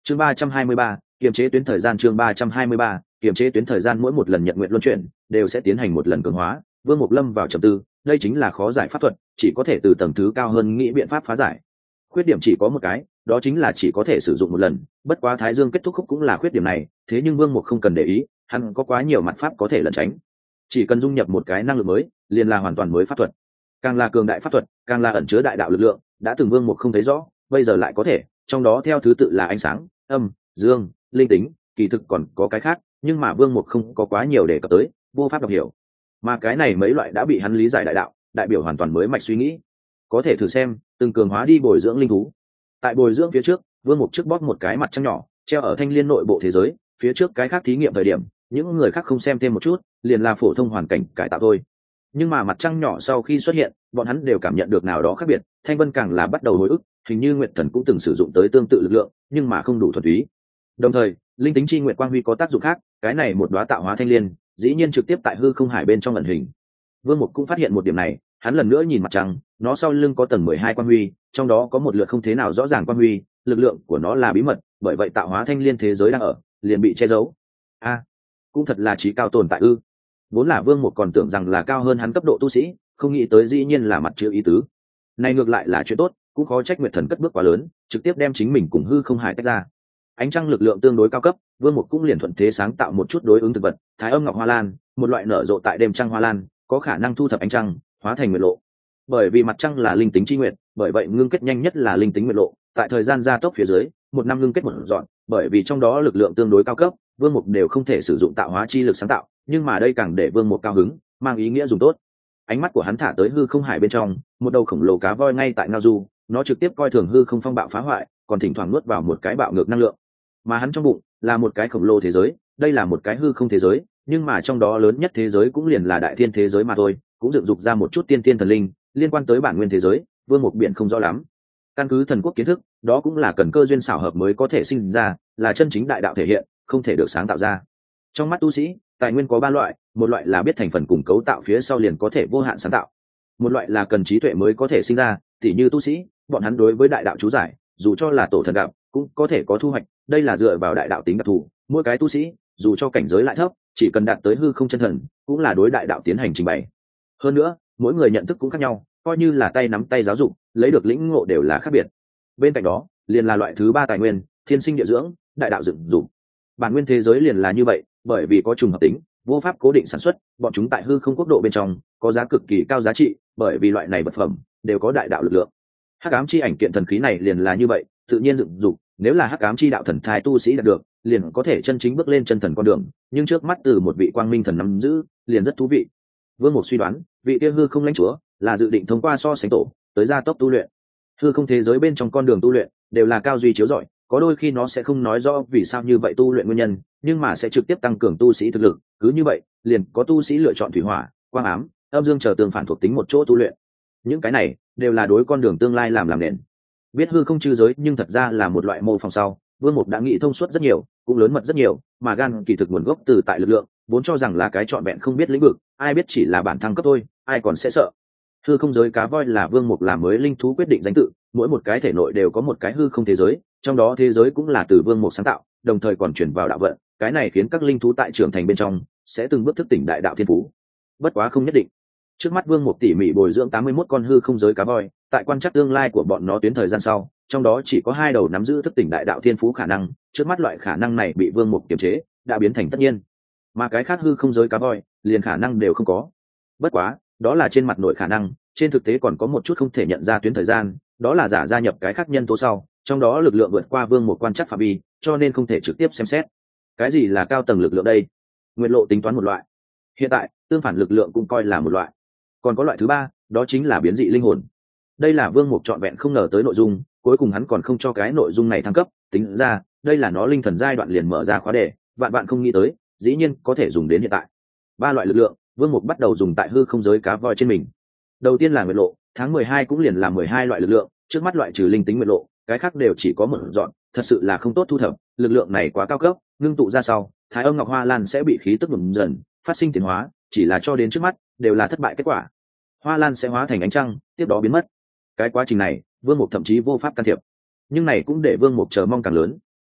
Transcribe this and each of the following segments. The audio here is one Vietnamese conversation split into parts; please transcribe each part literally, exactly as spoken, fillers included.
chương ba trăm hai mươi ba, kiềm chế tuyến thời gian. Chương ba trăm hai mươi ba, kiềm chế tuyến thời gian. Mỗi một lần nhận nguyện luân chuyển đều sẽ tiến hành một lần cường hóa. Vương Mục lâm vào trầm tư, đây chính là khó giải pháp thuật, chỉ có thể từ tầng thứ cao hơn nghĩ biện pháp phá giải. Khuyết điểm chỉ có một cái, đó chính là chỉ có thể sử dụng một lần, bất quá Thái Dương kết thúc khúc cũng là khuyết điểm này, thế nhưng Vương Mục không cần để ý, hắn có quá nhiều mặt pháp có thể lẩn tránh. Chỉ cần dung nhập một cái năng lực mới, liền là hoàn toàn mới pháp thuật. Càng là cường đại pháp thuật, càng là ẩn chứa đại đạo lực lượng, đã từng Vương Mục không thấy rõ, bây giờ lại có thể, trong đó theo thứ tự là ánh sáng, âm, dương, linh tính, kỳ thực còn có cái khác, nhưng mà Vương Mục không có quá nhiều để cập tới, vô pháp đọc hiểu. Mà cái này mấy loại đã bị hắn lý giải đại đạo, đại biểu hoàn toàn mới mạch suy nghĩ. Có thể thử xem, từng cường hóa đi bồi dưỡng linh thú. Tại bồi dưỡng phía trước, Vương Mục trước bóp một cái mặt trăng nhỏ, treo ở thanh liên nội bộ thế giới, phía trước cái khác thí nghiệm thời điểm, những người khác không xem thêm một chút, liền là phổ thông hoàn cảnh cải tạo thôi. Nhưng mà mặt trăng nhỏ sau khi xuất hiện, bọn hắn đều cảm nhận được nào đó khác biệt, Thanh Vân càng là bắt đầu hồi ức, hình như Nguyệt Thần cũng từng sử dụng tới tương tự lực lượng, nhưng mà không đủ thuần túy. Đồng thời, linh tính chi nguyệt quang huy có tác dụng khác, cái này một đóa tạo hóa thanh liên, dĩ nhiên trực tiếp tại hư không hải bên trong ẩn hình. Vương Mục cũng phát hiện một điểm này, hắn lần nữa nhìn mặt trăng, nó sau lưng có tầng mười hai quang huy, trong đó có một lượt không thế nào rõ ràng quang huy, lực lượng của nó là bí mật, bởi vậy tạo hóa thanh liên thế giới đang ở, liền bị che giấu. A, cũng thật là trí cao tồn tại ư? Vốn là Vương Mục còn tưởng rằng là cao hơn hắn cấp độ tu sĩ, không nghĩ tới dĩ nhiên là mặt chữ ý tứ. Này ngược lại là chuyện tốt, cũng khó trách Nguyệt Thần cất bước quá lớn, trực tiếp đem chính mình cùng hư không hải tách ra. Ánh trăng lực lượng tương đối cao cấp, Vương Mục cũng liền thuận thế sáng tạo một chút đối ứng thực vật, Thái Âm Ngọc Hoa Lan, một loại nở rộ tại đêm trăng hoa lan, có khả năng thu thập ánh trăng, hóa thành nguyệt lộ. Bởi vì mặt trăng là linh tính chi nguyệt, bởi vậy ngưng kết nhanh nhất là linh tính nguyệt lộ, tại thời gian gia tốc phía dưới, một năm ngưng kết một dọn, bởi vì trong đó lực lượng tương đối cao cấp, Vương Mục đều không thể sử dụng tạo hóa chi lực sáng tạo, nhưng mà đây càng để Vương Mục cao hứng, mang ý nghĩa dùng tốt. Ánh mắt của hắn thả tới hư không hải bên trong, một đầu khổng lồ cá voi ngay tại ngao du, nó trực tiếp coi thường hư không phong bạo phá hoại, còn thỉnh thoảng nuốt vào một cái bạo ngược năng lượng. Mà hắn trong bụng là một cái khổng lồ thế giới, đây là một cái hư không thế giới, nhưng mà trong đó lớn nhất thế giới cũng liền là đại thiên thế giới mà thôi, cũng dựng dục ra một chút tiên tiên thần linh, liên quan tới bản nguyên thế giới, Vương Mục biện không rõ lắm. Căn cứ thần quốc kiến thức, đó cũng là cần cơ duyên xảo hợp mới có thể sinh ra, là chân chính đại đạo thể hiện, không thể được sáng tạo ra. Trong mắt tu sĩ, tài nguyên có ba loại, một loại là biết thành phần cùng cấu tạo phía sau liền có thể vô hạn sáng tạo, một loại là cần trí tuệ mới có thể sinh ra, tỉ như tu sĩ, bọn hắn đối với đại đạo chú giải, dù cho là tổ thần gặp, cũng có thể có thu hoạch, đây là dựa vào đại đạo tính đặc thù, mỗi cái tu sĩ, dù cho cảnh giới lại thấp, chỉ cần đạt tới hư không chân thần, cũng là đối đại đạo tiến hành trình bày. Hơn nữa, mỗi người nhận thức cũng khác nhau, coi như là tay nắm tay giáo dục, lấy được lĩnh ngộ đều là khác biệt. Bên cạnh đó, liền là loại thứ ba tài nguyên, thiên sinh địa dưỡng, đại đạo dựng dục. Bản nguyên thế giới liền là như vậy, bởi vì có trùng hợp tính, vô pháp cố định sản xuất, bọn chúng tại hư không quốc độ bên trong, có giá cực kỳ cao giá trị, bởi vì loại này vật phẩm đều có đại đạo lực lượng. Hắc ám chi ảnh kiện thần khí này liền là như vậy, tự nhiên dựng dục, nếu là hắc ám chi đạo thần thai tu sĩ đạt được, liền có thể chân chính bước lên chân thần con đường, nhưng trước mắt từ một vị quang minh thần nắm giữ, liền rất thú vị. Vương Mục suy đoán, vị kia hư không lãnh chúa là dự định thông qua so sánh tổ, tới gia tốc tu luyện. Hư không thế giới bên trong con đường tu luyện đều là cao duy chiếu rọi, có đôi khi nó sẽ không nói rõ vì sao như vậy tu luyện nguyên nhân, nhưng mà sẽ trực tiếp tăng cường tu sĩ thực lực, cứ như vậy, liền có tu sĩ lựa chọn thủy hỏa, quang ám, âm dương chờ tương phản thuộc tính một chỗ tu luyện. Những cái này đều là đối con đường tương lai làm làm nền. Biết hư không chư giới nhưng thật ra là một loại mô phỏng sau, Vương Mục đã nghĩ thông suốt rất nhiều, cũng lớn mật rất nhiều, mà gan kỳ thực nguồn gốc từ tại lực lượng, vốn cho rằng là cái trọn vẹn không biết lĩnh vực, ai biết chỉ là bản thăng cấp thôi, ai còn sẽ sợ. Hư không giới cá voi là Vương Mục làm mới linh thú quyết định danh tự, mỗi một cái thể nội đều có một cái hư không thế giới, trong đó thế giới cũng là từ Vương Mục sáng tạo, đồng thời còn chuyển vào đạo vận, cái này khiến các linh thú tại trưởng thành bên trong sẽ từng bước thức tỉnh đại đạo thiên phú. Bất quá không nhất định. Trước mắt Vương Mục tỉ mỉ bồi dưỡng tám mươi mốt con hư không giới cá voi, tại quan trắc tương lai của bọn nó tuyến thời gian sau, trong đó chỉ có hai đầu nắm giữ thức tỉnh đại đạo thiên phú khả năng, trước mắt loại khả năng này bị Vương Mục kiềm chế, đã biến thành tất nhiên. Mà cái khác hư không giới cá voi, liền khả năng đều không có. Bất quá, đó là trên mặt nội khả năng, trên thực tế còn có một chút không thể nhận ra tuyến thời gian, đó là giả gia nhập cái khác nhân tố sau, trong đó lực lượng vượt qua Vương Mục quan trắc phạm vi, cho nên không thể trực tiếp xem xét. Cái gì là cao tầng lực lượng đây? Nguyệt lộ tính toán một loại. Hiện tại, tương phản lực lượng cũng coi là một loại. Còn có loại thứ ba, đó chính là biến dị linh hồn. Đây là Vương Mục trọn vẹn không ngờ tới nội dung, cuối cùng hắn còn không cho cái nội dung này thăng cấp, tính ra, đây là nó linh thần giai đoạn liền mở ra khóa đề, vạn vạn không nghĩ tới, dĩ nhiên có thể dùng đến hiện tại. Ba loại lực lượng, Vương Mục bắt đầu dùng tại hư không giới cá voi trên mình. Đầu tiên là nguyệt lộ, tháng mười hai cũng liền là mười hai loại lực lượng, trước mắt loại trừ linh tính nguyệt lộ, cái khác đều chỉ có một dọn, thật sự là không tốt thu thập, lực lượng này quá cao cấp, ngưng tụ ra sau, Thái Âm Ngọc Hoa Lan sẽ bị khí tức ngừng dần, phát sinh tiến hóa, chỉ là cho đến trước mắt đều là thất bại kết quả. Hoa Lan sẽ hóa thành ánh trăng, tiếp đó biến mất. Cái quá trình này, Vương Mục thậm chí vô pháp can thiệp. Nhưng này cũng để Vương Mục chờ mong càng lớn.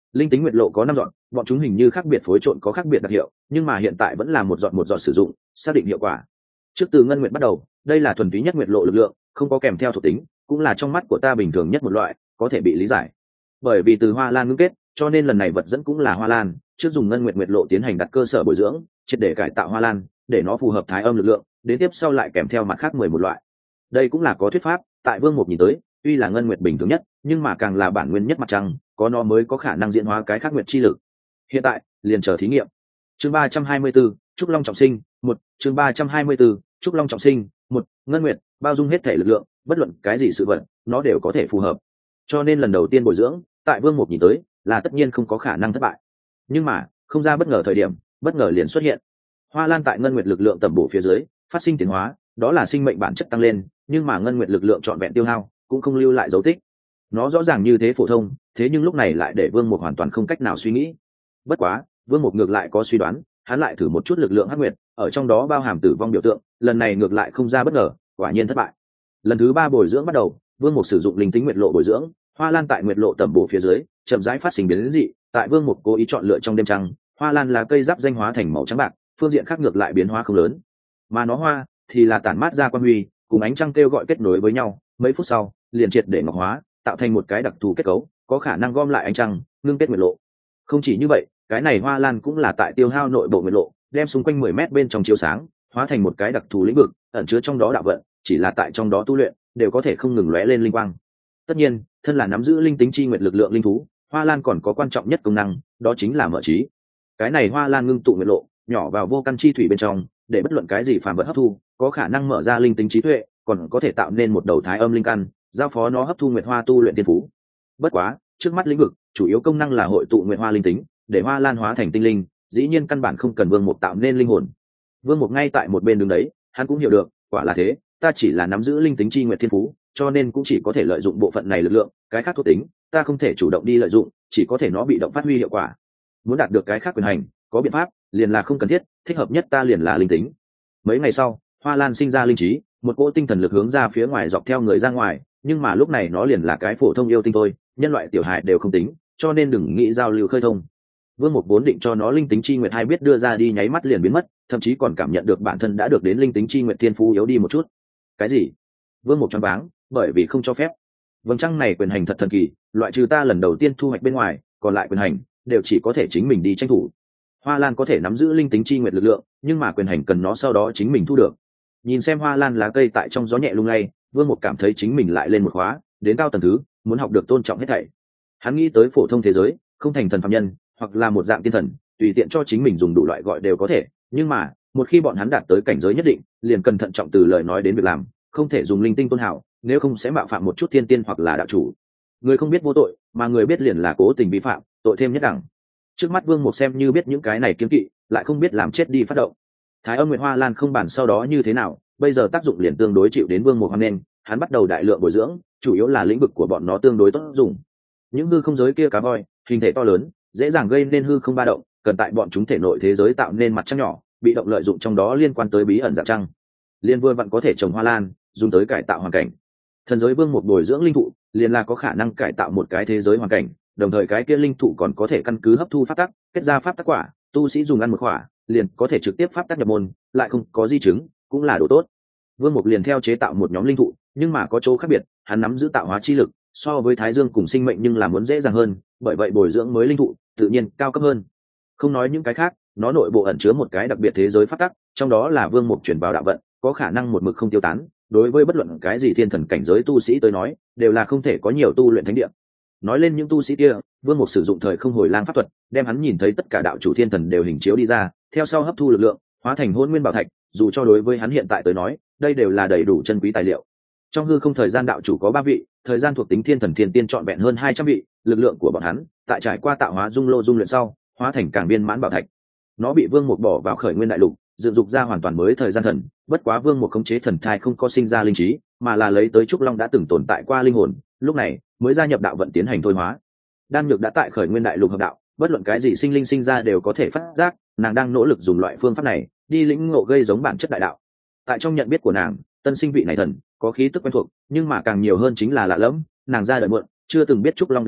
Linh tính nguyệt lộ có năm dọn, bọn chúng hình như khác biệt phối trộn có khác biệt đặc hiệu, nhưng mà hiện tại vẫn là một dọn một dọn sử dụng, xác định hiệu quả. Trước từ ngân nguyệt bắt đầu, đây là thuần túy nhất nguyệt lộ lực lượng, không có kèm theo thuộc tính, cũng là trong mắt của ta bình thường nhất một loại, có thể bị lý giải. Bởi vì từ hoa lan ngưng kết, cho nên lần này vật dẫn cũng là hoa lan, trước dùng ngân nguyệt nguyệt lộ tiến hành đặt cơ sở bồi dưỡng, triệt để cải tạo hoa lan, để nó phù hợp thái âm lực lượng, đến tiếp sau lại kèm theo mặt khác mười một loại. Đây cũng là có thuyết pháp, tại Vương Mục nhìn tới, tuy là ngân nguyệt bình thường nhất, nhưng mà càng là bản nguyên nhất mặt trăng, có nó mới có khả năng diễn hóa cái khác nguyệt chi lực. Hiện tại, liền chờ thí nghiệm. Chương ba trăm hai mươi 34, Trúc Long trọng sinh, một, chương ba trăm hai mươi 34, Trúc Long trọng sinh, một, ngân nguyệt, bao dung hết thể lực lượng, bất luận cái gì sự vật, nó đều có thể phù hợp. Cho nên lần đầu tiên bồi dưỡng, tại Vương Mục nhìn tới, là tất nhiên không có khả năng thất bại. Nhưng mà, không ra bất ngờ thời điểm, bất ngờ liền xuất hiện. Hoa lan tại ngân nguyệt lực lượng tầm bổ phía dưới, phát sinh tiến hóa, đó là sinh mệnh bản chất tăng lên, nhưng mà ngân nguyệt lực lượng trọn vẹn tiêu hao, cũng không lưu lại dấu tích. Nó rõ ràng như thế phổ thông, thế nhưng lúc này lại để Vương Mục hoàn toàn không cách nào suy nghĩ. Bất quá, Vương Mục ngược lại có suy đoán, hắn lại thử một chút lực lượng hắc nguyệt, ở trong đó bao hàm tử vong biểu tượng, lần này ngược lại không ra bất ngờ, quả nhiên thất bại. Lần thứ ba bồi dưỡng bắt đầu, Vương Mục sử dụng linh tính nguyệt lộ bồi dưỡng, hoa lan tại nguyệt lộ tầm bổ phía dưới, chậm rãi phát sinh biến dị, tại Vương Mục cố ý chọn lựa trong đêm trăng, hoa lan là cây giáp danh hóa thành màu trắng bạc, phương diện khác ngược lại biến hóa không lớn, mà nó hoa thì là tản mát ra quang huy, cùng ánh trăng kêu gọi kết nối với nhau, mấy phút sau, liền triệt để ngọc hóa, tạo thành một cái đặc thù kết cấu, có khả năng gom lại ánh trăng, ngưng kết nguyệt lộ. Không chỉ như vậy, cái này hoa lan cũng là tại tiêu hao nội bộ nguyệt lộ, đem xung quanh mười mét bên trong chiếu sáng, hóa thành một cái đặc thù lĩnh vực, ẩn chứa trong đó đạo vận, chỉ là tại trong đó tu luyện, đều có thể không ngừng lóe lên linh quang. Tất nhiên, thân là nắm giữ linh tính chi nguyệt lực lượng linh thú, hoa lan còn có quan trọng nhất công năng, đó chính là mở trí. Cái này hoa lan ngưng tụ nguyệt lộ, nhỏ vào vô căn chi thủy bên trong, để bất luận cái gì phàm vật hấp thu, có khả năng mở ra linh tính trí tuệ, còn có thể tạo nên một đầu thái âm linh căn, giao phó nó hấp thu nguyệt hoa tu luyện tiên phú. Bất quá, trước mắt lĩnh vực, chủ yếu công năng là hội tụ nguyệt hoa linh tính, để hoa lan hóa thành tinh linh, dĩ nhiên căn bản không cần Vương Mục tạo nên linh hồn. Vương Mục ngay tại một bên đứng đấy, hắn cũng hiểu được, quả là thế, ta chỉ là nắm giữ linh tính chi nguyệt thiên phú, cho nên cũng chỉ có thể lợi dụng bộ phận này lực lượng, cái khác thuộc tính, ta không thể chủ động đi lợi dụng, chỉ có thể nó bị động phát huy hiệu quả. Muốn đạt được cái khác quyền hành, có biện pháp, liền là không cần thiết, thích hợp nhất ta liền là linh tính. Mấy ngày sau, hoa lan sinh ra linh trí, một cỗ tinh thần lực hướng ra phía ngoài dọc theo người ra ngoài, nhưng mà lúc này nó liền là cái phổ thông yêu tinh thôi, nhân loại tiểu hài đều không tính, cho nên đừng nghĩ giao lưu khơi thông. Vương Mục vốn định cho nó linh tính chi nguyệt hai biết đưa ra đi nháy mắt liền biến mất, thậm chí còn cảm nhận được bản thân đã được đến linh tính chi nguyệt thiên phú yếu đi một chút. Cái gì? Vương Mục choáng váng, bởi vì không cho phép. Vầng trăng này quyền hành thật thần kỳ, loại trừ ta lần đầu tiên thu hoạch bên ngoài, còn lại quyền hành đều chỉ có thể chính mình đi tranh thủ. Hoa lan có thể nắm giữ linh tính chi nguyệt lực lượng, nhưng mà quyền hành cần nó sau đó chính mình thu được. Nhìn xem hoa lan lá cây tại trong gió nhẹ lung lay, Vương Mục cảm thấy chính mình lại lên một khóa, đến cao tầng thứ, muốn học được tôn trọng hết thảy. Hắn nghĩ tới phổ thông thế giới, không thành thần phàm nhân, hoặc là một dạng tiên thần, tùy tiện cho chính mình dùng đủ loại gọi đều có thể, nhưng mà, một khi bọn hắn đạt tới cảnh giới nhất định, liền cần thận trọng từ lời nói đến việc làm, không thể dùng linh tinh tôn hảo, nếu không sẽ mạo phạm một chút thiên tiên hoặc là đạo chủ. Người không biết vô tội, mà người biết liền là cố tình vi phạm, tội thêm nhất đẳng. Trước mắt Vương Mục xem như biết những cái này kiêng kỵ, lại không biết làm chết đi phát động. Thái âm nguyệt hoa lan không bản sau đó như thế nào, bây giờ tác dụng liền tương đối chịu đến Vương Mục hoan nên, hắn bắt đầu đại lượng bồi dưỡng, chủ yếu là lĩnh vực của bọn nó tương đối tốt dùng. Những hư không giới kia cá voi, hình thể to lớn, dễ dàng gây nên hư không ba động, cần tại bọn chúng thể nội thế giới tạo nên mặt trăng nhỏ, bị động lợi dụng trong đó liên quan tới bí ẩn dạng trăng. Liên vừa vặn có thể trồng hoa lan, dùng tới cải tạo hoàn cảnh. Thần giới Vương Mục bồi dưỡng linh thụ, liền là có khả năng cải tạo một cái thế giới hoàn cảnh, đồng thời cái kia linh thụ còn có thể căn cứ hấp thu pháp tắc, kết ra pháp tắc quả, tu sĩ dùng ăn một quả, liền có thể trực tiếp pháp tắc nhập môn, lại không có di chứng, cũng là đồ tốt. Vương Mục liền theo chế tạo một nhóm linh thụ, nhưng mà có chỗ khác biệt, hắn nắm giữ tạo hóa chi lực, so với Thái Dương cùng sinh mệnh nhưng là muốn dễ dàng hơn, bởi vậy bồi dưỡng mới linh thụ, tự nhiên cao cấp hơn. Không nói những cái khác, nó nội bộ ẩn chứa một cái đặc biệt thế giới pháp tắc, trong đó là Vương Mục chuyển vào đạo vận, có khả năng một mực không tiêu tán, đối với bất luận cái gì thiên thần cảnh giới tu sĩ tới nói, đều là không thể có nhiều tu luyện thánh địa. Nói lên những tu sĩ kia, Vương Mục sử dụng thời không hồi lang pháp thuật, đem hắn nhìn thấy tất cả đạo chủ thiên thần đều hình chiếu đi ra, theo sau hấp thu lực lượng, hóa thành hỗn nguyên bảo thạch, dù cho đối với hắn hiện tại tới nói, đây đều là đầy đủ chân quý tài liệu. Trong hư không thời gian đạo chủ có ba vị, thời gian thuộc tính thiên thần thiên tiên trọn vẹn hơn hai trăm vị, lực lượng của bọn hắn, tại trải qua tạo hóa dung lô dung luyện sau, hóa thành càng viên mãn bảo thạch. Nó bị Vương Mục bỏ vào khởi nguyên đại lục, dựng dục ra hoàn toàn mới thời gian thần, bất quá Vương Mục khống chế thần thai không có sinh ra linh trí, mà là lấy tới trúc long đã từng tồn tại qua linh hồn, lúc này mới gia nhập đạo vận tiến hành thôi hóa. Đan Nhược đã tại khởi nguyên đại lục hợp đạo, bất luận cái gì sinh linh sinh ra đều có thể phát giác, nàng đang nỗ lực dùng loại phương pháp này đi lĩnh ngộ gây giống bản chất đại đạo. Tại trong nhận biết của nàng, tân sinh vị này thần có khí tức quen thuộc, nhưng mà càng nhiều hơn chính là lạ lẫm, nàng ra đời muộn, chưa từng biết trúc long đã qua,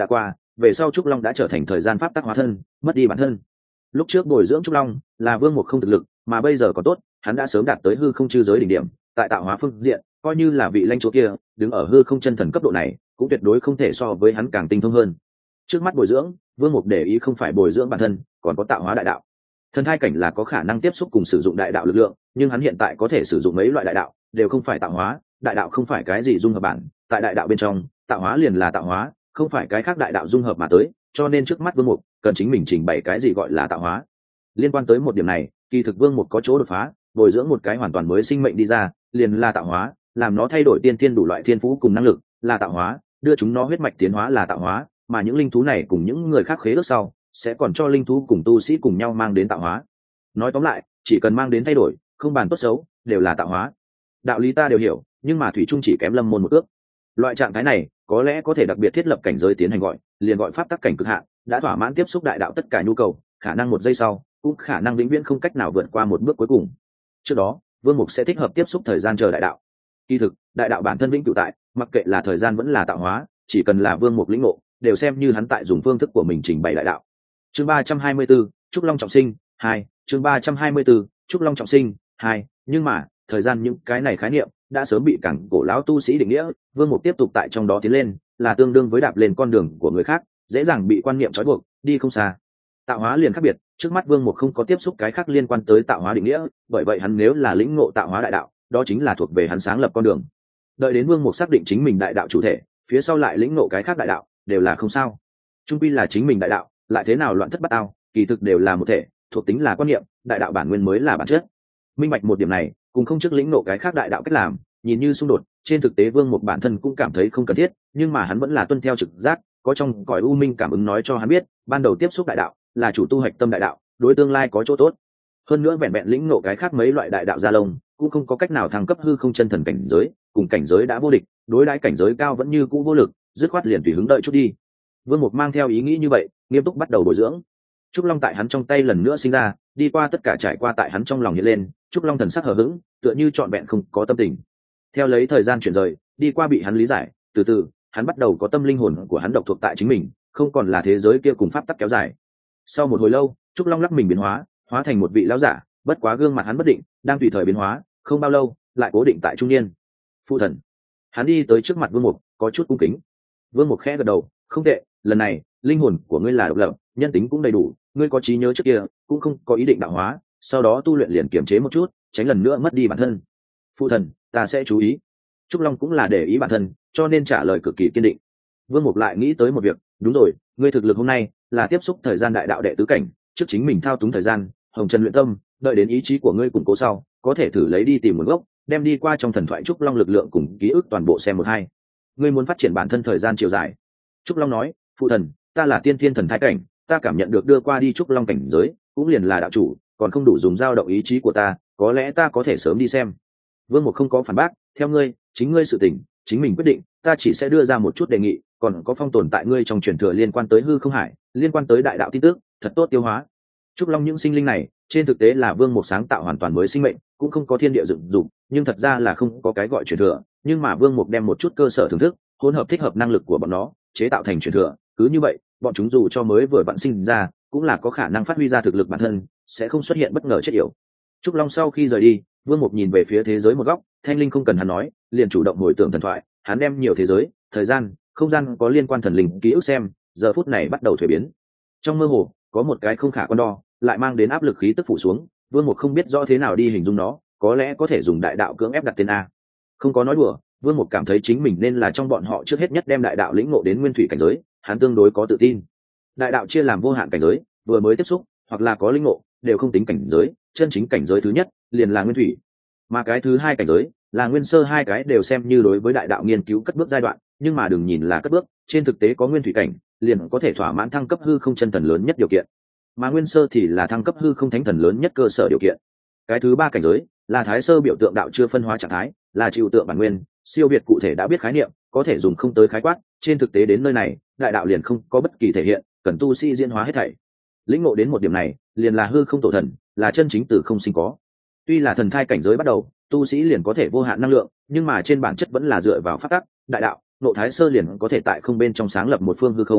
về sau trúc long đã trở thành thời gian pháp tắc hóa thân, mất đi bản thân. Lúc trước bồi dưỡng trúc long là Vương Mục không thực lực, mà bây giờ có tốt, hắn đã sớm đạt tới hư không chư giới đỉnh điểm, tại tạo hóa phương diện coi như là vị lãnh chúa kia đứng ở hư không chân thần cấp độ này cũng tuyệt đối không thể so với hắn càng tinh thông hơn. Trước mắt bồi dưỡng, Vương Mục để ý không phải bồi dưỡng bản thân, còn có tạo hóa đại đạo. Thần thai cảnh là có khả năng tiếp xúc cùng sử dụng đại đạo lực lượng, nhưng hắn hiện tại có thể sử dụng mấy loại đại đạo đều không phải tạo hóa. Đại đạo không phải cái gì dung hợp bản, tại đại đạo bên trong tạo hóa liền là tạo hóa, không phải cái khác đại đạo dung hợp mà tới, cho nên trước mắt Vương Mục cần chính mình trình bày cái gì gọi là tạo hóa. Liên quan tới một điểm này, kỳ thực Vương Mục có chỗ đột phá, bồi dưỡng một cái hoàn toàn mới sinh mệnh đi ra liền là tạo hóa, làm nó thay đổi tiên thiên đủ loại thiên phú cùng năng lực là tạo hóa, đưa chúng nó huyết mạch tiến hóa là tạo hóa, mà những linh thú này cùng những người khác khế ước sau sẽ còn cho linh thú cùng tu sĩ cùng nhau mang đến tạo hóa. Nói tóm lại, chỉ cần mang đến thay đổi, không bàn tốt xấu, đều là tạo hóa. Đạo lý ta đều hiểu, nhưng mà thủy trung chỉ kém lâm môn một ước. Loại trạng thái này có lẽ có thể đặc biệt thiết lập cảnh giới tiến hành gọi liền gọi pháp tắc cảnh cực hạn, đã thỏa mãn tiếp xúc đại đạo tất cả nhu cầu, khả năng một giây sau cũng khả năng vĩnh viễn không cách nào vượt qua một bước cuối cùng. Trước đó Vương Mục sẽ thích hợp tiếp xúc thời gian chờ đại đạo. Kỳ thực đại đạo bản thân vĩnh cửu tại, mặc kệ là thời gian vẫn là tạo hóa, chỉ cần là Vương Mục lĩnh ngộ đều xem như hắn tại dùng phương thức của mình trình bày đại đạo. Chương ba trăm hai mươi 34, Trúc Long trọng sinh hai. Chương ba trăm hai mươi 34, Trúc Long trọng sinh hai. Nhưng mà thời gian những cái này khái niệm đã sớm bị cẳng cổ lão tu sĩ định nghĩa, Vương Mục tiếp tục tại trong đó tiến lên là tương đương với đạp lên con đường của người khác, dễ dàng bị quan niệm trói buộc, đi không xa. Tạo hóa liền khác biệt, trước mắt Vương Mục không có tiếp xúc cái khác liên quan tới tạo hóa định nghĩa, bởi vậy hắn nếu là lĩnh ngộ tạo hóa đại đạo, đó chính là thuộc về hắn sáng lập con đường. Đợi đến Vương Mục xác định chính mình đại đạo chủ thể, phía sau lại lĩnh ngộ cái khác đại đạo, đều là không sao. Trung quy là chính mình đại đạo, lại thế nào loạn thất bát ao, kỳ thực đều là một thể, thuộc tính là quan niệm, đại đạo bản nguyên mới là bản chất. Minh bạch một điểm này, cùng không trước lĩnh ngộ cái khác đại đạo cách làm, nhìn như xung đột, trên thực tế Vương Mục bản thân cũng cảm thấy không cần thiết, nhưng mà hắn vẫn là tuân theo trực giác, có trong cõi u minh cảm ứng nói cho hắn biết, ban đầu tiếp xúc đại đạo là chủ tu hạch tâm đại đạo, đối tương lai có chỗ tốt. Hơn nữa vẹn vẹn lĩnh ngộ cái khác mấy loại đại đạo gia lông cũng không có cách nào thăng cấp hư không chân thần cảnh giới, cùng cảnh giới đã vô địch, đối đãi cảnh giới cao vẫn như cũ vô lực, dứt khoát liền tùy hứng đợi chút đi. Vương Mục mang theo ý nghĩ như vậy, nghiêm túc bắt đầu bồi dưỡng. Trúc Long tại hắn trong tay lần nữa sinh ra, đi qua tất cả trải qua tại hắn trong lòng hiện lên, Trúc Long thần sắc hờ hững, tựa như trọn vẹn không có tâm tình. Theo lấy thời gian chuyển rời, đi qua bị hắn lý giải, từ từ, hắn bắt đầu có tâm linh hồn của hắn độc thuộc tại chính mình, không còn là thế giới kia cùng pháp tắc kéo dài. Sau một hồi lâu, Trúc Long lắc mình biến hóa, hóa thành một vị lão giả, bất quá gương mặt hắn bất định, đang tùy thời biến hóa, không bao lâu, lại cố định tại trung niên. Phụ thần. Hắn đi tới trước mặt Vương Mục, có chút cung kính. Vương Mục khẽ gật đầu, không tệ, lần này, linh hồn của ngươi là độc lập, nhân tính cũng đầy đủ, ngươi có trí nhớ trước kia, cũng không có ý định đạo hóa, sau đó tu luyện liền kiềm chế một chút, tránh lần nữa mất đi bản thân. Phụ thần, ta sẽ chú ý. Trúc Long cũng là để ý bản thân, cho nên trả lời cực kỳ kiên định. Vương Mục lại nghĩ tới một việc, đúng rồi, ngươi thực lực hôm nay là tiếp xúc thời gian đại đạo đệ tứ cảnh, trước chính mình thao túng thời gian, hồng trần luyện tâm, đợi đến ý chí của ngươi củng cố sau, có thể thử lấy đi tìm nguồn gốc, đem đi qua trong thần thoại Trúc Long lực lượng cùng ký ức toàn bộ xem một hai. Ngươi muốn phát triển bản thân thời gian chiều dài. Trúc Long nói, phụ thần, ta là tiên thiên thần thái cảnh, ta cảm nhận được đưa qua đi Trúc Long cảnh giới, cũng liền là đạo chủ, còn không đủ dùng dao động ý chí của ta, có lẽ ta có thể sớm đi xem. Vương Mục không có phản bác, theo ngươi, chính ngươi sự tình, chính mình quyết định, ta chỉ sẽ đưa ra một chút đề nghị, còn có phong tồn tại ngươi trong truyền thừa liên quan tới hư không hải, liên quan tới đại đạo tin tức, thật tốt tiêu hóa. Trúc Long những sinh linh này, trên thực tế là Vương Mục sáng tạo hoàn toàn mới sinh mệnh, cũng không có thiên địa dựng dục, nhưng thật ra là không có cái gọi truyền thừa, nhưng mà Vương Mục đem một chút cơ sở thưởng thức, hỗn hợp thích hợp năng lực của bọn nó, chế tạo thành truyền thừa, cứ như vậy, bọn chúng dù cho mới vừa vặn sinh ra, cũng là có khả năng phát huy ra thực lực bản thân, sẽ không xuất hiện bất ngờ chết yểu. Trúc Long sau khi rời đi, Vương Mục nhìn về phía thế giới một góc, Thanh Linh không cần hắn nói, liền chủ động hồi tưởng thần thoại, hắn đem nhiều thế giới, thời gian, không gian có liên quan thần linh ký ức xem, giờ phút này bắt đầu thuế biến. Trong mơ hồ, có một cái không khả quan đo, lại mang đến áp lực khí tức phủ xuống, Vương Mục không biết rõ thế nào đi hình dung nó, có lẽ có thể dùng đại đạo cưỡng ép đặt tên a. Không có nói đùa, Vương Mục cảm thấy chính mình nên là trong bọn họ trước hết nhất đem đại đạo lĩnh ngộ đến nguyên thủy cảnh giới, hắn tương đối có tự tin. Đại đạo chia làm vô hạn cảnh giới, vừa mới tiếp xúc, hoặc là có lĩnh ngộ, đều không tính cảnh giới, chân chính cảnh giới thứ nhất liền là nguyên thủy, mà cái thứ hai cảnh giới là nguyên sơ, hai cái đều xem như đối với đại đạo nghiên cứu cất bước giai đoạn, nhưng mà đừng nhìn là cất bước, trên thực tế có nguyên thủy cảnh liền có thể thỏa mãn thăng cấp hư không chân thần lớn nhất điều kiện, mà nguyên sơ thì là thăng cấp hư không thánh thần lớn nhất cơ sở điều kiện. Cái thứ ba cảnh giới là thái sơ biểu tượng đạo chưa phân hóa trạng thái, là chịu tượng bản nguyên, siêu việt cụ thể đã biết khái niệm, có thể dùng không tới khái quát, trên thực tế đến nơi này đại đạo liền không có bất kỳ thể hiện, cần tu sĩ diễn hóa hết thảy. Lĩnh ngộ đến một điểm này liền là hư không tổ thần, là chân chính từ không sinh có. Tuy là thần thai cảnh giới bắt đầu, tu sĩ liền có thể vô hạn năng lượng, nhưng mà trên bản chất vẫn là dựa vào pháp tắc, đại đạo, nộ thái sơ liền có thể tại không bên trong sáng lập một phương hư không,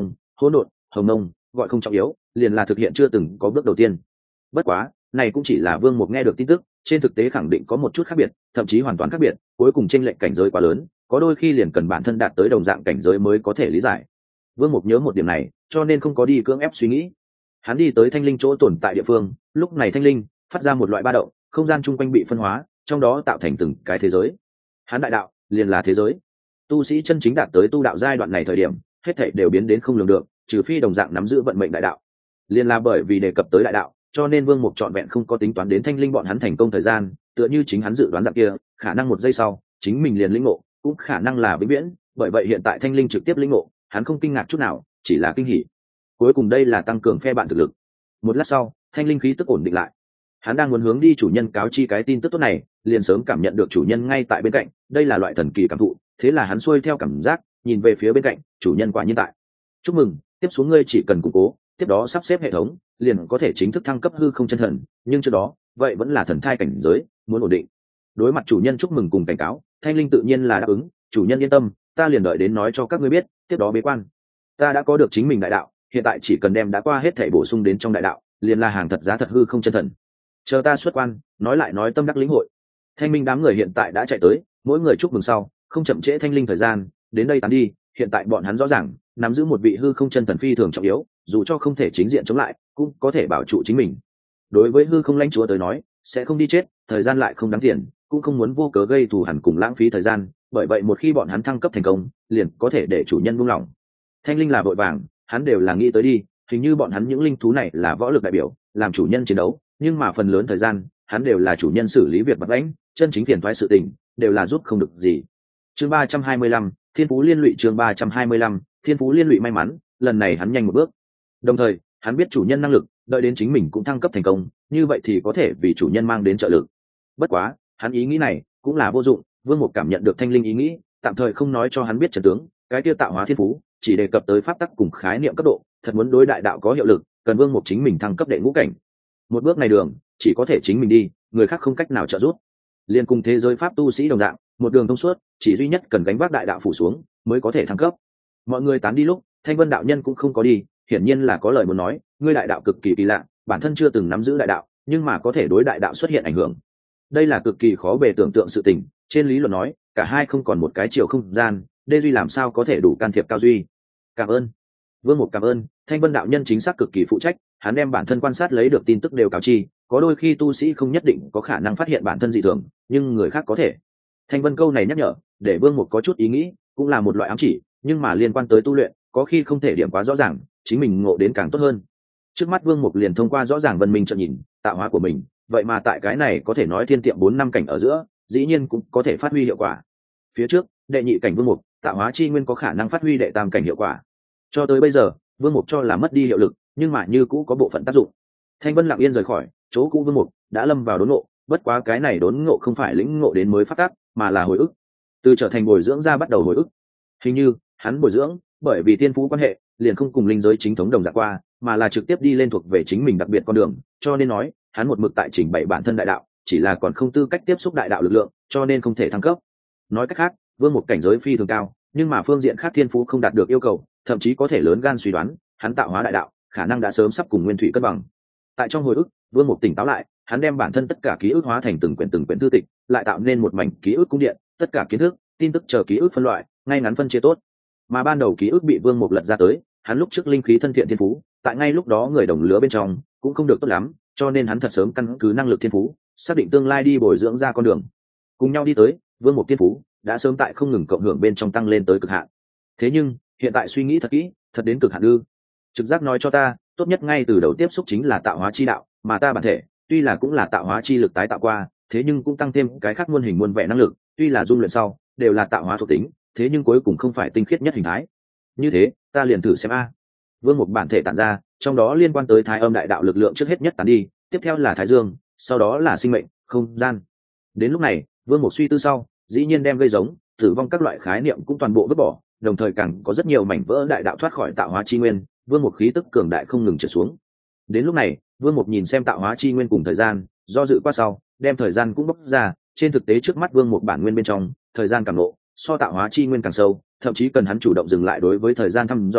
hỗn độn, hồng nông, gọi không trọng yếu, liền là thực hiện chưa từng có bước đầu tiên. Bất quá này cũng chỉ là Vương Mục nghe được tin tức, trên thực tế khẳng định có một chút khác biệt, thậm chí hoàn toàn khác biệt, cuối cùng chênh lệch cảnh giới quá lớn, có đôi khi liền cần bản thân đạt tới đồng dạng cảnh giới mới có thể lý giải. Vương Mục nhớ một điểm này, cho nên không có đi cưỡng ép suy nghĩ. Hắn đi tới thanh linh chỗ tồn tại địa phương, lúc này thanh linh phát ra một loại ba động, không gian chung quanh bị phân hóa, trong đó tạo thành từng cái thế giới. Hắn đại đạo liền là thế giới. Tu sĩ chân chính đạt tới tu đạo giai đoạn này thời điểm, hết thảy đều biến đến không lường được, trừ phi đồng dạng nắm giữ vận mệnh đại đạo. Liên là bởi vì đề cập tới đại đạo, cho nên Vương Mục trọn vẹn không có tính toán đến thanh linh bọn hắn thành công thời gian, tựa như chính hắn dự đoán dạng kia, khả năng một giây sau, chính mình liền lĩnh ngộ, cũng khả năng là vĩnh viễn, bởi vậy hiện tại thanh linh trực tiếp lĩnh ngộ, hắn không kinh ngạc chút nào, chỉ là kinh hỉ. Cuối cùng đây là tăng cường phe bạn thực lực. Một lát sau, thanh linh khí tức ổn định lại. Hắn đang muốn hướng đi chủ nhân cáo chi cái tin tức tốt này, liền sớm cảm nhận được chủ nhân ngay tại bên cạnh, đây là loại thần kỳ cảm thụ, thế là hắn xuôi theo cảm giác, nhìn về phía bên cạnh, chủ nhân quả nhiên tại. Chúc mừng, tiếp xuống ngươi chỉ cần củng cố, tiếp đó sắp xếp hệ thống, liền có thể chính thức thăng cấp hư không chân thần, nhưng trước đó, vậy vẫn là thần thai cảnh giới, muốn ổn định. Đối mặt chủ nhân chúc mừng cùng cảnh cáo, thanh linh tự nhiên là đáp ứng, chủ nhân yên tâm, ta liền đợi đến nói cho các ngươi biết, tiếp đó bế quan. Ta đã có được chính mình đại đạo, hiện tại chỉ cần đem đã qua hết thảy bổ sung đến trong đại đạo, liền là hàng thật giá thật hư không chân thần. Chờ ta xuất quan, nói lại nói tâm đắc lĩnh hội. Thanh minh đám người hiện tại đã chạy tới, mỗi người chúc mừng sau, không chậm trễ thanh linh thời gian, đến đây tán đi, hiện tại bọn hắn rõ ràng, nắm giữ một vị hư không chân thần phi thường trọng yếu, dù cho không thể chính diện chống lại, cũng có thể bảo trụ chính mình. Đối với hư không lãnh chúa tới nói, sẽ không đi chết, thời gian lại không đáng tiền, cũng không muốn vô cớ gây thù hằn cùng lãng phí thời gian, bởi vậy một khi bọn hắn thăng cấp thành công, liền có thể để chủ nhân buông lỏng. Thanh linh là vội vàng, hắn đều là nghĩ tới đi, hình như bọn hắn những linh thú này là võ lực đại biểu, làm chủ nhân chiến đấu, nhưng mà phần lớn thời gian, hắn đều là chủ nhân xử lý việc vặt vãnh, chân chính phiền toái sự tình, đều là giúp không được gì. Chương ba trăm hai mươi lăm, Thiên Phú Liên Lụy chương ba trăm hai mươi lăm, Thiên Phú Liên Lụy may mắn, lần này hắn nhanh một bước. Đồng thời, hắn biết chủ nhân năng lực, đợi đến chính mình cũng thăng cấp thành công, như vậy thì có thể vì chủ nhân mang đến trợ lực. Bất quá, hắn ý nghĩ này cũng là vô dụng, Vương Mục cảm nhận được thanh linh ý nghĩ, tạm thời không nói cho hắn biết trận tướng, cái kia tạo hóa thiên phú, chỉ đề cập tới pháp tắc cùng khái niệm cấp độ, thật muốn đối đại đạo có hiệu lực, cần Vương Mục chính mình thăng cấp đệ ngũ cảnh. Một bước này đường, chỉ có thể chính mình đi, người khác không cách nào trợ giúp. Liên cùng thế giới pháp tu sĩ đồng dạng, một đường thông suốt, chỉ duy nhất cần gánh vác đại đạo phủ xuống, mới có thể thăng cấp. Mọi người tán đi lúc, Thanh Vân đạo nhân cũng không có đi, hiển nhiên là có lời muốn nói, ngươi đại đạo cực kỳ kỳ lạ, bản thân chưa từng nắm giữ đại đạo, nhưng mà có thể đối đại đạo xuất hiện ảnh hưởng. Đây là cực kỳ khó bề tưởng tượng sự tình, trên lý luận nói, cả hai không còn một cái chiều không gian, Đê Duy làm sao có thể đủ can thiệp Cao Duy. Cảm ơn. Vương Mục cảm ơn, Thanh Vân đạo nhân chính xác cực kỳ phụ trách, hắn đem bản thân quan sát lấy được tin tức đều cáo chi, có đôi khi tu sĩ không nhất định có khả năng phát hiện bản thân dị thường, nhưng người khác có thể. Thanh Vân câu này nhắc nhở, để Vương Mục có chút ý nghĩ, cũng là một loại ám chỉ, nhưng mà liên quan tới tu luyện, có khi không thể điểm quá rõ ràng, chính mình ngộ đến càng tốt hơn. Trước mắt Vương Mục liền thông qua rõ ràng vân minh chợt nhìn, tạo hóa của mình, vậy mà tại cái này có thể nói thiên tiệm bốn năm cảnh ở giữa, dĩ nhiên cũng có thể phát huy hiệu quả. Phía trước, đệ nhị cảnh Vương Mục, tạo hóa chi nguyên có khả năng phát huy đệ tam cảnh hiệu quả. Cho tới bây giờ, Vương Mục cho là mất đi hiệu lực, nhưng mà như cũ có bộ phận tác dụng. Thanh Vân lặng yên rời khỏi, chỗ cũ Vương Mục đã lâm vào đốn ngộ, bất quá cái này đốn ngộ không phải lĩnh ngộ đến mới phát tác, mà là hồi ức. Từ trở thành bồi dưỡng ra bắt đầu hồi ức. Hình như, hắn bồi dưỡng, bởi vì tiên phú quan hệ, liền không cùng linh giới chính thống đồng dạng qua, mà là trực tiếp đi lên thuộc về chính mình đặc biệt con đường, cho nên nói, hắn một mực tại chỉnh bày bản thân đại đạo, chỉ là còn không tư cách tiếp xúc đại đạo lực lượng, cho nên không thể thăng cấp. Nói cách khác, Vương Mục cảnh giới phi thường cao, nhưng mà phương diện khác thiên phú không đạt được yêu cầu, thậm chí có thể lớn gan suy đoán, hắn tạo hóa đại đạo, khả năng đã sớm sắp cùng nguyên thủy cân bằng. Tại trong hồi ức, Vương Mục tỉnh táo lại, hắn đem bản thân tất cả ký ức hóa thành từng quyển từng quyển thư tịch, lại tạo nên một mảnh ký ức cung điện, tất cả kiến thức, tin tức chờ ký ức phân loại, ngay ngắn phân chia tốt. Mà ban đầu ký ức bị Vương Mục lật ra tới, hắn lúc trước linh khí thân thiện thiên phú, tại ngay lúc đó người đồng lứa bên trong cũng không được tốt lắm, cho nên hắn thật sớm căn cứ năng lực thiên phú, xác định tương lai đi bồi dưỡng ra con đường. Cùng nhau đi tới, Vương Mục thiên phú đã sớm tại không ngừng cộng hưởng bên trong tăng lên tới cực hạn. Thế nhưng, hiện tại suy nghĩ thật kỹ, thật đến cực hạn ư? Trực giác nói cho ta, tốt nhất ngay từ đầu tiếp xúc chính là tạo hóa chi đạo, mà ta bản thể, tuy là cũng là tạo hóa chi lực tái tạo qua, thế nhưng cũng tăng thêm cái khác muôn hình muôn vẻ năng lực, tuy là dung luyện sau, đều là tạo hóa thuộc tính, thế nhưng cuối cùng không phải tinh khiết nhất hình thái. Như thế, ta liền thử xem a. Vương Mục bản thể tản ra, trong đó liên quan tới Thái Âm đại đạo lực lượng trước hết nhất tán đi, tiếp theo là Thái Dương, sau đó là sinh mệnh, không gian. Đến lúc này, Vương Mục suy tư sau, dĩ nhiên đem gây giống, tử vong các loại khái niệm cũng toàn bộ vứt bỏ, đồng thời càng có rất nhiều mảnh vỡ đại đạo thoát khỏi tạo hóa chi nguyên, Vương Mục khí tức cường đại không ngừng trở xuống. Đến lúc này, Vương Mục nhìn xem tạo hóa chi nguyên cùng thời gian, do dự qua sau, đem thời gian cũng bóc ra, trên thực tế trước mắt Vương Mục bản nguyên bên trong, thời gian càng lộ, so tạo hóa chi nguyên càng sâu, thậm chí cần hắn chủ động dừng lại đối với thời gian thăm dò,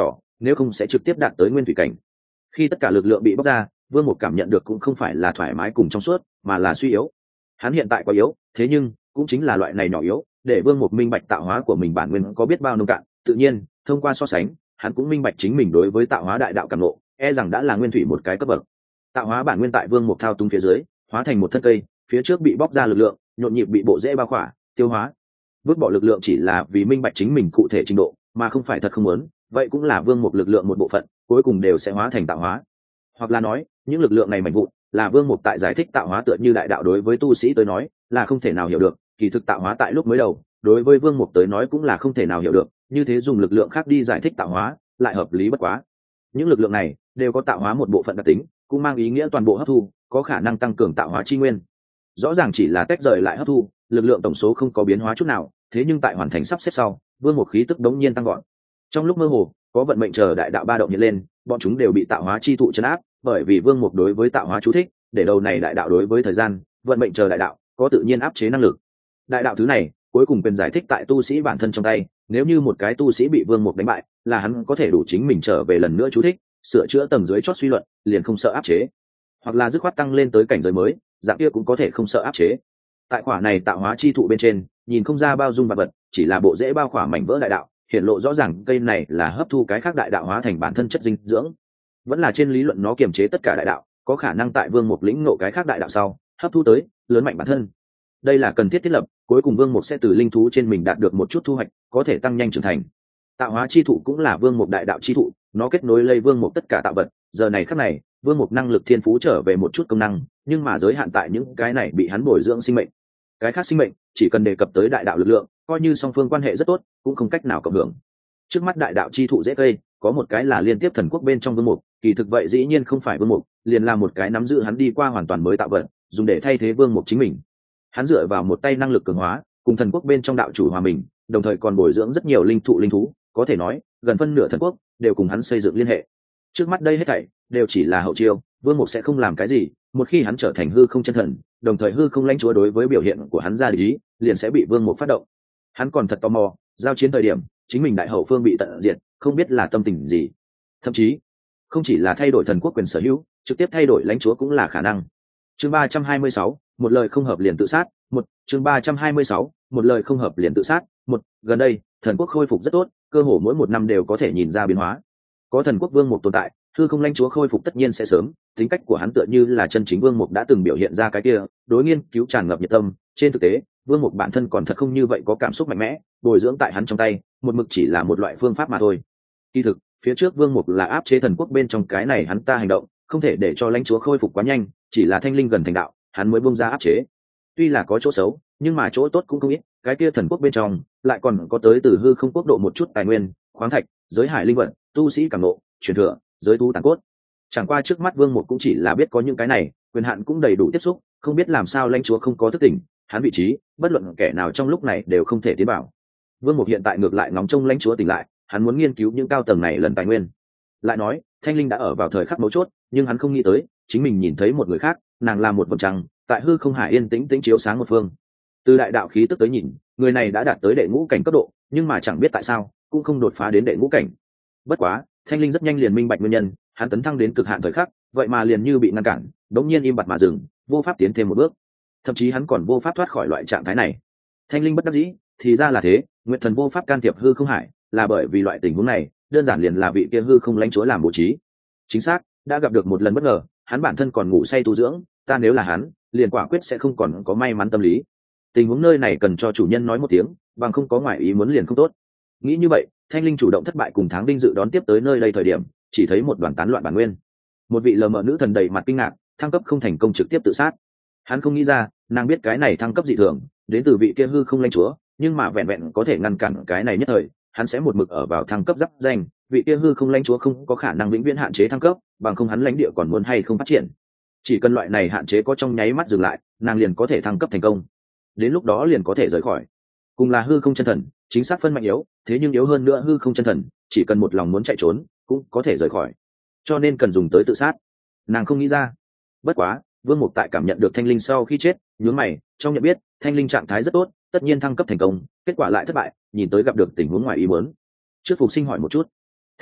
nếu không sẽ trực tiếp đạt tới nguyên thủy cảnh. Khi tất cả lực lượng bị bóc ra, Vương Mục cảm nhận được cũng không phải là thoải mái cùng trong suốt, mà là suy yếu. Hắn hiện tại quá yếu, thế nhưng cũng chính là loại này nhỏ yếu, để Vương Mục minh bạch tạo hóa của mình bản nguyên có biết bao nông cạn. Tự nhiên, thông qua so sánh, hắn cũng minh bạch chính mình đối với tạo hóa đại đạo cảm ngộ, e rằng đã là nguyên thủy một cái cấp bậc. Tạo hóa bản nguyên tại Vương Mục thao túng phía dưới, hóa thành một thân cây, phía trước bị bóc ra lực lượng, nhộn nhịp bị bộ rễ bao khỏa, tiêu hóa. Vứt bỏ lực lượng chỉ là vì minh bạch chính mình cụ thể trình độ, mà không phải thật không muốn, vậy cũng là Vương Mục lực lượng một bộ phận, cuối cùng đều sẽ hóa thành tạo hóa. Hoặc là nói, những lực lượng này mạnh vụn, là Vương Mục tại giải thích tạo hóa tựa như đại đạo đối với tu sĩ tới nói, là không thể nào hiểu được, kỳ thực tạo hóa tại lúc mới đầu, đối với Vương Mục tới nói cũng là không thể nào hiểu được, như thế dùng lực lượng khác đi giải thích tạo hóa, lại hợp lý bất quá. Những lực lượng này đều có tạo hóa một bộ phận đặc tính, cũng mang ý nghĩa toàn bộ hấp thu, có khả năng tăng cường tạo hóa chi nguyên. Rõ ràng chỉ là tách rời lại hấp thu, lực lượng tổng số không có biến hóa chút nào, thế nhưng tại hoàn thành sắp xếp sau, Vương Mục khí tức đống nhiên tăng gọn. Trong lúc mơ hồ, có vận mệnh chờ đại đạo ba động hiện lên, bọn chúng đều bị tạo hóa chi thụ trấn áp, bởi vì Vương Mục đối với tạo hóa chú thích, để đầu này đại đạo đối với thời gian, vận mệnh chờ đại đạo có tự nhiên áp chế năng lực. Đại đạo thứ này, cuối cùng quyền giải thích tại tu sĩ bản thân trong tay, nếu như một cái tu sĩ bị Vương Mục đánh bại, là hắn có thể đủ chính mình trở về lần nữa chú thích, sửa chữa tầng dưới chót suy luận, liền không sợ áp chế. Hoặc là dứt khoát tăng lên tới cảnh giới mới, dạng kia cũng có thể không sợ áp chế. Tại khỏa này tạo hóa chi thụ bên trên, nhìn không ra bao dung vật vật, chỉ là bộ rễ bao khỏa mảnh vỡ đại đạo, hiện lộ rõ ràng cây này là hấp thu cái khác đại đạo hóa thành bản thân chất dinh dưỡng. Vẫn là trên lý luận nó kiềm chế tất cả đại đạo, có khả năng tại Vương Mục lĩnh ngộ cái khác đại đạo sau, hấp thu tới, lớn mạnh bản thân. Đây là cần thiết thiết lập, cuối cùng Vương Mục sẽ từ linh thú trên mình đạt được một chút thu hoạch, có thể tăng nhanh trưởng thành. Tạo hóa chi thụ cũng là Vương Mục đại đạo chi thụ, nó kết nối lây Vương Mục tất cả tạo vật, giờ này khắc này, Vương Mục năng lực thiên phú trở về một chút công năng, nhưng mà giới hạn tại những cái này bị hắn bồi dưỡng sinh mệnh. Cái khác sinh mệnh, chỉ cần đề cập tới đại đạo lực lượng, coi như song phương quan hệ rất tốt, cũng không cách nào cộng hưởng. Trước mắt đại đạo chi thụ dễ cây, có một cái là liên tiếp thần quốc bên trong Vương Mục, kỳ thực vậy dĩ nhiên không phải Vương Mục, liền là một cái nắm giữ hắn đi qua hoàn toàn mới tạo vật, dùng để thay thế Vương Mục chính mình. Hắn dựa vào một tay năng lực cường hóa, cùng thần quốc bên trong đạo chủ hòa mình, đồng thời còn bồi dưỡng rất nhiều linh thụ linh thú, có thể nói, gần phân nửa thần quốc đều cùng hắn xây dựng liên hệ. Trước mắt đây hết thảy đều chỉ là hậu chiêu, Vương Mục sẽ không làm cái gì, một khi hắn trở thành hư không chân thần, đồng thời hư không lãnh chúa đối với biểu hiện của hắn ra lý, liền sẽ bị Vương Mục phát động. Hắn còn thật tò mò, giao chiến thời điểm, chính mình đại hậu phương bị tận diệt, không biết là tâm tình gì. Thậm chí, không chỉ là thay đổi thần quốc quyền sở hữu, trực tiếp thay đổi lãnh chúa cũng là khả năng. Chương ba trăm hai mươi sáu, một lời không hợp liền tự sát, một, chương ba trăm hai mươi sáu, một lời không hợp liền tự sát, một, gần đây, thần quốc khôi phục rất tốt, cơ hồ mỗi một năm đều có thể nhìn ra biến hóa. Có thần quốc Vương Mục tồn tại, hư không lãnh chúa khôi phục tất nhiên sẽ sớm, tính cách của hắn tựa như là chân chính Vương Mục đã từng biểu hiện ra cái kia, đối nghiên cứu tràn ngập nhiệt tâm, trên thực tế, Vương Mục bản thân còn thật không như vậy có cảm xúc mạnh mẽ, bồi dưỡng tại hắn trong tay, một mực chỉ là một loại phương pháp mà thôi. Kỳ thực, phía trước Vương Mục là áp chế thần quốc bên trong cái này hắn ta hành động, không thể để cho lãnh chúa khôi phục quá nhanh, chỉ là thanh linh gần thành đạo, hắn mới buông ra áp chế. Tuy là có chỗ xấu, nhưng mà chỗ tốt cũng không ít, cái kia thần quốc bên trong lại còn có tới từ hư không quốc độ một chút tài nguyên, khoáng thạch, giới hải linh vật, tu sĩ cảm nộ, truyền thừa, giới tu tàn cốt. Chẳng qua trước mắt Vương Mục cũng chỉ là biết có những cái này, quyền hạn cũng đầy đủ tiếp xúc, không biết làm sao lãnh chúa không có thức tỉnh, hắn vị trí, bất luận kẻ nào trong lúc này đều không thể tiến vào. Vương Mục hiện tại ngược lại ngóng trông lãnh chúa tỉnh lại, hắn muốn nghiên cứu những cao tầng này lần tài nguyên. Lại nói, Thanh Linh đã ở vào thời khắc mấu chốt, nhưng hắn không nghĩ tới, chính mình nhìn thấy một người khác, nàng là một vầng trăng, tại hư không hải yên tĩnh tĩnh chiếu sáng một phương. Từ đại đạo khí tức tới nhìn, người này đã đạt tới đệ ngũ cảnh cấp độ, nhưng mà chẳng biết tại sao, cũng không đột phá đến đệ ngũ cảnh. Bất quá, Thanh Linh rất nhanh liền minh bạch nguyên nhân, hắn tấn thăng đến cực hạn thời khắc, vậy mà liền như bị ngăn cản, đống nhiên im bặt mà dừng, vô pháp tiến thêm một bước. Thậm chí hắn còn vô pháp thoát khỏi loại trạng thái này. Thanh Linh bất đắc dĩ, thì ra là thế, Nguyệt Thần vô pháp can thiệp hư không hải, là bởi vì loại tình huống này, đơn giản liền là vị kia hư không lãnh chúa làm bố trí. Chính xác, đã gặp được một lần bất ngờ, hắn bản thân còn ngủ say tu dưỡng, ta nếu là hắn, liền quả quyết sẽ không còn có may mắn tâm lý. Tình huống nơi này cần cho chủ nhân nói một tiếng, bằng không có ngoại ý muốn liền không tốt. Nghĩ như vậy, Thanh Linh chủ động thất bại cùng Tháng Đinh dự đón tiếp tới nơi đây thời điểm, chỉ thấy một đoàn tán loạn bản nguyên. Một vị lờ mờ nữ thần đầy mặt kinh ngạc, thăng cấp không thành công trực tiếp tự sát. Hắn không nghĩ ra, nàng biết cái này thăng cấp dị thường, đến từ vị kia hư không lãnh chúa, nhưng mà vẹn vẹn có thể ngăn cản cái này nhất thời, hắn sẽ một mực ở vào thăng cấp giáp danh, vị kia hư không lãnh chúa không có khả năng vĩnh viễn hạn chế thăng cấp, bằng không hắn lãnh địa còn muốn hay không phát triển. Chỉ cần loại này hạn chế có trong nháy mắt dừng lại, nàng liền có thể thăng cấp thành công. Đến lúc đó liền có thể rời khỏi. Cùng là hư không chân thần, chính xác phân mạnh yếu, thế nhưng yếu hơn nữa hư không chân thần, chỉ cần một lòng muốn chạy trốn, cũng có thể rời khỏi. Cho nên cần dùng tới tự sát. Nàng không nghĩ ra. Bất quá, Vương Mục tại cảm nhận được Thanh Linh sau khi chết, nhướng mày, trong nhận biết, Thanh Linh trạng thái rất tốt, tất nhiên thăng cấp thành công, kết quả lại thất bại, nhìn tới gặp được tình huống ngoài ý muốn. Trước phục sinh hỏi một chút.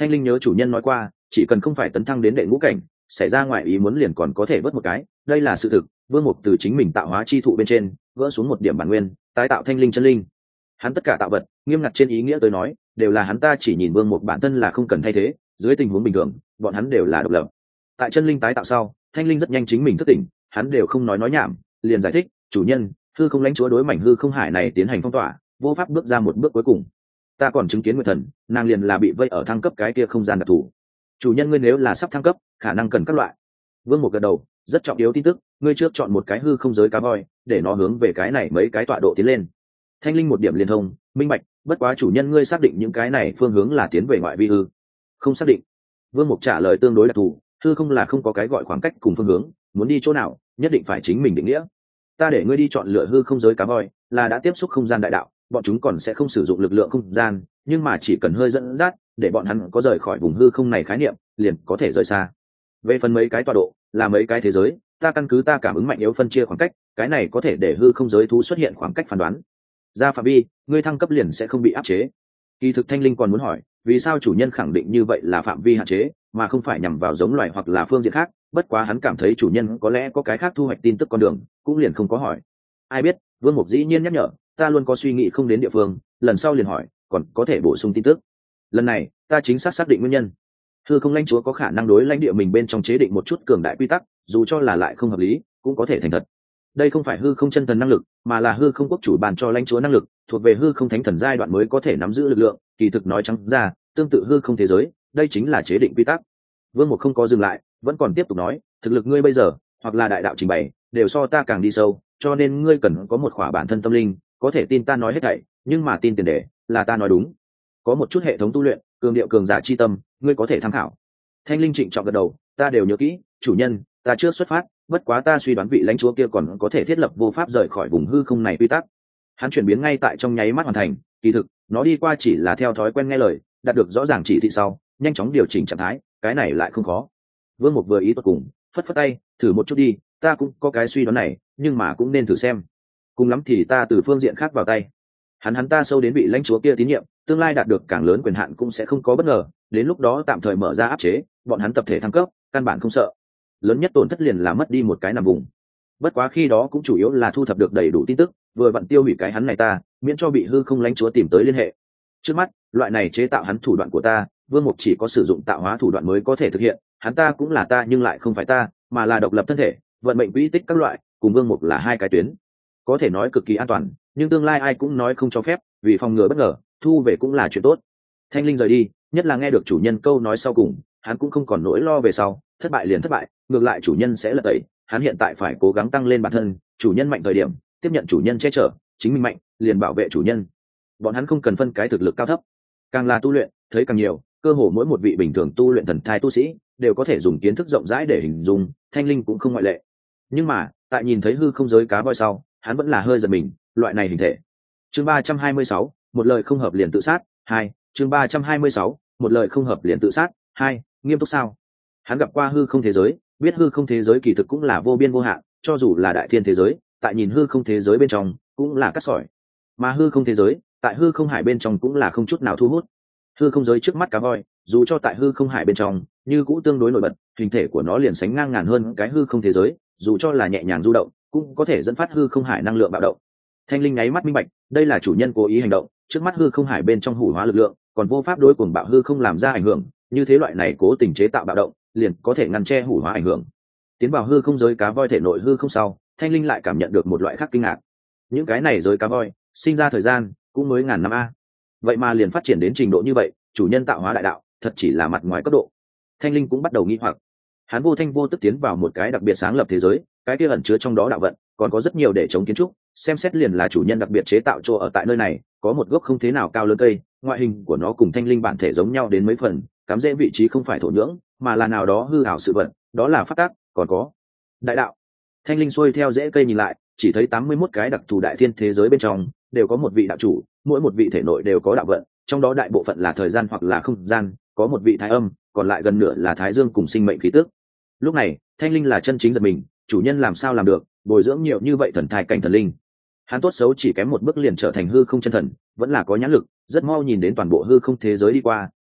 Thanh linh nhớ chủ nhân nói qua, chỉ cần không phải tấn thăng đến đệ ngũ cảnh, xảy ra ngoài ý muốn liền còn có thể vớt một cái, đây là sự thực. Vương Mục từ chính mình tạo hóa chi thụ bên trên gỡ xuống một điểm bản nguyên, tái tạo thanh linh chân linh. Hắn tất cả tạo vật, nghiêm ngặt trên ý nghĩa tôi nói, đều là hắn ta chỉ nhìn Vương Mục bản thân là không cần thay thế, dưới tình huống bình thường, bọn hắn đều là độc lập. Tại chân linh tái tạo sau, thanh linh rất nhanh chính mình thức tỉnh, hắn đều không nói nói nhảm, liền giải thích, chủ nhân, hư không lãnh chúa đối mảnh hư không hải này tiến hành phong tỏa, vô pháp bước ra một bước cuối cùng. Ta còn chứng kiến nguyệt thần, nàng liền là bị vây ở thăng cấp cái kia không gian đặc thù. Chủ nhân ngươi nếu là sắp thăng cấp, khả năng cần các loại. Vương Mục gật đầu, rất trọng yếu tin tức, ngươi trước chọn một cái hư không giới cá voi, để nó hướng về cái này mấy cái tọa độ tiến lên. Thanh linh một điểm liên thông, minh bạch, bất quá chủ nhân ngươi xác định những cái này phương hướng là tiến về ngoại vi ư? Không xác định. Vương Mục trả lời tương đối đặc thù, hư không là không có cái gọi khoảng cách cùng phương hướng, muốn đi chỗ nào, nhất định phải chính mình định nghĩa. Ta để ngươi đi chọn lựa hư không giới cá voi, là đã tiếp xúc không gian đại đạo, bọn chúng còn sẽ không sử dụng lực lượng không gian, nhưng mà chỉ cần hơi dẫn dắt, để bọn hắn có rời khỏi vùng hư không này khái niệm, liền có thể rời xa. Về phần mấy cái tọa độ, là mấy cái thế giới, ta căn cứ ta cảm ứng mạnh yếu phân chia khoảng cách, cái này có thể để hư không giới thú xuất hiện khoảng cách phán đoán. Ra phạm vi, ngươi thăng cấp liền sẽ không bị áp chế. Kỳ thực Thanh linh còn muốn hỏi, vì sao chủ nhân khẳng định như vậy là phạm vi hạn chế, mà không phải nhằm vào giống loài hoặc là phương diện khác, bất quá hắn cảm thấy chủ nhân có lẽ có cái khác thu hoạch tin tức con đường, cũng liền không có hỏi. Ai biết, Vương Mục dĩ nhiên nhắc nhở, ta luôn có suy nghĩ không đến địa phương, lần sau liền hỏi, còn có thể bổ sung tin tức. Lần này, ta chính xác xác định nguyên nhân. Hư không lãnh chúa có khả năng đối lãnh địa mình bên trong chế định một chút cường đại quy tắc, dù cho là lại không hợp lý, cũng có thể thành thật. Đây không phải hư không chân thần năng lực, mà là hư không quốc chủ bàn cho lãnh chúa năng lực, thuộc về hư không thánh thần giai đoạn mới có thể nắm giữ lực lượng, kỳ thực nói trắng ra, tương tự hư không thế giới, đây chính là chế định quy tắc. Vương Mục không có dừng lại, vẫn còn tiếp tục nói, thực lực ngươi bây giờ, hoặc là đại đạo trình bày, đều so ta càng đi sâu, cho nên ngươi cần có một khỏa bản thân tâm linh, có thể tin ta nói hết thảy, nhưng mà tin tiền đề là ta nói đúng. Có một chút hệ thống tu luyện, cường điệu cường giả chi tâm, ngươi có thể tham khảo. Thanh linh trịnh trọng gật đầu, ta đều nhớ kỹ, chủ nhân, ta chưa xuất phát, bất quá ta suy đoán vị lãnh chúa kia còn có thể thiết lập vô pháp rời khỏi vùng hư không này quy tắc. Hắn chuyển biến ngay tại trong nháy mắt hoàn thành, kỳ thực, nó đi qua chỉ là theo thói quen nghe lời, đạt được rõ ràng chỉ thị sau, nhanh chóng điều chỉnh trạng thái, cái này lại không khó. Vương Mục vừa ý tốt cùng, phất phất tay, thử một chút đi, ta cũng có cái suy đoán này, nhưng mà cũng nên thử xem. Cùng lắm thì ta từ phương diện khác vào tay. Hắn hắn ta sâu đến bị lãnh chúa kia tín nhiệm, tương lai đạt được càng lớn quyền hạn cũng sẽ không có bất ngờ, đến lúc đó tạm thời mở ra áp chế, bọn hắn tập thể thăng cấp, căn bản không sợ. Lớn nhất tổn thất liền là mất đi một cái nằm vùng. Bất quá khi đó cũng chủ yếu là thu thập được đầy đủ tin tức, vừa vặn tiêu hủy cái hắn này ta, miễn cho bị hư không lãnh chúa tìm tới liên hệ. Trước mắt, loại này chế tạo hắn thủ đoạn của ta, Vương Mục chỉ có sử dụng tạo hóa thủ đoạn mới có thể thực hiện, hắn ta cũng là ta nhưng lại không phải ta, mà là độc lập thân thể, vận mệnh quỹ tích các loại, cùng Vương Mục là hai cái tuyến. Có thể nói cực kỳ an toàn, nhưng tương lai ai cũng nói không cho phép, vì phòng ngừa bất ngờ, thu về cũng là chuyện tốt. Thanh linh rời đi, nhất là nghe được chủ nhân câu nói sau cùng, hắn cũng không còn nỗi lo về sau, thất bại liền thất bại, ngược lại chủ nhân sẽ lật tẩy, hắn hiện tại phải cố gắng tăng lên bản thân, chủ nhân mạnh thời điểm, tiếp nhận chủ nhân che chở, chính mình mạnh, liền bảo vệ chủ nhân. Bọn hắn không cần phân cái thực lực cao thấp, càng là tu luyện, thấy càng nhiều, cơ hồ mỗi một vị bình thường tu luyện thần thai tu sĩ đều có thể dùng kiến thức rộng rãi để hình dung, Thanh linh cũng không ngoại lệ. Nhưng mà, tại nhìn thấy hư không giới cá voi sau, hắn vẫn là hơi giật mình, loại này hình thể. Chương ba trăm hai mươi sáu, một lời không hợp liền tự sát, hai, chương ba trăm hai mươi sáu, một lời không hợp liền tự sát, hai, nghiêm túc sao? Hắn gặp qua hư không thế giới, biết hư không thế giới kỳ thực cũng là vô biên vô hạn, cho dù là đại thiên thế giới, tại nhìn hư không thế giới bên trong, cũng là cát sỏi. Mà hư không thế giới, tại hư không hải bên trong cũng là không chút nào thu hút. Hư không giới trước mắt cá voi, dù cho tại hư không hải bên trong, như cũ tương đối nổi bật, hình thể của nó liền sánh ngang ngàn hơn cái hư không thế giới, dù cho là nhẹ nhàng du động, cũng có thể dẫn phát hư không hải năng lượng bạo động. Thanh linh nháy mắt minh bạch, đây là chủ nhân cố ý hành động, trước mắt hư không hải bên trong hủ hóa lực lượng, còn vô pháp đối cuồng bạo hư không làm ra ảnh hưởng, như thế loại này cố tình chế tạo bạo động, liền có thể ngăn che hủ hóa ảnh hưởng. Tiến vào hư không giới cá voi thể nội hư không sau, Thanh linh lại cảm nhận được một loại khác kinh ngạc. Những cái này giới cá voi, sinh ra thời gian cũng mới ngàn năm a, vậy mà liền phát triển đến trình độ như vậy, chủ nhân tạo hóa đại đạo, thật chỉ là mặt ngoài cấp độ. Thanh linh cũng bắt đầu nghi hoặc. Hắn vô thanh vô tức tiến vào một cái đặc biệt sáng lập thế giới, cái kia ẩn chứa trong đó đạo vận, còn có rất nhiều để chống kiến trúc, xem xét liền là chủ nhân đặc biệt chế tạo chỗ ở tại nơi này, có một gốc không thế nào cao lớn cây, ngoại hình của nó cùng thanh linh bản thể giống nhau đến mấy phần, cắm rễ vị trí không phải thổ nhưỡng, mà là nào đó hư ảo sự vật, đó là pháp tắc, còn có đại đạo. Thanh linh xuôi theo rễ cây nhìn lại, chỉ thấy tám mươi mốt cái đặc thù đại thiên thế giới bên trong đều có một vị đạo chủ, mỗi một vị thể nội đều có đạo vận, trong đó đại bộ phận là thời gian hoặc là không gian, có một vị thái âm, còn lại gần nửa là thái dương cùng sinh mệnh khí tức. Lúc này, Thanh linh là chân chính giật mình, chủ nhân làm sao làm được bồi dưỡng nhiều như vậy thần thai cảnh thần linh. Hắn tốt xấu chỉ kém một bước liền trở thành hư không chân thần, vẫn là có nhãn lực, rất mau nhìn đến toàn bộ hư không thế giới đi qua,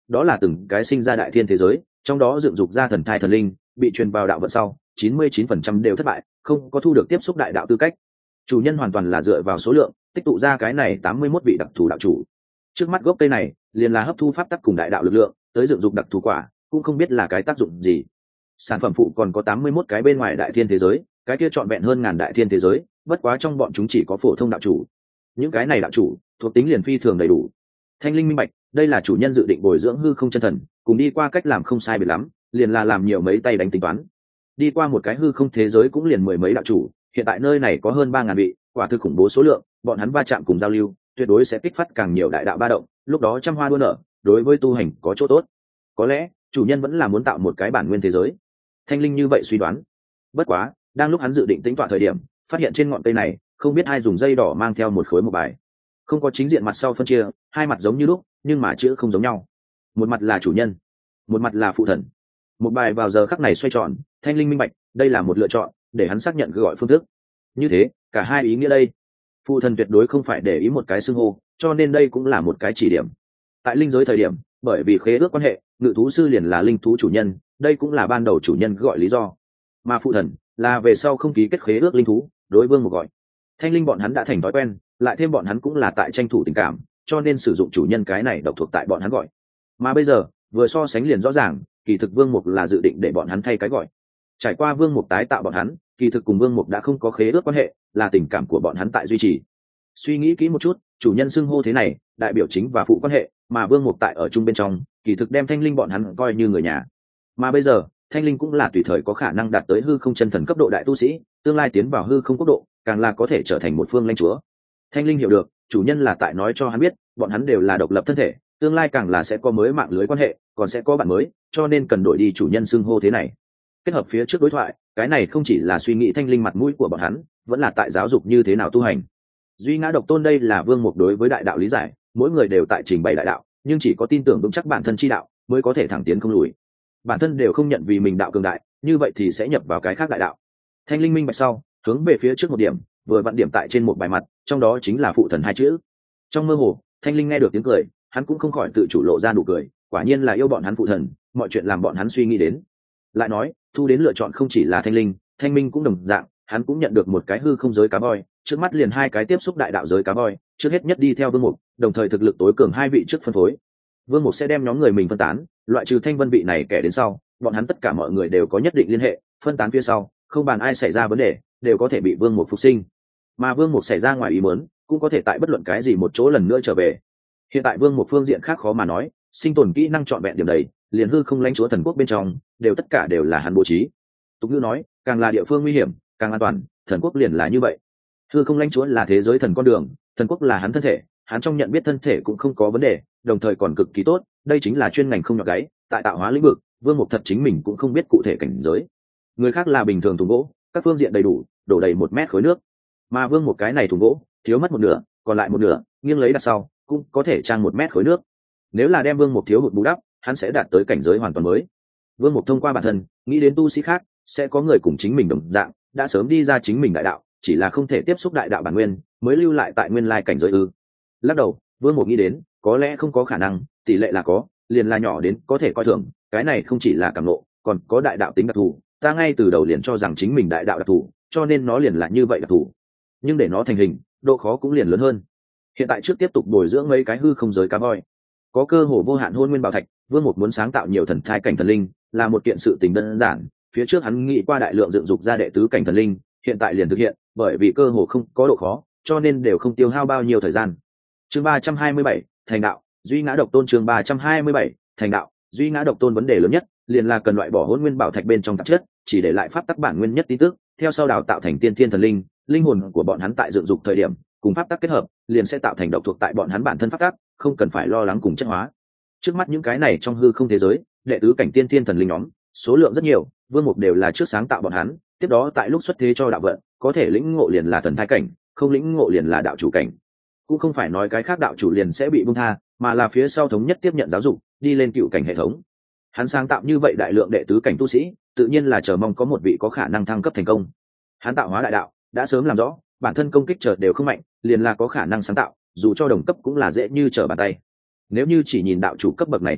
đó là từng cái sinh ra đại thiên thế giới, trong đó dựng dục ra thần thai thần linh, bị truyền vào đạo vận sau chín mươi chín phần trăm đều thất bại, không có thu được tiếp xúc đại đạo tư cách. Chủ nhân hoàn toàn là dựa vào số lượng tích tụ ra cái này tám mươi mốt vị đặc thù đạo chủ. Trước mắt gốc cây này liền là hấp thu pháp tắc cùng đại đạo lực lượng tới dựng dục đặc thù quả, cũng không biết là cái tác dụng gì. Sản phẩm phụ còn có tám mươi mốt cái bên ngoài đại thiên thế giới, cái kia trọn vẹn hơn ngàn đại thiên thế giới, bất quá trong bọn chúng chỉ có phổ thông đạo chủ. Những cái này đạo chủ thuộc tính liền phi thường đầy đủ. Thanh linh minh bạch, đây là chủ nhân dự định bồi dưỡng hư không chân thần, cùng đi qua cách làm không sai biệt lắm, liền là làm nhiều mấy tay đánh tính toán. Đi qua một cái hư không thế giới cũng liền mười mấy đạo chủ, hiện tại nơi này có hơn ba ngàn vị, quả thực khủng bố số lượng, bọn hắn va chạm cùng giao lưu, tuyệt đối sẽ kích phát càng nhiều đại đạo ba động, lúc đó trăm hoa đua nở, đối với tu hành có chỗ tốt. Có lẽ chủ nhân vẫn là muốn tạo một cái bản nguyên thế giới. Thanh linh như vậy suy đoán. Bất quá đang lúc hắn dự định tính toán thời điểm, phát hiện trên ngọn cây này không biết ai dùng dây đỏ mang theo một khối một bài, không có chính diện mặt sau phân chia, hai mặt giống như lúc nhưng mà chữ không giống nhau. Một mặt là chủ nhân, một mặt là phụ thần. Một bài vào giờ khắc này xoay tròn, thanh linh minh bạch đây là một lựa chọn để hắn xác nhận gọi phương thức. Như thế cả hai ý nghĩa đây. Phụ thần tuyệt đối không phải để ý một cái xưng hô, cho nên đây cũng là một cái chỉ điểm. Tại linh giới thời điểm, bởi vì khế ước quan hệ, ngự thú sư liền là linh thú chủ nhân, đây cũng là ban đầu chủ nhân gọi lý do. Mà phụ thần là về sau không ký kết khế ước linh thú, đối vương một gọi. Thanh linh bọn hắn đã thành thói quen, lại thêm bọn hắn cũng là tại tranh thủ tình cảm, cho nên sử dụng chủ nhân cái này độc thuộc tại bọn hắn gọi. Mà bây giờ vừa so sánh liền rõ ràng, kỳ thực vương mục là dự định để bọn hắn thay cái gọi. Trải qua vương mục tái tạo bọn hắn, kỳ thực cùng vương mục đã không có khế ước quan hệ, là tình cảm của bọn hắn tại duy trì. Suy nghĩ kỹ một chút, chủ nhân xưng hô thế này đại biểu chính và phụ quan hệ, mà vương mục tại ở chung bên trong kỳ thực đem thanh linh bọn hắn coi như người nhà. Mà bây giờ thanh linh cũng là tùy thời có khả năng đạt tới hư không chân thần cấp độ đại tu sĩ, tương lai tiến vào hư không quốc độ càng là có thể trở thành một phương lãnh chúa. Thanh linh hiểu được chủ nhân là tại nói cho hắn biết bọn hắn đều là độc lập thân thể, tương lai càng là sẽ có mới mạng lưới quan hệ, còn sẽ có bạn mới, cho nên cần đổi đi chủ nhân xưng hô thế này. Kết hợp phía trước đối thoại, cái này không chỉ là suy nghĩ thanh linh mặt mũi của bọn hắn, vẫn là tại giáo dục như thế nào tu hành. Duy ngã độc tôn đây là vương mục đối với đại đạo lý giải, mỗi người đều tại trình bày đại đạo, nhưng chỉ có tin tưởng vững chắc bản thân chi đạo mới có thể thẳng tiến không lùi. Bản thân đều không nhận vì mình đạo cường đại, như vậy thì sẽ nhập vào cái khác đại đạo. Thanh linh minh bạch sau, hướng về phía trước một điểm, vừa vặn điểm tại trên một bài mặt, trong đó chính là phụ thần hai chữ. Trong mơ hồ, thanh linh nghe được tiếng cười, hắn cũng không khỏi tự chủ lộ ra nụ cười, quả nhiên là yêu bọn hắn phụ thần, mọi chuyện làm bọn hắn suy nghĩ đến. Lại nói, thu đến lựa chọn không chỉ là thanh linh, thanh minh cũng đồng dạng, hắn cũng nhận được một cái hư không giới cá voi, trước mắt liền hai cái tiếp xúc đại đạo giới cá voi, trước hết nhất đi theo vương mục, đồng thời thực lực tối cường hai vị trước phân phối. Vương mục sẽ đem nhóm người mình phân tán, loại trừ thanh vân vị này kẻ đến sau, bọn hắn tất cả mọi người đều có nhất định liên hệ, phân tán phía sau, không bàn ai xảy ra vấn đề, đều có thể bị vương mục phục sinh. Mà vương mục xảy ra ngoài ý muốn, cũng có thể tại bất luận cái gì một chỗ lần nữa trở về. Hiện tại vương mục phương diện khác khó mà nói, sinh tồn kỹ năng trọn vẹn điểm đầy, liền hư không lãnh chúa thần quốc bên trong, đều tất cả đều là hắn bố trí. Tục ngữ nói, càng là địa phương nguy hiểm, càng an toàn, thần quốc liền là như vậy. Hư không lãnh chúa là thế giới thần con đường, thần quốc là hắn thân thể, hắn trong nhận biết thân thể cũng không có vấn đề, đồng thời còn cực kỳ tốt, đây chính là chuyên ngành không nhọt gáy, tại tạo hóa lĩnh vực, vương mục thật chính mình cũng không biết cụ thể cảnh giới. Người khác là bình thường thùng gỗ, các phương diện đầy đủ, đổ đầy một mét khối nước, mà vương một cái này thùng gỗ thiếu mất một nửa, còn lại một nửa nghiêng lấy đặt sau cũng có thể trang một mét khối nước. Nếu là đem vương mục thiếu hụt bù đắp, hắn sẽ đạt tới cảnh giới hoàn toàn mới. Vương mục thông qua bản thân nghĩ đến tu sĩ khác sẽ có người cùng chính mình đồng dạng, đã sớm đi ra chính mình đại đạo, chỉ là không thể tiếp xúc đại đạo bản nguyên, mới lưu lại tại nguyên lai cảnh giới ư? Lắc đầu, vương mục nghĩ đến có lẽ không có khả năng, tỷ lệ là có, liền là nhỏ đến có thể coi thường. Cái này không chỉ là cảm nộ, còn có đại đạo tính đặc thù, ta ngay từ đầu liền cho rằng chính mình đại đạo đặc thù, cho nên nó liền là như vậy đặc thù. Nhưng để nó thành hình, độ khó cũng liền lớn hơn. Hiện tại trước tiếp tục bồi dưỡng mấy cái hư không giới cá voi, có cơ hồ vô hạn hôn nguyên bảo thạch, vương mục muốn sáng tạo nhiều thần thai cảnh thần linh là một kiện sự tình đơn giản. Phía trước hắn nghĩ qua đại lượng dựng dục ra đệ tứ cảnh thần linh, hiện tại liền thực hiện, bởi vì cơ hồ không có độ khó, cho nên đều không tiêu hao bao nhiêu thời gian. Chương ba trăm hai mươi bảy, thành đạo, duy ngã độc tôn. Chương ba trăm hai mươi bảy, thành đạo, duy ngã độc tôn. Vấn đề lớn nhất liền là cần loại bỏ hôn nguyên bảo thạch bên trong tạp chất, chỉ để lại pháp tắc bản nguyên nhất tin tức, theo sau đào tạo thành tiên thiên thần linh, linh hồn của bọn hắn tại dựng dục thời điểm cùng pháp tắc kết hợp, liền sẽ tạo thành độc thuộc tại bọn hắn bản thân pháp tắc, không cần phải lo lắng cùng chất hóa. Trước mắt những cái này trong hư không thế giới, đệ tứ cảnh tiên thiên thần linh nhóm, số lượng rất nhiều, vương mục đều là trước sáng tạo bọn hắn, tiếp đó tại lúc xuất thế cho đạo vận, có thể lĩnh ngộ liền là thần thái cảnh, không lĩnh ngộ liền là đạo chủ cảnh. Cũng không phải nói cái khác đạo chủ liền sẽ bị buông tha, mà là phía sau thống nhất tiếp nhận giáo dục, đi lên cựu cảnh hệ thống. Hắn sáng tạo như vậy đại lượng đệ tứ cảnh tu sĩ, tự nhiên là chờ mong có một vị có khả năng thăng cấp thành công. Hắn tạo hóa đại đạo đã sớm làm rõ, bản thân công kích trở đều không mạnh, liền là có khả năng sáng tạo, dù cho đồng cấp cũng là dễ như trở bàn tay. Nếu như chỉ nhìn đạo chủ cấp bậc này chiến lực,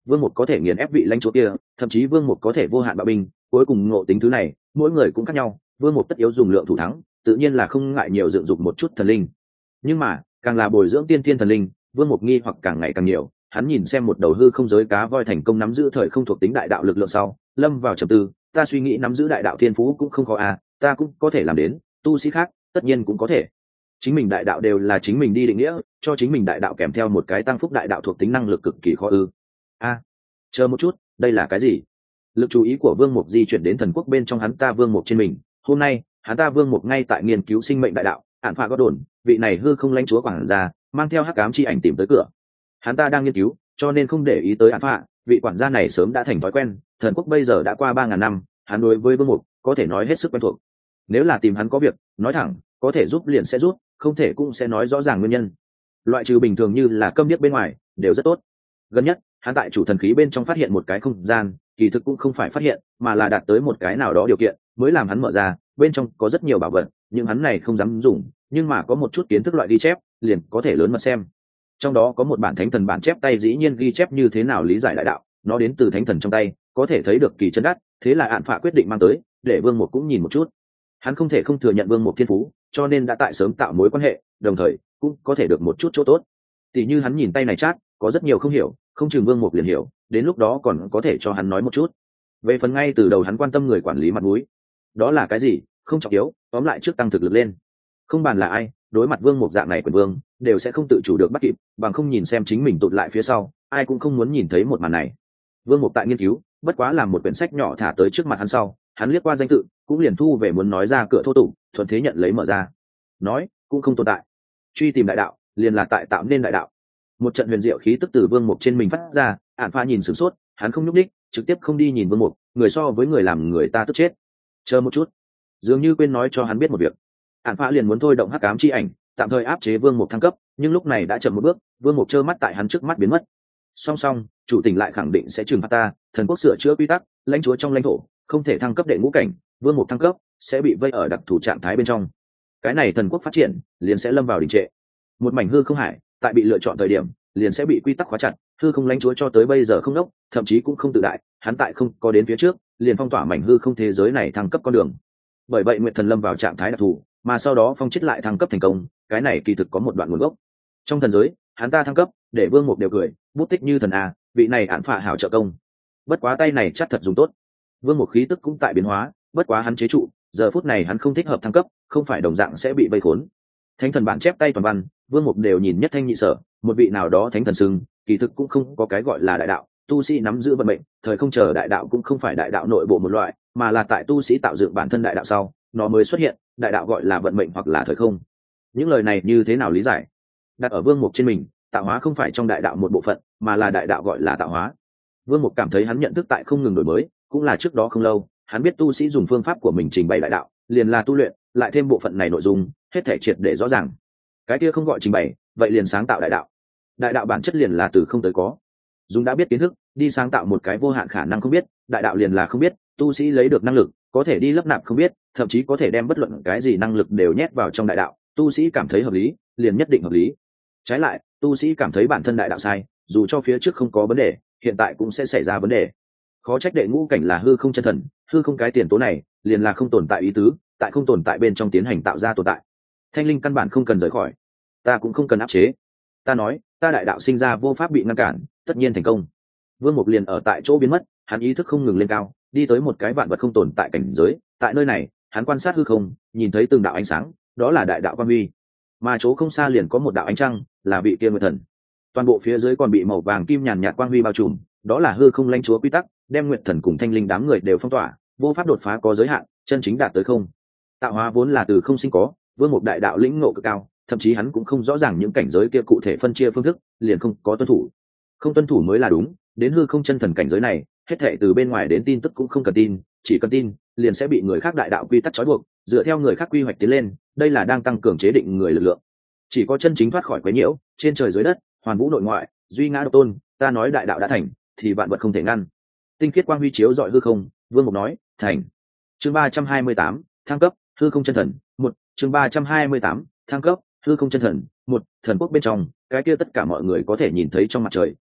Vương Mục có thể nghiền ép vị lãnh chúa kia, thậm chí Vương Mục có thể vô hạn bạo binh, cuối cùng ngộ tính thứ này, mỗi người cũng khác nhau, Vương Mục tất yếu dùng lượng thủ thắng, tự nhiên là không ngại nhiều dựng dục một chút thần linh. Nhưng mà, càng là bồi dưỡng tiên thiên thần linh, Vương Mục nghi hoặc càng ngày càng nhiều, hắn nhìn xem một đầu hư không giới cá voi thành công nắm giữ thời không thuộc tính đại đạo lực lượng sau, lâm vào trầm tư, ta suy nghĩ nắm giữ đại đạo thiên phú cũng không khó à, ta cũng có thể làm đến, tu sĩ khác tất nhiên cũng có thể. Chính mình đại đạo đều là chính mình đi định nghĩa, cho chính mình đại đạo kèm theo một cái tăng phúc đại đạo thuộc tính năng lực cực kỳ khó ư. A, à, chờ một chút, đây là cái gì? Lực chú ý của Vương Mục di chuyển đến thần quốc bên trong hắn ta Vương Mục trên mình, hôm nay, hắn ta Vương Mục ngay tại nghiên cứu sinh mệnh đại đạo, ản phạ gót đồn, vị này hư không lãnh chúa quản gia, mang theo hắc ám chi ảnh tìm tới cửa. Hắn ta đang nghiên cứu, cho nên không để ý tới ản phạ, vị quản gia này sớm đã thành thói quen, thần quốc bây giờ đã qua ba ngàn năm, hắn đối với Vương Mục có thể nói hết sức quen thuộc. Nếu là tìm hắn có việc, nói thẳng, có thể giúp liền sẽ giúp, không thể cũng sẽ nói rõ ràng nguyên nhân. Loại trừ bình thường như là câm điếc bên ngoài, đều rất tốt. Gần nhất, hắn tại chủ thần khí bên trong phát hiện một cái không gian, kỳ thực cũng không phải phát hiện, mà là đạt tới một cái nào đó điều kiện, mới làm hắn mở ra, bên trong có rất nhiều bảo vật, nhưng hắn này không dám dùng, nhưng mà có một chút kiến thức loại ghi chép, liền có thể lớn mật xem. Trong đó có một bản thánh thần bản chép tay dĩ nhiên ghi chép như thế nào lý giải đại đạo, nó đến từ thánh thần trong tay, có thể thấy được kỳ chân đắt, thế là Ản Phạ quyết định mang tới, để Vương Mục cũng nhìn một chút. Hắn không thể không thừa nhận Vương Mục thiên phú, cho nên đã tại sớm tạo mối quan hệ, đồng thời cũng có thể được một chút chỗ tốt. Tỷ như hắn nhìn tay này chát, có rất nhiều không hiểu, không chừng Vương Mục liền hiểu, đến lúc đó còn có thể cho hắn nói một chút. Về phần ngay từ đầu hắn quan tâm người quản lý mặt mũi, đó là cái gì, không trọng yếu, tóm lại trước tăng thực lực lên. Không bàn là ai, đối mặt Vương Mục dạng này quyền vương, đều sẽ không tự chủ được bắt kịp, bằng không nhìn xem chính mình tụt lại phía sau, ai cũng không muốn nhìn thấy một màn này. Vương Mục tại nghiên cứu, bất quá làm một quyển sách nhỏ thả tới trước mặt hắn sau, hắn liếc qua danh tự, cũng liền thu về muốn nói ra cửa thô tục, thuận thế nhận lấy mở ra. Nói, cũng không tồn tại. Truy tìm đại đạo, liền là tại tạo nên đại đạo. Một trận huyền diệu khí tức từ Vương Mục trên mình phát ra, Ản Phạ nhìn sửng sốt, hắn không nhúc nhích, trực tiếp không đi nhìn Vương Mục, người so với người làm người ta tức chết. Chờ một chút, dường như quên nói cho hắn biết một việc. Ản Phạ liền muốn thôi động hắc ám chi ảnh, tạm thời áp chế Vương Mục thăng cấp, nhưng lúc này đã chậm một bước, Vương Mục trơ mắt tại hắn trước mắt biến mất. Song song, chủ tỉnh lại khẳng định sẽ trừng phạt ta, thần quốc sửa chữa quy tắc, lãnh chúa trong lãnh thổ không thể thăng cấp đệ ngũ cảnh, Vương Mục thăng cấp sẽ bị vây ở đặc thù trạng thái bên trong. Cái này thần quốc phát triển liền sẽ lâm vào đình trệ. Một mảnh hư không hải, tại bị lựa chọn thời điểm, liền sẽ bị quy tắc khóa chặt, hư không lãnh chúa cho tới bây giờ không đốc, thậm chí cũng không tự đại, hắn tại không có đến phía trước, liền phong tỏa mảnh hư không thế giới này thăng cấp con đường. Bởi vậy Nguyệt Thần lâm vào trạng thái đặc thù, mà sau đó phong chết lại thăng cấp thành công, cái này kỳ thực có một đoạn nguồn gốc. Trong thần giới, hắn ta thăng cấp, để Vương Mục đều cười, bút tích như thần a, vị này Ản Phạ hảo trợ công. Bất quá tay này chắc thật dùng tốt. Vương Mục khí tức cũng tại biến hóa, bất quá hắn chế trụ, giờ phút này hắn không thích hợp thăng cấp, không phải đồng dạng sẽ bị vây khốn. Thánh thần bản chép tay toàn văn, Vương Mục đều nhìn nhất thanh nhị sở, một vị nào đó thánh thần sưng, kỳ thực cũng không có cái gọi là đại đạo, tu sĩ nắm giữ vận mệnh, thời không chờ đại đạo cũng không phải đại đạo nội bộ một loại, mà là tại tu sĩ tạo dựng bản thân đại đạo sau, nó mới xuất hiện, đại đạo gọi là vận mệnh hoặc là thời không. Những lời này như thế nào lý giải? Đặt ở Vương Mục trên mình, tạo hóa không phải trong đại đạo một bộ phận, mà là đại đạo gọi là tạo hóa. Vương Mục cảm thấy hắn nhận thức tại không ngừng đổi mới, cũng là trước đó không lâu, hắn biết tu sĩ dùng phương pháp của mình trình bày đại đạo, liền là tu luyện, lại thêm bộ phận này nội dung, hết thể triệt để rõ ràng. Cái kia không gọi trình bày, vậy liền sáng tạo đại đạo. Đại đạo bản chất liền là từ không tới có. Dùng đã biết kiến thức, đi sáng tạo một cái vô hạn khả năng không biết, đại đạo liền là không biết, tu sĩ lấy được năng lực, có thể đi lấp nạp không biết, thậm chí có thể đem bất luận cái gì năng lực đều nhét vào trong đại đạo, tu sĩ cảm thấy hợp lý, liền nhất định hợp lý. Trái lại, tu sĩ cảm thấy bản thân đại đạo sai, dù cho phía trước không có vấn đề, hiện tại cũng sẽ xảy ra vấn đề. Khó trách đệ ngũ cảnh là hư không chân thần, hư không cái tiền tố này, liền là không tồn tại ý tứ, tại không tồn tại bên trong tiến hành tạo ra tồn tại. Thanh linh căn bản không cần rời khỏi, ta cũng không cần áp chế. Ta nói, ta đại đạo sinh ra vô pháp bị ngăn cản, tất nhiên thành công. Vương Mục liền ở tại chỗ biến mất, hắn ý thức không ngừng lên cao, đi tới một cái vạn vật không tồn tại cảnh giới, tại nơi này, hắn quan sát hư không, nhìn thấy từng đạo ánh sáng, đó là đại đạo quang huy. Mà chỗ không xa liền có một đạo ánh trăng, là vị kia Nguyệt Thần. Toàn bộ phía dưới còn bị màu vàng kim nhàn nhạt quang huy bao trùm, đó là hư không lãnh chúa quy tắc, đem Nguyệt Thần cùng Thanh linh đám người đều phong tỏa, vô pháp đột phá có giới hạn, chân chính đạt tới không. Tạo hóa vốn là từ không sinh có, Vương Mục đại đạo lĩnh ngộ cực cao, thậm chí hắn cũng không rõ ràng những cảnh giới kia cụ thể phân chia phương thức, liền không có tuân thủ. Không tuân thủ mới là đúng, đến hư không chân thần cảnh giới này, hết thảy từ bên ngoài đến tin tức cũng không cần tin, chỉ cần tin, liền sẽ bị người khác đại đạo quy tắc trói buộc, dựa theo người khác quy hoạch tiến lên, đây là đang tăng cường chế định người lực lượng. Chỉ có chân chính thoát khỏi quấy nhiễu, trên trời dưới đất, hoàn vũ nội ngoại, duy ngã độc tôn, ta nói đại đạo đã thành, thì vạn vật không thể ngăn. Tinh khiết quang huy chiếu rọi hư không, Vương Mục nói, thành. Chương ba trăm hai mươi tám, thăng cấp, hư không chân thần, một, chương ba trăm hai mươi tám, thăng cấp, hư không chân thần, một, thần quốc bên trong, cái kia tất cả mọi người có thể nhìn thấy trong mặt trời,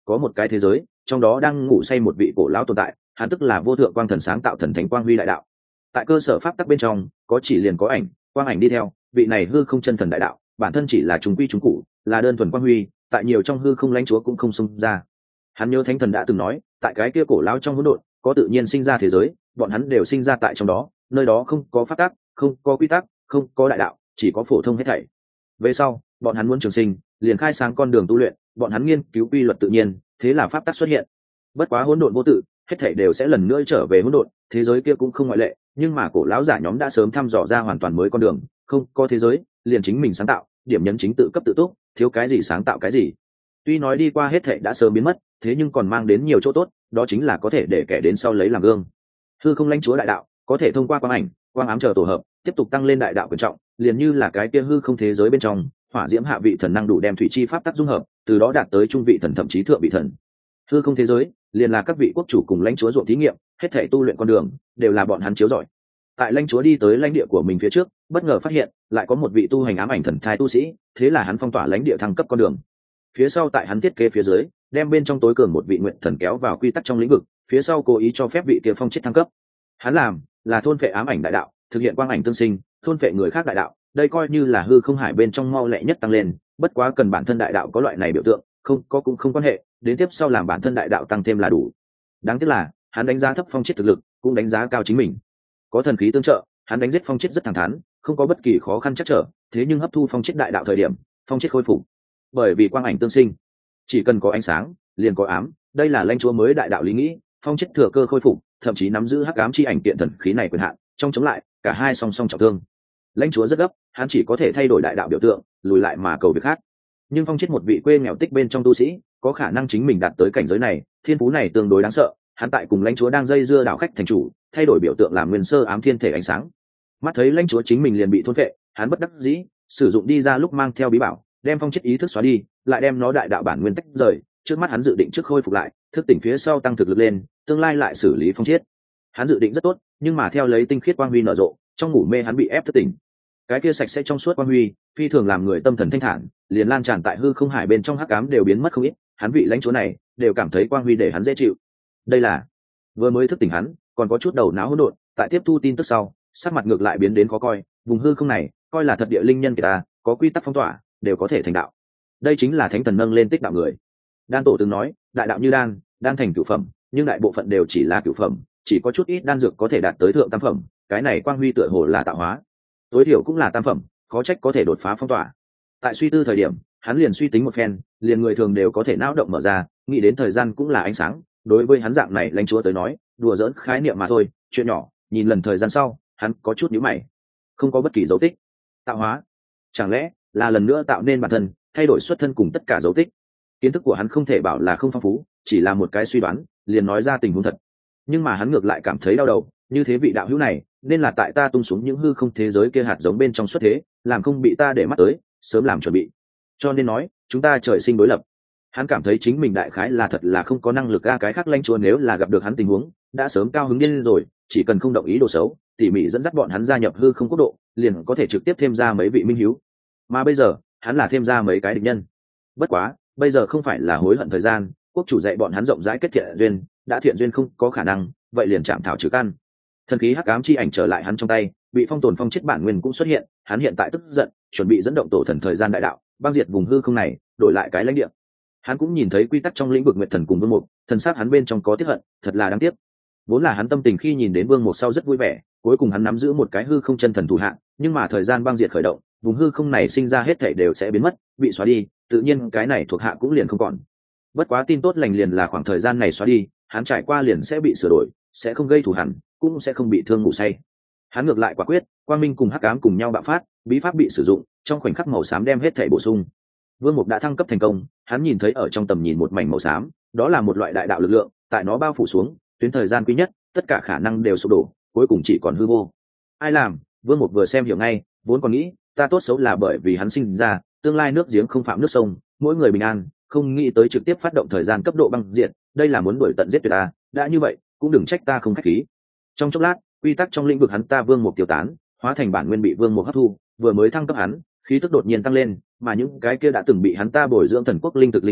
có một cái thế giới trong đó đang ngủ say một vị cổ lão tồn tại, hắn tức là vô thượng quang thần sáng tạo thần thánh quang huy đại đạo. Tại cơ sở pháp tắc bên trong có chỉ liền có ảnh quang ảnh đi theo vị này hư không chân thần đại đạo, bản thân chỉ là chúng quy chúng cụ, là đơn thuần quang huy, tại nhiều trong hư không lãnh chúa cũng không xông ra. Hắn nhớ thánh thần đã từng nói, tại cái kia cổ lão trong hỗn độn có tự nhiên sinh ra thế giới, bọn hắn đều sinh ra tại trong đó, nơi đó không có pháp tắc, không có quy tắc, không có đại đạo, chỉ có phổ thông hết thảy. Về sau bọn hắn muốn trường sinh, liền khai sáng con đường tu luyện, bọn hắn nghiên cứu quy luật tự nhiên, thế là pháp tắc xuất hiện. Bất quá hỗn độn vô tự, hết thảy đều sẽ lần nữa trở về hỗn độn, thế giới kia cũng không ngoại lệ. Nhưng mà cổ lão giả nhóm đã sớm thăm dò ra hoàn toàn mới con đường, không có thế giới, liền chính mình sáng tạo, điểm nhấn chính tự cấp tự túc, thiếu cái gì sáng tạo cái gì. Tuy nói đi qua hết thảy đã sớm biến mất, thế nhưng còn mang đến nhiều chỗ tốt, đó chính là có thể để kẻ đến sau lấy làm gương. Hư không lãnh chúa đại đạo có thể thông qua quang ảnh quang ám chờ tổ hợp tiếp tục tăng lên đại đạo quyền trọng, liền như là cái kia hư không thế giới bên trong hỏa diễm hạ vị thần năng đủ đem thủy chi pháp tắc dung hợp, từ đó đạt tới trung vị thần thậm chí thượng vị thần. Hư không thế giới liền là các vị quốc chủ cùng lãnh chúa ruộng thí nghiệm, hết thể tu luyện con đường đều là bọn hắn chiếu giỏi. Tại lãnh chúa đi tới lãnh địa của mình phía trước, bất ngờ phát hiện lại có một vị tu hành ám ảnh thần thai tu sĩ, thế là hắn phong tỏa lãnh địa thăng cấp con đường. Phía sau tại hắn thiết kế phía dưới, đem bên trong tối cường một vị nguyện thần kéo vào quy tắc trong lĩnh vực, phía sau cố ý cho phép vị kia phong chết thăng cấp. Hắn làm là thôn phệ ám ảnh đại đạo, thực hiện quang ảnh tương sinh, thôn phệ người khác đại đạo, đây coi như là hư không hải bên trong mau lẹ nhất tăng lên, bất quá cần bản thân đại đạo có loại này biểu tượng, không có cũng không quan hệ, đến tiếp sau làm bản thân đại đạo tăng thêm là đủ. Đáng tiếc là hắn đánh giá thấp phong chết thực lực, cũng đánh giá cao chính mình. Có thần khí tương trợ, hắn đánh giết phong chết rất thẳng thắn, không có bất kỳ khó khăn chắc trở, thế nhưng hấp thu phong chết đại đạo thời điểm, phong chết khôi phục. Bởi vì quang ảnh tương sinh, chỉ cần có ánh sáng, liền có ám, đây là lãnh chúa mới đại đạo lý nghĩ, phong chết thừa cơ khôi phục, thậm chí nắm giữ hắc ám chi ảnh kiện thần khí này quyền hạn, trong chống lại, cả hai song song trọng thương. Lãnh chúa rất gấp, hắn chỉ có thể thay đổi đại đạo biểu tượng, lùi lại mà cầu việc khác. Nhưng phong chết một vị quê nghèo tích bên trong tu sĩ, có khả năng chính mình đạt tới cảnh giới này, thiên phú này tương đối đáng sợ, hắn tại cùng lãnh chúa đang dây dưa đảo khách thành chủ, thay đổi biểu tượng làm nguyên sơ ám thiên thể ánh sáng. Mắt thấy lãnh chúa chính mình liền bị thôn phệ, hắn bất đắc dĩ, sử dụng đi ra lúc mang theo bí bảo, đem phong chết ý thức xóa đi, lại đem nó đại đạo bản nguyên tách rời, trước mắt hắn dự định trước khôi phục lại, thức tỉnh phía sau tăng thực lực lên, tương lai lại xử lý phong chết. Hắn dự định rất tốt, nhưng mà theo lấy tinh khiết quang huy nở rộ, trong ngủ mê hắn bị ép thức tỉnh. Cái kia sạch sẽ trong suốt quang huy, phi thường làm người tâm thần thanh thản, liền lan tràn tại hư không hải bên trong hắc ám đều biến mất không ít, hắn vị lãnh chúa này đều cảm thấy quang huy để hắn dễ chịu. Đây là vừa mới thức tỉnh hắn, còn có chút đầu não hỗn độn, tại tiếp thu tin tức sau, sắc mặt ngược lại biến đến khó coi, vùng hư không này, coi là thật địa linh nhân người ta, có quy tắc phong tỏa, đều có thể thành đạo. Đây chính là thánh thần nâng lên tích đạo người. Đan tổ từng nói, đại đạo như đan, đan thành cửu phẩm, nhưng đại bộ phận đều chỉ là cửu phẩm, chỉ có chút ít đan dược có thể đạt tới thượng tam phẩm, cái này quang huy tựa hồ là tạo hóa, tối thiểu cũng là tam phẩm, khó trách có thể đột phá phong tỏa. Tại suy tư thời điểm, hắn liền suy tính một phen, liền người thường đều có thể não động mở ra, nghĩ đến thời gian cũng là ánh sáng, đối với hắn dạng này lãnh chúa tới nói, đùa giỡn khái niệm mà thôi, chuyện nhỏ. Nhìn lần thời gian sau, hắn có chút nhíu mày, không có bất kỳ dấu tích. Tạo hóa, chẳng lẽ là lần nữa tạo nên bản thân, thay đổi xuất thân cùng tất cả dấu tích? Kiến thức của hắn không thể bảo là không phong phú, chỉ là một cái suy đoán, liền nói ra tình huống thật. Nhưng mà hắn ngược lại cảm thấy đau đầu, như thế vị đạo hữu này, nên là tại ta tung xuống những hư không thế giới kia hạt giống bên trong xuất thế, làm không bị ta để mắt tới, sớm làm chuẩn bị. Cho nên nói, chúng ta trời sinh đối lập. Hắn cảm thấy chính mình đại khái là thật là không có năng lực ra cái khác lãnh chúa, nếu là gặp được hắn tình huống, đã sớm cao hứng điên rồi, chỉ cần không động ý đồ xấu, tỉ mỉ dẫn dắt bọn hắn gia nhập hư không quốc độ, liền có thể trực tiếp thêm ra mấy vị minh hiếu. Mà bây giờ, hắn là thêm ra mấy cái địch nhân. Bất quá, bây giờ không phải là hối hận thời gian, quốc chủ dạy bọn hắn rộng rãi kết thiện duyên, đã thiện duyên không có khả năng, vậy liền chạm thảo trừ căn. Thần khí hắc ám chi ảnh trở lại hắn trong tay, bị phong tồn phong chết bản nguyên cũng xuất hiện, hắn hiện tại tức giận, chuẩn bị dẫn động tổ thần thời gian đại đạo, băng diệt vùng hư không này, đổi lại cái lãnh địa. Hắn cũng nhìn thấy quy tắc trong lĩnh vực nguyệt thần cùng vương mục, thần sắc hắn bên trong có tiếc hận, thật là đáng tiếc. Vốn là hắn tâm tình khi nhìn đến vương mục sau rất vui vẻ, cuối cùng hắn nắm giữ một cái hư không chân thần thủ hạng, nhưng mà thời gian băng diệt khởi động, vùng hư không này sinh ra hết thảy đều sẽ biến mất, bị xóa đi, tự nhiên cái này thuộc hạ cũng liền không còn. Bất quá tin tốt lành liền là khoảng thời gian này xóa đi, hắn trải qua liền sẽ bị sửa đổi, sẽ không gây thù hằn, cũng sẽ không bị thương ngủ say. Hắn ngược lại quả quyết, quang minh cùng hắc ám cùng nhau bạo phát, bí pháp bị sử dụng, trong khoảnh khắc màu xám đem hết thảy bổ sung. Vương Mục đã thăng cấp thành công, hắn nhìn thấy ở trong tầm nhìn một mảnh màu xám, đó là một loại đại đạo lực lượng, tại nó bao phủ xuống, tuyến thời gian quý nhất, tất cả khả năng đều sụp đổ, cuối cùng chỉ còn hư vô. Ai làm? Vương Mục vừa xem hiểu ngay, vốn còn nghĩ, ta tốt xấu là bởi vì hắn sinh ra, tương lai nước giếng không phạm nước sông, mỗi người bình an, không nghĩ tới trực tiếp phát động thời gian cấp độ băng diệt, đây là muốn đuổi tận giết tuyệt ta, đã như vậy, cũng đừng trách ta không khách khí. Trong chốc lát, quy tắc trong lĩnh vực hắn ta Vương Mục tiêu tán, hóa thành bản nguyên bị Vương Mục hấp thu, vừa mới thăng cấp hắn, khí tức đột nhiên tăng lên, mà những cái kia đã từng bị hắn ta bồi dưỡng thần quốc linh thực linh thú,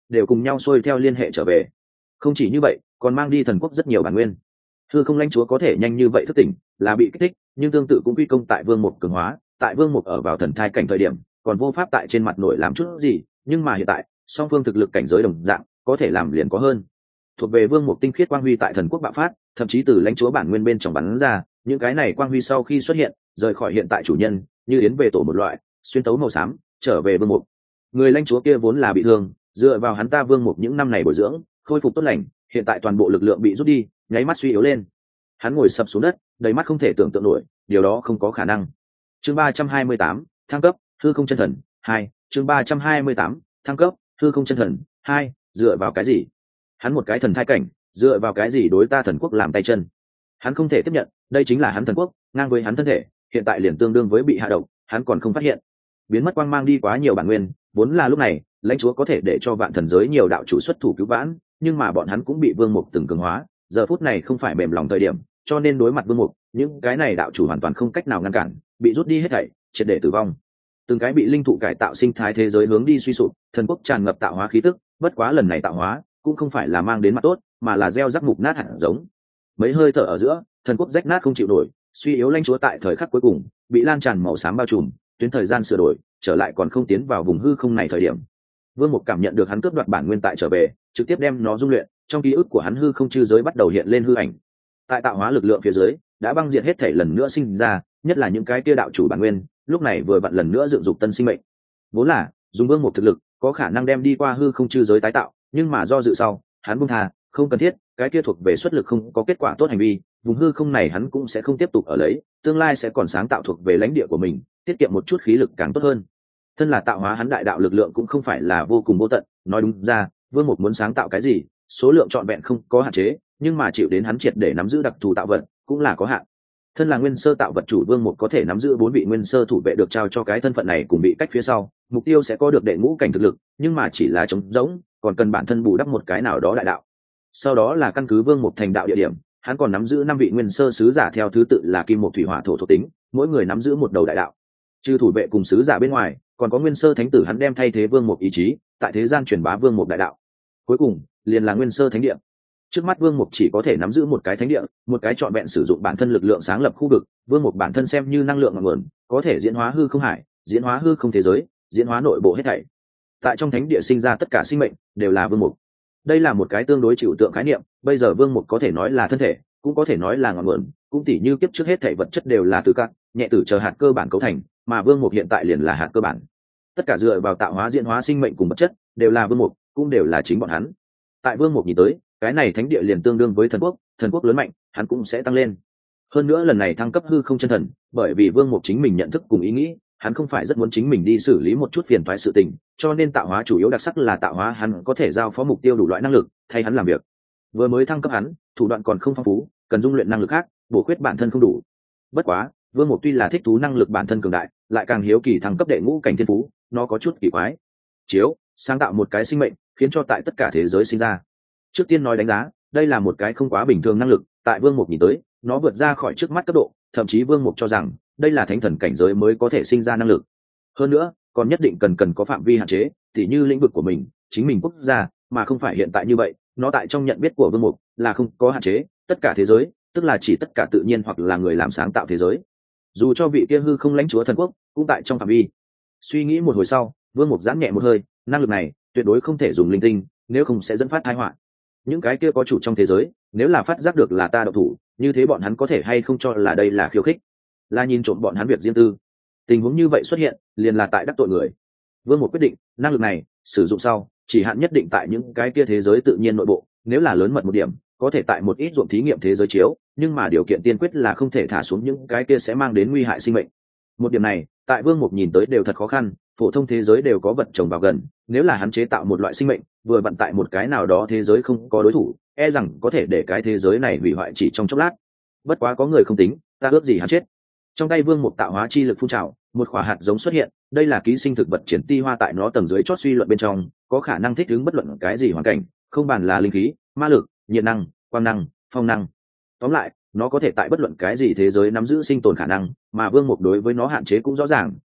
đều cùng nhau xuôi theo liên hệ trở về. Không chỉ như vậy, còn mang đi thần quốc rất nhiều bản nguyên. Hư không lãnh chúa có thể nhanh như vậy thức tỉnh là bị kích thích, nhưng tương tự cũng quy công tại vương mục cường hóa. Tại vương mục ở vào thần thai cảnh thời điểm còn vô pháp tại trên mặt nổi làm chút gì, nhưng mà hiện tại song phương thực lực cảnh giới đồng dạng, có thể làm liền có hơn. Thuộc về vương mục tinh khiết quang huy tại thần quốc bạo phát, thậm chí từ lãnh chúa bản nguyên bên trong bắn ra, những cái này quang huy sau khi xuất hiện rời khỏi hiện tại chủ nhân, như yến về tổ một loại xuyên tấu màu xám trở về vương mục. Người lãnh chúa kia vốn là bị thương, dựa vào hắn ta vương mục những năm này bồi dưỡng khôi phục tốt lành, hiện tại toàn bộ lực lượng bị rút đi, nháy mắt suy yếu lên. Hắn ngồi sập xuống đất, đầy mắt không thể tưởng tượng nổi, điều đó không có khả năng. Chương ba trăm hai mươi tám, thăng cấp hư không chân thần hai. Chương ba trăm hai mươi tám, thăng cấp hư không chân thần hai. Dựa vào cái gì? Hắn một cái thần thai cảnh, dựa vào cái gì đối ta thần quốc làm tay chân? Hắn không thể tiếp nhận, đây chính là hắn thần quốc, ngang với hắn thân thể, hiện tại liền tương đương với bị hạ độc, hắn còn không phát hiện. Biến mất quang mang đi quá nhiều bản nguyên, vốn là lúc này lãnh chúa có thể để cho vạn thần giới nhiều đạo chủ xuất thủ cứu vãn, nhưng mà bọn hắn cũng bị vương mục từng cường hóa, giờ phút này không phải mềm lòng thời điểm, cho nên đối mặt vương mục, những cái này đạo chủ hoàn toàn không cách nào ngăn cản, bị rút đi hết thảy, triệt để tử vong. Từng cái bị linh thụ cải tạo sinh thái thế giới hướng đi suy sụp, thần quốc tràn ngập tạo hóa khí tức, bất quá lần này tạo hóa cũng không phải là mang đến mặt tốt, mà là gieo rắc mục nát hẳn giống. Mấy hơi thở ở giữa, thần quốc rách nát không chịu nổi, suy yếu lãnh chúa tại thời khắc cuối cùng bị lan tràn màu xám bao trùm, tuyến thời gian sửa đổi, trở lại còn không tiến vào vùng hư không này thời điểm. Vương Mục cảm nhận được hắn cướp đoạt bản nguyên tại trở về, trực tiếp đem nó dung luyện, trong ký ức của hắn hư không chư giới bắt đầu hiện lên hư ảnh. Tại tạo hóa lực lượng phía dưới, đã băng diệt hết thể lần nữa sinh ra, nhất là những cái kia đạo chủ bản nguyên, lúc này vừa vặn lần nữa dựng dục tân sinh mệnh. Vốn là dùng Vương Mục thực lực, có khả năng đem đi qua hư không chư giới tái tạo, nhưng mà do dự sau, hắn buông tha, không cần thiết, cái kia thuộc về xuất lực không có kết quả tốt hành vi, vùng hư không này hắn cũng sẽ không tiếp tục ở lấy, tương lai sẽ còn sáng tạo thuộc về lãnh địa của mình, tiết kiệm một chút khí lực càng tốt hơn. Thân là tạo hóa hắn đại đạo lực lượng cũng không phải là vô cùng vô tận, nói đúng ra, Vương Mục muốn sáng tạo cái gì, số lượng trọn vẹn không có hạn chế, nhưng mà chịu đến hắn triệt để nắm giữ đặc thù tạo vật, cũng là có hạn. Thân là nguyên sơ tạo vật chủ, Vương Mục có thể nắm giữ bốn vị nguyên sơ thủ vệ được trao cho cái thân phận này cùng bị cách phía sau, mục tiêu sẽ có được đệ ngũ cảnh thực lực, nhưng mà chỉ là trống rỗng, còn cần bản thân bù đắp một cái nào đó đại đạo. Sau đó là căn cứ Vương Mục thành đạo địa điểm, hắn còn nắm giữ năm vị nguyên sơ sứ giả theo thứ tự là kim một thủy hỏa thổ thuộc tính, mỗi người nắm giữ một đầu đại đạo. Trừ thủ vệ cùng sứ giả bên ngoài, còn có nguyên sơ thánh tử hắn đem thay thế Vương Mục ý chí, tại thế gian truyền bá Vương Mục đại đạo. Cuối cùng, liền là nguyên sơ thánh địa. Trước mắt Vương Mục chỉ có thể nắm giữ một cái thánh địa, một cái trọn vẹn sử dụng bản thân lực lượng sáng lập khu vực, Vương Mục bản thân xem như năng lượng ngọn nguồn, có thể diễn hóa hư không hải, diễn hóa hư không thế giới, diễn hóa nội bộ hết thảy. Tại trong thánh địa sinh ra tất cả sinh mệnh đều là Vương Mục. Đây là một cái tương đối chịu tượng khái niệm, bây giờ Vương Mục có thể nói là thân thể, cũng có thể nói là ngọn nguồn, cũng tỉ như kiếp trước hết thảy vật chất đều là từ cát, nhẹ tử chờ hạt cơ bản cấu thành, mà Vương Mục hiện tại liền là hạt cơ bản. Tất cả dựa vào tạo hóa diễn hóa sinh mệnh cùng vật chất, đều là Vương Mục, cũng đều là chính bọn hắn. Tại Vương Mục nhìn tới, cái này thánh địa liền tương đương với thần quốc, thần quốc lớn mạnh, hắn cũng sẽ tăng lên. Hơn nữa lần này thăng cấp hư không chân thần, bởi vì Vương Mục chính mình nhận thức cùng ý nghĩ, hắn không phải rất muốn chính mình đi xử lý một chút phiền toái sự tình, cho nên tạo hóa chủ yếu đặc sắc là tạo hóa hắn có thể giao phó mục tiêu đủ loại năng lực, thay hắn làm việc. Vừa mới thăng cấp hắn, thủ đoạn còn không phong phú, cần dung luyện năng lực khác, bổ khuyết bản thân không đủ. Bất quá, Vương Mục tuy là thích thú năng lực bản thân cường đại, lại càng hiếu kỳ thăng cấp đệ ngũ cảnh thiên phú, nó có chút kỳ quái. Chiếu, sáng tạo một cái sinh mệnh, khiến cho tại tất cả thế giới sinh ra. Trước tiên nói đánh giá, đây là một cái không quá bình thường năng lực, tại Vương Mục nhìn tới, nó vượt ra khỏi trước mắt cấp độ, thậm chí Vương Mục cho rằng, đây là thánh thần cảnh giới mới có thể sinh ra năng lực. Hơn nữa, còn nhất định cần cần có phạm vi hạn chế, tỉ như lĩnh vực của mình, chính mình quốc gia, mà không phải hiện tại như vậy, nó tại trong nhận biết của Vương Mục là không có hạn chế, tất cả thế giới, tức là chỉ tất cả tự nhiên hoặc là người làm sáng tạo thế giới. Dù cho vị kia hư không lãnh chúa thần quốc, cũng tại trong phạm vi. Suy nghĩ một hồi sau, Vương Mục giãn nhẹ một hơi, năng lực này tuyệt đối không thể dùng linh tinh, nếu không sẽ dẫn phát tai họa. Những cái kia có chủ trong thế giới, nếu là phát giác được là ta độc thủ, như thế bọn hắn có thể hay không cho là đây là khiêu khích, là nhìn trộm bọn hắn việc riêng tư. Tình huống như vậy xuất hiện, liền là tại đắc tội người. Vương Mục quyết định, năng lực này sử dụng sau, chỉ hạn nhất định tại những cái kia thế giới tự nhiên nội bộ, nếu là lớn mật một điểm, có thể tại một ít ruộng thí nghiệm thế giới chiếu, nhưng mà điều kiện tiên quyết là không thể thả xuống những cái kia sẽ mang đến nguy hại sinh mệnh. Một điểm này, tại Vương Mục nhìn tới đều thật khó khăn, phổ thông thế giới đều có vật trồng vào gần, nếu là hắn chế tạo một loại sinh mệnh, vừa vận tại một cái nào đó thế giới không có đối thủ, e rằng có thể để cái thế giới này hủy hoại chỉ trong chốc lát. Bất quá có người không tính, ta ước gì hắn chết. Trong tay Vương Mục tạo hóa chi lực phun trào, một quả hạt giống xuất hiện, đây là ký sinh thực vật triển ti hoa tại nó tầng dưới chót suy luận bên trong, có khả năng thích ứng bất luận cái gì hoàn cảnh, không bàn là linh khí, ma lực, nhiệt năng, quang năng, phong năng. Tóm lại, nó có thể tại bất luận cái gì thế giới nắm giữ sinh tồn khả năng, mà Vương Mục đối với nó hạn chế cũng rõ ràng,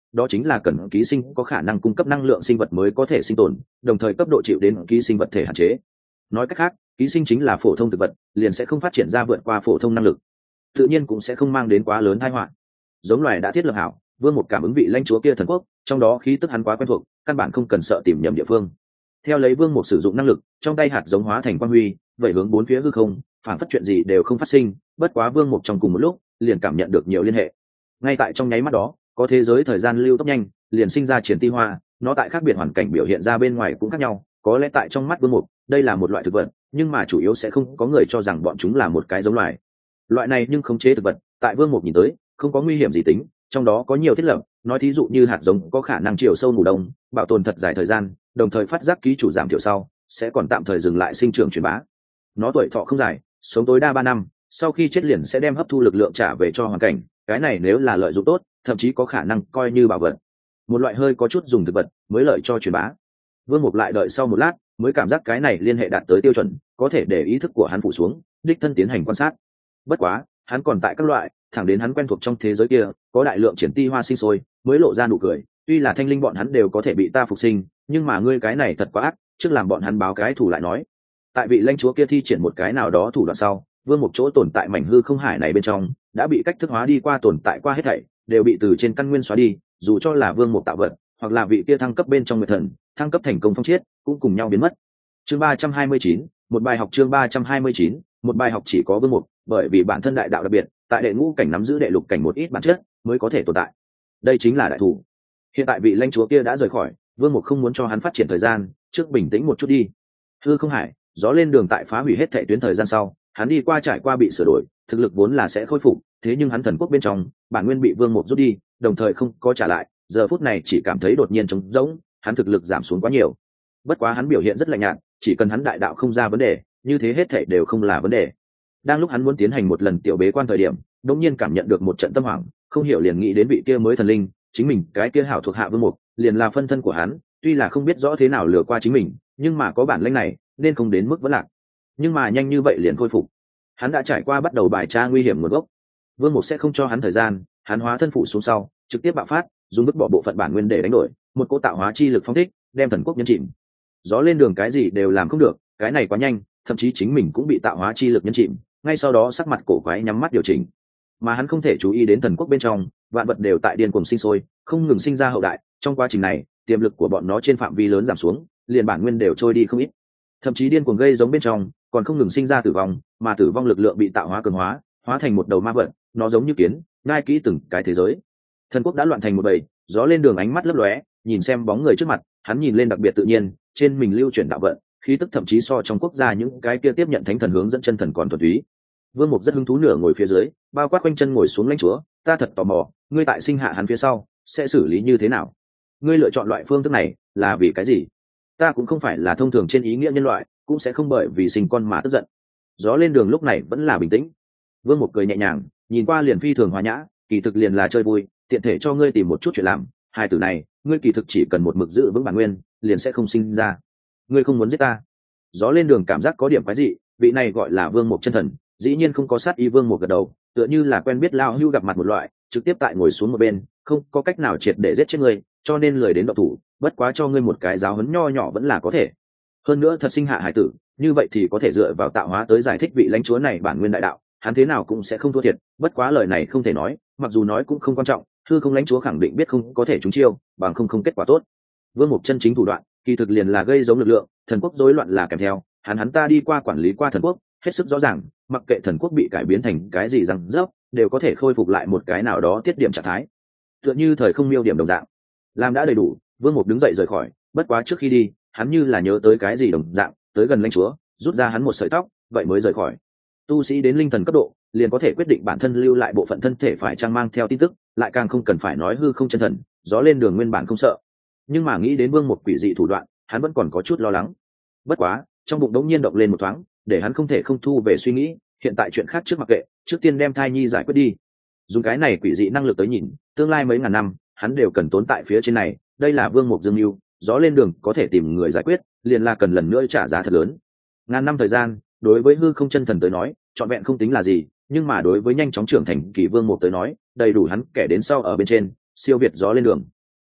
đó chính là cần ký sinh có khả năng cung cấp năng lượng sinh vật mới có thể sinh tồn, đồng thời cấp độ chịu đến ký sinh vật thể hạn chế. Nói cách khác, ký sinh chính là phổ thông thực vật, liền sẽ không phát triển ra vượt qua phổ thông năng lực, tự nhiên cũng sẽ không mang đến quá lớn tai họa. Giống loài đã thiết lập hảo, Vương Mục cảm ứng vị lãnh chúa kia thần quốc, trong đó khí tức hắn quá quen thuộc, căn bản không cần sợ tìm nhầm địa phương. Theo lấy Vương Mục sử dụng năng lực, trong tay hạt giống hóa thành quang huy, vậy hướng bốn phía hư không, phản phất chuyện gì đều không phát sinh, bất quá Vương Mục trong cùng một lúc, liền cảm nhận được nhiều liên hệ. Ngay tại trong nháy mắt đó, có thế giới thời gian lưu tốc nhanh, liền sinh ra triển ti hoa, nó tại khác biệt hoàn cảnh biểu hiện ra bên ngoài cũng khác nhau, có lẽ tại trong mắt Vương Mục, đây là một loại thực vật, nhưng mà chủ yếu sẽ không có người cho rằng bọn chúng là một cái giống loài. Loại này nhưng khống chế thực vật, tại Vương Mục nhìn tới, không có nguy hiểm gì tính, trong đó có nhiều thiết lập, nói thí dụ như hạt giống có khả năng chiều sâu ngủ đông, bảo tồn thật dài thời gian, đồng thời phát giác ký chủ giảm thiểu sau, sẽ còn tạm thời dừng lại sinh trưởng truyền bá. Nó tuổi thọ không dài, sống tối đa ba năm, sau khi chết liền sẽ đem hấp thu lực lượng trả về cho hoàn cảnh, cái này nếu là lợi dụng tốt, thậm chí có khả năng coi như bảo vật. Một loại hơi có chút dùng thực vật, mới lợi cho truyền bá. Vương Mục lại đợi sau một lát, mới cảm giác cái này liên hệ đạt tới tiêu chuẩn, có thể để ý thức của hắn phủ xuống, đích thân tiến hành quan sát. Bất quá, hắn còn tại các loại, thẳng đến hắn quen thuộc trong thế giới kia, có đại lượng triển ti hoa sinh sôi, mới lộ ra nụ cười, tuy là thanh linh bọn hắn đều có thể bị ta phục sinh, nhưng mà ngươi cái này thật quá ác, trước làm bọn hắn báo cái thủ lại nói. Tại vị lãnh chúa kia thi triển một cái nào đó thủ đoạn sau, Vương Mục chỗ tồn tại mảnh hư không hải này bên trong, đã bị cách thức hóa đi qua tồn tại qua hết thảy, đều bị từ trên căn nguyên xóa đi, dù cho là Vương Mục tạo vật, hoặc là vị kia thăng cấp bên trong nguyệt thần, thăng cấp thành công phong chiết, cũng cùng nhau biến mất. Chương ba trăm hai mươi chín, một bài học chương ba trăm hai mươi chín, một bài học chỉ có Vương Mục, bởi vì bản thân đại đạo đặc biệt, tại đệ ngũ cảnh nắm giữ đệ lục cảnh một ít bản chất, mới có thể tồn tại. Đây chính là đại thủ. Hiện tại vị lãnh chúa kia đã rời khỏi, Vương Mục không muốn cho hắn phát triển thời gian, trước bình tĩnh một chút đi. Hư không hải, gió lên đường tại phá hủy hết thệ tuyến thời gian sau, hắn đi qua trải qua bị sửa đổi, thực lực vốn là sẽ khôi phục, thế nhưng hắn thần quốc bên trong, bản nguyên bị Vương Mục rút đi, đồng thời không có trả lại, giờ phút này chỉ cảm thấy đột nhiên trống rỗng, hắn thực lực giảm xuống quá nhiều. Bất quá hắn biểu hiện rất lạnh nhạt, chỉ cần hắn đại đạo không ra vấn đề, như thế hết thảy đều không là vấn đề. Đang lúc hắn muốn tiến hành một lần tiểu bế quan thời điểm, đột nhiên cảm nhận được một trận tâm hoảng, không hiểu liền nghĩ đến vị kia mới thần linh, chính mình cái kia hảo thuộc hạ Vương Mục, liền là phân thân của hắn, tuy là không biết rõ thế nào lừa qua chính mình, nhưng mà có bản lĩnh này, nên không đến mức vẫn lạc. Nhưng mà nhanh như vậy liền khôi phục. Hắn đã trải qua bắt đầu bài tra nguy hiểm nguồn gốc. Vương Mục sẽ không cho hắn thời gian, hắn hóa thân phụ xuống sau, trực tiếp bạo phát, dùng vứt bỏ bộ phận bản nguyên để đánh đổi, một cỗ tạo hóa chi lực phong thích, đem thần quốc nhấn chìm. Gió lên đường cái gì đều làm không được, cái này quá nhanh, thậm chí chính mình cũng bị tạo hóa chi lực nhấn chìm, ngay sau đó sắc mặt cổ quái nhắm mắt điều chỉnh. Mà hắn không thể chú ý đến thần quốc bên trong, vạn vật đều tại điên cuồng sinh sôi, không ngừng sinh ra hậu đại, trong quá trình này, tiềm lực của bọn nó trên phạm vi lớn giảm xuống, liền bản nguyên đều trôi đi không ít. Thậm chí điên cuồng gây giống bên trong, còn không ngừng sinh ra tử vong, mà tử vong lực lượng bị tạo hóa cường hóa, hóa thành một đầu ma vật, nó giống như kiến, ngai kỹ từng cái thế giới. Thần quốc đã loạn thành một bầy, gió lên đường ánh mắt lấp lóe, nhìn xem bóng người trước mặt, hắn nhìn lên đặc biệt tự nhiên, trên mình lưu chuyển đạo vận, khí tức thậm chí so trong quốc gia những cái kia tiếp nhận thánh thần hướng dẫn chân thần còn thuần túy. Vương Mục rất hứng thú nửa ngồi phía dưới, bao quát quanh chân ngồi xuống lãnh chúa, ta thật tò mò, ngươi tại sinh hạ hắn phía sau, sẽ xử lý như thế nào? Ngươi lựa chọn loại phương thức này, là vì cái gì? Ta cũng không phải là thông thường trên ý nghĩa nhân loại, cũng sẽ không bởi vì sinh con mà tức giận. Gió lên đường lúc này vẫn là bình tĩnh. Vương Mục cười nhẹ nhàng, nhìn qua liền phi thường hòa nhã, kỳ thực liền là chơi vui, tiện thể cho ngươi tìm một chút chuyện làm, hai từ này, ngươi kỳ thực chỉ cần một mực giữ vững bản nguyên, liền sẽ không sinh ra. Ngươi không muốn giết ta? Gió lên đường cảm giác có điểm quái dị, vị này gọi là Vương Mục chân thần, dĩ nhiên không có sát ý. Vương Mục gật đầu, tựa như là quen biết lao hưu gặp mặt một loại, trực tiếp tại ngồi xuống một bên, không có cách nào triệt để giết chết ngươi, cho nên lười đến động thủ, bất quá cho ngươi một cái giáo huấn nho nhỏ vẫn là có thể. Hơn nữa thật sinh hạ hải tử, như vậy thì có thể dựa vào tạo hóa tới giải thích vị lãnh chúa này bản nguyên đại đạo, hắn thế nào cũng sẽ không thua thiệt, bất quá lời này không thể nói, mặc dù nói cũng không quan trọng, hư không lãnh chúa khẳng định biết không có thể trúng chiêu, bằng không không kết quả tốt. Vương Mục chân chính thủ đoạn, kỳ thực liền là gây giống lực lượng, thần quốc rối loạn là kèm theo, hắn hắn ta đi qua quản lý qua thần quốc, hết sức rõ ràng, mặc kệ thần quốc bị cải biến thành cái gì răng rớp, đều có thể khôi phục lại một cái nào đó tiết điểm trạng thái, tựa như thời không miêu điểm đồng dạng. Làm đã đầy đủ, Vương Mục đứng dậy rời khỏi, bất quá trước khi đi, hắn như là nhớ tới cái gì đồng dạng, tới gần lãnh chúa, rút ra hắn một sợi tóc, vậy mới rời khỏi. Tu sĩ đến linh thần cấp độ, liền có thể quyết định bản thân lưu lại bộ phận thân thể phải trang mang theo tin tức, lại càng không cần phải nói hư không chân thần, gió lên đường nguyên bản không sợ. Nhưng mà nghĩ đến Vương Mục quỷ dị thủ đoạn, hắn vẫn còn có chút lo lắng. Bất quá, trong bụng đống nhiên động lên một thoáng, để hắn không thể không thu về suy nghĩ, hiện tại chuyện khác trước mặc kệ, trước tiên đem thai nhi giải quyết đi. Dùng cái này quỷ dị năng lực tới nhìn, tương lai mấy ngàn năm, hắn đều cần tốn tại phía trên này, đây là Vương Mục dương mưu, gió lên đường có thể tìm người giải quyết, liền là cần lần nữa trả giá thật lớn. Ngàn năm thời gian, đối với hư không chân thần tới nói, trọn vẹn không tính là gì, nhưng mà đối với nhanh chóng trưởng thành kỳ Vương Mục tới nói, đầy đủ hắn kẻ đến sau ở bên trên, siêu việt gió lên đường.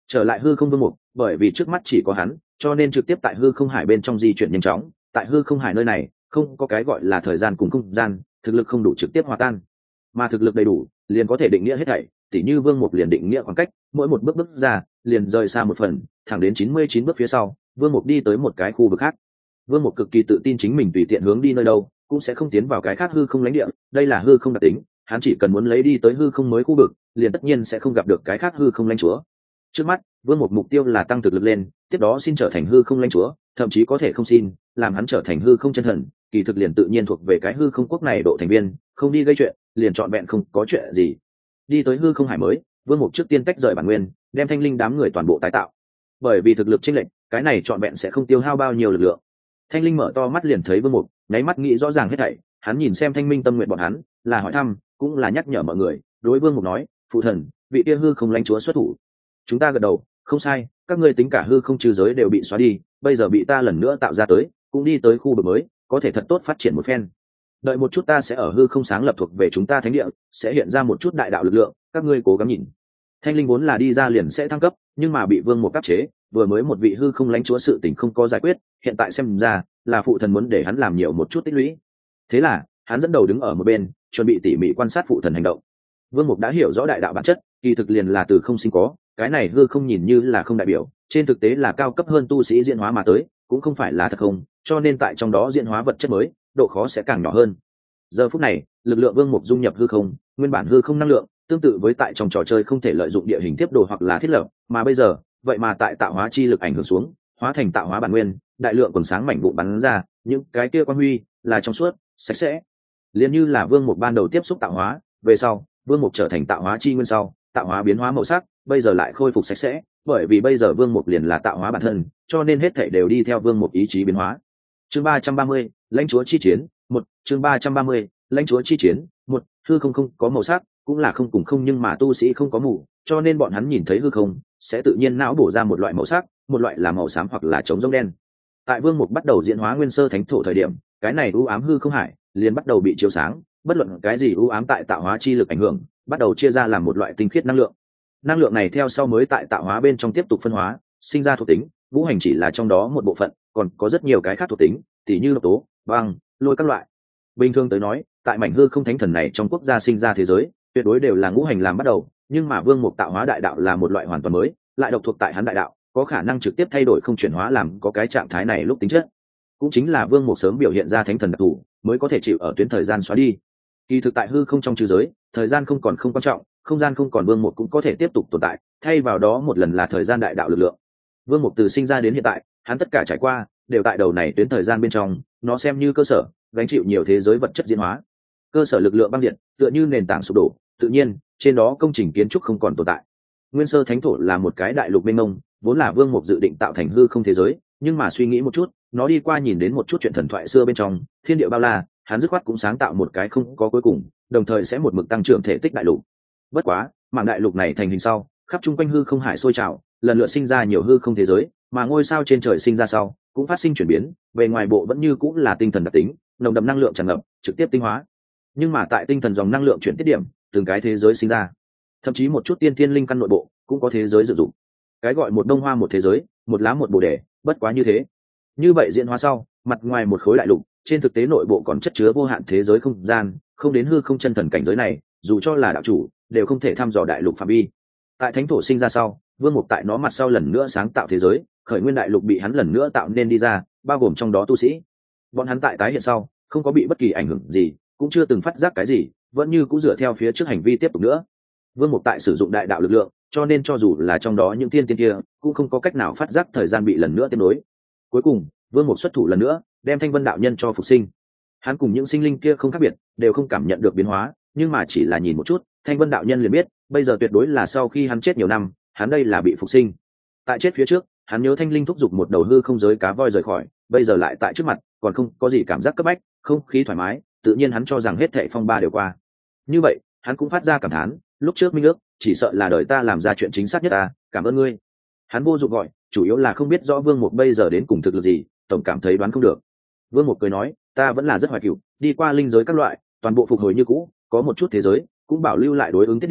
Trở lại hư không vương mục, bởi vì trước mắt chỉ có hắn, cho nên trực tiếp tại hư không hải bên trong di chuyển nhanh chóng. Tại hư không hải nơi này không có cái gọi là thời gian cùng không gian, thực lực không đủ trực tiếp hòa tan, mà thực lực đầy đủ liền có thể định nghĩa hết thảy. Tỉ như vương mục liền định nghĩa khoảng cách, mỗi một bước bước ra liền rời xa một phần, thẳng đến chín mươi chín bước phía sau vương mục đi tới một cái khu vực khác. Vương mục cực kỳ tự tin chính mình tùy tiện hướng đi nơi đâu cũng sẽ không tiến vào cái khác hư không lãnh địa, đây là hư không đặc tính, hắn chỉ cần muốn lấy đi tới hư không mới khu vực liền tất nhiên sẽ không gặp được cái khác hư không lãnh chúa. Trước mắt vương mục mục tiêu là tăng thực lực lên, tiếp đó xin trở thành hư không lãnh chúa, thậm chí có thể không xin, làm hắn trở thành hư không chân thần, kỳ thực liền tự nhiên thuộc về cái hư không quốc này độ thành viên, không đi gây chuyện liền trọn vẹn không có chuyện gì. Đi tới hư không hải mới, vương mục trước tiên tách rời bản nguyên, đem thanh linh đám người toàn bộ tái tạo, bởi vì thực lực chênh lệch, cái này trọn vẹn sẽ không tiêu hao bao nhiêu lực lượng. Thanh linh mở to mắt liền thấy vương mục, nháy mắt nghĩ rõ ràng hết thảy. Hắn nhìn xem thanh minh tâm nguyện bọn hắn, là hỏi thăm cũng là nhắc nhở mọi người. Đối vương mục nói, phụ thần, vị kia hư không lãnh chúa xuất thủ. Chúng ta gật đầu, không sai, các ngươi tính cả hư không trừ giới đều bị xóa đi, bây giờ bị ta lần nữa tạo ra tới, cũng đi tới khu vực mới, có thể thật tốt phát triển một phen. Đợi một chút ta sẽ ở hư không sáng lập thuộc về chúng ta thánh địa, sẽ hiện ra một chút đại đạo lực lượng, các ngươi cố gắng nhìn. Thanh linh vốn là đi ra liền sẽ thăng cấp, nhưng mà bị vương mục áp chế, vừa mới một vị hư không lãnh chúa sự tình không có giải quyết, hiện tại xem ra là phụ thần muốn để hắn làm nhiều một chút tích lũy. Thế là hắn dẫn đầu đứng ở một bên, chuẩn bị tỉ mỉ quan sát phụ thần hành động. Vương mục đã hiểu rõ đại đạo bản chất, kỳ thực liền là từ không sinh có, cái này hư không nhìn như là không đại biểu, trên thực tế là cao cấp hơn tu sĩ diễn hóa mà tới, cũng không phải là thật không, cho nên tại trong đó diễn hóa vật chất mới, độ khó sẽ càng nhỏ hơn. Giờ phút này lực lượng vương mục dung nhập hư không, nguyên bản hư không năng lượng tương tự với tại trong trò chơi không thể lợi dụng địa hình tiếp đồ hoặc là thiết lập, mà bây giờ vậy mà tại tạo hóa chi lực ảnh hưởng xuống hóa thành tạo hóa bản nguyên, đại lượng quần sáng mảnh vụn bắn ra, những cái kia quang huy là trong suốt sạch sẽ, liền như là vương mục ban đầu tiếp xúc tạo hóa, về sau vương mục trở thành tạo hóa chi nguyên sau tạo hóa biến hóa màu sắc, bây giờ lại khôi phục sạch sẽ, bởi vì bây giờ vương mục liền là tạo hóa bản thân, cho nên hết thảy đều đi theo vương mục ý chí biến hóa. Chương ba trăm ba mươi, lãnh chúa chi chiến một. Chương ba trăm ba mươi, lãnh chúa chi chiến một. Hư không không có màu sắc, cũng là không cùng không, nhưng mà tu sĩ không có mù, cho nên bọn hắn nhìn thấy hư không sẽ tự nhiên não bổ ra một loại màu sắc, một loại là màu xám hoặc là trống rỗng đen. Tại vương mục bắt đầu diễn hóa nguyên sơ thánh thổ thời điểm, cái này u ám hư không hải liền bắt đầu bị chiếu sáng, bất luận cái gì u ám tại tạo hóa chi lực ảnh hưởng, bắt đầu chia ra làm một loại tinh khiết năng lượng. Năng lượng này theo sau mới tại tạo hóa bên trong tiếp tục phân hóa, sinh ra thuộc tính, ngũ hành chỉ là trong đó một bộ phận, còn có rất nhiều cái khác thuộc tính, tỉ như độc tố, băng, lôi các loại. Bình thường tới nói, tại mảnh hư không thánh thần này trong quốc gia sinh ra thế giới, tuyệt đối đều là ngũ hành làm bắt đầu, nhưng mà vương mục tạo hóa đại đạo là một loại hoàn toàn mới, lại độc thuộc tại hắn đại đạo, có khả năng trực tiếp thay đổi không chuyển hóa làm có cái trạng thái này lúc tính chất. Cũng chính là vương mục sớm biểu hiện ra thánh thần đặc thù, mới có thể chịu ở tuyến thời gian xóa đi. Kỳ thực tại hư không trong trừ giới, thời gian không còn không quan trọng, không gian không còn, vương mục cũng có thể tiếp tục tồn tại, thay vào đó một lần là thời gian đại đạo lực lượng. Vương mục từ sinh ra đến hiện tại, hắn tất cả trải qua đều tại đầu này tuyến thời gian bên trong, nó xem như cơ sở gánh chịu nhiều thế giới vật chất diễn hóa. Cơ sở lực lượng băng diện tựa như nền tảng sụp đổ, tự nhiên trên đó công trình kiến trúc không còn tồn tại. Nguyên sơ thánh thổ là một cái đại lục mênh mông, vốn là vương mục dự định tạo thành hư không thế giới, nhưng mà suy nghĩ một chút, nó đi qua nhìn đến một chút chuyện thần thoại xưa bên trong thiên địa bao la, hắn dứt khoát cũng sáng tạo một cái không có cuối cùng, đồng thời sẽ một mực tăng trưởng thể tích đại lục. Bất quá mảng đại lục này thành hình sau, khắp chung quanh hư không hải sôi trào, lần lượt sinh ra nhiều hư không thế giới, mà ngôi sao trên trời sinh ra sau cũng phát sinh chuyển biến, về ngoài bộ vẫn như cũng là tinh thần đặc tính, nồng đậm năng lượng tràn ngập, trực tiếp tinh hóa. Nhưng mà tại tinh thần dòng năng lượng chuyển tiết điểm, từng cái thế giới sinh ra, thậm chí một chút tiên thiên linh căn nội bộ cũng có thế giới dự dụng. Cái gọi một đông hoa một thế giới, một lá một bồ đề, bất quá như thế. Như vậy diễn hóa sau, mặt ngoài một khối đại lục, trên thực tế nội bộ còn chất chứa vô hạn thế giới không gian, không đến hư không chân thần cảnh giới này, dù cho là đạo chủ đều không thể thăm dò đại lục phạm vi. Tại thánh thổ sinh ra sau, vương mục tại nó mặt sau lần nữa sáng tạo thế giới, khởi nguyên đại lục bị hắn lần nữa tạo nên đi ra, bao gồm trong đó tu sĩ. Bọn hắn tại tái hiện sau không có bị bất kỳ ảnh hưởng gì, cũng chưa từng phát giác cái gì, vẫn như cũng dựa theo phía trước hành vi tiếp tục nữa. Vương mục tại sử dụng đại đạo lực lượng, cho nên cho dù là trong đó những tiên tiên kia cũng không có cách nào phát giác thời gian bị lần nữa tiếp nối. Cuối cùng vương mục xuất thủ lần nữa, đem thanh vân đạo nhân cho phục sinh. Hắn cùng những sinh linh kia không khác biệt, đều không cảm nhận được biến hóa, nhưng mà chỉ là nhìn một chút, thanh vân đạo nhân liền biết bây giờ tuyệt đối là sau khi hắn chết nhiều năm, hắn đây là bị phục sinh. Tại chết phía trước, hắn nhớ thanh linh thúc giục một đầu hư không giới cá voi rời khỏi, bây giờ lại tại trước mặt, còn không có gì cảm giác cấp bách, không khí thoải mái, tự nhiên hắn cho rằng hết thảy phong ba đều qua. Như vậy hắn cũng phát ra cảm thán, lúc trước minh ước chỉ sợ là đời ta làm ra chuyện chính xác nhất ta, cảm ơn ngươi. Hắn vô dụng gọi, chủ yếu là không biết rõ vương mục bây giờ đến cùng thực lực gì, tổng cảm thấy đoán không được. Vương mục cười nói, ta vẫn là rất hoài cựu, đi qua linh giới các loại, toàn bộ phục hồi như cũ, có một chút thế giới cũng bảo lưu lại đối ứng tiết điểm,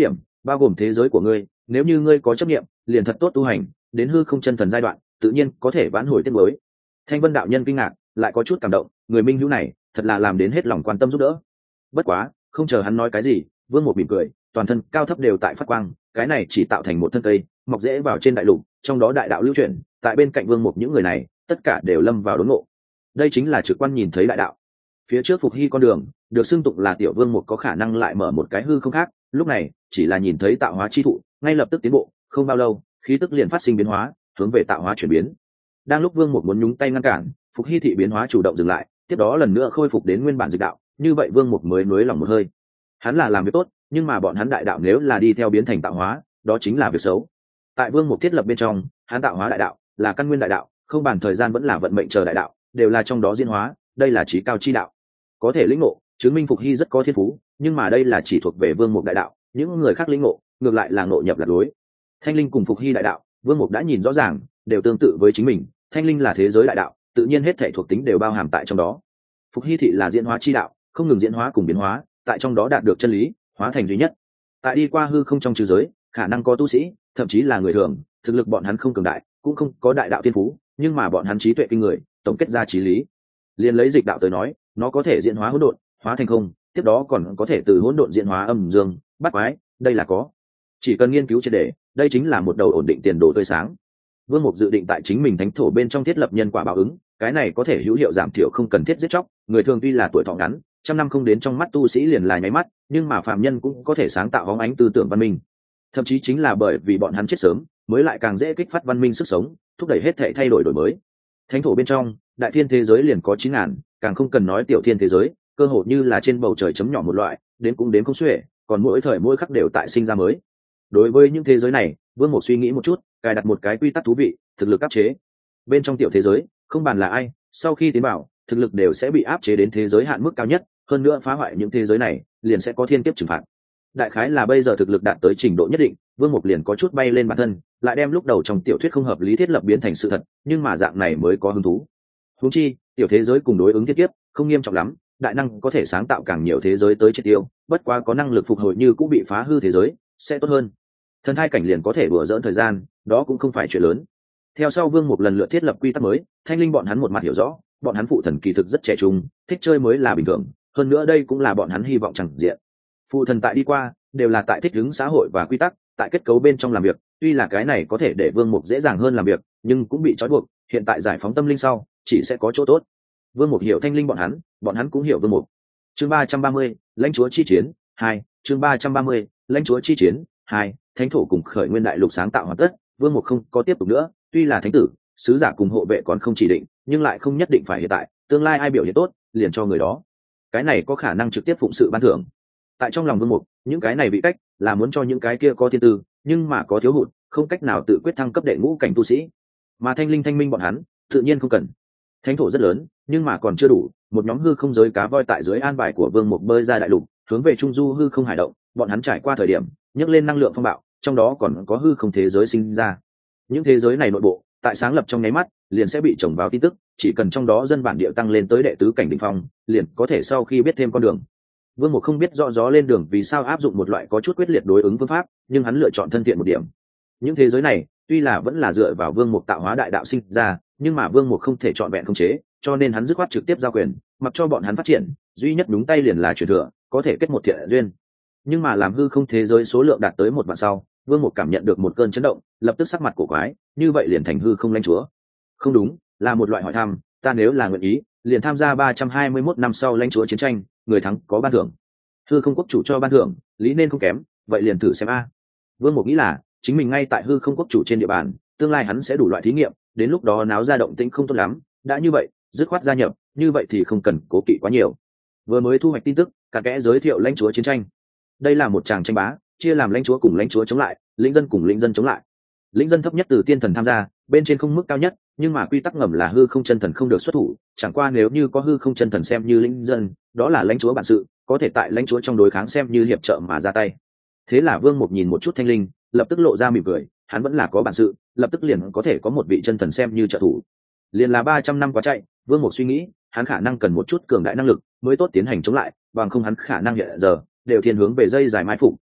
bao gồm thế giới của ngươi. Nếu như ngươi có chấp niệm, liền thật tốt tu hành, đến hư không chân thần giai đoạn tự nhiên có thể vãn hồi tiết mới. Thanh Vân đạo nhân kinh ngạc, lại có chút cảm động, người minh hữu này thật là làm đến hết lòng quan tâm giúp đỡ. Bất quá không chờ hắn nói cái gì, Vương Mục mỉm cười, toàn thân cao thấp đều tại phát quang, cái này chỉ tạo thành một thân cây mọc rễ vào trên đại lục, trong đó đại đạo lưu chuyển, tại bên cạnh Vương Mục những người này tất cả đều lâm vào đốn ngộ. Đây chính là trực quan nhìn thấy đại đạo. Phía trước Phục Hy con đường được xưng tụng là tiểu Vương Mục có khả năng lại mở một cái hư không khác, lúc này chỉ là nhìn thấy tạo hóa chi thụ ngay lập tức tiến bộ, không bao lâu khí tức liền phát sinh biến hóa, hướng về tạo hóa chuyển biến. Đang lúc Vương Mục muốn nhúng tay ngăn cản, Phục Hy thị biến hóa chủ động dừng lại, tiếp đó lần nữa khôi phục đến nguyên bản dịch đạo, như vậy Vương Mục mới nuối lòng một hơi. Hắn là làm việc tốt, nhưng mà bọn hắn đại đạo nếu là đi theo biến thành tạo hóa, đó chính là việc xấu. Tại Vương Mục thiết lập bên trong, hắn tạo hóa đại đạo là căn nguyên đại đạo, không bàn thời gian vẫn là vận mệnh chờ đại đạo, đều là trong đó diễn hóa, đây là chí cao chi đạo. Có thể lĩnh ngộ, chứng minh Phục Hy rất có thiên phú, nhưng mà đây là chỉ thuộc về Vương Mục đại đạo, những người khác lĩnh ngộ, ngược lại là ngộ nhập lạc lối. Thanh Linh cùng Phục Hy đại đạo, Vương Mục đã nhìn rõ ràng, đều tương tự với chính mình. Thanh Linh là thế giới đại đạo, tự nhiên hết thảy thuộc tính đều bao hàm tại trong đó. Phục Hy thị là diễn hóa chi đạo, không ngừng diễn hóa cùng biến hóa, tại trong đó đạt được chân lý, hóa thành duy nhất. Tại đi qua hư không trong trừ giới, khả năng có tu sĩ, thậm chí là người thường, thực lực bọn hắn không cường đại, cũng không có đại đạo thiên phú, nhưng mà bọn hắn trí tuệ kinh người, tổng kết ra chí lý. Liên lấy dịch đạo tới nói, nó có thể diễn hóa hỗn độn, hóa thành không, tiếp đó còn có thể từ hỗn độn diễn hóa âm dương, bắt quái, đây là có. Chỉ cần nghiên cứu triệt để, đây chính là một đầu ổn định tiền đồ tươi sáng. Vương Mục dự định tại chính mình thánh thổ bên trong thiết lập nhân quả báo ứng, cái này có thể hữu hiệu giảm thiểu không cần thiết giết chóc, người thường tuy là tuổi thọ ngắn, trăm năm không đến trong mắt tu sĩ liền là nháy mắt, nhưng mà phàm nhân cũng có thể sáng tạo bóng ánh tư tưởng văn minh. Thậm chí chính là bởi vì bọn hắn chết sớm, mới lại càng dễ kích phát văn minh sức sống, thúc đẩy hết thảy thay đổi đổi mới. Thánh thổ bên trong, đại thiên thế giới liền có chín ngàn, càng không cần nói tiểu thiên thế giới, cơ hồ như là trên bầu trời chấm nhỏ một loại, đến cũng đến không xuể, còn mỗi thời mỗi khắc đều tại sinh ra mới. Đối với những thế giới này, Vương Mục suy nghĩ một chút, cài đặt một cái quy tắc thú vị, thực lực áp chế. Bên trong tiểu thế giới, không bàn là ai, sau khi tiến vào, thực lực đều sẽ bị áp chế đến thế giới hạn mức cao nhất, hơn nữa phá hoại những thế giới này, liền sẽ có thiên kiếp trừng phạt. Đại khái là bây giờ thực lực đạt tới trình độ nhất định, Vương Mục liền có chút bay lên bản thân, lại đem lúc đầu trong tiểu thuyết không hợp lý thiết lập biến thành sự thật, nhưng mà dạng này mới có hứng thú. Huống chi, tiểu thế giới cùng đối ứng thiên kiếp, không nghiêm trọng lắm, đại năng có thể sáng tạo càng nhiều thế giới tới triệt tiêu, bất quá có năng lực phục hồi như cũng bị phá hư thế giới, sẽ tốt hơn. Thần thai cảnh liền có thể đùa dỡn thời gian, đó cũng không phải chuyện lớn. Theo sau Vương Mục lần lượt thiết lập quy tắc mới, Thanh Linh bọn hắn một mặt hiểu rõ, bọn hắn phụ thần kỳ thực rất trẻ trung, thích chơi mới là bình thường, hơn nữa đây cũng là bọn hắn hy vọng chẳng diện. Phụ thần tại đi qua, đều là tại thích ứng xã hội và quy tắc, tại kết cấu bên trong làm việc, tuy là cái này có thể để Vương Mục dễ dàng hơn làm việc, nhưng cũng bị trói buộc, hiện tại giải phóng tâm linh sau, chỉ sẽ có chỗ tốt. Vương Mục hiểu Thanh Linh bọn hắn, bọn hắn cũng hiểu Vương Mục. Chương ba trăm ba mươi, lãnh chúa chi chiến hai, chương ba trăm ba mươi, lãnh chúa chi chiến hai, thánh thổ cùng khởi nguyên đại lục sáng tạo hoàn tất, Vương Mục không có tiếp tục nữa, tuy là thánh tử, sứ giả cùng hộ vệ còn không chỉ định, nhưng lại không nhất định phải hiện tại, tương lai ai biểu hiện tốt, liền cho người đó. Cái này có khả năng trực tiếp phụng sự ban thưởng. Tại trong lòng Vương Mục, những cái này bị cách là muốn cho những cái kia có thiên tư, nhưng mà có thiếu hụt, không cách nào tự quyết thăng cấp đệ ngũ cảnh tu sĩ. Mà Thanh Linh Thanh Minh bọn hắn, tự nhiên không cần. Thánh thổ rất lớn, nhưng mà còn chưa đủ, một nhóm hư không giới cá voi tại dưới an bài của Vương Mục bơi ra đại lục, hướng về trung du hư không hải động, bọn hắn trải qua thời điểm, nhấc lên năng lượng phong bạo, trong đó còn có hư không thế giới sinh ra. Những thế giới này nội bộ, tại sáng lập trong nháy mắt, liền sẽ bị trồng vào tin tức, chỉ cần trong đó dân bản địa tăng lên tới đệ tứ cảnh đỉnh phong, liền có thể sau khi biết thêm con đường. Vương Mục không biết rõ gió lên đường vì sao áp dụng một loại có chút quyết liệt đối ứng phương pháp, nhưng hắn lựa chọn thân thiện một điểm. Những thế giới này, tuy là vẫn là dựa vào Vương Mục tạo hóa đại đạo sinh ra, nhưng mà Vương Mục không thể chọn vẹn khống chế, cho nên hắn dứt khoát trực tiếp giao quyền, mặc cho bọn hắn phát triển, duy nhất đúng tay liền là truyền thừa, có thể kết một thiện duyên. Nhưng mà làm hư không thế giới số lượng đạt tới một vạn sau, Vương Mục cảm nhận được một cơn chấn động, lập tức sắc mặt cổ quái, như vậy liền thành hư không lãnh chúa. Không đúng, là một loại hỏi thăm, ta nếu là nguyện ý, liền tham gia ba trăm hai mươi mốt năm sau lãnh chúa chiến tranh, người thắng có ban thưởng. Hư không quốc chủ cho ban thưởng, lý nên không kém, vậy liền thử xem a. Vương Mục nghĩ là, chính mình ngay tại hư không quốc chủ trên địa bàn, tương lai hắn sẽ đủ loại thí nghiệm, đến lúc đó náo ra động tĩnh không tốt lắm, đã như vậy, dứt khoát gia nhập, như vậy thì không cần cố kỵ quá nhiều. Vừa mới thu hoạch tin tức, cả kẽ giới thiệu lãnh chúa chiến tranh. Đây là một tràng tranh bá, chia làm lãnh chúa cùng lãnh chúa chống lại, lĩnh dân cùng lĩnh dân chống lại. Lĩnh dân thấp nhất từ tiên thần tham gia, bên trên không mức cao nhất, nhưng mà quy tắc ngầm là hư không chân thần không được xuất thủ, chẳng qua nếu như có hư không chân thần xem như lĩnh dân, đó là lãnh chúa bản sự, có thể tại lãnh chúa trong đối kháng xem như hiệp trợ mà ra tay. Thế là Vương Mục nhìn một chút Thanh Linh, lập tức lộ ra mỉm cười, hắn vẫn là có bản sự, lập tức liền có thể có một vị chân thần xem như trợ thủ. Liền là ba trăm năm quá chạy, Vương Mục suy nghĩ, hắn khả năng cần một chút cường đại năng lực mới tốt tiến hành chống lại, bằng không hắn khả năng hiện giờ đều thiên hướng về dây dài mai phục,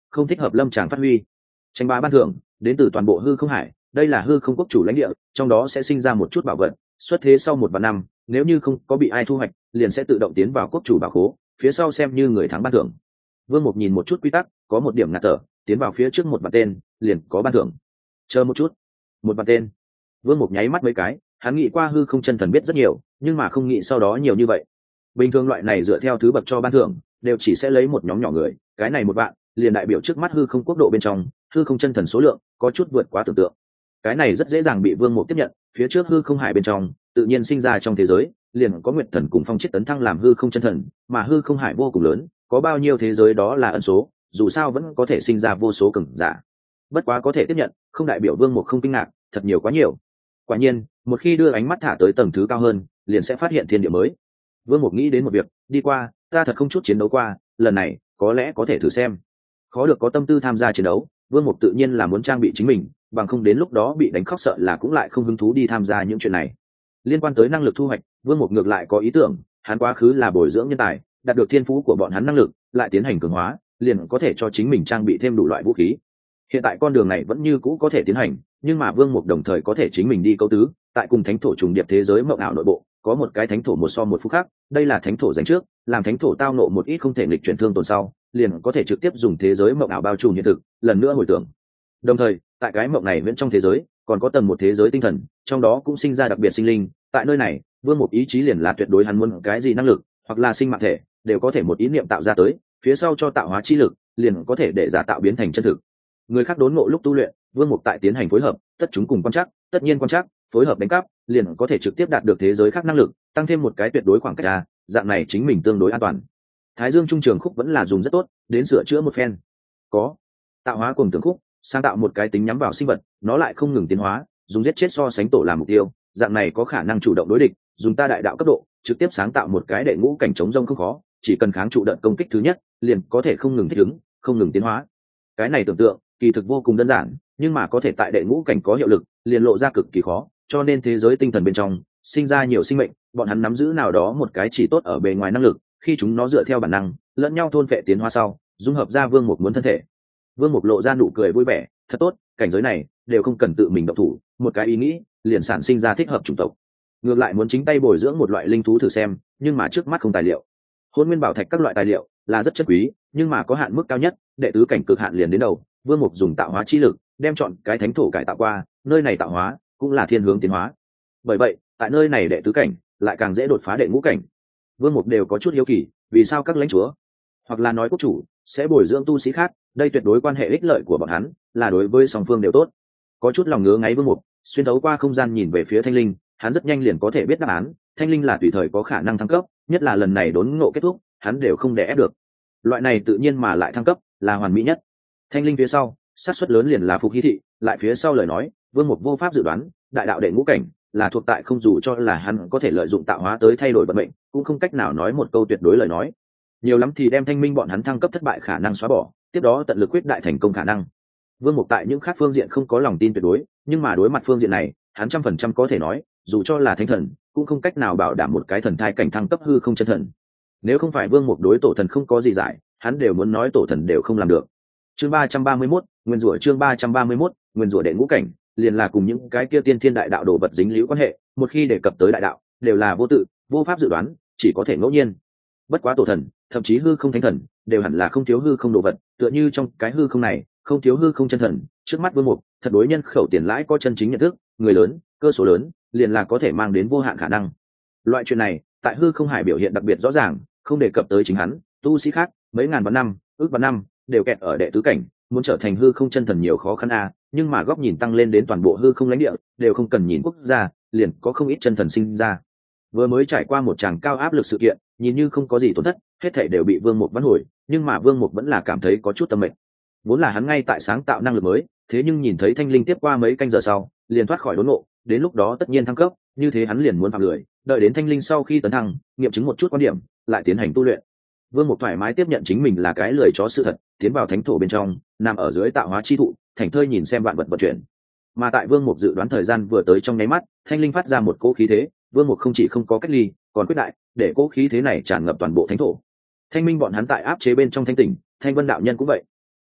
không thích hợp lâm tràng phát huy. Tranh bá ban thưởng đến từ toàn bộ hư không hải, đây là hư không quốc chủ lãnh địa, trong đó sẽ sinh ra một chút bảo vật, xuất thế sau một vạn năm, nếu như không có bị ai thu hoạch liền sẽ tự động tiến vào quốc chủ bảo khố, phía sau xem như người thắng ban thưởng. Vương Mục nhìn một chút quy tắc, có một điểm ngạt thở, tiến vào phía trước một vạn tên liền có ban thưởng. Chờ một chút, một vạn tên. Vương Mục nháy mắt mấy cái, hắn nghĩ qua hư không chân thần biết rất nhiều, nhưng mà không nghĩ sau đó nhiều như vậy. Bình thường loại này dựa theo thứ bậc cho ban thưởng đều chỉ sẽ lấy một nhóm nhỏ người, cái này một vạn liền đại biểu trước mắt hư không quốc độ bên trong hư không chân thần số lượng có chút vượt quá tưởng tượng. Cái này rất dễ dàng bị Vương Mục tiếp nhận, phía trước hư không hải bên trong tự nhiên sinh ra trong thế giới liền có nguyệt thần cùng phong chết tấn thăng làm hư không chân thần, mà hư không hải vô cùng lớn, có bao nhiêu thế giới đó là ẩn số, dù sao vẫn có thể sinh ra vô số cường giả. Bất quá có thể tiếp nhận không đại biểu Vương Mục không kinh ngạc, thật nhiều quá nhiều. Quả nhiên một khi đưa ánh mắt thả tới tầng thứ cao hơn liền sẽ phát hiện thiên địa mới. Vương Mục nghĩ đến một việc, đi qua ta thật không chút chiến đấu qua, lần này có lẽ có thể thử xem. Khó được có tâm tư tham gia chiến đấu, Vương Mục tự nhiên là muốn trang bị chính mình, bằng không đến lúc đó bị đánh khóc sợ là cũng lại không hứng thú đi tham gia những chuyện này. Liên quan tới năng lực thu hoạch, Vương Mục ngược lại có ý tưởng, hắn quá khứ là bồi dưỡng nhân tài, đạt được thiên phú của bọn hắn năng lực, lại tiến hành cường hóa, liền có thể cho chính mình trang bị thêm đủ loại vũ khí. Hiện tại con đường này vẫn như cũ có thể tiến hành, nhưng mà Vương Mục đồng thời có thể chính mình đi câu tứ, tại cùng thánh thổ trùng điệp thế giới mộng ảo nội bộ, có một cái thánh thổ một so một phút khác, đây là thánh thổ dành trước, làm thánh thổ tao nộ một ít không thể nghịch chuyển thương tổn sau, liền có thể trực tiếp dùng thế giới mộng ảo bao trùm hiện thực, lần nữa hồi tưởng. Đồng thời, tại cái mộng này viễn trong thế giới, còn có tầng một thế giới tinh thần, trong đó cũng sinh ra đặc biệt sinh linh, tại nơi này, Vương Mục ý chí liền là tuyệt đối hắn muốn cái gì năng lực, hoặc là sinh mạng thể, đều có thể một ý niệm tạo ra tới, phía sau cho tạo hóa chi lực, liền có thể để giả tạo biến thành chân thực. Người khác đốn ngộ lúc tu luyện, Vương Mục tại tiến hành phối hợp, tất chúng cùng quan chắc, tất nhiên quan chắc, phối hợp đánh cắp, liền có thể trực tiếp đạt được thế giới khác năng lực, tăng thêm một cái tuyệt đối khoảng cách a, dạng này chính mình tương đối an toàn. Thái Dương trung trường khúc vẫn là dùng rất tốt, đến sửa chữa một phen. Có tạo hóa cùng tưởng khúc, sáng tạo một cái tính nhắm vào sinh vật, nó lại không ngừng tiến hóa, dùng giết chết so sánh tổ làm mục tiêu, dạng này có khả năng chủ động đối địch, dùng ta đại đạo cấp độ, trực tiếp sáng tạo một cái đệ ngũ cảnh chống rông không khó, chỉ cần kháng trụ đợt công kích thứ nhất, liền có thể không ngừng thích ứng, không ngừng tiến hóa. Cái này tưởng tượng, kỳ thực vô cùng đơn giản, nhưng mà có thể tại đệ ngũ cảnh có hiệu lực, liền lộ ra cực kỳ khó, cho nên thế giới tinh thần bên trong sinh ra nhiều sinh mệnh, bọn hắn nắm giữ nào đó một cái chỉ tốt ở bề ngoài năng lực, khi chúng nó dựa theo bản năng lẫn nhau thôn phệ tiến hóa sau, dung hợp ra Vương Mục muốn thân thể. Vương Mục lộ ra nụ cười vui vẻ, thật tốt, cảnh giới này đều không cần tự mình động thủ, một cái ý nghĩ liền sản sinh ra thích hợp chủng tộc. Ngược lại muốn chính tay bồi dưỡng một loại linh thú thử xem, nhưng mà trước mắt không tài liệu. Hôn nguyên bảo thạch các loại tài liệu là rất chất quý, nhưng mà có hạn mức cao nhất, đệ tứ cảnh cực hạn liền đến đầu. Vương Mục dùng tạo hóa chi lực đem chọn cái thánh thổ cải tạo qua, nơi này tạo hóa cũng là thiên hướng tiến hóa. Bởi vậy, tại nơi này đệ tứ cảnh lại càng dễ đột phá đệ ngũ cảnh. Vương Mục đều có chút hiếu kỳ, vì sao các lãnh chúa hoặc là nói quốc chủ sẽ bồi dưỡng tu sĩ khác, đây tuyệt đối quan hệ ích lợi của bọn hắn, là đối với song phương đều tốt. Có chút lòng ngứa ngáy Vương Mục, xuyên thấu qua không gian nhìn về phía Thanh Linh, hắn rất nhanh liền có thể biết đáp án, Thanh Linh là tùy thời có khả năng thăng cấp, nhất là lần này đốn ngộ kết thúc, hắn đều không đè ép được. Loại này tự nhiên mà lại thăng cấp, là hoàn mỹ nhất. Thanh Linh phía sau, xác suất lớn liền là Phục Hy thị, lại phía sau lời nói, Vương Mục vô pháp dự đoán, đại đạo đệ ngũ cảnh là thuộc tại không dù cho là hắn có thể lợi dụng tạo hóa tới thay đổi vận mệnh, cũng không cách nào nói một câu tuyệt đối lời nói. Nhiều lắm thì đem Thanh Minh bọn hắn thăng cấp thất bại khả năng xóa bỏ, tiếp đó tận lực quyết đại thành công khả năng. Vương Mục tại những khác phương diện không có lòng tin tuyệt đối, nhưng mà đối mặt phương diện này, hắn trăm phần trăm có thể nói, dù cho là thánh thần, cũng không cách nào bảo đảm một cái thần thai cảnh thăng cấp hư không chân thần. Nếu không phải Vương Mục đối tổ thần không có gì giải, hắn đều muốn nói tổ thần đều không làm được. Chương ba trăm ba mươi mốt, nguyên rủa chương ba trăm ba mươi mốt, nguyên rủa đệ ngũ cảnh, liền là cùng những cái kia tiên thiên đại đạo đồ vật dính líu quan hệ, một khi đề cập tới đại đạo, đều là vô tự, vô pháp dự đoán, chỉ có thể ngẫu nhiên. Bất quá tổ thần, thậm chí hư không thánh thần, đều hẳn là không thiếu hư không đồ vật, tựa như trong cái hư không này, không thiếu hư không chân thần, trước mắt Vương Mục, thật đối nhân khẩu tiền lãi có chân chính nhận thức, người lớn, cơ số lớn, liền là có thể mang đến vô hạn khả năng. Loại chuyện này, tại hư không hải biểu hiện đặc biệt rõ ràng, không đề cập tới chính hắn, tu sĩ khác, mấy ngàn vạn năm, ước vạn năm, đều kẹt ở đệ tứ cảnh, muốn trở thành hư không chân thần nhiều khó khăn a, nhưng mà góc nhìn tăng lên đến toàn bộ hư không lãnh địa, đều không cần nhìn quốc gia, liền có không ít chân thần sinh ra. Vừa mới trải qua một tràng cao áp lực sự kiện, nhìn như không có gì tổn thất, hết thảy đều bị Vương Mục vãn hồi, nhưng mà Vương Mục vẫn là cảm thấy có chút tâm mệt. Vốn là hắn ngay tại sáng tạo năng lực mới, thế nhưng nhìn thấy Thanh Linh tiếp qua mấy canh giờ sau, liền thoát khỏi đốn ngộ, đến lúc đó tất nhiên thăng cấp, như thế hắn liền muốn phạm lười, đợi đến Thanh Linh sau khi tấn thăng, nghiệm chứng một chút quan điểm, lại tiến hành tu luyện. Vương Mục thoải mái tiếp nhận chính mình là cái lười chó sự thật, tiến vào thánh thổ bên trong, nằm ở dưới tạo hóa chi thụ, thành thơi nhìn xem vạn vật vận chuyển. Mà tại Vương Mục dự đoán thời gian vừa tới trong nháy mắt, Thanh Linh phát ra một cỗ khí thế, Vương Mục không chỉ không có cách ly, còn quyết đại, để cỗ khí thế này tràn ngập toàn bộ thánh thổ. Thanh Minh bọn hắn tại áp chế bên trong thanh tỉnh, Thanh Vân đạo nhân cũng vậy.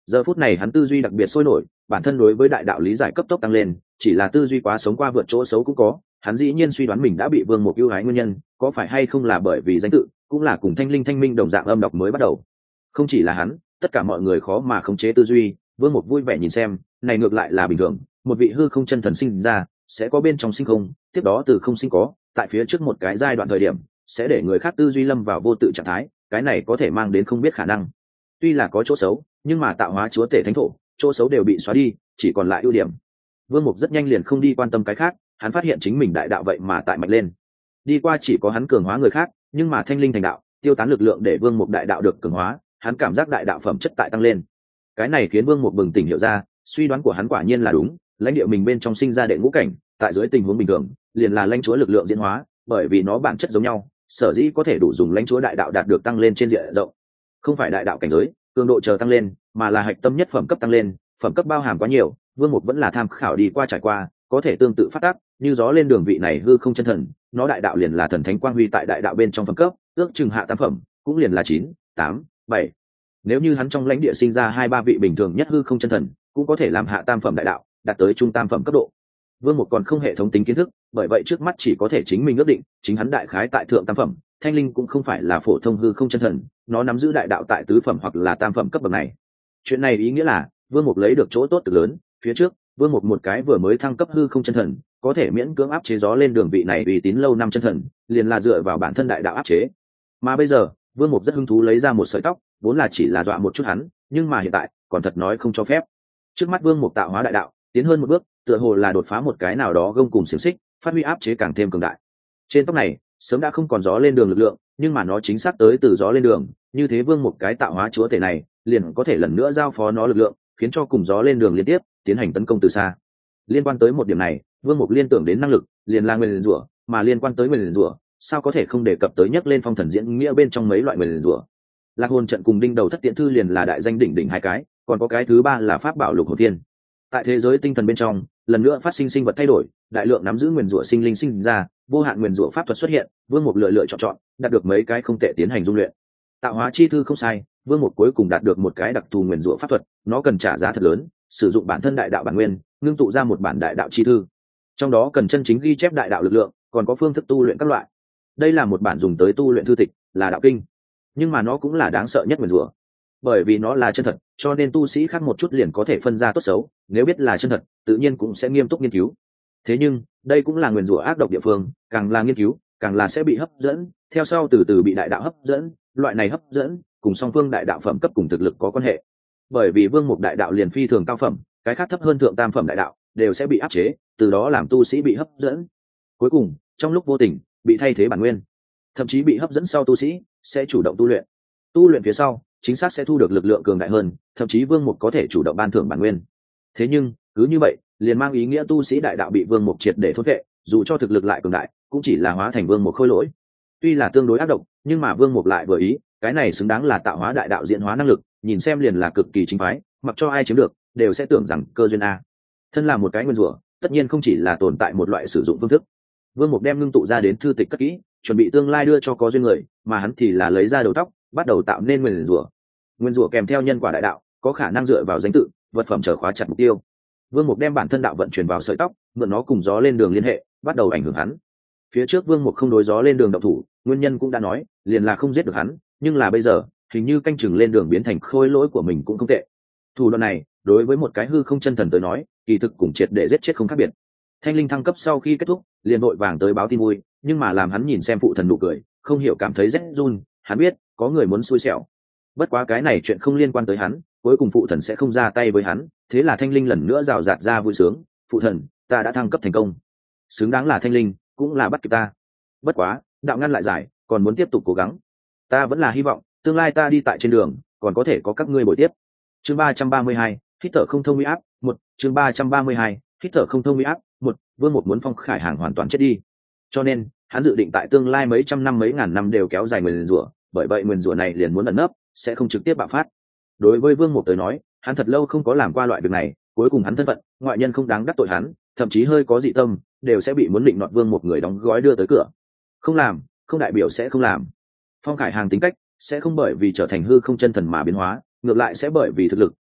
Giờ phút này hắn tư duy đặc biệt sôi nổi, bản thân đối với đại đạo lý giải cấp tốc tăng lên, chỉ là tư duy quá sống qua vượt chỗ xấu cũng có, hắn dĩ nhiên suy đoán mình đã bị Vương Mục ưu ái nguyên nhân, có phải hay không là bởi vì danh tự, cũng là cùng Thanh Linh Thanh Minh đồng dạng âm đọc mới bắt đầu. Không chỉ là hắn, tất cả mọi người khó mà khống chế tư duy, Vương Mục vui vẻ nhìn xem, này ngược lại là bình thường, một vị hư không chân thần sinh ra, sẽ có bên trong sinh không, tiếp đó từ không sinh có, tại phía trước một cái giai đoạn thời điểm, sẽ để người khác tư duy lâm vào vô tự trạng thái, cái này có thể mang đến không biết khả năng. Tuy là có chỗ xấu, nhưng mà tạo hóa chúa tể thánh thổ, chỗ xấu đều bị xóa đi, chỉ còn lại ưu điểm. Vương Mục rất nhanh liền không đi quan tâm cái khác, hắn phát hiện chính mình đại đạo vậy mà tại mạnh lên. Đi qua chỉ có hắn cường hóa người khác, nhưng mà thanh linh thành đạo, tiêu tán lực lượng để Vương Mục đại đạo được cường hóa, hắn cảm giác đại đạo phẩm chất tại tăng lên. Cái này khiến Vương Mục bừng tỉnh hiểu ra, suy đoán của hắn quả nhiên là đúng, lãnh địa mình bên trong sinh ra đệ ngũ cảnh, tại dưới tình huống bình thường, liền là lãnh chúa lực lượng diễn hóa, bởi vì nó bản chất giống nhau, sở dĩ có thể đủ dùng lãnh chúa đại đạo đạt được tăng lên trên diện rộng. Không phải đại đạo cảnh giới, cường độ chờ tăng lên, mà là hạch tâm nhất phẩm cấp tăng lên, phẩm cấp bao hàm quá nhiều, Vương Mục vẫn là tham khảo đi qua trải qua, có thể tương tự phát tác, như gió lên đường vị này hư không chân thần, nó đại đạo liền là thần thánh quang huy tại đại đạo bên trong phẩm cấp, ước chừng hạ tam phẩm, cũng liền là chín, tám, bảy. Nếu như hắn trong lãnh địa sinh ra hai ba vị bình thường nhất hư không chân thần, cũng có thể làm hạ tam phẩm đại đạo, đạt tới trung tam phẩm cấp độ. Vương Mục còn không hệ thống tính kiến thức, bởi vậy trước mắt chỉ có thể chính mình ước định, chính hắn đại khái tại thượng tam phẩm, Thanh Linh cũng không phải là phổ thông hư không chân thần, nó nắm giữ đại đạo tại tứ phẩm hoặc là tam phẩm cấp bậc này. Chuyện này ý nghĩa là, Vương Mục lấy được chỗ tốt cực lớn, phía trước, Vương Mục một cái vừa mới thăng cấp hư không chân thần, có thể miễn cưỡng áp chế gió lên đường vị này uy tín lâu năm chân thần, liền là dựa vào bản thân đại đạo áp chế. Mà bây giờ, Vương Mục rất hứng thú lấy ra một sợi tóc, vốn là chỉ là dọa một chút hắn, nhưng mà hiện tại, còn thật nói không cho phép. Trước mắt Vương Mục tạo hóa đại đạo, tiến hơn một bước, tựa hồ là đột phá một cái nào đó gông cùng xiềng xích, phát huy áp chế càng thêm cường đại. Trên tóc này, sớm đã không còn gió lên đường lực lượng, nhưng mà nó chính xác tới từ gió lên đường, như thế Vương Mục cái tạo hóa chúa tể này, liền có thể lần nữa giao phó nó lực lượng, khiến cho cùng gió lên đường liên tiếp tiến hành tấn công từ xa. Liên quan tới một điểm này, Vương Mục liên tưởng đến năng lực, liền là nguyên rủa, mà liên quan tới nguyên rủa, sao có thể không đề cập tới nhắc lên phong thần diễn nghĩa bên trong mấy loại nguyên rủa. Lạc hồn trận cùng đinh đầu thất tiễn thư liền là đại danh đỉnh đỉnh hai cái, còn có cái thứ ba là pháp bảo lục hồn thiên. Tại thế giới tinh thần bên trong, lần nữa phát sinh sinh vật thay đổi, đại lượng nắm giữ nguyên rủa sinh linh sinh ra, vô hạn nguyên rủa pháp thuật xuất hiện, Vương Mục lựa lựa chọn chọn, đạt được mấy cái không tệ tiến hành dung luyện. Tạo hóa chi thư không sai, Vương Mục cuối cùng đạt được một cái đặc thù nguyên rủa pháp thuật, nó cần trả giá thật lớn, sử dụng bản thân đại đạo bản nguyên, ngưng tụ ra một bản đại đạo chi thư. Trong đó cần chân chính ghi chép đại đạo lực lượng, còn có phương thức tu luyện các loại. Đây là một bản dùng tới tu luyện thư tịch, là đạo kinh, nhưng mà nó cũng là đáng sợ nhất nguyên rủa. Bởi vì nó là chân thật, cho nên tu sĩ khác một chút liền có thể phân ra tốt xấu, nếu biết là chân thật, tự nhiên cũng sẽ nghiêm túc nghiên cứu. Thế nhưng, đây cũng là nguyên rủa ác độc địa phương, càng là nghiên cứu, càng là sẽ bị hấp dẫn, theo sau từ từ bị đại đạo hấp dẫn, loại này hấp dẫn, cùng song phương đại đạo phẩm cấp cùng thực lực có quan hệ. Bởi vì Vương Mục đại đạo liền phi thường cao phẩm, cái khác thấp hơn thượng tam phẩm đại đạo đều sẽ bị áp chế, từ đó làm tu sĩ bị hấp dẫn. Cuối cùng, trong lúc vô tình, bị thay thế bản nguyên, thậm chí bị hấp dẫn sau tu sĩ sẽ chủ động tu luyện. Tu luyện phía sau, chính xác sẽ thu được lực lượng cường đại hơn, thậm chí Vương Mục có thể chủ động ban thưởng bản nguyên. Thế nhưng, cứ như vậy, liền mang ý nghĩa tu sĩ đại đạo bị Vương Mục triệt để thôn vệ, dù cho thực lực lại cường đại, cũng chỉ là hóa thành Vương Mục khôi lỗi. Tuy là tương đối ác độc, nhưng mà Vương Mục lại vừa ý, cái này xứng đáng là tạo hóa đại đạo diễn hóa năng lực, nhìn xem liền là cực kỳ chính phái, mặc cho ai chiếm được, đều sẽ tưởng rằng cơ duyên a. Thân là một cái nguyên rủa, tất nhiên không chỉ là tồn tại một loại sử dụng phương thức. Vương Mục đem ngưng tụ ra đến thư tịch cất kỹ, chuẩn bị tương lai đưa cho có duyên người, mà hắn thì là lấy ra đầu tóc, bắt đầu tạo nên nguyên rủa. Nguyên rủa kèm theo nhân quả đại đạo, có khả năng dựa vào danh tự, vật phẩm trở khóa chặt mục tiêu. Vương Mục đem bản thân đạo vận chuyển vào sợi tóc, mượn nó cùng gió lên đường liên hệ, bắt đầu ảnh hưởng hắn. Phía trước Vương Mục không đối gió lên đường động thủ, nguyên nhân cũng đã nói, liền là không giết được hắn, nhưng là bây giờ, hình như canh chừng lên đường biến thành khôi lỗi của mình cũng không tệ. Thủ đoạn này, đối với một cái hư không chân thần tới nói, kỳ thực cũng triệt để giết chết không khác biệt. Thanh linh thăng cấp sau khi kết thúc, liền vội vàng tới báo tin vui, nhưng mà làm hắn nhìn xem phụ thần nụ cười, không hiểu cảm thấy rét run, hắn biết, có người muốn xui xẻo. Bất quá cái này chuyện không liên quan tới hắn, cuối cùng phụ thần sẽ không ra tay với hắn, thế là Thanh linh lần nữa rào rạt ra vui sướng, phụ thần, ta đã thăng cấp thành công. Xứng đáng là Thanh linh, cũng là bắt kịp ta. Bất quá, đạo ngăn lại giải, còn muốn tiếp tục cố gắng. Ta vẫn là hy vọng, tương lai ta đi tại trên đường, còn có thể có các ngươi bồi tiếp. Chương ba trăm ba mươi hai, hít thở không thông uy áp, một, chương ba trăm ba mươi hai, hít thở không thông uy áp, một, Vương Mục muốn Phong Khải Hàng hoàn toàn chết đi. Cho nên, hắn dự định tại tương lai mấy trăm năm mấy ngàn năm đều kéo dài nguyền rủa, bởi vậy nguyền rủa này liền muốn ẩn nấp, sẽ không trực tiếp bạo phát. Đối với Vương Mục tới nói, hắn thật lâu không có làm qua loại việc này, cuối cùng hắn thân phận, ngoại nhân không đáng đắc tội hắn, thậm chí hơi có dị tâm, đều sẽ bị muốn định nọt Vương Mục người đóng gói đưa tới cửa. Không làm, không đại biểu sẽ không làm. Phong Khải Hàng tính cách sẽ không bởi vì trở thành hư không chân thần mà biến hóa, ngược lại sẽ bởi vì thực lực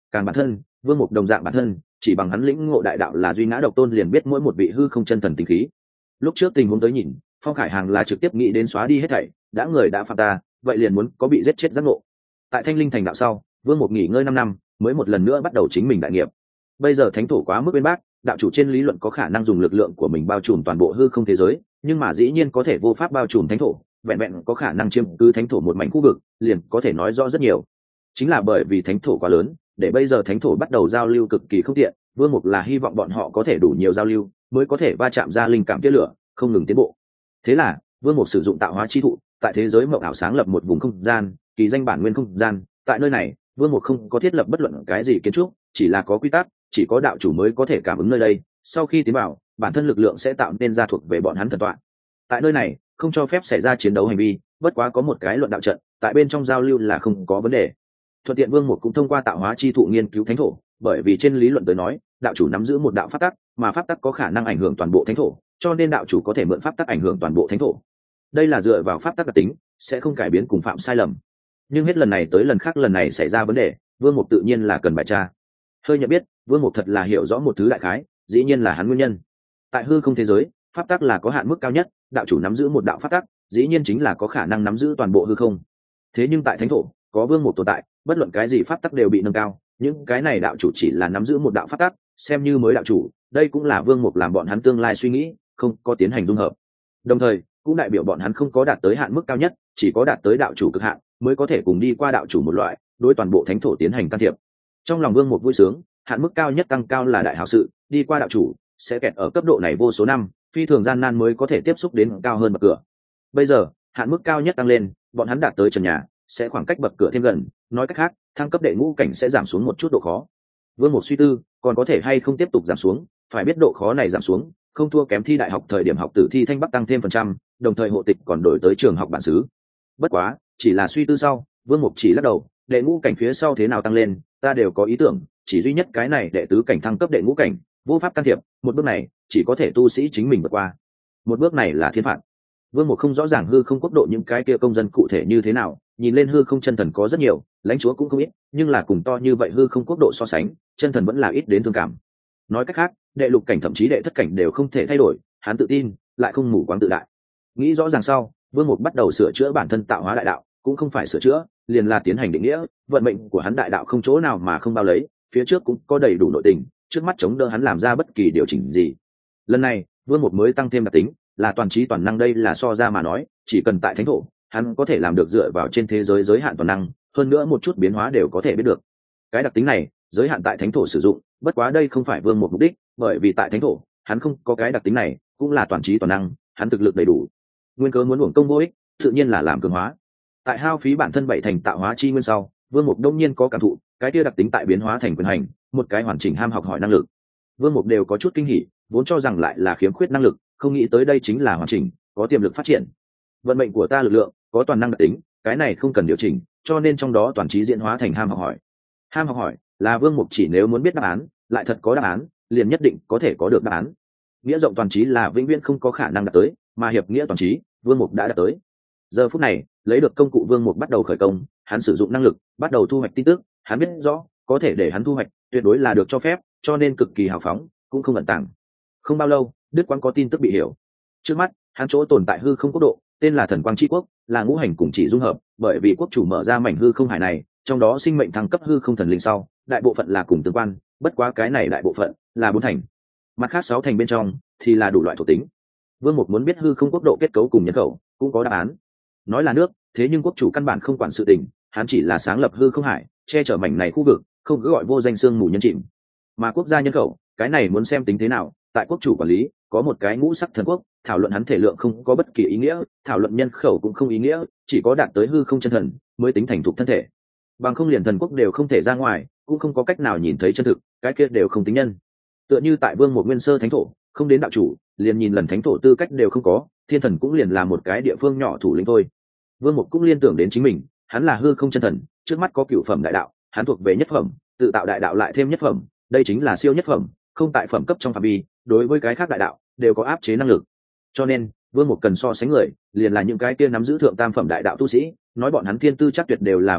càng bản thân vương mục đồng dạng bản thân chỉ bằng hắn lĩnh ngộ đại đạo là duy ngã độc tôn liền biết mỗi một vị hư không chân thần tinh khí. Lúc trước tình huống tới nhìn, Phong Khải Hàng là trực tiếp nghĩ đến xóa đi hết thảy, đã người đã phạm ta, vậy liền muốn có bị giết chết giác ngộ. Tại Thanh Linh thành đạo sau, Vương Mục nghỉ ngơi năm năm, mới một lần nữa bắt đầu chính mình đại nghiệp. Bây giờ thánh thổ quá mức bên bác, đạo chủ trên lý luận có khả năng dùng lực lượng của mình bao trùm toàn bộ hư không thế giới, nhưng mà dĩ nhiên có thể vô pháp bao trùm thánh thổ, vẹn vẹn có khả năng chiếm cứ thánh thổ một mảnh khu vực, liền có thể nói rõ rất nhiều. Chính là bởi vì thánh thổ quá lớn, để bây giờ thánh thổ bắt đầu giao lưu cực kỳ không tiện, Vương Mục là hy vọng bọn họ có thể đủ nhiều giao lưu, mới có thể va chạm ra linh cảm tia lửa, không ngừng tiến bộ. Thế là, Vương Mục sử dụng tạo hóa chi thụ, tại thế giới mộng ảo sáng lập một vùng không gian, kỳ danh bản nguyên không gian. Tại nơi này, Vương Mục không có thiết lập bất luận cái gì kiến trúc, chỉ là có quy tắc, chỉ có đạo chủ mới có thể cảm ứng nơi đây. Sau khi tiến vào, bản thân lực lượng sẽ tạo nên ra thuộc về bọn hắn thần tọa. Tại nơi này, không cho phép xảy ra chiến đấu hành vi, bất quá có một cái luận đạo trận, tại bên trong giao lưu là không có vấn đề. Thuận tiện Vương Mục cũng thông qua tạo hóa chi thụ nghiên cứu thánh thổ, bởi vì trên lý luận tới nói, đạo chủ nắm giữ một đạo pháp tắc, mà pháp tắc có khả năng ảnh hưởng toàn bộ thánh thổ, cho nên đạo chủ có thể mượn pháp tắc ảnh hưởng toàn bộ thánh thổ. Đây là dựa vào pháp tắc đặc tính, sẽ không cải biến cùng phạm sai lầm. Nhưng hết lần này tới lần khác lần này xảy ra vấn đề, Vương Mục tự nhiên là cần bài tra. Hơi nhận biết, Vương Mục thật là hiểu rõ một thứ đại khái, dĩ nhiên là hắn nguyên nhân. Tại hư không thế giới, pháp tắc là có hạn mức cao nhất, đạo chủ nắm giữ một đạo pháp tắc, dĩ nhiên chính là có khả năng nắm giữ toàn bộ hư không. Thế nhưng tại thánh thổ, có Vương Mục tồn tại, bất luận cái gì pháp tắc đều bị nâng cao, những cái này đạo chủ chỉ là nắm giữ một đạo pháp tắc, xem như mới đạo chủ, đây cũng là Vương Mục làm bọn hắn tương lai suy nghĩ, không có tiến hành dung hợp. Đồng thời, cũng đại biểu bọn hắn không có đạt tới hạn mức cao nhất, chỉ có đạt tới đạo chủ cực hạn mới có thể cùng đi qua đạo chủ một loại, đối toàn bộ thánh thổ tiến hành can thiệp. Trong lòng Vương Mục vui sướng, hạn mức cao nhất tăng cao là đại hảo sự, đi qua đạo chủ sẽ kẹt ở cấp độ này vô số năm, phi thường gian nan mới có thể tiếp xúc đến cao hơn bậc cửa. Bây giờ, hạn mức cao nhất tăng lên, bọn hắn đạt tới trần nhà, sẽ khoảng cách bậc cửa thêm gần, nói cách khác, thăng cấp đệ ngũ cảnh sẽ giảm xuống một chút độ khó. Vương Mục suy tư, còn có thể hay không tiếp tục giảm xuống, phải biết độ khó này giảm xuống, không thua kém thi đại học thời điểm học tử thi thanh bắc tăng thêm phần trăm, đồng thời hộ tịch còn đổi tới trường học bản xứ. Bất quá, chỉ là suy tư sau, Vương Mục chỉ lắc đầu, đệ ngũ cảnh phía sau thế nào tăng lên, ta đều có ý tưởng, chỉ duy nhất cái này đệ tứ cảnh thăng cấp đệ ngũ cảnh, vô pháp can thiệp, một bước này chỉ có thể tu sĩ chính mình vượt qua. Một bước này là thiên phạt. Vương Mục không rõ ràng hư không quốc độ những cái kia công dân cụ thể như thế nào, nhìn lên hư không chân thần có rất nhiều, lãnh chúa cũng không ít, nhưng là cùng to như vậy hư không quốc độ so sánh, chân thần vẫn là ít đến thương cảm. Nói cách khác, đệ lục cảnh thậm chí đệ thất cảnh đều không thể thay đổi, hắn tự tin, lại không mù quáng tự đại. Nghĩ rõ ràng sau, Vương Mục bắt đầu sửa chữa bản thân tạo hóa đại đạo, cũng không phải sửa chữa, liền là tiến hành định nghĩa, vận mệnh của hắn đại đạo không chỗ nào mà không bao lấy, phía trước cũng có đầy đủ nội tình, trước mắt chống đỡ hắn làm ra bất kỳ điều chỉnh gì. Lần này, Vương Mục mới tăng thêm đặc tính, là toàn trí toàn năng, đây là so ra mà nói, chỉ cần tại thánh thổ, hắn có thể làm được dựa vào trên thế giới giới hạn toàn năng, hơn nữa một chút biến hóa đều có thể biết được. Cái đặc tính này, giới hạn tại thánh thổ sử dụng, bất quá đây không phải Vương Mục mục đích, bởi vì tại thánh thổ, hắn không có cái đặc tính này, cũng là toàn trí toàn năng, hắn thực lực đầy đủ. Nguyên cớ muốn uổng công vô ích, tự nhiên là làm cường hóa. Tại hao phí bản thân bảy thành tạo hóa chi nguyên sau, Vương Mục đông nhiên có cảm thụ, cái kia đặc tính tại biến hóa thành quyền hành, một cái hoàn chỉnh ham học hỏi năng lực. Vương Mục đều có chút kinh hỉ, vốn cho rằng lại là khiếm khuyết năng lực, không nghĩ tới đây chính là hoàn chỉnh, có tiềm lực phát triển. Vận mệnh của ta lực lượng có toàn năng đặc tính, cái này không cần điều chỉnh, cho nên trong đó toàn trí diễn hóa thành ham học hỏi. Ham học hỏi là Vương Mục chỉ nếu muốn biết đáp án, lại thật có đáp án, liền nhất định có thể có được đáp án. Nghĩa rộng toàn trí là vĩnh viễn không có khả năng đạt tới, mà hiệp nghĩa toàn trí, Vương Mục đã đạt tới. Giờ phút này, lấy được công cụ Vương Mục bắt đầu khởi công, hắn sử dụng năng lực, bắt đầu thu hoạch tin tức, hắn biết rõ, có thể để hắn thu hoạch, tuyệt đối là được cho phép, cho nên cực kỳ hào phóng, cũng không ẩn tàng. Không bao lâu, Đức Quang có tin tức bị hiểu. Trước mắt, hắn chỗ tồn tại hư không quốc độ, tên là Thần Quang Chi Quốc, là ngũ hành cùng chỉ dung hợp, bởi vì quốc chủ mở ra mảnh hư không hải này, trong đó sinh mệnh thăng cấp hư không thần linh sau, đại bộ phận là cùng tương quan, bất quá cái này đại bộ phận là bốn thành. Mặt khác sáu thành bên trong thì là đủ loại thuộc tính. Vương Mục muốn biết hư không quốc độ kết cấu cùng nhân khẩu, cũng có đáp án. Nói là nước, thế nhưng quốc chủ căn bản không quản sự tình, hắn chỉ là sáng lập hư không hải, che chở mảnh này khu vực, không cứ gọi vô danh xương mù nhân chìm. Mà quốc gia nhân khẩu, cái này muốn xem tính thế nào, tại quốc chủ quản lý, có một cái ngũ sắc thần quốc, thảo luận hắn thể lượng không có bất kỳ ý nghĩa, thảo luận nhân khẩu cũng không ý nghĩa, chỉ có đạt tới hư không chân thần mới tính thành thục thân thể. Bằng không liền thần quốc đều không thể ra ngoài, cũng không có cách nào nhìn thấy chân thực, cái kia đều không tính nhân. Tựa như tại Vương Mục nguyên sơ thánh thổ, không đến đạo chủ, liền nhìn lần thánh thổ tư cách đều không có, thiên thần cũng liền là một cái địa phương nhỏ thủ lĩnh thôi. Vương Mục cũng liên tưởng đến chính mình, hắn là hư không chân thần, trước mắt có cửu phẩm đại đạo, hắn thuộc về nhất phẩm, tự tạo đại đạo lại thêm nhất phẩm, đây chính là siêu nhất phẩm, không tại phẩm cấp trong phạm vi, đối với cái khác đại đạo đều có áp chế năng lực. Cho nên, Vương Mục cần so sánh người, liền là những cái kia nắm giữ thượng tam phẩm đại đạo tu sĩ, nói bọn hắn thiên tư chắc tuyệt đều là vũ nhục,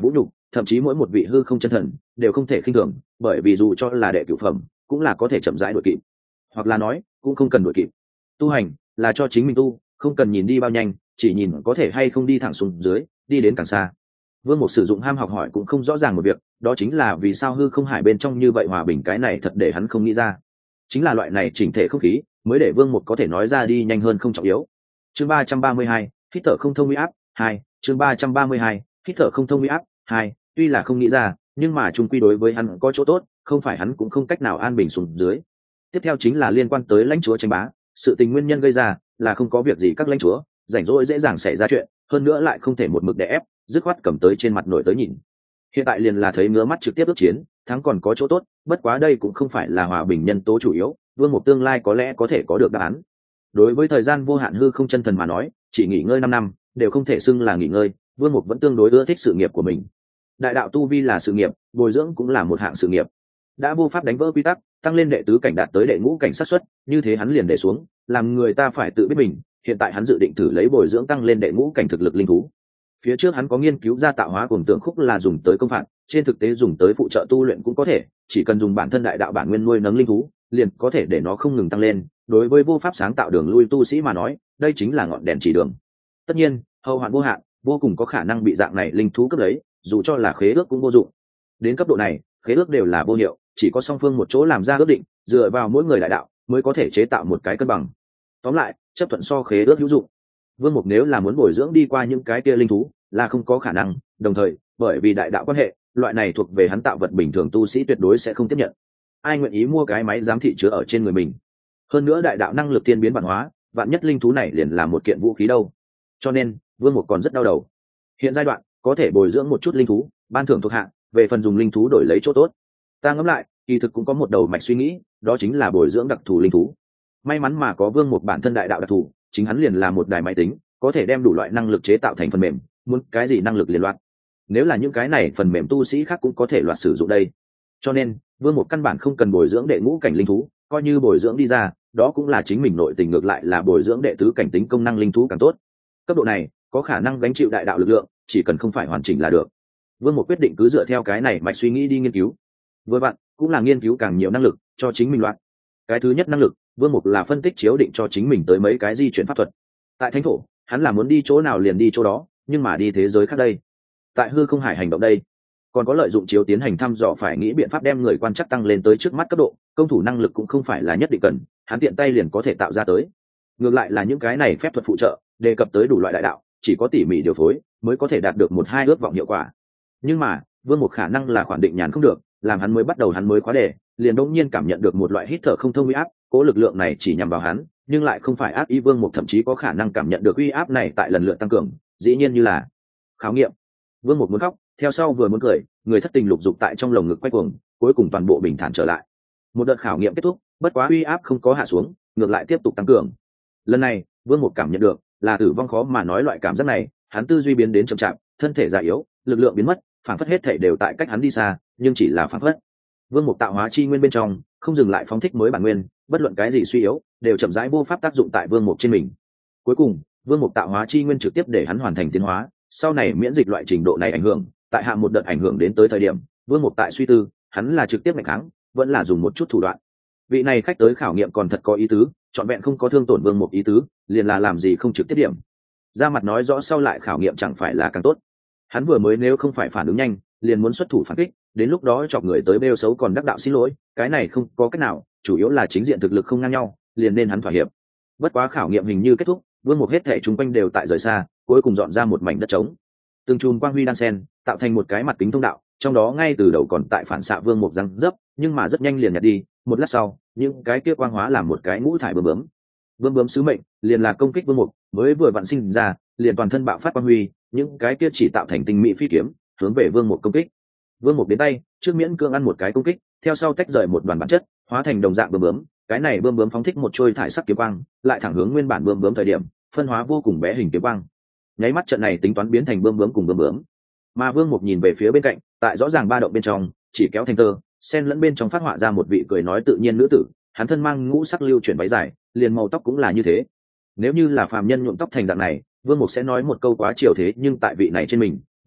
thậm chí mỗi một vị hư không chân thần đều không thể khinh thường, bởi vì dù cho là đệ cửu phẩm cũng là có thể chậm rãi đuổi kịp, hoặc là nói cũng không cần đuổi kịp. Tu hành là cho chính mình tu, không cần nhìn đi bao nhanh, chỉ nhìn có thể hay không đi thẳng xuống dưới, đi đến càng xa. Vương Mục sử dụng ham học hỏi cũng không rõ ràng một việc, đó chính là vì sao hư không hải bên trong như vậy hòa bình, cái này thật để hắn không nghĩ ra. Chính là loại này chỉnh thể không khí mới để Vương Mục có thể nói ra đi nhanh hơn không trọng yếu. Chương ba trăm ba mươi hai, hít thở không thông uy áp hai. Chương ba trăm ba mươi hai, hít thở không thông uy áp hai. Tuy là không nghĩ ra, nhưng mà chung quy đối với hắn có chỗ tốt, không phải hắn cũng không cách nào an bình xuống dưới. Tiếp theo chính là liên quan tới lãnh chúa tranh bá, sự tình nguyên nhân gây ra là không có việc gì các lãnh chúa rảnh rỗi dễ dàng xảy ra chuyện, hơn nữa lại không thể một mực đè ép, dứt khoát cầm tới trên mặt nổi tới nhìn. Hiện tại liền là thấy ngứa mắt trực tiếp ước chiến, thắng còn có chỗ tốt, bất quá đây cũng không phải là hòa bình nhân tố chủ yếu. Vương Mục tương lai có lẽ có thể có được đáp án. Đối với thời gian vô hạn hư không chân thần mà nói, chỉ nghỉ ngơi năm năm đều không thể xưng là nghỉ ngơi. Vương Mục vẫn tương đối ưa thích sự nghiệp của mình. Đại đạo tu vi là sự nghiệp, bồi dưỡng cũng là một hạng sự nghiệp. Đã vô pháp đánh vỡ quy tắc, tăng lên đệ tứ cảnh đạt tới đệ ngũ cảnh sát xuất, như thế hắn liền để xuống, làm người ta phải tự biết mình. Hiện tại hắn dự định thử lấy bồi dưỡng tăng lên đệ ngũ cảnh thực lực linh thú. Phía trước hắn có nghiên cứu ra tạo hóa cuồng tượng khúc là dùng tới công phạt, trên thực tế dùng tới phụ trợ tu luyện cũng có thể, chỉ cần dùng bản thân đại đạo bản nguyên nuôi nấng linh thú, liền có thể để nó không ngừng tăng lên. Đối với vô pháp sáng tạo đường lui tu sĩ mà nói, đây chính là ngọn đèn chỉ đường. Tất nhiên, hậu hoạn vô hạn, vô cùng có khả năng bị dạng này linh thú cướp lấy, dù cho là khế ước cũng vô dụng. Đến cấp độ này, khế ước đều là vô hiệu, chỉ có song phương một chỗ làm ra ước định, dựa vào mỗi người đại đạo mới có thể chế tạo một cái cân bằng. Tóm lại, chấp thuận so khế ước hữu dụng. Vương Mục nếu là muốn bồi dưỡng đi qua những cái kia linh thú là không có khả năng, đồng thời bởi vì đại đạo quan hệ, loại này thuộc về hắn tạo vật bình thường tu sĩ tuyệt đối sẽ không tiếp nhận. Ai nguyện ý mua cái máy giám thị chứa ở trên người mình? Hơn nữa đại đạo năng lực thiên biến vạn hóa, vạn nhất linh thú này liền là một kiện vũ khí đâu. Cho nên Vương Mục còn rất đau đầu. Hiện giai đoạn có thể bồi dưỡng một chút linh thú, ban thưởng thuộc hạng, về phần dùng linh thú đổi lấy chỗ tốt. Ta ngẫm lại, kỳ thực cũng có một đầu mạch suy nghĩ, đó chính là bồi dưỡng đặc thù linh thú. May mắn mà có Vương Mục bản thân đại đạo đặc thù, chính hắn liền là một đài máy tính, có thể đem đủ loại năng lực chế tạo thành phần mềm, muốn cái gì năng lực liền loạt. Nếu là những cái này phần mềm tu sĩ khác cũng có thể loạt sử dụng đây. Cho nên Vương Mục căn bản không cần bồi dưỡng đệ ngũ cảnh linh thú, coi như bồi dưỡng đi ra, đó cũng là chính mình nội tình, ngược lại là bồi dưỡng đệ tứ cảnh tính công năng linh thú càng tốt. Cấp độ này có khả năng gánh chịu đại đạo lực lượng, chỉ cần không phải hoàn chỉnh là được. Vương Mục quyết định cứ dựa theo cái này mạch suy nghĩ đi nghiên cứu. Vừa vặn cũng là nghiên cứu càng nhiều năng lực cho chính mình loạt. Cái thứ nhất năng lực, Vương Mục là phân tích chiếu định cho chính mình tới mấy cái di chuyển pháp thuật. Tại thánh thổ, hắn là muốn đi chỗ nào liền đi chỗ đó, nhưng mà đi thế giới khác đây, tại hư không hải hành động đây, còn có lợi dụng chiếu tiến hành thăm dò, phải nghĩ biện pháp đem người quan trắc tăng lên tới trước mắt cấp độ. Công thủ năng lực cũng không phải là nhất định cần, hắn tiện tay liền có thể tạo ra tới. Ngược lại là những cái này phép thuật phụ trợ đề cập tới đủ loại đại đạo, chỉ có tỉ mỉ điều phối mới có thể đạt được một hai ước vọng hiệu quả. Nhưng mà Vương Mục khả năng là khoản định nhàn không được, làm hắn mới bắt đầu hắn mới khóa đề, liền đột nhiên cảm nhận được một loại hít thở không thông uy áp. Cố lực lượng này chỉ nhằm vào hắn, nhưng lại không phải ác ý. Vương Mục thậm chí có khả năng cảm nhận được uy áp này tại lần lượt tăng cường, dĩ nhiên như là khảo nghiệm. Vương Mục muốn khóc, theo sau vừa muốn cười, người thất tình lục dục tại trong lồng ngực quay cuồng, cuối cùng toàn bộ bình thản trở lại. Một đợt khảo nghiệm kết thúc, bất quá uy áp không có hạ xuống, ngược lại tiếp tục tăng cường. Lần này Vương Mục cảm nhận được là tử vong khó mà nói loại cảm giác này, hắn tư duy biến đến chậm chạp, thân thể già yếu, lực lượng biến mất, phản phất hết thể đều tại cách hắn đi xa, nhưng chỉ là phản phất. Vương Mục tạo hóa chi nguyên bên trong không dừng lại phóng thích mới bản nguyên, bất luận cái gì suy yếu đều chậm rãi vô pháp tác dụng tại Vương Mục trên mình. Cuối cùng Vương Mục tạo hóa chi nguyên trực tiếp để hắn hoàn thành tiến hóa, sau này miễn dịch loại trình độ này ảnh hưởng. Tại hạ một đợt ảnh hưởng đến tới thời điểm, Vương Mục tại suy tư, hắn là trực tiếp mạnh kháng, vẫn là dùng một chút thủ đoạn. Vị này khách tới khảo nghiệm còn thật có ý tứ, trọn vẹn không có thương tổn Vương Mục ý tứ, liền là làm gì không trực tiếp điểm. Ra mặt nói rõ sau lại khảo nghiệm chẳng phải là càng tốt. Hắn vừa mới nếu không phải phản ứng nhanh, liền muốn xuất thủ phản kích, đến lúc đó chọc người tới bêu xấu còn đắc đạo xin lỗi, cái này không có cách nào, chủ yếu là chính diện thực lực không ngang nhau, liền nên hắn thỏa hiệp. Bất quá khảo nghiệm hình như kết thúc, Vương Mục hết thảy chúng quanh đều tại rời xa, cuối cùng dọn ra một mảnh đất trống. Từng chùm quang huy đan sen, tạo thành một cái mặt kính thông đạo, trong đó ngay từ đầu còn tại phản xạ Vương Mục răng dấp, nhưng mà rất nhanh liền nhạt đi, một lát sau, những cái kia quang hóa làm một cái ngũ thải bướm bướm. Bướm bướm sứ mệnh liền là công kích Vương Mục, mới vừa vặn sinh ra, liền toàn thân bạo phát quang huy, những cái kia chỉ tạo thành tinh mỹ phi kiếm, hướng về Vương Mục công kích. Vương Mục đến tay, trước miễn cương ăn một cái công kích, theo sau tách rời một đoàn bản chất, hóa thành đồng dạng bướm bướm, cái này bướm bướm phóng thích một trôi thải sắc kiếm quang, lại thẳng hướng nguyên bản bướm bướm thời điểm, phân hóa vô cùng bé hình kiếm quang. Nháy mắt trận này tính toán biến thành bướm bướm cùng bướm bướm. Mà Vương Mục nhìn về phía bên cạnh, tại rõ ràng ba động bên trong, chỉ kéo thành tơ, xen lẫn bên trong phát họa ra một vị cười nói tự nhiên nữ tử, hắn thân mang ngũ sắc lưu chuyển váy dài, liền màu tóc cũng là như thế. Nếu như là phàm nhân nhuộm tóc thành dạng này, Vương Mục sẽ nói một câu quá chiều thế, nhưng tại vị này trên mình,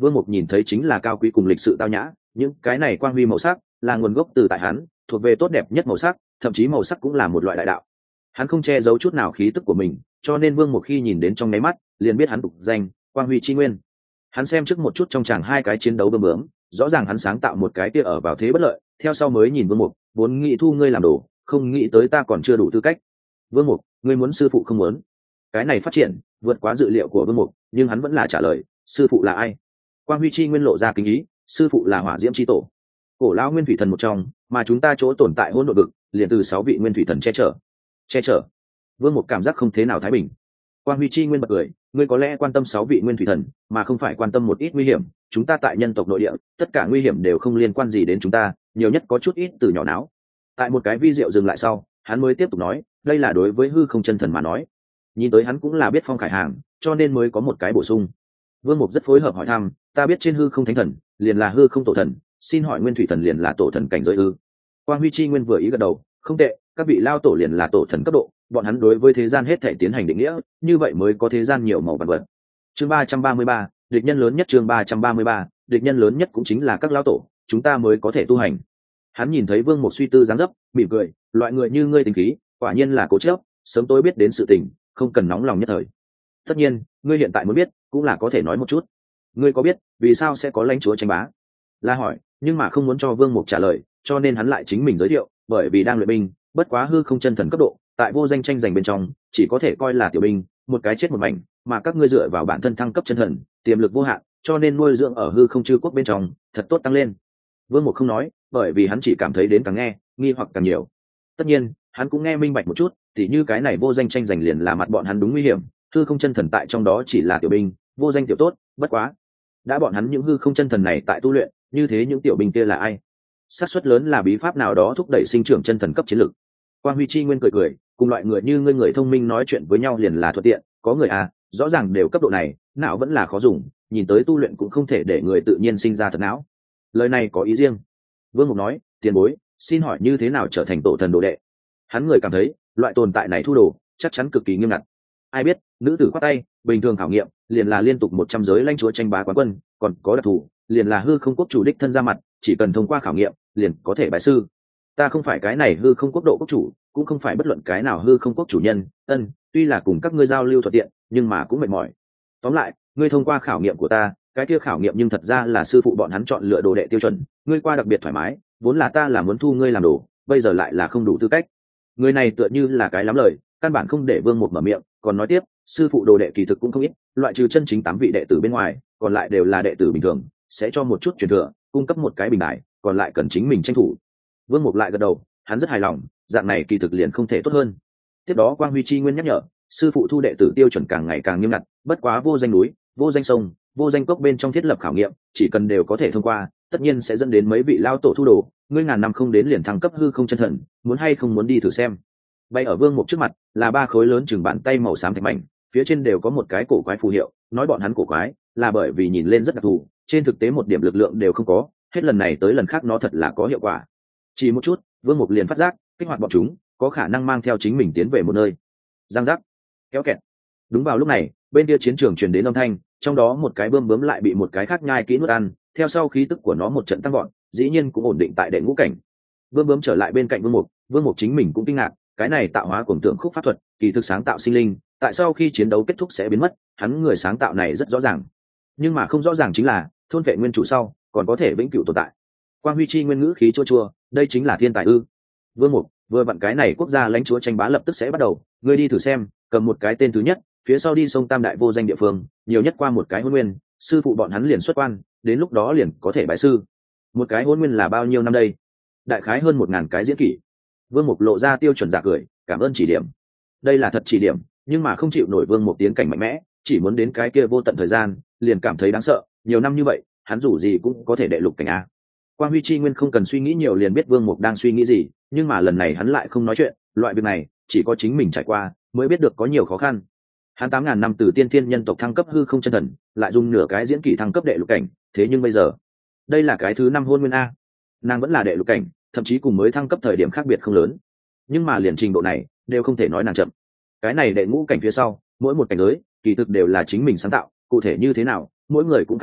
Vương Mục nhìn thấy chính là cao quý cùng lịch sự tao nhã, những cái này quang huy màu sắc là nguồn gốc từ tại hắn, thuộc về tốt đẹp nhất màu sắc, thậm chí màu sắc cũng là một loại đại đạo. Hắn không che giấu chút nào khí tức của mình, cho nên Vương Mục khi nhìn đến trong nháy mắt, liền biết hắn tục danh Quang Huy Chi Nguyên. Hắn xem trước một chút trong chàng hai cái chiến đấu bơm bướm, rõ ràng hắn sáng tạo một cái kia ở vào thế bất lợi, theo sau mới nhìn Vương Mục, vốn nghĩ thu ngươi làm đồ, không nghĩ tới ta còn chưa đủ tư cách. Vương Mục, ngươi muốn sư phụ không muốn? Cái này phát triển vượt quá dự liệu của Vương Mục, nhưng hắn vẫn là trả lời, sư phụ là ai? Quang Huy Chi Nguyên lộ ra kính ý, sư phụ là Hỏa Diễm Chi Tổ, cổ lão nguyên thủy thần một trong, mà chúng ta chỗ tồn tại hỗn độn vực, liền từ sáu vị nguyên thủy thần che chở. Che chở? Vương Mục cảm giác không thế nào thái bình. Quang Huy Chi Nguyên bật cười, ngươi có lẽ quan tâm sáu vị nguyên thủy thần, mà không phải quan tâm một ít nguy hiểm, chúng ta tại nhân tộc nội địa, tất cả nguy hiểm đều không liên quan gì đến chúng ta, nhiều nhất có chút ít từ nhỏ não. Tại một cái vi diệu dừng lại sau, hắn mới tiếp tục nói, đây là đối với hư không chân thần mà nói. Nhìn tới hắn cũng là biết Phong Khải Hàng, cho nên mới có một cái bổ sung. Vương Mục rất phối hợp hỏi thăm, ta biết trên hư không thánh thần, liền là hư không tổ thần, xin hỏi nguyên thủy thần liền là tổ thần cảnh giới ư? Quang Huy Chi Nguyên vừa ý gật đầu, không tệ, các vị lao tổ liền là tổ thần cấp độ, bọn hắn đối với thế gian hết thể tiến hành định nghĩa, như vậy mới có thế gian nhiều màu vạn vật. Chương ba trăm ba mươi ba, địch nhân lớn nhất chương ba trăm ba mươi ba, địch nhân lớn nhất cũng chính là các lao tổ, chúng ta mới có thể tu hành. Hắn nhìn thấy Vương Mục suy tư dáng dấp, mỉm cười, loại người như ngươi tính khí, quả nhiên là cố chấp, sớm tối biết đến sự tình, không cần nóng lòng nhất thời. Tất nhiên, ngươi hiện tại muốn biết, cũng là có thể nói một chút. Ngươi có biết vì sao sẽ có lãnh chúa tranh bá? La hỏi, nhưng mà không muốn cho Vương Mục trả lời, cho nên hắn lại chính mình giới thiệu, bởi vì đang luyện binh, bất quá hư không chân thần cấp độ, tại vô danh tranh giành bên trong, chỉ có thể coi là tiểu binh, một cái chết một mảnh, mà các ngươi dựa vào bản thân thăng cấp chân thần, tiềm lực vô hạn, cho nên nuôi dưỡng ở hư không chư quốc bên trong, thật tốt tăng lên. Vương Mục không nói, bởi vì hắn chỉ cảm thấy đến càng nghe, nghi hoặc càng nhiều. Tất nhiên, hắn cũng nghe minh bạch một chút, tỉ như cái này vô danh tranh giành liền là mặt bọn hắn đúng nguy hiểm, hư không chân thần tại trong đó chỉ là tiểu binh, vô danh tiểu tốt, bất quá, đã bọn hắn những hư không chân thần này tại tu luyện, như thế những tiểu binh kia là ai? Xác suất lớn là bí pháp nào đó thúc đẩy sinh trưởng chân thần cấp chiến lực. Quang Huy Chi Nguyên cười cười, cùng loại người như ngươi người thông minh nói chuyện với nhau liền là thuận tiện, có người à, rõ ràng đều cấp độ này, não vẫn là khó dùng, nhìn tới tu luyện cũng không thể để người tự nhiên sinh ra thật não. Lời này có ý riêng. Vương Mục nói, tiền bối, xin hỏi như thế nào trở thành tổ thần đồ đệ? Hắn người cảm thấy, loại tồn tại này thu đồ, chắc chắn cực kỳ nghiêm ngặt. Ai biết, nữ tử khoát tay, bình thường khảo nghiệm, liền là liên tục một trăm giới lãnh chúa tranh bá quán quân, còn có đặc thù, liền là hư không quốc chủ đích thân ra mặt, chỉ cần thông qua khảo nghiệm, liền có thể bái sư. Ta không phải cái này hư không quốc độ quốc chủ, cũng không phải bất luận cái nào hư không quốc chủ nhân, ân, tuy là cùng các ngươi giao lưu thuận tiện, nhưng mà cũng mệt mỏi. Tóm lại, ngươi thông qua khảo nghiệm của ta, cái kia khảo nghiệm nhưng thật ra là sư phụ bọn hắn chọn lựa đồ đệ tiêu chuẩn, ngươi qua đặc biệt thoải mái, vốn là ta là muốn thu ngươi làm đồ, bây giờ lại là không đủ tư cách. Người này tựa như là cái lắm lời, căn bản không để Vương Mục mở miệng, còn nói tiếp, sư phụ đồ đệ kỳ thực cũng không ít, loại trừ chân chính tám vị đệ tử bên ngoài, còn lại đều là đệ tử bình thường, sẽ cho một chút truyền thừa, cung cấp một cái bình đại, còn lại cần chính mình tranh thủ. Vương Mục lại gật đầu, hắn rất hài lòng, dạng này kỳ thực liền không thể tốt hơn. Tiếp đó Quang Huy Chi Nguyên nhắc nhở, sư phụ thu đệ tử tiêu chuẩn càng ngày càng nghiêm ngặt, bất quá vô danh núi, vô danh sông, vô danh cốc bên trong thiết lập khảo nghiệm, chỉ cần đều có thể thông qua, tất nhiên sẽ dẫn đến mấy vị lao tổ thu đồ, ngươi ngàn năm không đến liền thăng cấp hư không chân thần, muốn hay không muốn đi thử xem. Bay ở Vương Mục trước mặt là ba khối lớn chừng bàn tay màu xám thạch mảnh, phía trên đều có một cái cổ quái phù hiệu, nói bọn hắn cổ quái là bởi vì nhìn lên rất đặc thù, trên thực tế một điểm lực lượng đều không có, hết lần này tới lần khác nó thật là có hiệu quả. Chỉ một chút, Vương Mục liền phát giác, kích hoạt bọn chúng, có khả năng mang theo chính mình tiến về một nơi. Giang giác, kéo kẹt. Đúng vào lúc này, bên kia chiến trường truyền đến âm thanh, trong đó một cái bươm bướm lại bị một cái khác nhai kỹ nuốt ăn, theo sau khí tức của nó một trận tăng vọt, dĩ nhiên cũng ổn định tại đệ ngũ cảnh. Bươm bướm trở lại bên cạnh Vương Mục, Vương Mục chính mình cũng kinh ngạc, cái này tạo hóa cuồng tượng khúc pháp thuật, kỳ thực sáng tạo sinh linh, tại sau khi chiến đấu kết thúc sẽ biến mất, hắn người sáng tạo này rất rõ ràng. Nhưng mà không rõ ràng chính là, thôn vệ nguyên chủ sau, còn có thể vĩnh cửu tồn tại. Quang Huy Chi Nguyên ngữ khí chua chua, đây chính là thiên tài ư? Vương Mục, vừa vặn cái này quốc gia lãnh chúa tranh bá lập tức sẽ bắt đầu, ngươi đi thử xem, cầm một cái tên thứ nhất, phía sau đi sông Tam Đại vô danh địa phương, nhiều nhất qua một cái hôn nguyên, sư phụ bọn hắn liền xuất quan, đến lúc đó liền có thể bái sư. Một cái hôn nguyên là bao nhiêu năm đây? Đại khái hơn một ngàn cái diễn kỷ. Vương Mục lộ ra tiêu chuẩn giả cười, cảm ơn chỉ điểm. Đây là thật chỉ điểm, nhưng mà không chịu nổi Vương Mục tiến cảnh mạnh mẽ, chỉ muốn đến cái kia vô tận thời gian, liền cảm thấy đáng sợ, nhiều năm như vậy, hắn dù gì cũng có thể đệ lục cảnh a. Quang Huy Chi Nguyên không cần suy nghĩ nhiều liền biết Vương Mục đang suy nghĩ gì, nhưng mà lần này hắn lại không nói chuyện, loại việc này chỉ có chính mình trải qua mới biết được có nhiều khó khăn. Hắn tám ngàn năm từ tiên thiên nhân tộc thăng cấp hư không chân thần, lại dùng nửa cái diễn kỷ thăng cấp đệ lục cảnh, thế nhưng bây giờ, đây là cái thứ năm hôn nguyên a. Nàng vẫn là đệ lục cảnh, thậm chí cùng mới thăng cấp thời điểm khác biệt không lớn. Nhưng mà liền trình độ này, đều không thể nói nàng chậm. Cái này đệ ngũ cảnh phía sau, mỗi một cảnh giới, kỳ thực đều là chính mình sáng tạo, cụ thể như thế nào, mỗi người cũng khác nhau,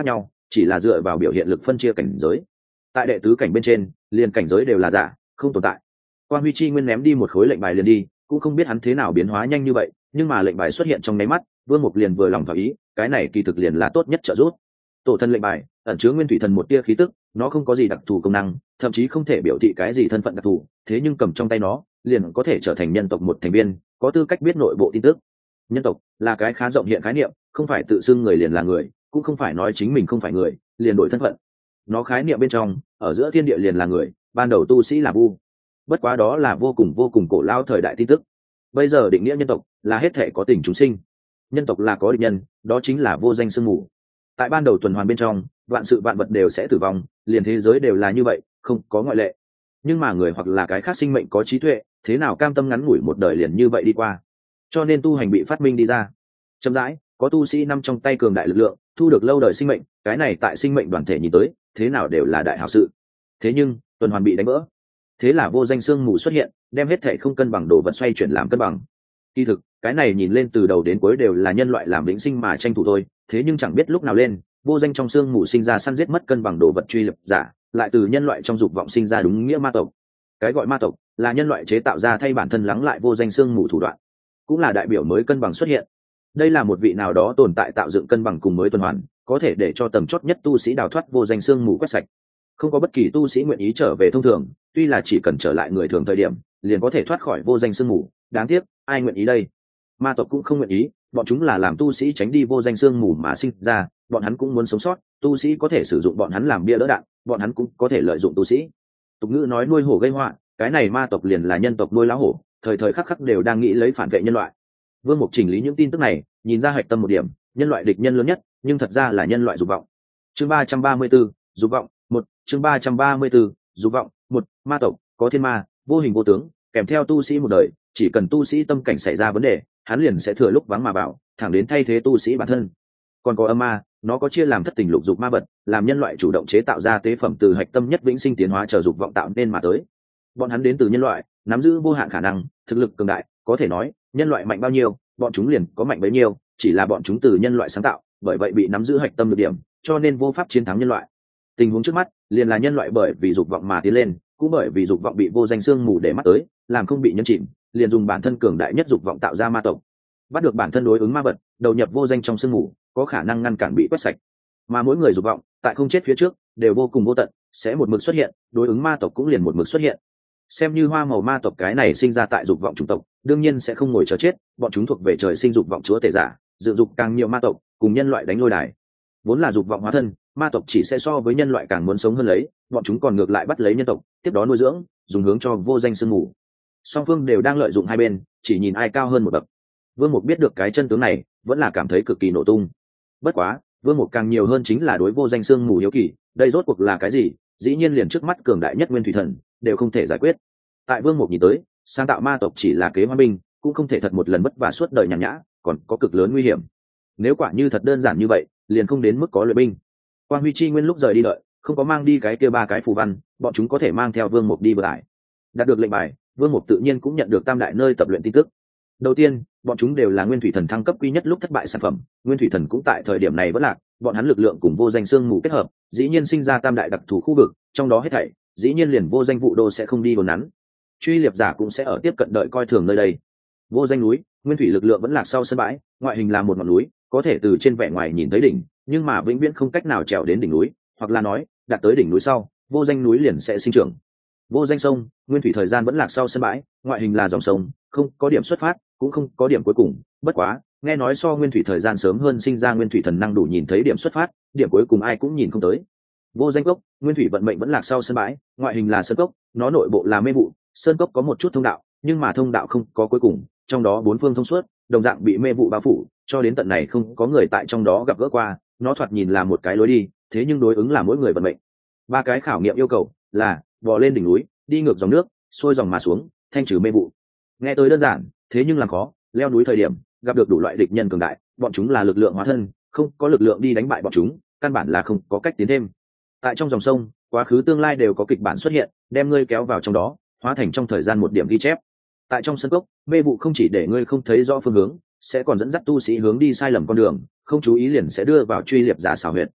chỉ là dựa vào biểu hiện lực phân chia cảnh giới. Tại đệ tứ cảnh bên trên liền cảnh giới đều là giả, không tồn tại. Quang Huy Chi Nguyên ném đi một khối lệnh bài liền đi, cũng không biết hắn thế nào biến hóa nhanh như vậy, nhưng mà lệnh bài xuất hiện trong nháy mắt, Vương Mục liền vừa lòng thỏa ý, cái này kỳ thực liền là tốt nhất trợ giúp. Tổ thân lệnh bài ẩn chứa nguyên thủy thần một tia khí tức, nó không có gì đặc thù công năng, thậm chí không thể biểu thị cái gì thân phận đặc thù, thế nhưng cầm trong tay nó, liền có thể trở thành nhân tộc một thành viên, có tư cách biết nội bộ tin tức. Nhân tộc là cái khá rộng hiện khái niệm, không phải tự xưng người liền là người, cũng không phải nói chính mình không phải người liền đổi thân phận. Nó khái niệm bên trong, ở giữa thiên địa liền là người, ban đầu tu sĩ là vu. Bất quá đó là vô cùng vô cùng cổ lao thời đại tin tức. Bây giờ định nghĩa nhân tộc là hết thể có tình chúng sinh. Nhân tộc là có địch nhân, đó chính là vô danh sương mù. Tại ban đầu tuần hoàn bên trong, vạn sự vạn vật đều sẽ tử vong, liền thế giới đều là như vậy, không có ngoại lệ. Nhưng mà người hoặc là cái khác sinh mệnh có trí tuệ, thế nào cam tâm ngắn ngủi một đời liền như vậy đi qua. Cho nên tu hành bị phát minh đi ra. Chậm rãi, có tu sĩ nắm trong tay cường đại lực lượng, thu được lâu đời sinh mệnh, cái này tại sinh mệnh đoàn thể nhìn tới, thế nào đều là đại hảo sự. Thế nhưng, tuần hoàn bị đánh vỡ. Thế là vô danh sương mù xuất hiện, đem hết thể không cân bằng đồ vật xoay chuyển làm cân bằng. Kỳ thực, cái này nhìn lên từ đầu đến cuối đều là nhân loại làm vĩnh sinh mà tranh thủ thôi, thế nhưng chẳng biết lúc nào lên, vô danh trong sương mù sinh ra săn giết mất cân bằng đồ vật truy lập giả, lại từ nhân loại trong dục vọng sinh ra đúng nghĩa ma tộc. Cái gọi ma tộc là nhân loại chế tạo ra thay bản thân lắng lại vô danh sương mù thủ đoạn, cũng là đại biểu mới cân bằng xuất hiện. Đây là một vị nào đó tồn tại tạo dựng cân bằng cùng mới tuần hoàn, có thể để cho tầm chót nhất tu sĩ đào thoát vô danh sương mù quét sạch. Không có bất kỳ tu sĩ nguyện ý trở về thông thường, tuy là chỉ cần trở lại người thường thời điểm, liền có thể thoát khỏi vô danh sương mù, đáng tiếc, ai nguyện ý đây? Ma tộc cũng không nguyện ý, bọn chúng là làm tu sĩ tránh đi vô danh sương mù mà sinh ra, bọn hắn cũng muốn sống sót, tu sĩ có thể sử dụng bọn hắn làm bia đỡ đạn, bọn hắn cũng có thể lợi dụng tu sĩ. Tục ngữ nói nuôi hổ gây họa, cái này ma tộc liền là nhân tộc nuôi lá hổ, thời thời khắc khắc đều đang nghĩ lấy phản vệ nhân loại. Vương Mục chỉnh lý những tin tức này, nhìn ra hạch tâm một điểm, nhân loại địch nhân lớn nhất, nhưng thật ra là nhân loại dục vọng. Chương ba trăm ba mươi 34, dục vọng, một, chương ba trăm ba mươi 34, dục vọng, một, ma tộc, có thiên ma, vô hình vô tướng, kèm theo tu sĩ một đời, chỉ cần tu sĩ tâm cảnh xảy ra vấn đề, hắn liền sẽ thừa lúc vắng mà vào, thẳng đến thay thế tu sĩ bản thân. Còn có âm ma, nó có chia làm thất tình lục dục ma vật, làm nhân loại chủ động chế tạo ra tế phẩm từ hạch tâm nhất vĩnh sinh tiến hóa chờ dục vọng tạo nên mà tới. Bọn hắn đến từ nhân loại, nắm giữ vô hạn khả năng, thực lực cường đại, có thể nói, nhân loại mạnh bao nhiêu, bọn chúng liền có mạnh bấy nhiêu, chỉ là bọn chúng từ nhân loại sáng tạo, bởi vậy bị nắm giữ hạch tâm được điểm, cho nên vô pháp chiến thắng nhân loại. Tình huống trước mắt, liền là nhân loại bởi vì dục vọng mà tiến lên, cũng bởi vì dục vọng bị vô danh sương mù để mắt tới, làm không bị nhân chìm, liền dùng bản thân cường đại nhất dục vọng tạo ra ma tộc. Bắt được bản thân đối ứng ma vật, đầu nhập vô danh trong sương mù, có khả năng ngăn cản bị quét sạch. Mà mỗi người dục vọng, tại không chết phía trước, đều vô cùng vô tận, sẽ một mực xuất hiện, đối ứng ma tộc cũng liền một mực xuất hiện. Xem như hoa màu ma tộc cái này sinh ra tại dục vọng chủng tộc, đương nhiên sẽ không ngồi chờ chết, bọn chúng thuộc về trời sinh dục vọng chúa tể giả, dự dục càng nhiều ma tộc, cùng nhân loại đánh lôi đài. Vốn là dục vọng hóa thân, ma tộc chỉ sẽ so với nhân loại càng muốn sống hơn lấy, bọn chúng còn ngược lại bắt lấy nhân tộc, tiếp đó nuôi dưỡng, dùng hướng cho vô danh sương mù. Song phương đều đang lợi dụng hai bên, chỉ nhìn ai cao hơn một bậc. Vương Mục biết được cái chân tướng này, vẫn là cảm thấy cực kỳ nổ tung. Bất quá, Vương Mục càng nhiều hơn chính là đối vô danh sương mù hiếu kỳ, đây rốt cuộc là cái gì? Dĩ nhiên liền trước mắt cường đại nhất nguyên thủy thần đều không thể giải quyết. Tại Vương Mục nhìn tới, sáng tạo ma tộc chỉ là kế hoa binh, cũng không thể thật một lần vất vả suốt đời nhàn nhã, còn có cực lớn nguy hiểm. Nếu quả như thật đơn giản như vậy, liền không đến mức có luyện binh. Quang Huy Chi Nguyên lúc rời đi đợi, không có mang đi cái kia ba cái phù văn, bọn chúng có thể mang theo Vương Mục đi vừa ải. Đạt được lệnh bài, Vương Mục tự nhiên cũng nhận được tam đại nơi tập luyện tin tức. Đầu tiên, bọn chúng đều là nguyên thủy thần thăng cấp quý nhất lúc thất bại sản phẩm, nguyên thủy thần cũng tại thời điểm này vẫn lạc, bọn hắn lực lượng cùng vô danh sương mù kết hợp, dĩ nhiên sinh ra tam đại đặc thù khu vực, trong đó hết thảy, dĩ nhiên liền vô danh vụ đô sẽ không đi đồn nắn. Truy liệp giả cũng sẽ ở tiếp cận đợi coi thường nơi đây. Vô danh núi, nguyên thủy lực lượng vẫn lạc sau sân bãi, ngoại hình là một ngọn núi, có thể từ trên vẻ ngoài nhìn thấy đỉnh, nhưng mà vĩnh viễn không cách nào trèo đến đỉnh núi, hoặc là nói, đạt tới đỉnh núi sau, vô danh núi liền sẽ sinh trưởng. Vô danh sông, nguyên thủy thời gian vẫn lạc sau sân bãi, ngoại hình là dòng sông, không có điểm xuất phát, cũng không có điểm cuối cùng, bất quá, nghe nói so nguyên thủy thời gian sớm hơn sinh ra nguyên thủy thần năng đủ nhìn thấy điểm xuất phát, điểm cuối cùng ai cũng nhìn không tới. Vô danh cốc, nguyên thủy vận mệnh vẫn lạc sau sân bãi, ngoại hình là sơn cốc, nó nội bộ là mê vụ, sơn cốc có một chút thông đạo, nhưng mà thông đạo không có cuối cùng, trong đó bốn phương thông suốt, đồng dạng bị mê vụ bao phủ, cho đến tận này không có người tại trong đó gặp gỡ qua, nó thoạt nhìn là một cái lối đi, thế nhưng đối ứng là mỗi người vận mệnh. Ba cái khảo nghiệm yêu cầu là bò lên đỉnh núi, đi ngược dòng nước, xuôi dòng mà xuống, thanh trừ mê vụ. Nghe tới đơn giản, thế nhưng làm khó, leo núi thời điểm, gặp được đủ loại địch nhân cường đại, bọn chúng là lực lượng hóa thân, không có lực lượng đi đánh bại bọn chúng, căn bản là không có cách tiến thêm. Tại trong dòng sông, quá khứ tương lai đều có kịch bản xuất hiện, đem ngươi kéo vào trong đó, hóa thành trong thời gian một điểm ghi chép. Tại trong sân cốc, mê vụ không chỉ để ngươi không thấy rõ phương hướng, sẽ còn dẫn dắt tu sĩ hướng đi sai lầm con đường, không chú ý liền sẽ đưa vào truy liệp giả xảo huyệt.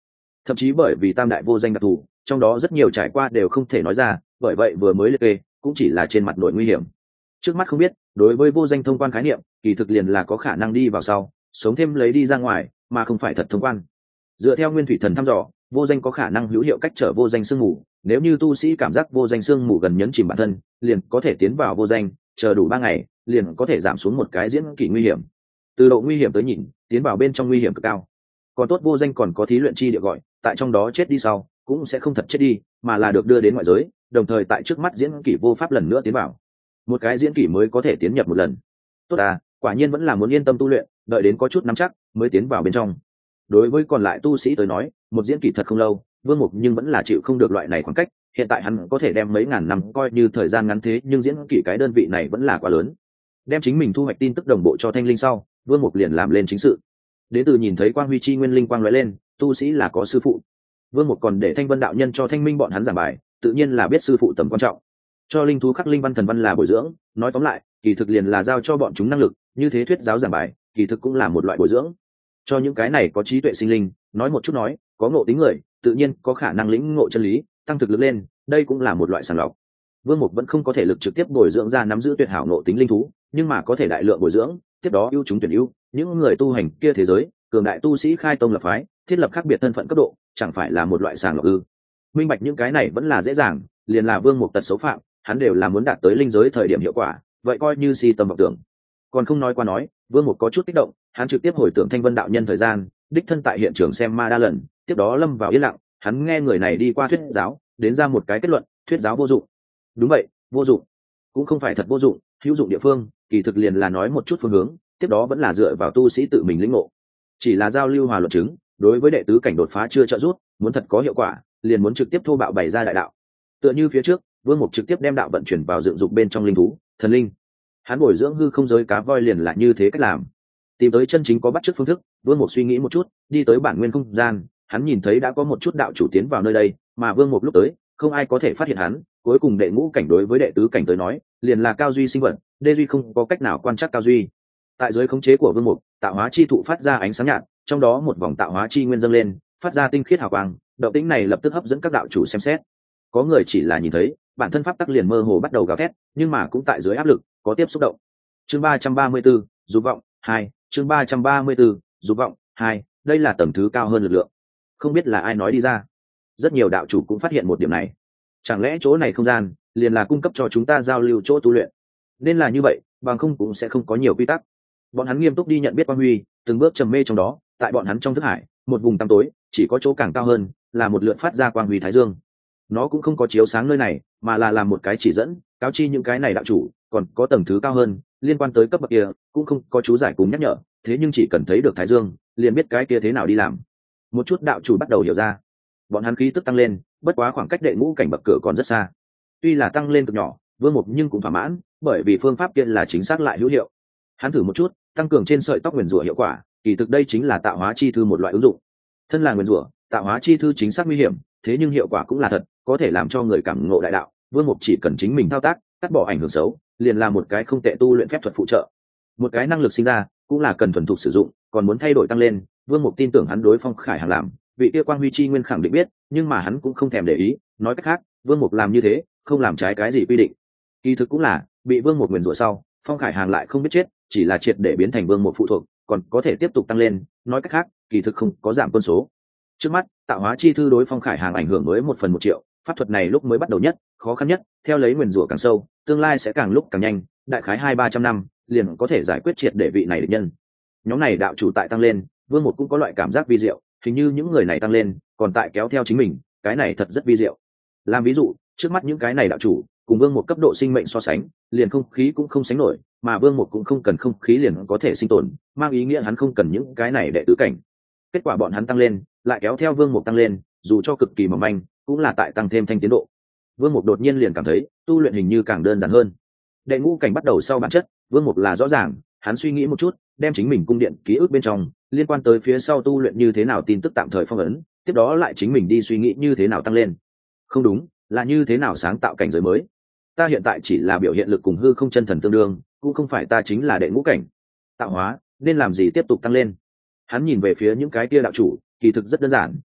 thậm chí bởi vì tam đại vô danh đặc thù, trong đó rất nhiều trải qua đều không thể nói ra, bởi vậy vừa mới liệt kê cũng chỉ là trên mặt nội nguy hiểm. Trước mắt không biết, đối với vô danh thông quan khái niệm, kỳ thực liền là có khả năng đi vào sau sống thêm lấy đi ra ngoài, mà không phải thật thông quan. Dựa theo nguyên thủy thần thăm dò, vô danh có khả năng hữu hiệu cách trở vô danh sương mù, nếu như tu sĩ cảm giác vô danh sương mù gần nhấn chìm bản thân, liền có thể tiến vào vô danh, chờ đủ ba ngày liền có thể giảm xuống một cái diễn kỷ nguy hiểm. Từ độ nguy hiểm tới nhìn, tiến vào bên trong nguy hiểm cực cao. Còn tốt vô danh còn có thí luyện chi địa gọi, tại trong đó chết đi sau cũng sẽ không thật chết đi, mà là được đưa đến ngoại giới, đồng thời tại trước mắt diễn kỷ vô pháp lần nữa tiến vào. Một cái diễn kỷ mới có thể tiến nhập một lần. Tốt à, quả nhiên vẫn là muốn yên tâm tu luyện, đợi đến có chút nắm chắc mới tiến vào bên trong. Đối với còn lại tu sĩ tới nói, một diễn kỷ thật không lâu, Vương Mục nhưng vẫn là chịu không được loại này khoảng cách. Hiện tại hắn có thể đem mấy ngàn năm coi như thời gian ngắn thế, nhưng diễn kỷ cái đơn vị này vẫn là quá lớn. Đem chính mình thu hoạch tin tức đồng bộ cho Thanh Linh sau, Vương Mục liền làm lên chính sự. Đến từ nhìn thấy quang huy chi nguyên linh quang lóe lên, tu sĩ là có sư phụ. Vương Mục còn để Thanh Vân đạo nhân cho Thanh Minh bọn hắn giảng bài, tự nhiên là biết sư phụ tầm quan trọng. Cho linh thú khắc linh văn thần văn là bồi dưỡng, nói tóm lại, kỳ thực liền là giao cho bọn chúng năng lực, như thế thuyết giáo giảng bài, kỳ thực cũng là một loại bồi dưỡng. Cho những cái này có trí tuệ sinh linh, nói một chút nói, có ngộ tính người, tự nhiên có khả năng lĩnh ngộ chân lý, tăng thực lực lên, đây cũng là một loại sàng lọc. Vương Mục vẫn không có thể lực trực tiếp bồi dưỡng ra nắm giữ tuyệt hảo ngộ tính linh thú, nhưng mà có thể đại lượng bồi dưỡng, tiếp đó ưu chúng tuyển ưu, những người tu hành kia thế giới, cường đại tu sĩ khai tông lập phái, thiết lập khác biệt thân phận cấp độ, chẳng phải là một loại sàng lọc ư? Minh bạch những cái này vẫn là dễ dàng, liền là Vương Mục tật xấu phạm, hắn đều là muốn đạt tới linh giới thời điểm hiệu quả, vậy coi như si tâm vọng tưởng. Còn không nói qua nói, Vương Mục có chút kích động, hắn trực tiếp hồi tưởng Thanh Vân đạo nhân thời gian, đích thân tại hiện trường xem ma đa lần, tiếp đó lâm vào yên lặng, hắn nghe người này đi qua thuyết giáo, đến ra một cái kết luận, thuyết giáo vô dụng. Đúng vậy, vô dụng. Cũng không phải thật vô dụng, hữu dụng địa phương, kỳ thực liền là nói một chút phương hướng, tiếp đó vẫn là dựa vào tu sĩ tự mình lĩnh ngộ. Chỉ là giao lưu hòa luận chứng, đối với đệ tứ cảnh đột phá chưa trợ giúp, muốn thật có hiệu quả, liền muốn trực tiếp thô bạo bày ra đại đạo. Tựa như phía trước, Vương Mục trực tiếp đem đạo vận chuyển vào dựng dục bên trong linh thú, thần linh. Hắn bồi dưỡng hư không giới cá voi liền là như thế cách làm. Tìm tới chân chính có bắt chước phương thức, Vương Mục suy nghĩ một chút, đi tới bản nguyên không gian, hắn nhìn thấy đã có một chút đạo chủ tiến vào nơi đây, mà Vương Mục lúc tới, không ai có thể phát hiện hắn, cuối cùng đệ ngũ cảnh đối với đệ tứ cảnh tới nói, liền là cao duy sinh vật, đê duy không có cách nào quan trắc cao duy. Tại dưới khống chế của Vương Mục, tạo hóa chi thụ phát ra ánh sáng nhạt, trong đó một vòng tạo hóa chi nguyên dâng lên, phát ra tinh khiết hào quang, động tĩnh này lập tức hấp dẫn các đạo chủ xem xét. Có người chỉ là nhìn thấy, bản thân pháp tắc liền mơ hồ bắt đầu gào thét, nhưng mà cũng tại dưới áp lực, có tiếp xúc động. Chương ba trăm ba mươi 34, dục vọng hai, chương ba trăm ba mươi 34, dục vọng hai, đây là tầng thứ cao hơn lực lượng. Không biết là ai nói đi ra. Rất nhiều đạo chủ cũng phát hiện một điểm này. Chẳng lẽ chỗ này không gian liền là cung cấp cho chúng ta giao lưu chỗ tu luyện? Nên là như vậy, bằng không cũng sẽ không có nhiều quy tắc. Bọn hắn nghiêm túc đi nhận biết quang huy, từng bước trầm mê trong đó, tại bọn hắn trong thức hải, một vùng tăm tối, chỉ có chỗ càng cao hơn, là một lượn phát ra quang huy thái dương. Nó cũng không có chiếu sáng nơi này, mà là làm một cái chỉ dẫn, cáo chi những cái này đạo chủ, còn có tầng thứ cao hơn, liên quan tới cấp bậc kia, cũng không có chú giải cùng nhắc nhở, thế nhưng chỉ cần thấy được thái dương, liền biết cái kia thế nào đi làm. Một chút đạo chủ bắt đầu hiểu ra, bọn hắn khí tức tăng lên, bất quá khoảng cách đệ ngũ cảnh bậc cửa còn rất xa. Tuy là tăng lên cực nhỏ, Vương Mục nhưng cũng thỏa mãn, bởi vì phương pháp kia là chính xác lại hữu hiệu. Hắn thử một chút, tăng cường trên sợi tóc nguyền rủa hiệu quả, kỳ thực đây chính là tạo hóa chi thư một loại ứng dụng. Thân là nguyền rủa, tạo hóa chi thư chính xác nguy hiểm, thế nhưng hiệu quả cũng là thật, có thể làm cho người cảm ngộ đại đạo. Vương Mục chỉ cần chính mình thao tác, cắt bỏ ảnh hưởng xấu, liền là một cái không tệ tu luyện phép thuật phụ trợ. Một cái năng lực sinh ra, cũng là cần thuần thục sử dụng, còn muốn thay đổi tăng lên, Vương Mục tin tưởng hắn đối Phong Khải Hàng làm, vị kia quang huy chi nguyên khẳng định biết, nhưng mà hắn cũng không thèm để ý, nói cách khác, Vương Mục làm như thế, không làm trái cái gì quy định. Kỳ thực cũng là, bị Vương Mục nguyền rủa sau, Phong Khải Hàng lại không biết chết, chỉ là triệt để biến thành Vương Mục phụ thuộc, còn có thể tiếp tục tăng lên, nói cách khác, kỳ thực không có giảm quân số. Trước mắt, tạo hóa chi thư đối Phong Khải Hàng ảnh hưởng mới một phần một triệu, pháp thuật này lúc mới bắt đầu nhất, khó khăn nhất, theo lấy nguyền rủa càng sâu, tương lai sẽ càng lúc càng nhanh, đại khái hai ba trăm năm, liền có thể giải quyết triệt để vị này địch nhân. Nhóm này đạo chủ tại tăng lên, Vương Mục cũng có loại cảm giác vi diệu, hình như những người này tăng lên, còn tại kéo theo chính mình, cái này thật rất vi diệu. Làm ví dụ, trước mắt những cái này đạo chủ, cùng Vương Mục cấp độ sinh mệnh so sánh, liền không khí cũng không sánh nổi, mà Vương Mục cũng không cần không khí liền có thể sinh tồn, mang ý nghĩa hắn không cần những cái này để tứ cảnh. Kết quả bọn hắn tăng lên, lại kéo theo Vương Mục tăng lên, dù cho cực kỳ mỏng manh, cũng là tại tăng thêm thanh tiến độ. Vương Mục đột nhiên liền cảm thấy, tu luyện hình như càng đơn giản hơn. Đệ ngũ cảnh bắt đầu sau bản chất, Vương Mục là rõ ràng, hắn suy nghĩ một chút, đem chính mình cung điện ký ức bên trong, liên quan tới phía sau tu luyện như thế nào tin tức tạm thời phong ấn, tiếp đó lại chính mình đi suy nghĩ như thế nào tăng lên. Không đúng, là như thế nào sáng tạo cảnh giới mới. Ta hiện tại chỉ là biểu hiện lực cùng hư không chân thần tương đương, cũng không phải ta chính là đệ ngũ cảnh. Tạo hóa, nên làm gì tiếp tục tăng lên. Hắn nhìn về phía những cái kia đạo chủ, kỳ thực rất đơn giản,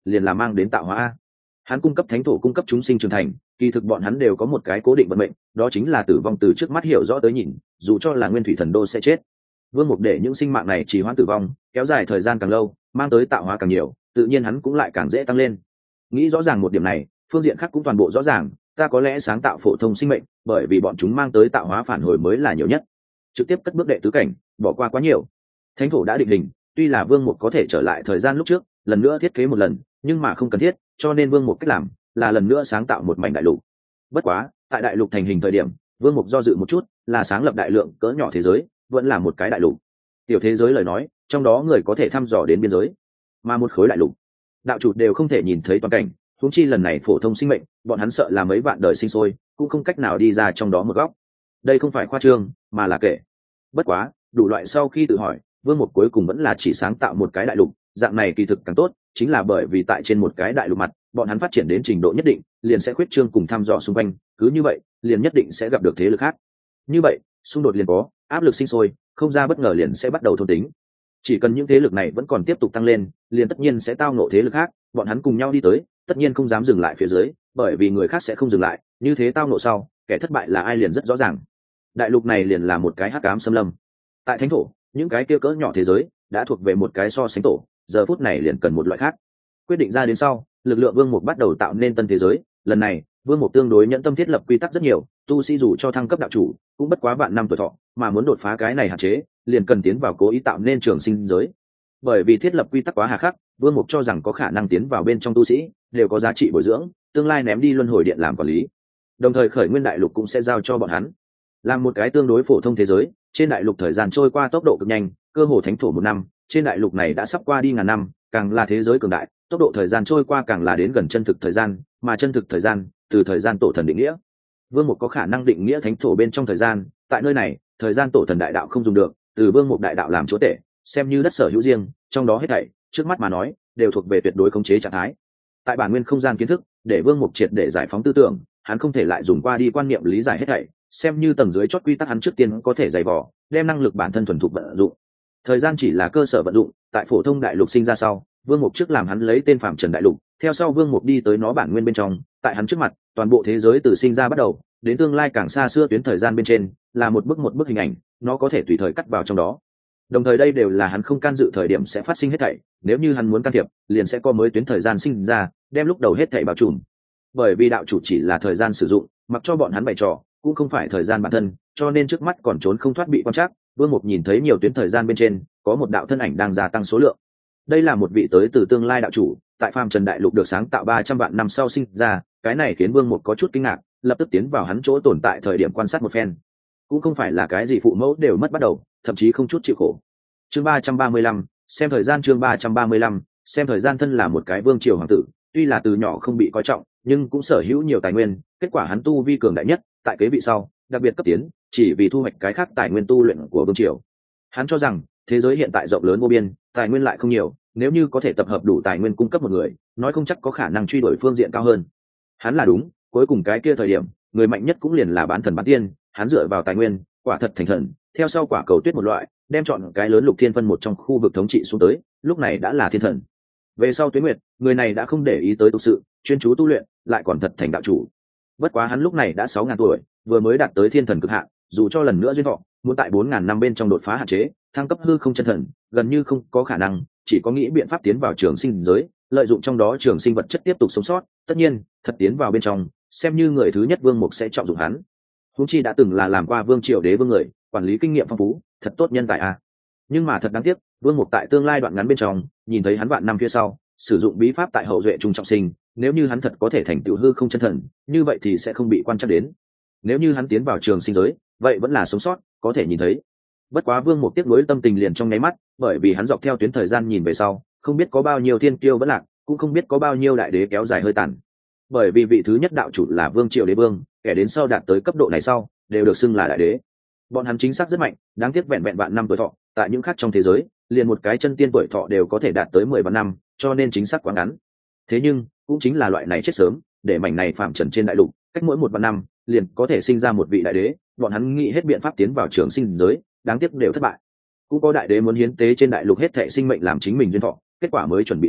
liền là mang đến tạo hóa a. Hắn cung cấp thánh thổ, cung cấp chúng sinh trưởng thành, kỳ thực bọn hắn đều có một cái cố định vận mệnh, đó chính là tử vong. Từ trước mắt hiểu rõ tới nhìn, dù cho là nguyên thủy thần đô sẽ chết. Vương Mục để những sinh mạng này trì hoãn tử vong, kéo dài thời gian càng lâu, mang tới tạo hóa càng nhiều, tự nhiên hắn cũng lại càng dễ tăng lên. Nghĩ rõ ràng một điểm này, phương diện khác cũng toàn bộ rõ ràng, ta có lẽ sáng tạo phổ thông sinh mệnh, bởi vì bọn chúng mang tới tạo hóa phản hồi mới là nhiều nhất. Trực tiếp cất bước đệ tứ cảnh, bỏ qua quá nhiều. Thánh thổ đã định hình, tuy là Vương Mục có thể trở lại thời gian lúc trước, lần nữa thiết kế một lần, nhưng mà không cần thiết, cho nên Vương Mục cách làm là lần nữa sáng tạo một mảnh đại lục. Bất quá, tại đại lục thành hình thời điểm, Vương Mục do dự một chút, là sáng lập đại lượng cỡ nhỏ thế giới, vẫn là một cái đại lục. Tiểu thế giới lời nói, trong đó người có thể thăm dò đến biên giới, mà một khối đại lục, đạo chủ đều không thể nhìn thấy toàn cảnh, huống chi lần này phổ thông sinh mệnh, bọn hắn sợ là mấy vạn đời sinh sôi, cũng không cách nào đi ra trong đó một góc. Đây không phải khoa trương, mà là kể. Bất quá, đủ loại sau khi tự hỏi, Vương Mục cuối cùng vẫn là chỉ sáng tạo một cái đại lục, dạng này kỳ thực càng tốt, chính là bởi vì tại trên một cái đại lục mặt, bọn hắn phát triển đến trình độ nhất định, liền sẽ khuyết trương cùng thăm dò xung quanh, cứ như vậy, liền nhất định sẽ gặp được thế lực khác. Như vậy, xung đột liền có, áp lực sinh sôi, không ra bất ngờ liền sẽ bắt đầu thôn tính. Chỉ cần những thế lực này vẫn còn tiếp tục tăng lên, liền tất nhiên sẽ tao ngộ thế lực khác, bọn hắn cùng nhau đi tới, tất nhiên không dám dừng lại phía dưới, bởi vì người khác sẽ không dừng lại, như thế tao ngộ sau, kẻ thất bại là ai liền rất rõ ràng. Đại lục này liền là một cái hắc ám xâm lâm. Tại thánh thổ, những cái kia cỡ nhỏ thế giới đã thuộc về một cái so sánh tổ, giờ phút này liền cần một loại khác. Quyết định ra đến sau, lực lượng Vương Mục bắt đầu tạo nên tân thế giới, lần này, Vương Mục tương đối nhẫn tâm thiết lập quy tắc rất nhiều, tu sĩ dù cho thăng cấp đạo chủ, cũng bất quá vạn năm tuổi thọ, mà muốn đột phá cái này hạn chế, liền cần tiến vào cố ý tạo nên trường sinh giới. Bởi vì thiết lập quy tắc quá hà khắc, Vương Mục cho rằng có khả năng tiến vào bên trong tu sĩ đều có giá trị bồi dưỡng, tương lai ném đi luân hồi điện làm quản lý. Đồng thời khởi nguyên đại lục cũng sẽ giao cho bọn hắn. Làm một cái tương đối phổ thông thế giới, trên đại lục thời gian trôi qua tốc độ cực nhanh, cơ hồ thánh thổ một năm, trên đại lục này đã sắp qua đi ngàn năm, càng là thế giới cường đại, tốc độ thời gian trôi qua càng là đến gần chân thực thời gian, mà chân thực thời gian, từ thời gian tổ thần định nghĩa. Vương Mục có khả năng định nghĩa thánh thổ bên trong thời gian, tại nơi này, thời gian tổ thần đại đạo không dùng được, từ Vương Mục đại đạo làm chúa tể, xem như đất sở hữu riêng, trong đó hết thảy, trước mắt mà nói, đều thuộc về tuyệt đối khống chế trạng thái. Tại bản nguyên không gian kiến thức, để Vương Mục triệt để giải phóng tư tưởng, hắn không thể lại dùng qua đi quan niệm lý giải hết thảy, xem như tầng dưới chót quy tắc hắn trước tiên có thể dày vò, đem năng lực bản thân thuần thục vận dụng. Thời gian chỉ là cơ sở vận dụng, tại phổ thông đại lục sinh ra sau, Vương Mục trước làm hắn lấy tên Phạm Trần đại lục, theo sau Vương Mục đi tới nó bản nguyên bên trong, tại hắn trước mặt, toàn bộ thế giới từ sinh ra bắt đầu, đến tương lai càng xa xưa tuyến thời gian bên trên, là một bức một bức hình ảnh, nó có thể tùy thời cắt vào trong đó. Đồng thời đây đều là hắn không can dự thời điểm sẽ phát sinh hết thảy, nếu như hắn muốn can thiệp, liền sẽ có mới tuyến thời gian sinh ra, đem lúc đầu hết thảy bao trùm. Bởi vì đạo chủ chỉ là thời gian sử dụng, mặc cho bọn hắn bày trò, cũng không phải thời gian bản thân, cho nên trước mắt còn trốn không thoát bị quan trắc. Vương Mục nhìn thấy nhiều tuyến thời gian bên trên, có một đạo thân ảnh đang gia tăng số lượng. Đây là một vị tới từ tương lai đạo chủ, tại Phàm Trần đại lục được sáng tạo ba trăm vạn năm sau sinh ra, cái này khiến Vương Mục có chút kinh ngạc, lập tức tiến vào hắn chỗ tồn tại thời điểm quan sát một phen. Cũng không phải là cái gì phụ mẫu đều mất bắt đầu, thậm chí không chút chịu khổ. Chương ba trăm ba mươi lăm, xem thời gian. Chương ba trăm ba mươi lăm, xem thời gian. Thân là một cái vương triều hoàng tử, tuy là từ nhỏ không bị coi trọng, nhưng cũng sở hữu nhiều tài nguyên, kết quả hắn tu vi cường đại nhất, tại kế vị sau, đặc biệt cấp tiến, chỉ vì thu hoạch cái khác tài nguyên tu luyện của vương triều. Hắn cho rằng, thế giới hiện tại rộng lớn vô biên, tài nguyên lại không nhiều, nếu như có thể tập hợp đủ tài nguyên cung cấp một người, nói không chắc có khả năng truy đuổi phương diện cao hơn. Hắn là đúng, cuối cùng cái kia thời điểm, người mạnh nhất cũng liền là bán thần bán tiên, hắn dựa vào tài nguyên, quả thật thành thần, theo sau quả cầu tuyết một loại, đem chọn cái lớn lục thiên phân một trong khu vực thống trị xuống tới, lúc này đã là thiên thần. Về sau Tuế Nguyệt, người này đã không để ý tới tục sự, chuyên chú tu luyện, lại còn thật thành đạo chủ. Bất quá hắn lúc này đã sáu ngàn tuổi, vừa mới đạt tới thiên thần cực hạn, dù cho lần nữa duyên thọ, muốn tại bốn ngàn năm bên trong đột phá hạn chế, thăng cấp hư không chân thần, gần như không có khả năng, chỉ có nghĩ biện pháp tiến vào trường sinh giới, lợi dụng trong đó trường sinh vật chất tiếp tục sống sót, tất nhiên, thật tiến vào bên trong, xem như người thứ nhất Vương Mục sẽ trọng dụng hắn. Huống chi đã từng là làm qua vương triều đế vương người, quản lý kinh nghiệm phong phú, thật tốt nhân tài a. Nhưng mà thật đáng tiếc, Vương Mục tại tương lai đoạn ngắn bên trong, nhìn thấy hắn vạn năm phía sau, sử dụng bí pháp tại hậu duệ trung trọng sinh, nếu như hắn thật có thể thành tựu hư không chân thần, như vậy thì sẽ không bị quan trắc đến. Nếu như hắn tiến vào trường sinh giới, vậy vẫn là sống sót, có thể nhìn thấy. Bất quá Vương Mục tiếc nuối tâm tình liền trong nháy mắt, bởi vì hắn dọc theo tuyến thời gian nhìn về sau, không biết có bao nhiêu thiên kiêu vẫn lạc, cũng không biết có bao nhiêu đại đế kéo dài hơi tàn. Bởi vì vị thứ nhất đạo chủ là vương triều đế vương, kẻ đến sau đạt tới cấp độ này sau, đều được xưng là đại đế. Bọn hắn chính xác rất mạnh, đáng tiếc vẹn vẹn vạn năm tuổi thọ, tại những khác trong thế giới, liền một cái chân tiên tuổi thọ đều có thể đạt tới mười vạn năm, cho nên chính xác quá ngắn. Thế nhưng, cũng chính là loại này chết sớm, để mảnh này phạm trần trên đại lục, cách mỗi một vạn năm, liền có thể sinh ra một vị đại đế, bọn hắn nghĩ hết biện pháp tiến vào trường sinh giới, đáng tiếc đều thất bại. Cũng có đại đế muốn hiến tế trên đại lục hết thảy sinh mệnh làm chính mình duyên thọ, kết quả mới chuẩn bị làm,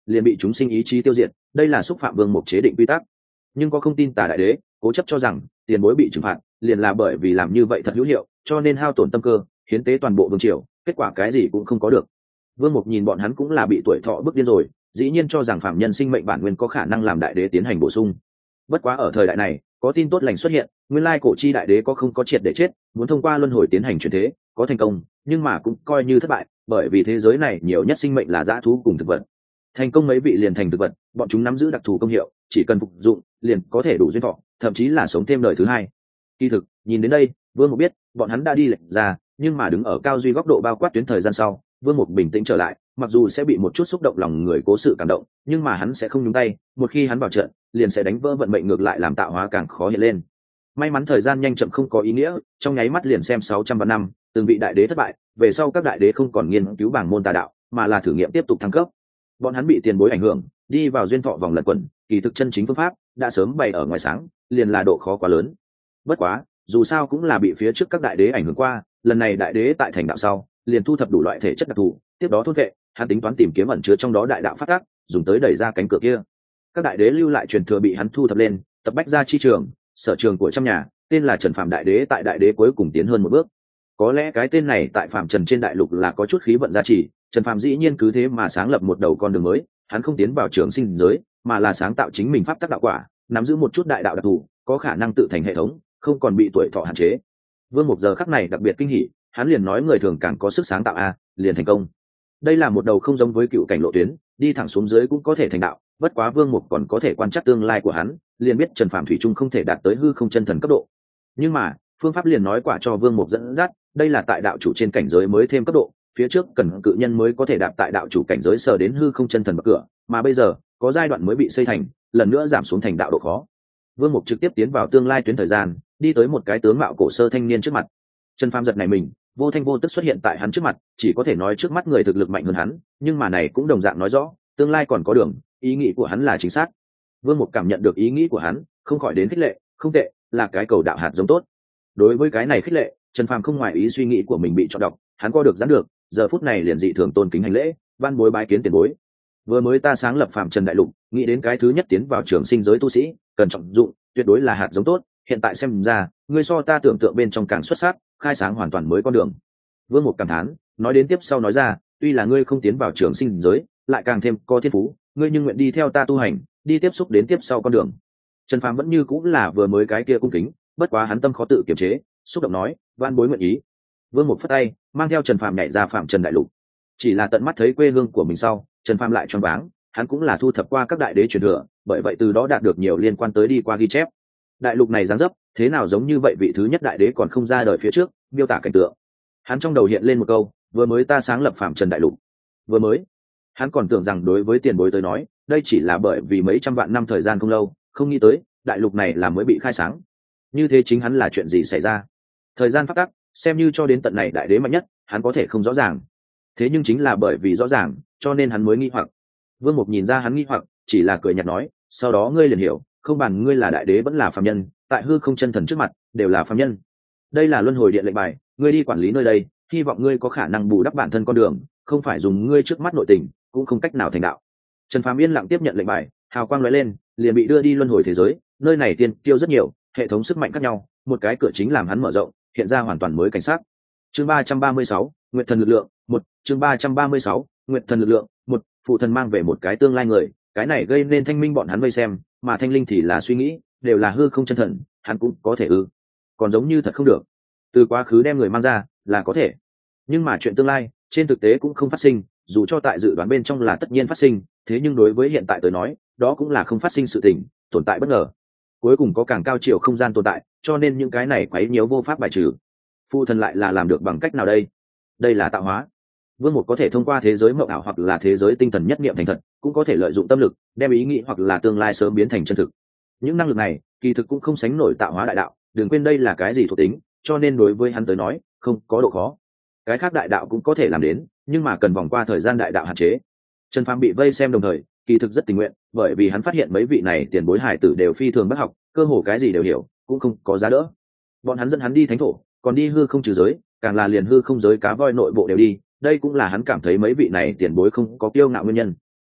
liền bị chúng sinh ý chí tiêu diệt, đây là xúc phạm vương mục chế định quy tắc. Nhưng có không tin tà đại đế cố chấp cho rằng tiền bối bị trừng phạt liền là bởi vì làm như vậy thật hữu hiệu, cho nên hao tổn tâm cơ hiến tế toàn bộ vương triều, kết quả cái gì cũng không có được. Vương mục nhìn bọn hắn cũng là bị tuổi thọ bức điên rồi, dĩ nhiên cho rằng phạm nhân sinh mệnh bản nguyên có khả năng làm đại đế tiến hành bổ sung. Bất quá ở thời đại này có tin tốt lành xuất hiện, nguyên lai cổ chi đại đế có không có triệt để chết, muốn thông qua luân hồi tiến hành chuyển thế, có thành công nhưng mà cũng coi như thất bại, bởi vì thế giới này nhiều nhất sinh mệnh là dã thú cùng thực vật. Thành công mấy vị liền thành thực vật, bọn chúng nắm giữ đặc thù công hiệu, chỉ cần phục dụng liền có thể đủ duyên thọ, thậm chí là sống thêm đời thứ hai. Kỳ thực nhìn đến đây, Vương Mục biết bọn hắn đã đi lệch ra, nhưng mà đứng ở cao duy góc độ bao quát tuyến thời gian sau, Vương Mục bình tĩnh trở lại, mặc dù sẽ bị một chút xúc động lòng người cố sự cảm động, nhưng mà hắn sẽ không nhúng tay, một khi hắn vào trận liền sẽ đánh vỡ vận mệnh, ngược lại làm tạo hóa càng khó hiện lên. May mắn thời gian nhanh chậm không có ý nghĩa, trong nháy mắt liền xem sáu trăm vạn năm, từng vị đại đế thất bại, về sau các đại đế không còn nghiên cứu bảng môn tà đạo, mà là thử nghiệm tiếp tục thăng cấp. Bọn hắn bị tiền bối ảnh hưởng, đi vào duyên thọ vòng lẩn quẩn, kỳ thực chân chính phương pháp đã sớm bày ở ngoài sáng, liền là độ khó quá lớn. Bất quá, dù sao cũng là bị phía trước các đại đế ảnh hưởng qua, lần này đại đế tại thành đạo sau, liền thu thập đủ loại thể chất đặc thù, tiếp đó thôn vệ, hắn tính toán tìm kiếm ẩn chứa trong đó đại đạo phát tác, dùng tới đẩy ra cánh cửa kia. Các đại đế lưu lại truyền thừa bị hắn thu thập lên, tập bách ra chi trường, sở trường của trăm nhà, tên là Trần Phàm đại đế, tại đại đế cuối cùng tiến hơn một bước. Có lẽ cái tên này tại Phàm Trần trên đại lục là có chút khí vận gia trì, Trần Phàm dĩ nhiên cứ thế mà sáng lập một đầu con đường mới, hắn không tiến vào trường sinh giới, mà là sáng tạo chính mình pháp tắc đạo quả, nắm giữ một chút đại đạo đặc thù, có khả năng tự thành hệ thống, không còn bị tuổi thọ hạn chế. Vương Mục giờ khắc này đặc biệt kinh hỉ, hắn liền nói người thường càng có sức sáng tạo a, liền thành công. Đây là một đầu không giống với cựu cảnh lộ tuyến, đi thẳng xuống dưới cũng có thể thành đạo, bất quá Vương Mục còn có thể quan trắc tương lai của hắn, liền biết Trần Phàm thủy chung không thể đạt tới hư không chân thần cấp độ. Nhưng mà, phương pháp liền nói quả cho Vương Mục dẫn dắt, đây là tại đạo chủ trên cảnh giới mới thêm cấp độ, phía trước cần cự nhân mới có thể đạp tại đạo chủ cảnh giới sờ đến hư không chân thần bậc cửa, mà bây giờ, có giai đoạn mới bị xây thành, lần nữa giảm xuống thành đạo độ khó. Vương Mục trực tiếp tiến vào tương lai tuyến thời gian, đi tới một cái tướng mạo cổ sơ thanh niên trước mặt. Trần Phàm giật này mình, vô thanh vô tức xuất hiện tại hắn trước mặt, chỉ có thể nói trước mắt người thực lực mạnh hơn hắn, nhưng mà này cũng đồng dạng nói rõ, tương lai còn có đường, ý nghĩ của hắn là chính xác. Vương Mục cảm nhận được ý nghĩ của hắn, không khỏi đến khích lệ, không tệ, là cái cầu đạo hạt giống tốt. Đối với cái này khích lệ, Trần Phàm không ngoài ý suy nghĩ của mình bị chọn đọc, hắn co được giãn được, giờ phút này liền dị thường tôn kính hành lễ, van bối bái kiến tiền bối. Vừa mới ta sáng lập Phạm Trần đại lục, nghĩ đến cái thứ nhất tiến vào trường sinh giới tu sĩ, cần trọng dụng, tuyệt đối là hạt giống tốt, hiện tại xem ra, ngươi so ta tưởng tượng bên trong càng xuất sắc, khai sáng hoàn toàn mới con đường. Vương Mục cảm thán, nói đến tiếp sau nói ra, tuy là ngươi không tiến vào trường sinh giới, lại càng thêm có thiên phú, ngươi nhưng nguyện đi theo ta tu hành, đi tiếp xúc đến tiếp sau con đường. Trần Phàm vẫn như cũng là vừa mới cái kia cung kính, bất quá hắn tâm khó tự kiềm chế, xúc động nói, van bối nguyện ý. Vương Mục phất tay, mang theo Trần Phàm nhảy ra Phạm Trần đại lục. Chỉ là tận mắt thấy quê hương của mình sau, Trần Phàm lại choáng váng, hắn cũng là thu thập qua các đại đế truyền thừa, bởi vậy từ đó đạt được nhiều liên quan tới đi qua ghi chép. Đại lục này dáng dấp, thế nào giống như vậy vị thứ nhất đại đế còn không ra đời phía trước, miêu tả cảnh tượng. Hắn trong đầu hiện lên một câu, vừa mới ta sáng lập Phạm Trần đại lục. Vừa mới, hắn còn tưởng rằng đối với tiền bối tới nói, đây chỉ là bởi vì mấy trăm vạn năm thời gian không lâu, không nghĩ tới, đại lục này là mới bị khai sáng. Như thế chính hắn là chuyện gì xảy ra? Thời gian phát tắc, xem như cho đến tận này đại đế mạnh nhất, hắn có thể không rõ ràng. Thế nhưng chính là bởi vì rõ ràng, cho nên hắn mới nghi hoặc. Vương Mục nhìn ra hắn nghi hoặc, chỉ là cười nhạt nói, sau đó ngươi liền hiểu, không bàn ngươi là đại đế vẫn là phàm nhân, tại hư không chân thần trước mặt, đều là phàm nhân. Đây là luân hồi điện lệnh bài, ngươi đi quản lý nơi đây, hy vọng ngươi có khả năng bù đắp bản thân con đường, không phải dùng ngươi trước mắt nội tình, cũng không cách nào thành đạo. Trần Phàm yên lặng tiếp nhận lệnh bài, hào quang lóe lên, liền bị đưa đi luân hồi thế giới, nơi này tiên kiêu rất nhiều, hệ thống sức mạnh khác nhau, một cái cửa chính làm hắn mở rộng, hiện ra hoàn toàn mới cảnh sát. Chương ba trăm ba mươi sáu, Nguyệt thần lực lượng, một, chương ba trăm ba mươi sáu, Nguyệt thần lực lượng, một, phụ thần mang về một cái tương lai người, cái này gây nên thanh minh bọn hắn vây xem, mà thanh linh thì là suy nghĩ, đều là hư không chân thần, hắn cũng có thể ư? Còn giống như thật không được. Từ quá khứ đem người mang ra, là có thể. Nhưng mà chuyện tương lai, trên thực tế cũng không phát sinh, dù cho tại dự đoán bên trong là tất nhiên phát sinh, thế nhưng đối với hiện tại tới nói, đó cũng là không phát sinh sự tình, tồn tại bất ngờ. Cuối cùng có càng cao chiều không gian tồn tại, cho nên những cái này quấy nhiễu vô pháp bài trừ. Phụ thần lại là làm được bằng cách nào đây? Đây là tạo hóa. Vương Mục có thể thông qua thế giới mộng ảo hoặc là thế giới tinh thần nhất niệm thành thật, cũng có thể lợi dụng tâm lực, đem ý nghĩ hoặc là tương lai sớm biến thành chân thực. Những năng lực này, kỳ thực cũng không sánh nổi tạo hóa đại đạo, đừng quên đây là cái gì thuộc tính, cho nên đối với hắn tới nói, không có độ khó. Cái khác đại đạo cũng có thể làm đến, nhưng mà cần vòng qua thời gian đại đạo hạn chế. Trần Phàm bị vây xem đồng thời, kỳ thực rất tình nguyện, bởi vì hắn phát hiện mấy vị này tiền bối hải tử đều phi thường bất học, cơ hồ cái gì đều hiểu, cũng không có giá đỡ. Bọn hắn dẫn hắn đi thánh thổ, còn đi hư không trừ giới, càng là liền hư không giới cá voi nội bộ đều đi, đây cũng là hắn cảm thấy mấy vị này tiền bối không có kiêu ngạo nguyên nhân.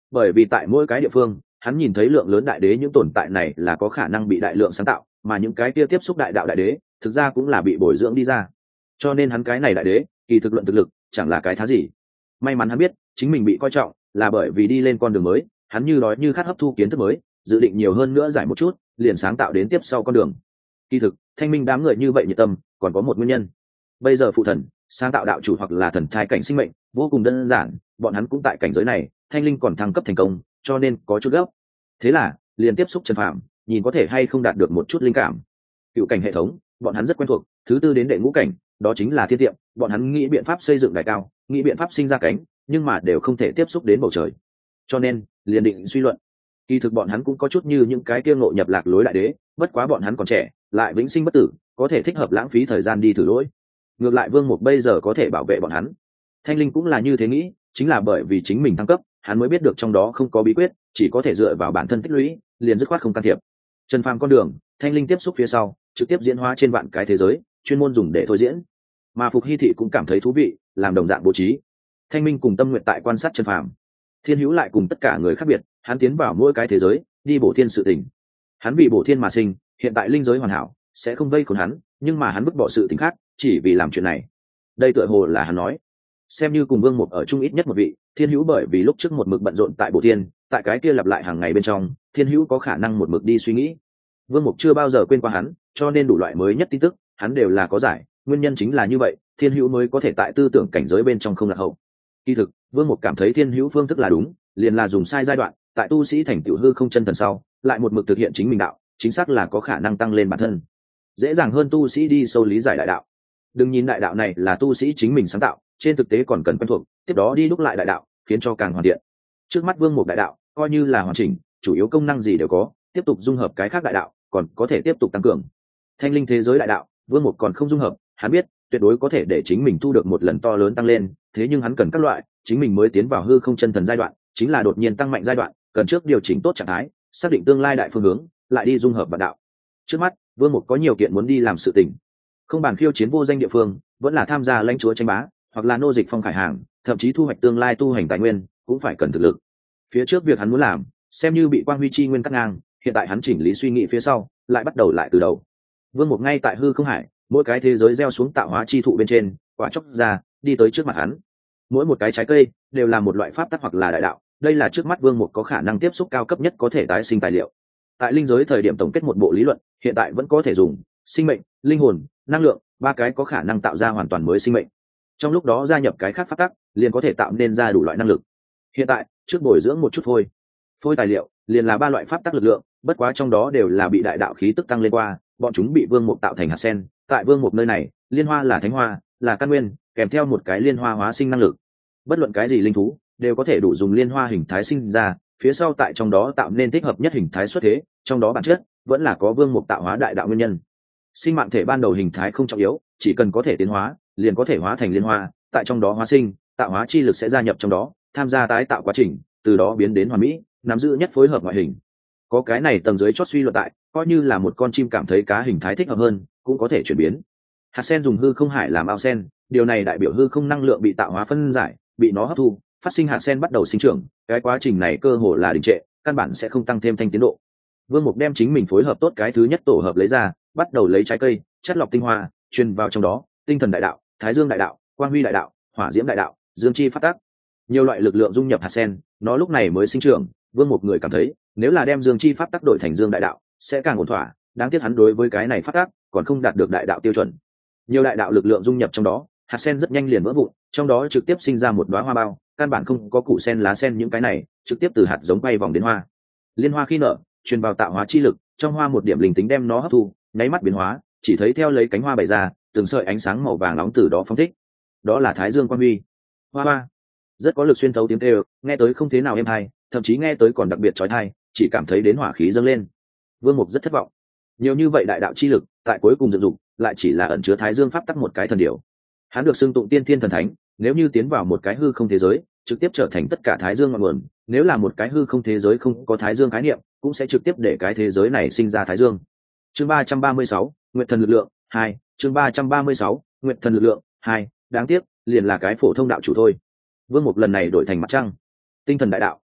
bởi vì tại mỗi cái địa phương hắn nhìn thấy lượng lớn đại đế những tồn tại này là có khả năng bị đại lượng sáng tạo, mà những cái kia tiếp xúc đại đạo đại đế thực ra cũng là bị bồi dưỡng đi ra, cho nên hắn cái này đại đế kỳ thực luận thực lực chẳng là cái thá gì. May mắn hắn biết chính mình bị coi trọng là bởi vì đi lên con đường mới, hắn như đói như khát hấp thu kiến thức mới, dự định nhiều hơn nữa giải một chút liền sáng tạo đến tiếp sau con đường. Kỳ thực thanh minh đám người như vậy nhiệt tâm còn có một nguyên nhân. Bây giờ phụ thần sáng tạo đạo chủ hoặc là thần thai cảnh sinh mệnh vô cùng đơn giản, bọn hắn cũng tại cảnh giới này, thanh linh còn thăng cấp thành công cho nên có chút gấp. Thế là liền tiếp xúc Trần Phàm, nhìn có thể hay không đạt được một chút linh cảm. Cựu cảnh hệ thống bọn hắn rất quen thuộc, thứ tư đến đệ ngũ cảnh đó chính là thiên tiệm, bọn hắn nghĩ biện pháp xây dựng đài cao, nghĩ biện pháp sinh ra cánh, nhưng mà đều không thể tiếp xúc đến bầu trời, cho nên liền định suy luận. Kỳ thực bọn hắn cũng có chút như những cái kia ngộ nhập lạc lối đại đế, bất quá bọn hắn còn trẻ lại vĩnh sinh bất tử, có thể thích hợp lãng phí thời gian đi thử lỗi. Ngược lại Vương Mục bây giờ có thể bảo vệ bọn hắn. Thanh linh cũng là như thế nghĩ, chính là bởi vì chính mình thăng cấp hắn mới biết được trong đó không có bí quyết, chỉ có thể dựa vào bản thân tích lũy, liền dứt khoát không can thiệp. Trần Phàm con đường thanh linh tiếp xúc phía sau trực tiếp diễn hóa trên vạn cái thế giới, chuyên môn dùng để thôi diễn. Mà Phục Hy thị cũng cảm thấy thú vị, làm đồng dạng bố trí. Thanh minh cùng Tâm Nguyệt tại quan sát Trần Phàm, Thiên Hữu lại cùng tất cả người khác biệt, hắn tiến vào mỗi cái thế giới đi bổ thiên sự tình. Hắn vì bổ thiên mà sinh, hiện tại linh giới hoàn hảo sẽ không vây khốn hắn, nhưng mà hắn vứt bỏ sự tình khác chỉ vì làm chuyện này. Đây tựa hồ là hắn nói, xem như cùng Vương Mục ở chung ít nhất một vị. Thiên Hữu bởi vì lúc trước một mực bận rộn tại bổ thiên, tại cái kia lặp lại hàng ngày bên trong, Thiên Hữu có khả năng một mực đi suy nghĩ. Vương Mục chưa bao giờ quên qua hắn, cho nên đủ loại mới nhất tin tức hắn đều là có giải. Nguyên nhân chính là như vậy, Thiên Hữu mới có thể tại tư tưởng cảnh giới bên trong không lạc hậu. Kỳ thực Vương Mục cảm thấy Thiên Hữu phương thức là đúng, liền là dùng sai giai đoạn, tại tu sĩ thành tựu hư không chân thần sau lại một mực thực hiện chính mình đạo, chính xác là có khả năng tăng lên bản thân, dễ dàng hơn tu sĩ đi sâu lý giải đại đạo. Đừng nhìn đại đạo này là tu sĩ chính mình sáng tạo, trên thực tế còn cần quen thuộc, tiếp đó đi đúc lại đại đạo, khiến cho càng hoàn thiện. Trước mắt Vương Mục đại đạo coi như là hoàn chỉnh, chủ yếu công năng gì đều có, tiếp tục dung hợp cái khác đại đạo còn có thể tiếp tục tăng cường. Thanh linh thế giới đại đạo Vương Mục còn không dung hợp, hắn biết tuyệt đối có thể để chính mình thu được một lần to lớn tăng lên, thế nhưng hắn cần các loại, chính mình mới tiến vào hư không chân thần giai đoạn, chính là đột nhiên tăng mạnh giai đoạn, cần trước điều chỉnh tốt trạng thái, xác định tương lai đại phương hướng, lại đi dung hợp vạn đạo. Trước mắt Vương Mục có nhiều kiện muốn đi làm sự tình, không bàn khiêu chiến vô danh địa phương, vẫn là tham gia lãnh chúa tranh bá, hoặc là nô dịch phong khải hàng, thậm chí thu hoạch tương lai tu hành tài nguyên, cũng phải cần thực lực. Phía trước việc hắn muốn làm xem như bị quang huy chi nguyên cắt ngang, hiện tại hắn chỉnh lý suy nghĩ phía sau lại bắt đầu lại từ đầu. Vương Mục ngay tại hư không hải, mỗi cái thế giới gieo xuống tạo hóa chi thụ bên trên, quả chốc ra đi tới trước mặt hắn. Mỗi một cái trái cây đều là một loại pháp tắc hoặc là đại đạo, đây là trước mắt Vương Mục có khả năng tiếp xúc cao cấp nhất có thể tái sinh tài liệu. Tại linh giới thời điểm tổng kết một bộ lý luận, hiện tại vẫn có thể dùng sinh mệnh, linh hồn, năng lượng, ba cái có khả năng tạo ra hoàn toàn mới sinh mệnh. Trong lúc đó gia nhập cái khác pháp tắc, liền có thể tạo nên ra đủ loại năng lực. Hiện tại trước bồi dưỡng một chút phôi phôi tài liệu, liền là ba loại pháp tắc lực lượng, bất quá trong đó đều là bị đại đạo khí tức tăng lên qua, bọn chúng bị Vương Mục tạo thành hạt sen. Tại Vương Mục nơi này, liên hoa là thánh hoa, là căn nguyên, kèm theo một cái liên hoa hóa sinh năng lực. Bất luận cái gì linh thú đều có thể đủ dùng liên hoa hình thái sinh ra, phía sau tại trong đó tạo nên thích hợp nhất hình thái xuất thế, trong đó bản chất vẫn là có Vương Mục tạo hóa đại đạo nguyên nhân. Sinh mạng thể ban đầu hình thái không trọng yếu, chỉ cần có thể tiến hóa liền có thể hóa thành liên hoa, tại trong đó hóa sinh, tạo hóa chi lực sẽ gia nhập trong đó, tham gia tái tạo quá trình, từ đó biến đến hoàn mỹ, nắm giữ nhất phối hợp ngoại hình. Có cái này tầng dưới chót suy luận tại, coi như là một con chim cảm thấy cá hình thái thích hợp hơn, cũng có thể chuyển biến. Hạt sen dùng hư không hải làm ao sen, điều này đại biểu hư không năng lượng bị tạo hóa phân giải, bị nó hấp thu, phát sinh hạt sen bắt đầu sinh trưởng, cái quá trình này cơ hồ là đình trệ, căn bản sẽ không tăng thêm thanh tiến độ. Vương Mục đem chính mình phối hợp tốt cái thứ nhất tổ hợp lấy ra, bắt đầu lấy trái cây chất lọc tinh hoa truyền vào trong đó, tinh thần đại đạo, thái dương đại đạo, quang huy đại đạo, hỏa diễm đại đạo, dương chi phát tác, nhiều loại lực lượng dung nhập hạt sen, nó lúc này mới sinh trưởng. Vương Mục người cảm thấy nếu là đem dương chi pháp tắc đổi thành dương đại đạo sẽ càng ổn thỏa, đáng tiếc hắn đối với cái này phát tác còn không đạt được đại đạo tiêu chuẩn. Nhiều đại đạo lực lượng dung nhập trong đó, hạt sen rất nhanh liền vỡ vụn, trong đó trực tiếp sinh ra một đóa hoa bao, căn bản không có củ sen lá sen những cái này, trực tiếp từ hạt giống bay vòng đến hoa. Liên hoa khi nở truyền vào tạo hóa chi lực, trong hoa một điểm linh tính đem nó hấp thu, nháy mắt biến hóa, chỉ thấy theo lấy cánh hoa bày ra, từng sợi ánh sáng màu vàng nóng từ đó phóng thích, đó là thái dương quang huy. Hoa hoa rất có lực xuyên thấu tiếng kêu, nghe tới không thế nào êm hay, thậm chí nghe tới còn đặc biệt chói tai, chỉ cảm thấy đến hỏa khí dâng lên. Vương Mục rất thất vọng, nhiều như vậy đại đạo chi lực tại cuối cùng dựng dục lại chỉ là ẩn chứa thái dương pháp tắc một cái thần điều. Hắn được xưng tụng tiên thiên thần thánh, nếu như tiến vào một cái hư không thế giới trực tiếp trở thành tất cả thái dương ngọn nguồn, nếu là một cái hư không thế giới không có thái dương khái niệm cũng sẽ trực tiếp để cái thế giới này sinh ra thái dương. Chương ba trăm ba mươi sáu, Nguyệt thần lực lượng hai. Chương ba trăm ba mươi sáu, Nguyệt thần lực lượng hai. Đáng tiếc liền là cái phổ thông đạo chủ thôi. Vương Mục lần này đổi thành mặt trăng. Tinh thần đại đạo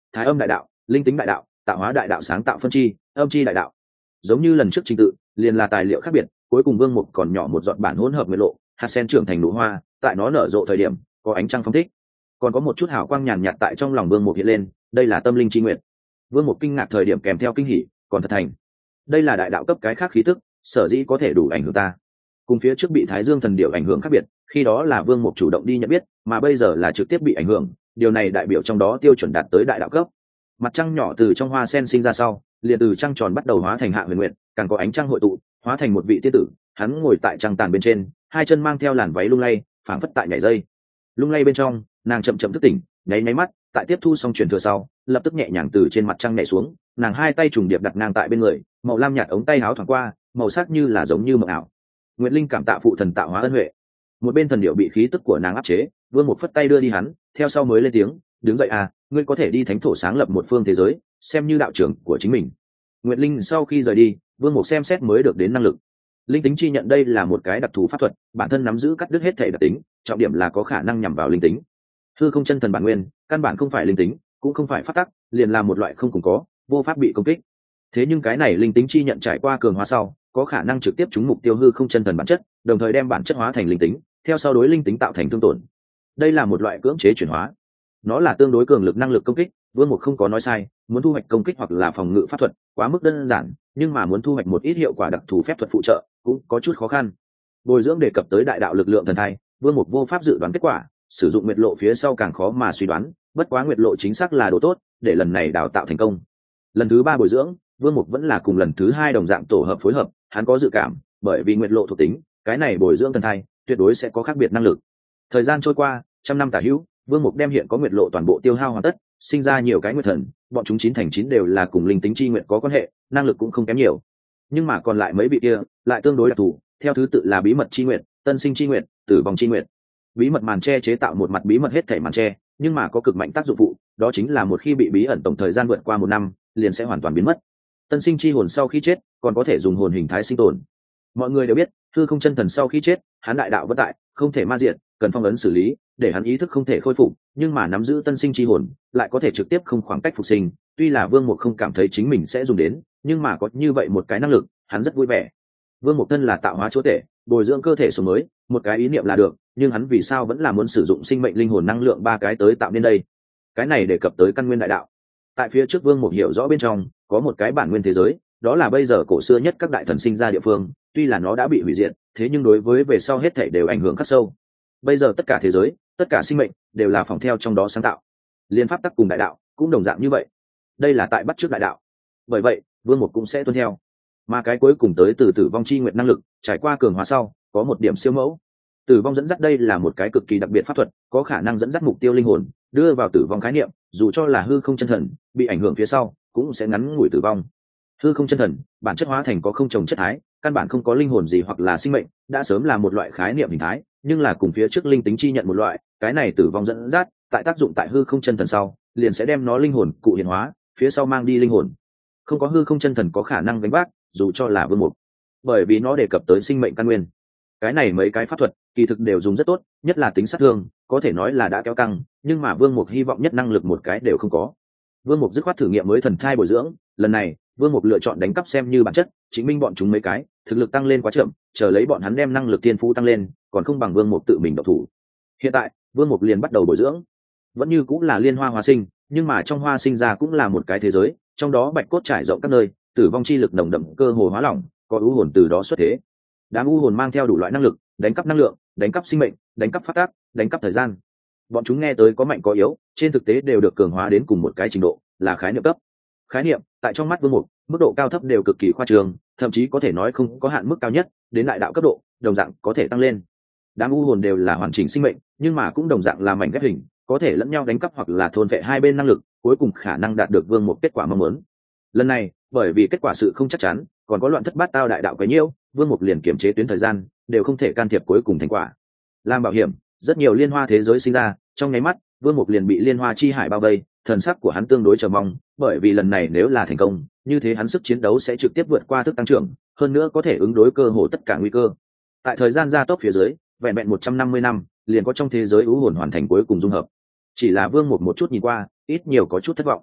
thái âm đại đạo, linh tính đại đạo, tạo hóa đại đạo sáng tạo phân chi, âm chi đại đạo. Giống như lần trước trình tự, liền là tài liệu khác biệt, cuối cùng vương mục còn nhỏ một giọt bản hỗn hợp nguyệt lộ, hạt sen trưởng thành nụ hoa, tại nó nở rộ thời điểm, có ánh trăng phong thích, còn có một chút hào quang nhàn nhạt tại trong lòng vương mục hiện lên, đây là tâm linh chi nguyệt. Vương mục kinh ngạc thời điểm kèm theo kinh hỉ, còn thật thành, đây là đại đạo cấp cái khác khí tức, sở dĩ có thể đủ ảnh hưởng ta. Cùng phía trước bị Thái Dương thần điểu ảnh hưởng khác biệt, khi đó là vương mục chủ động đi nhận biết, mà bây giờ là trực tiếp bị ảnh hưởng, điều này đại biểu trong đó tiêu chuẩn đạt tới đại đạo cấp. Mặt trăng nhỏ từ trong hoa sen sinh ra sau, liền từ trăng tròn bắt đầu hóa thành Hạ Huyền Nguyệt, càng có ánh trăng hội tụ, hóa thành một vị tiên tử, hắn ngồi tại trăng tàn bên trên, hai chân mang theo làn váy lung lay, phảng phất tại nhảy dây. Lung lay bên trong, nàng chậm chậm thức tỉnh, nháy nháy mắt, tại tiếp thu xong truyền thừa sau, lập tức nhẹ nhàng từ trên mặt trăng nhảy xuống, nàng hai tay trùng điệp đặt ngang tại bên người, màu lam nhạt ống tay áo thoáng qua, màu sắc như là giống như mộng ảo. Nguyệt Linh cảm tạ phụ thần tạo hóa ân huệ. Một bên thần điệu bị khí tức của nàng áp chế, vương một phất tay đưa đi hắn, theo sau mới lên tiếng, đứng dậy à, ngươi có thể đi thánh thổ sáng lập một phương thế giới, xem như đạo trưởng của chính mình. Nguyệt Linh sau khi rời đi, vương một xem xét mới được đến năng lực. Linh tính chi nhận đây là một cái đặc thù pháp thuật, bản thân nắm giữ cắt đứt hết thể đặc tính, trọng điểm là có khả năng nhằm vào linh tính. Hư không chân thần bản nguyên, căn bản không phải linh tính, cũng không phải pháp tắc, liền là một loại không cùng có, vô pháp bị công kích. Thế nhưng cái này linh tính chi nhận trải qua cường hóa sau, có khả năng trực tiếp trúng mục tiêu hư không chân thần bản chất, đồng thời đem bản chất hóa thành linh tính, theo sau đối linh tính tạo thành thương tổn. Đây là một loại cưỡng chế chuyển hóa, nó là tương đối cường lực năng lực công kích. Vương Mục không có nói sai, muốn thu hoạch công kích hoặc là phòng ngự pháp thuật quá mức đơn giản, nhưng mà muốn thu hoạch một ít hiệu quả đặc thù phép thuật phụ trợ cũng có chút khó khăn. Bồi dưỡng đề cập tới đại đạo lực lượng thần thai, Vương Mục vô pháp dự đoán kết quả, sử dụng nguyệt lộ phía sau càng khó mà suy đoán, bất quá nguyệt lộ chính xác là đồ tốt, để lần này đào tạo thành công. Lần thứ ba bồi dưỡng, Vương Mục vẫn là cùng lần thứ hai đồng dạng tổ hợp phối hợp, hắn có dự cảm, bởi vì nguyệt lộ thuộc tính, cái này bồi dưỡng thần thai tuyệt đối sẽ có khác biệt năng lực. Thời gian trôi qua, trăm năm tả hữu, Vương Mục đem hiện có nguyệt lộ toàn bộ tiêu hao hoàn tất, sinh ra nhiều cái nguyệt thần, bọn chúng chín thành chín đều là cùng linh tính chi nguyệt có quan hệ, năng lực cũng không kém nhiều. Nhưng mà còn lại mấy vị kia, lại tương đối đặc thù, theo thứ tự là bí mật chi nguyệt, tân sinh chi nguyệt, tử vong chi nguyệt. Bí mật màn che chế tạo một mặt bí mật hết thảy màn che, nhưng mà có cực mạnh tác dụng phụ, đó chính là một khi bị bí ẩn tổng thời gian vượt qua một năm, liền sẽ hoàn toàn biến mất. Tân sinh chi hồn sau khi chết, còn có thể dùng hồn hình thái sinh tồn. Mọi người đều biết, hư không chân thần sau khi chết, hắn đại đạo vất tại, không thể ma diệt, cần phong ấn xử lý, để hắn ý thức không thể khôi phục, nhưng mà nắm giữ tân sinh chi hồn, lại có thể trực tiếp không khoảng cách phục sinh. Tuy là Vương Mục không cảm thấy chính mình sẽ dùng đến, nhưng mà có như vậy một cái năng lực, hắn rất vui vẻ. Vương Mục thân là tạo hóa chúa tể, bồi dưỡng cơ thể số mới, một cái ý niệm là được, nhưng hắn vì sao vẫn là muốn sử dụng sinh mệnh linh hồn năng lượng ba cái tới tạo nên đây? Cái này đề cập tới căn nguyên đại đạo. Tại phía trước Vương Mục hiểu rõ bên trong, có một cái bản nguyên thế giới, đó là bây giờ cổ xưa nhất các đại thần sinh ra địa phương, tuy là nó đã bị hủy diệt, thế nhưng đối với về sau hết thảy đều ảnh hưởng khắc sâu. Bây giờ tất cả thế giới, tất cả sinh mệnh đều là phỏng theo trong đó sáng tạo. Liên pháp tắc cùng đại đạo cũng đồng dạng như vậy. Đây là tại bắt chước đại đạo. Bởi vậy, Vương Mục cũng sẽ tuân theo. Mà cái cuối cùng tới từ tử vong chi nguyện năng lực, trải qua cường hóa sau, có một điểm siêu mẫu. Tử vong dẫn dắt đây là một cái cực kỳ đặc biệt pháp thuật, có khả năng dẫn dắt mục tiêu linh hồn, đưa vào tử vong khái niệm, dù cho là hư không chân thần, bị ảnh hưởng phía sau, cũng sẽ ngắn ngủi tử vong. Hư không chân thần, bản chất hóa thành có không trồng chất thái, căn bản không có linh hồn gì hoặc là sinh mệnh, đã sớm là một loại khái niệm hình thái, nhưng là cùng phía trước linh tính chi nhận một loại, cái này tử vong dẫn dắt, tại tác dụng tại hư không chân thần sau, liền sẽ đem nó linh hồn cụ hiện hóa, phía sau mang đi linh hồn. Không có hư không chân thần có khả năng gánh vác, dù cho là Vương Mục, bởi vì nó đề cập tới sinh mệnh căn nguyên. Cái này mấy cái pháp thuật kỳ thực đều dùng rất tốt, nhất là tính sát thương, có thể nói là đã kéo căng, nhưng mà Vương Mục hy vọng nhất năng lực một cái đều không có. Vương Mục dứt khoát thử nghiệm mới thần thai bồi dưỡng, lần này Vương Mục lựa chọn đánh cắp xem như bản chất, chứng minh bọn chúng mấy cái thực lực tăng lên quá chậm, chờ lấy bọn hắn đem năng lực tiên phú tăng lên, còn không bằng Vương Mục tự mình động thủ. Hiện tại, Vương Mục liền bắt đầu bồi dưỡng, vẫn như cũng là liên hoa hóa sinh, nhưng mà trong hoa sinh ra cũng là một cái thế giới, trong đó bạch cốt trải rộng các nơi, tử vong chi lực nồng đậm cơ hồ hóa lỏng, có u hồn từ đó xuất thế. Đám u hồn mang theo đủ loại năng lực, đánh cắp năng lượng, đánh cắp sinh mệnh, đánh cắp phát tác, đánh cắp thời gian. Bọn chúng nghe tới có mạnh có yếu, trên thực tế đều được cường hóa đến cùng một cái trình độ, là khái niệm cấp. Khái niệm tại trong mắt Vương Mục, mức độ cao thấp đều cực kỳ khoa trương, thậm chí có thể nói không có hạn mức cao nhất, đến đại đạo cấp độ, đồng dạng có thể tăng lên. Đám u hồn đều là hoàn chỉnh sinh mệnh, nhưng mà cũng đồng dạng là mảnh ghép hình, có thể lẫn nhau đánh cắp hoặc là thôn vệ hai bên năng lực, cuối cùng khả năng đạt được Vương Mục kết quả mong muốn. Lần này, bởi vì kết quả sự không chắc chắn, còn có loạn thất bát tao đại đạo quấy nhiễu, Vương Mục liền kiểm chế tuyến thời gian, đều không thể can thiệp cuối cùng thành quả. Làm bảo hiểm, rất nhiều liên hoa thế giới sinh ra, trong nháy mắt, Vương Mục liền bị liên hoa chi hải bao vây, thần sắc của hắn tương đối chờ mong, bởi vì lần này nếu là thành công, như thế hắn sức chiến đấu sẽ trực tiếp vượt qua thức tăng trưởng, hơn nữa có thể ứng đối cơ hồ tất cả nguy cơ. Tại thời gian gia tốc phía dưới, vẹn vẹn một trăm năm mươi năm, liền có trong thế giới u hồn hoàn thành cuối cùng dung hợp. Chỉ là Vương Mục một chút nhìn qua, ít nhiều có chút thất vọng.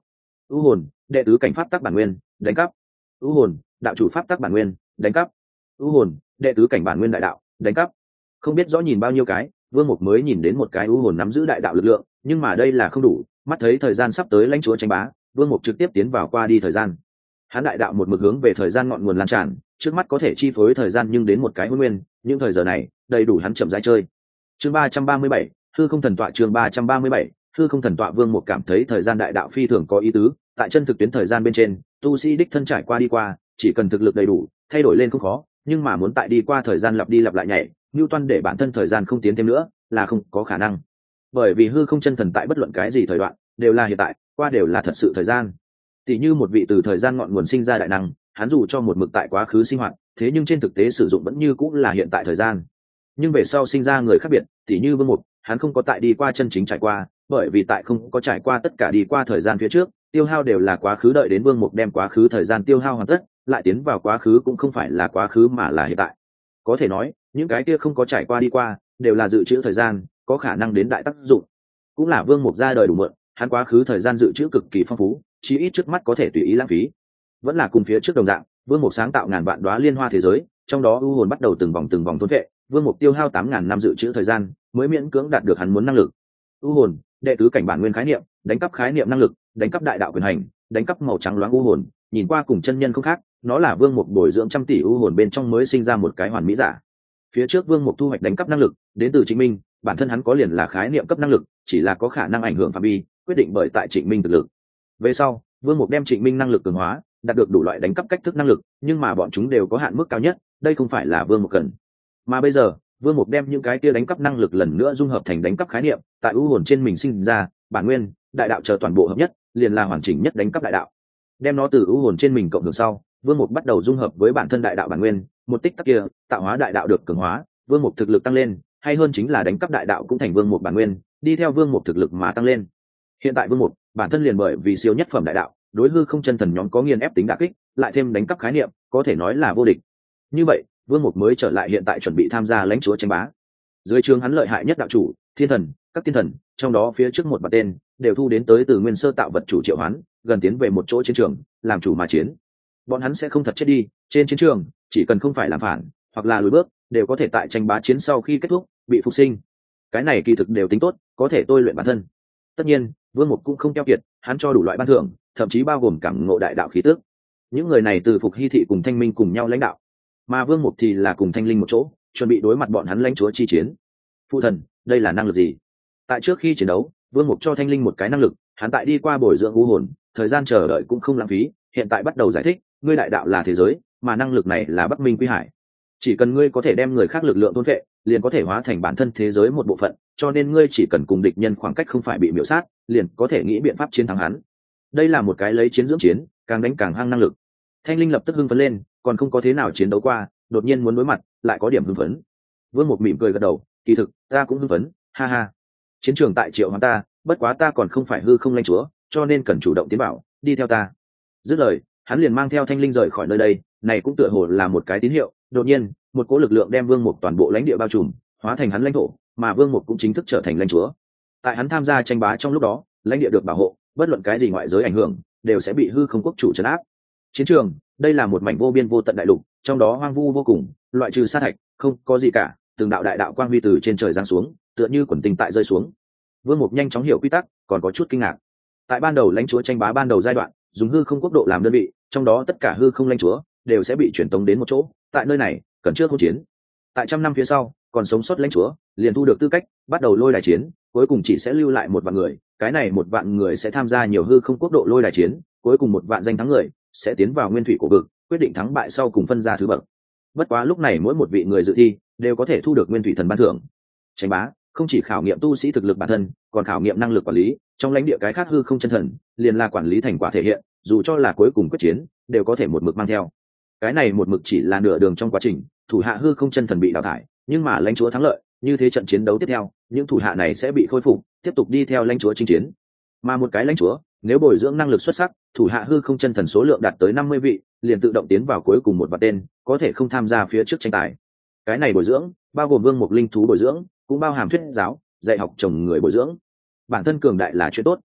ưu hồn đệ tứ cảnh pháp tắc bản nguyên đánh cắp. ưu hồn đạo chủ pháp tắc bản nguyên đánh cắp. ưu hồn đệ tứ cảnh bản nguyên đại đạo đánh cắp. Không biết rõ nhìn bao nhiêu cái, Vương Mục mới nhìn đến một cái ưu hồn nắm giữ đại đạo lực lượng, nhưng mà đây là không đủ. Mắt thấy thời gian sắp tới lãnh chúa tranh bá, Vương Mục trực tiếp tiến vào qua đi thời gian. Hắn đại đạo một mực hướng về thời gian ngọn nguồn lan tràn, trước mắt có thể chi phối thời gian nhưng đến một cái hôn nguyên, những thời giờ này đầy đủ hắn chậm rãi chơi. Chương ba trăm ba mươi bảy, hư không thần tọa. Chương ba trăm ba mươi bảy, hư không thần tọa. Vương Mục cảm thấy thời gian đại đạo phi thường có ý tứ, tại chân thực tuyến thời gian bên trên, tu sĩ đích thân trải qua đi qua, chỉ cần thực lực đầy đủ, thay đổi lên không khó, nhưng mà muốn tại đi qua thời gian lặp đi lặp lại nhảy, Newton để bản thân thời gian không tiến thêm nữa, là không có khả năng. Bởi vì hư không chân thần tại bất luận cái gì thời đoạn, đều là hiện tại, qua đều là thật sự thời gian. Tỷ như một vị từ thời gian ngọn nguồn sinh ra đại năng, hắn dù cho một mực tại quá khứ sinh hoạt, thế nhưng trên thực tế sử dụng vẫn như cũng là hiện tại thời gian. Nhưng về sau sinh ra người khác biệt, tỷ như Vương Mục, hắn không có tại đi qua chân chính trải qua, bởi vì tại không có trải qua tất cả đi qua thời gian phía trước, tiêu hao đều là quá khứ, đợi đến Vương Mục đem quá khứ thời gian tiêu hao hoàn tất, lại tiến vào quá khứ cũng không phải là quá khứ mà là hiện tại. Có thể nói, những cái kia không có trải qua đi qua, đều là dự trữ thời gian, có khả năng đến đại tác dụng. Cũng là Vương Mục ra đời đủ mượn, hắn quá khứ thời gian dự trữ cực kỳ phong phú, chí ít trước mắt có thể tùy ý lãng phí. Vẫn là cùng phía trước đồng dạng, Vương Mục sáng tạo ngàn vạn đóa liên hoa thế giới, trong đó ưu hồn bắt đầu từng vòng từng vòng thôn vệ, Vương Mục tiêu hao tám ngàn năm dự trữ thời gian, mới miễn cưỡng đạt được hắn muốn năng lực. ưu hồn đệ tứ cảnh bản nguyên khái niệm, đánh cắp khái niệm năng lực, đánh cắp đại đạo quyền hành, đánh cắp màu trắng loáng ưu hồn, nhìn qua cùng chân nhân không khác, nó là Vương Mục bồi dưỡng trăm tỷ ưu hồn bên trong mới sinh ra một cái hoàn mỹ giả. Phía trước Vương Mục thu hoạch đánh cắp năng lực, đến từ Trịnh Minh, bản thân hắn có liền là khái niệm cấp năng lực, chỉ là có khả năng ảnh hưởng phạm vi, quyết định bởi tại Trịnh Minh thực lực. Về sau, Vương Mục đem Trịnh Minh năng lực cường hóa, đạt được đủ loại đánh cắp cách thức năng lực, nhưng mà bọn chúng đều có hạn mức cao nhất, đây không phải là Vương Mục cần. Mà bây giờ, Vương Mục đem những cái kia đánh cắp năng lực lần nữa dung hợp thành đánh cắp khái niệm, tại ưu hồn trên mình sinh ra, bản nguyên, đại đạo chờ toàn bộ hợp nhất, liền là hoàn chỉnh nhất đánh cắp đại đạo. Đem nó từ ưu hồn trên mình cộng hưởng sau, Vương Mục bắt đầu dung hợp với bản thân đại đạo bản nguyên, một tích tắc kia, tạo hóa đại đạo được cường hóa, Vương Mục thực lực tăng lên, hay hơn chính là đánh cắp đại đạo cũng thành Vương Mục bản nguyên, đi theo Vương Mục thực lực mà tăng lên. Hiện tại Vương Mục, bản thân liền bởi vì siêu nhất phẩm đại đạo, đối hư không chân thần nhóm có nghiền ép tính đả kích, lại thêm đánh cắp khái niệm, có thể nói là vô địch. Như vậy, Vương Mục mới trở lại hiện tại chuẩn bị tham gia lãnh chúa tranh bá. Dưới trường hắn lợi hại nhất đạo chủ, thiên thần, các thiên thần, trong đó phía trước một và tên, đều thu đến tới từ nguyên sơ tạo vật chủ triệu hoán, gần tiến về một chỗ chiến trường, làm chủ mà chiến. Bọn hắn sẽ không thật chết đi, trên chiến trường, chỉ cần không phải làm phản, hoặc là lùi bước, đều có thể tại tranh bá chiến sau khi kết thúc, bị phục sinh. Cái này kỳ thực đều tính tốt, có thể tôi luyện bản thân. Tất nhiên, Vương Mục cũng không keo kiệt, hắn cho đủ loại ban thưởng, thậm chí bao gồm cảm ngộ đại đạo khí tước. Những người này từ Phục Hy thị cùng Thanh Minh cùng nhau lãnh đạo, mà Vương Mục thì là cùng Thanh Linh một chỗ, chuẩn bị đối mặt bọn hắn lãnh chúa chi chiến. Phụ thần, đây là năng lực gì? Tại trước khi chiến đấu, Vương Mục cho Thanh Linh một cái năng lực, hắn tại đi qua bồi dưỡng u hồn, thời gian chờ đợi cũng không lãng phí, hiện tại bắt đầu giải thích, ngươi đại đạo là thế giới, mà năng lực này là Bắc Minh Quy Hải. Chỉ cần ngươi có thể đem người khác lực lượng thôn phệ, liền có thể hóa thành bản thân thế giới một bộ phận, cho nên ngươi chỉ cần cùng địch nhân khoảng cách không phải bị miểu sát, liền có thể nghĩ biện pháp chiến thắng hắn. Đây là một cái lấy chiến dưỡng chiến, càng đánh càng hăng năng lực. Thanh Linh lập tức hưng phấn lên, còn không có thế nào chiến đấu qua, đột nhiên muốn đối mặt, lại có điểm hưng phấn. Vương Mục mỉm cười gật đầu, kỳ thực ta cũng hưng phấn, ha ha. Chiến trường tại triệu hoán ta, bất quá ta còn không phải hư không lãnh chúa, cho nên cần chủ động tiến bảo, đi theo ta. Dứt lời, hắn liền mang theo Thanh Linh rời khỏi nơi đây, này cũng tựa hồ là một cái tín hiệu. Đột nhiên, một cỗ lực lượng đem Vương Mục toàn bộ lãnh địa bao trùm, hóa thành hắn lãnh thổ, mà Vương Mục cũng chính thức trở thành lãnh chúa. Tại hắn tham gia tranh bá trong lúc đó, lãnh địa được bảo hộ, bất luận cái gì ngoại giới ảnh hưởng, đều sẽ bị hư không quốc chủ trấn áp. Chiến trường, đây là một mảnh vô biên vô tận đại lục, trong đó hoang vu vô cùng, loại trừ sa thạch, không có gì cả, từng đạo đại đạo quang huy từ trên trời giáng xuống, tựa như quần tinh tại rơi xuống. Vương Mục nhanh chóng hiểu quy tắc, còn có chút kinh ngạc. Tại ban đầu lãnh chúa tranh bá ban đầu giai đoạn, dùng hư không quốc độ làm đơn vị, trong đó tất cả hư không lãnh chúa đều sẽ bị chuyển tống đến một chỗ, tại nơi này, cần trước hỗn chiến. Tại trăm năm phía sau, còn sống sót lãnh chúa liền thu được tư cách, bắt đầu lôi đài chiến, cuối cùng chỉ sẽ lưu lại một vạn người, cái này một vạn người sẽ tham gia nhiều hư không quốc độ lôi đài chiến, cuối cùng một vạn danh thắng người sẽ tiến vào nguyên thủy cổ vực, quyết định thắng bại sau cùng phân ra thứ bậc. Bất quá lúc này mỗi một vị người dự thi đều có thể thu được nguyên thủy thần ban thưởng. Tranh bá không chỉ khảo nghiệm tu sĩ thực lực bản thân, còn khảo nghiệm năng lực quản lý, trong lãnh địa cái khác hư không chân thần liền là quản lý thành quả thể hiện, dù cho là cuối cùng quyết chiến đều có thể một mực mang theo. Cái này một mực chỉ là nửa đường trong quá trình, thủ hạ hư không chân thần bị đào thải, nhưng mà lãnh chúa thắng lợi, như thế trận chiến đấu tiếp theo, những thủ hạ này sẽ bị khôi phục, tiếp tục đi theo lãnh chúa chinh chiến. Mà một cái lãnh chúa, nếu bồi dưỡng năng lực xuất sắc, thủ hạ hư không chân thần số lượng đạt tới năm mươi vị, liền tự động tiến vào cuối cùng một vạn tên, có thể không tham gia phía trước tranh tài. Cái này bồi dưỡng, bao gồm vương mục linh thú bồi dưỡng, cũng bao hàm thuyết giáo, dạy học trồng người bồi dưỡng. Bản thân cường đại là chuyện tốt,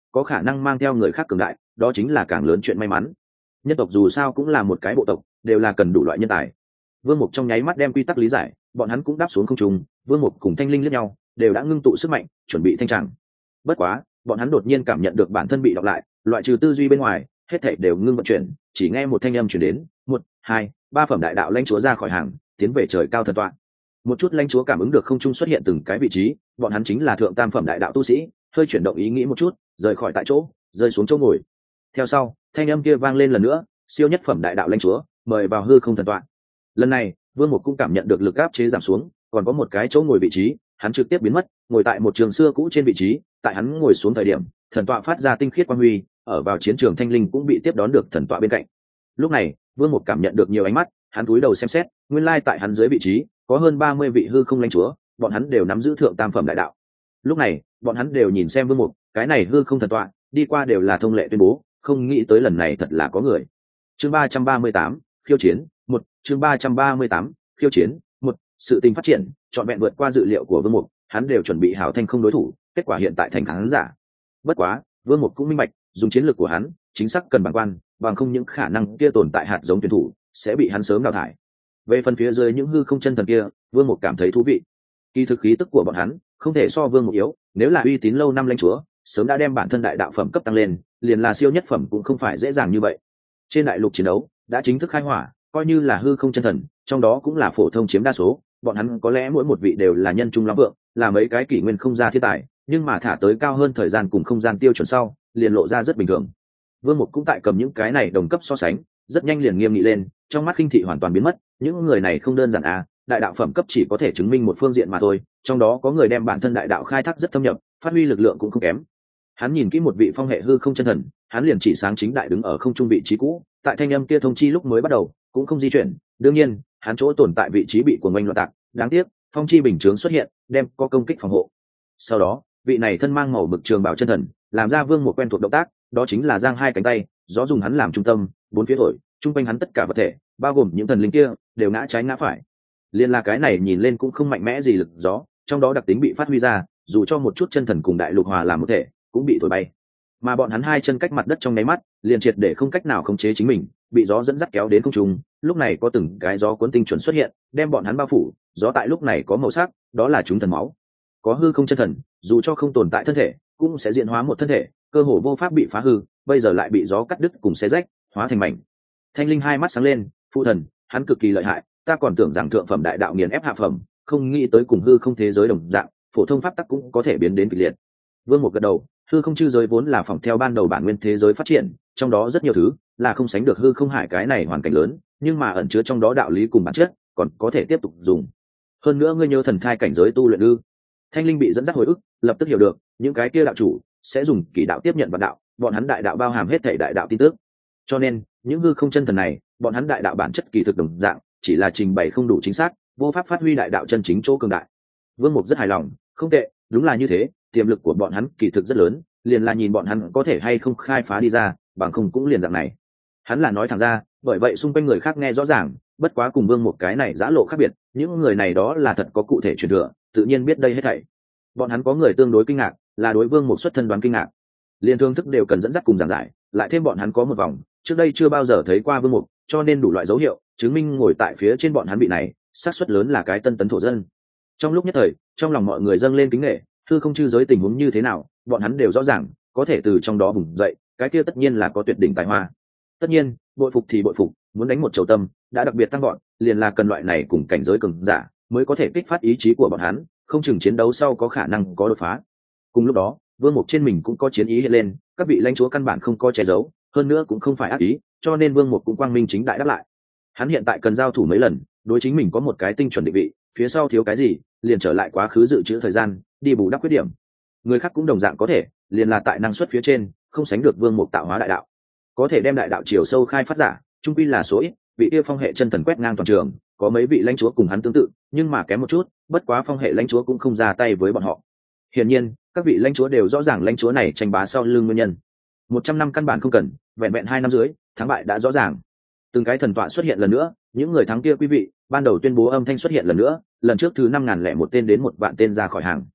có khả năng mang theo người khác cường đại, đó chính là càng lớn chuyện may mắn. Nhân tộc dù sao cũng là một cái bộ tộc, đều là cần đủ loại nhân tài. Vương Mục trong nháy mắt đem quy tắc lý giải, bọn hắn cũng đáp xuống không trung. Vương Mục cùng Thanh Linh liếc nhau, đều đã ngưng tụ sức mạnh, chuẩn bị thanh tràng. Bất quá, bọn hắn đột nhiên cảm nhận được bản thân bị đọc lại, loại trừ tư duy bên ngoài, hết thảy đều ngưng vận chuyển, chỉ nghe một thanh âm truyền đến, một, hai, ba phẩm đại đạo lãnh chúa ra khỏi hàng, tiến về trời cao thần tọa. Một chút lãnh chúa cảm ứng được không trung xuất hiện từng cái vị trí, bọn hắn chính là thượng tam phẩm đại đạo tu sĩ, hơi chuyển động ý nghĩ một chút, rời khỏi tại chỗ, rơi xuống chỗ ngồi. Theo sau, thanh âm kia vang lên lần nữa, siêu nhất phẩm đại đạo lãnh chúa, mời vào hư không thần tọa. Lần này, Vương Mục cũng cảm nhận được lực áp chế giảm xuống, còn có một cái chỗ ngồi vị trí, hắn trực tiếp biến mất, ngồi tại một trường xưa cũ trên vị trí. Tại hắn ngồi xuống thời điểm, thần tọa phát ra tinh khiết quang huy, ở vào chiến trường Thanh Linh cũng bị tiếp đón được thần tọa bên cạnh. Lúc này, Vương Mục cảm nhận được nhiều ánh mắt, hắn cúi đầu xem xét, nguyên lai tại hắn dưới vị trí có hơn ba mươi vị hư không lãnh chúa, bọn hắn đều nắm giữ thượng tam phẩm đại đạo. Lúc này, bọn hắn đều nhìn xem Vương Mục, cái này hư không thần tọa, đi qua đều là thông lệ tuyên bố, không nghĩ tới lần này thật là có người. Chương ba trăm ba mươi tám, khiêu chiến, một, chương ba trăm ba mươi tám, khiêu chiến, một, sự tình phát triển, trọn vẹn vượt qua dự liệu của Vương Mục, hắn đều chuẩn bị hảo thanh không đối thủ, kết quả hiện tại thành thắng giả. Bất quá, Vương Mục cũng minh bạch, dùng chiến lược của hắn, chính xác cần bằng quan, bằng không những khả năng kia tồn tại hạt giống tuyển thủ sẽ bị hắn sớm đào thải. Về phần phía dưới những hư không chân thần kia, Vương Mục cảm thấy thú vị. Kỳ thực khí tức của bọn hắn không thể so Vương Mục yếu, nếu là uy tín lâu năm lãnh chúa, sớm đã đem bản thân đại đạo phẩm cấp tăng lên, liền là siêu nhất phẩm cũng không phải dễ dàng như vậy. Trên đại lục chiến đấu đã chính thức khai hỏa, coi như là hư không chân thần, trong đó cũng là phổ thông chiếm đa số, bọn hắn có lẽ mỗi một vị đều là nhân trung lắm vượng, là mấy cái kỷ nguyên không ra thiên tài, nhưng mà thả tới cao hơn thời gian cùng không gian tiêu chuẩn sau, liền lộ ra rất bình thường. Vương Mục cũng tại cầm những cái này đồng cấp so sánh, rất nhanh liền nghiêm nghị lên, trong mắt khinh thị hoàn toàn biến mất, những người này không đơn giản à, đại đạo phẩm cấp chỉ có thể chứng minh một phương diện mà thôi, trong đó có người đem bản thân đại đạo khai thác rất thâm nhập, phát huy lực lượng cũng không kém. Hắn nhìn kỹ một vị phong hệ hư không chân thần, hắn liền chỉ sáng chính đại đứng ở không trung vị trí cũ, tại thanh âm kia thông chi lúc mới bắt đầu, cũng không di chuyển, đương nhiên, hắn chỗ tồn tại vị trí bị cuồng oanh loạn tạc, đáng tiếc, phong chi bình chướng xuất hiện, đem có công kích phòng hộ. Sau đó, vị này thân mang màu bực trường bảo chân thần, làm ra Vương một quen thuộc động tác, đó chính là giang hai cánh tay, gió dùng hắn làm trung tâm, bốn phía thổi, trung quanh hắn tất cả vật thể, bao gồm những thần linh kia, đều ngã trái ngã phải. Liên là cái này nhìn lên cũng không mạnh mẽ gì lực gió, trong đó đặc tính bị phát huy ra, dù cho một chút chân thần cùng đại lục hòa làm một thể, cũng bị thổi bay. Mà bọn hắn hai chân cách mặt đất trong nháy mắt, liền triệt để không cách nào khống chế chính mình, bị gió dẫn dắt kéo đến không trung. Lúc này có từng cái gió cuốn tinh chuẩn xuất hiện, đem bọn hắn bao phủ. Gió tại lúc này có màu sắc, đó là chúng thần máu. Có hư không chân thần, dù cho không tồn tại thân thể, cũng sẽ diễn hóa một thân thể, cơ hồ vô pháp bị phá hư, bây giờ lại bị gió cắt đứt cùng xé rách, hóa thành mảnh. Thanh Linh hai mắt sáng lên, phụ thần, hắn cực kỳ lợi hại, ta còn tưởng rằng thượng phẩm đại đạo nghiền ép hạ phẩm, không nghĩ tới cùng hư không thế giới đồng dạng, phổ thông pháp tắc cũng có thể biến đến kịch liệt. Vương một gật đầu, hư không chư giới vốn là phỏng theo ban đầu bản nguyên thế giới phát triển, trong đó rất nhiều thứ là không sánh được hư không hải cái này hoàn cảnh lớn, nhưng mà ẩn chứa trong đó đạo lý cùng bản chất, còn có thể tiếp tục dùng. Hơn nữa ngươi nhớ thần thai cảnh giới tu luyện ư? Thanh Linh bị dẫn dắt hồi ức, lập tức hiểu được, những cái kia đạo chủ sẽ dùng kỳ đạo tiếp nhận vạn đạo, bọn hắn đại đạo bao hàm hết thảy đại đạo tin tức. Cho nên, những hư không chân thần này, bọn hắn đại đạo bản chất kỳ thực đồng dạng, chỉ là trình bày không đủ chính xác, vô pháp phát huy đại đạo chân chính chỗ cường đại. Vương Mục rất hài lòng, không tệ, đúng là như thế, tiềm lực của bọn hắn kỳ thực rất lớn, liền là nhìn bọn hắn có thể hay không khai phá đi ra, bằng không cũng liền dạng này. Hắn là nói thẳng ra, bởi vậy xung quanh người khác nghe rõ ràng, bất quá cùng Vương Mục cái này giã lộ khác biệt, những người này đó là thật có cụ thể truyền thừa, tự nhiên biết đây hết thảy. Bọn hắn có người tương đối kinh ngạc, là đối Vương Mục xuất thân đoán kinh ngạc. Liên thương thức đều cần dẫn dắt cùng giảng giải, lại thêm bọn hắn có một vòng, trước đây chưa bao giờ thấy qua Vương Mục, cho nên đủ loại dấu hiệu chứng minh ngồi tại phía trên bọn hắn vị này, xác suất lớn là cái tân tấn thổ dân. Trong lúc nhất thời, trong lòng mọi người dâng lên kính nể, hư không chư giới tình huống như thế nào, bọn hắn đều rõ ràng, có thể từ trong đó vùng dậy, cái kia tất nhiên là có tuyệt đỉnh tài hoa. Tất nhiên, bội phục thì bội phục, muốn đánh một chầu tâm, đã đặc biệt tăng gọn, liền là cần loại này cùng cảnh giới cường giả, mới có thể kích phát ý chí của bọn hắn, không chừng chiến đấu sau có khả năng có đột phá. Cùng lúc đó, Vương Mục trên mình cũng có chiến ý hiện lên, các vị lãnh chúa căn bản không có che giấu, hơn nữa cũng không phải ác ý, cho nên Vương Mục cũng quang minh chính đại đáp lại. Hắn hiện tại cần giao thủ mấy lần, đối chính mình có một cái tinh chuẩn định vị, phía sau thiếu cái gì, liền trở lại quá khứ dự trữ thời gian, đi bù đắp khuyết điểm. Người khác cũng đồng dạng có thể, liền là tại năng suất phía trên, không sánh được Vương Mục tạo hóa đại đạo. Có thể đem đại đạo chiều sâu khai phát giả, trung quy là số ít, vị kia phong hệ chân thần quét ngang toàn trường, có mấy vị lãnh chúa cùng hắn tương tự, nhưng mà kém một chút, bất quá phong hệ lãnh chúa cũng không ra tay với bọn họ. Hiển nhiên, các vị lãnh chúa đều rõ ràng lãnh chúa này tranh bá sau lưng nguyên nhân. Một trăm năm căn bản không cần, vẹn vẹn hai năm dưới, thắng bại đã rõ ràng. Từng cái thần tọa xuất hiện lần nữa, những người thắng kia quý vị, ban đầu tuyên bố âm thanh xuất hiện lần nữa, lần trước thứ năm ngàn lẻ một tên đến một vạn tên ra khỏi hàng.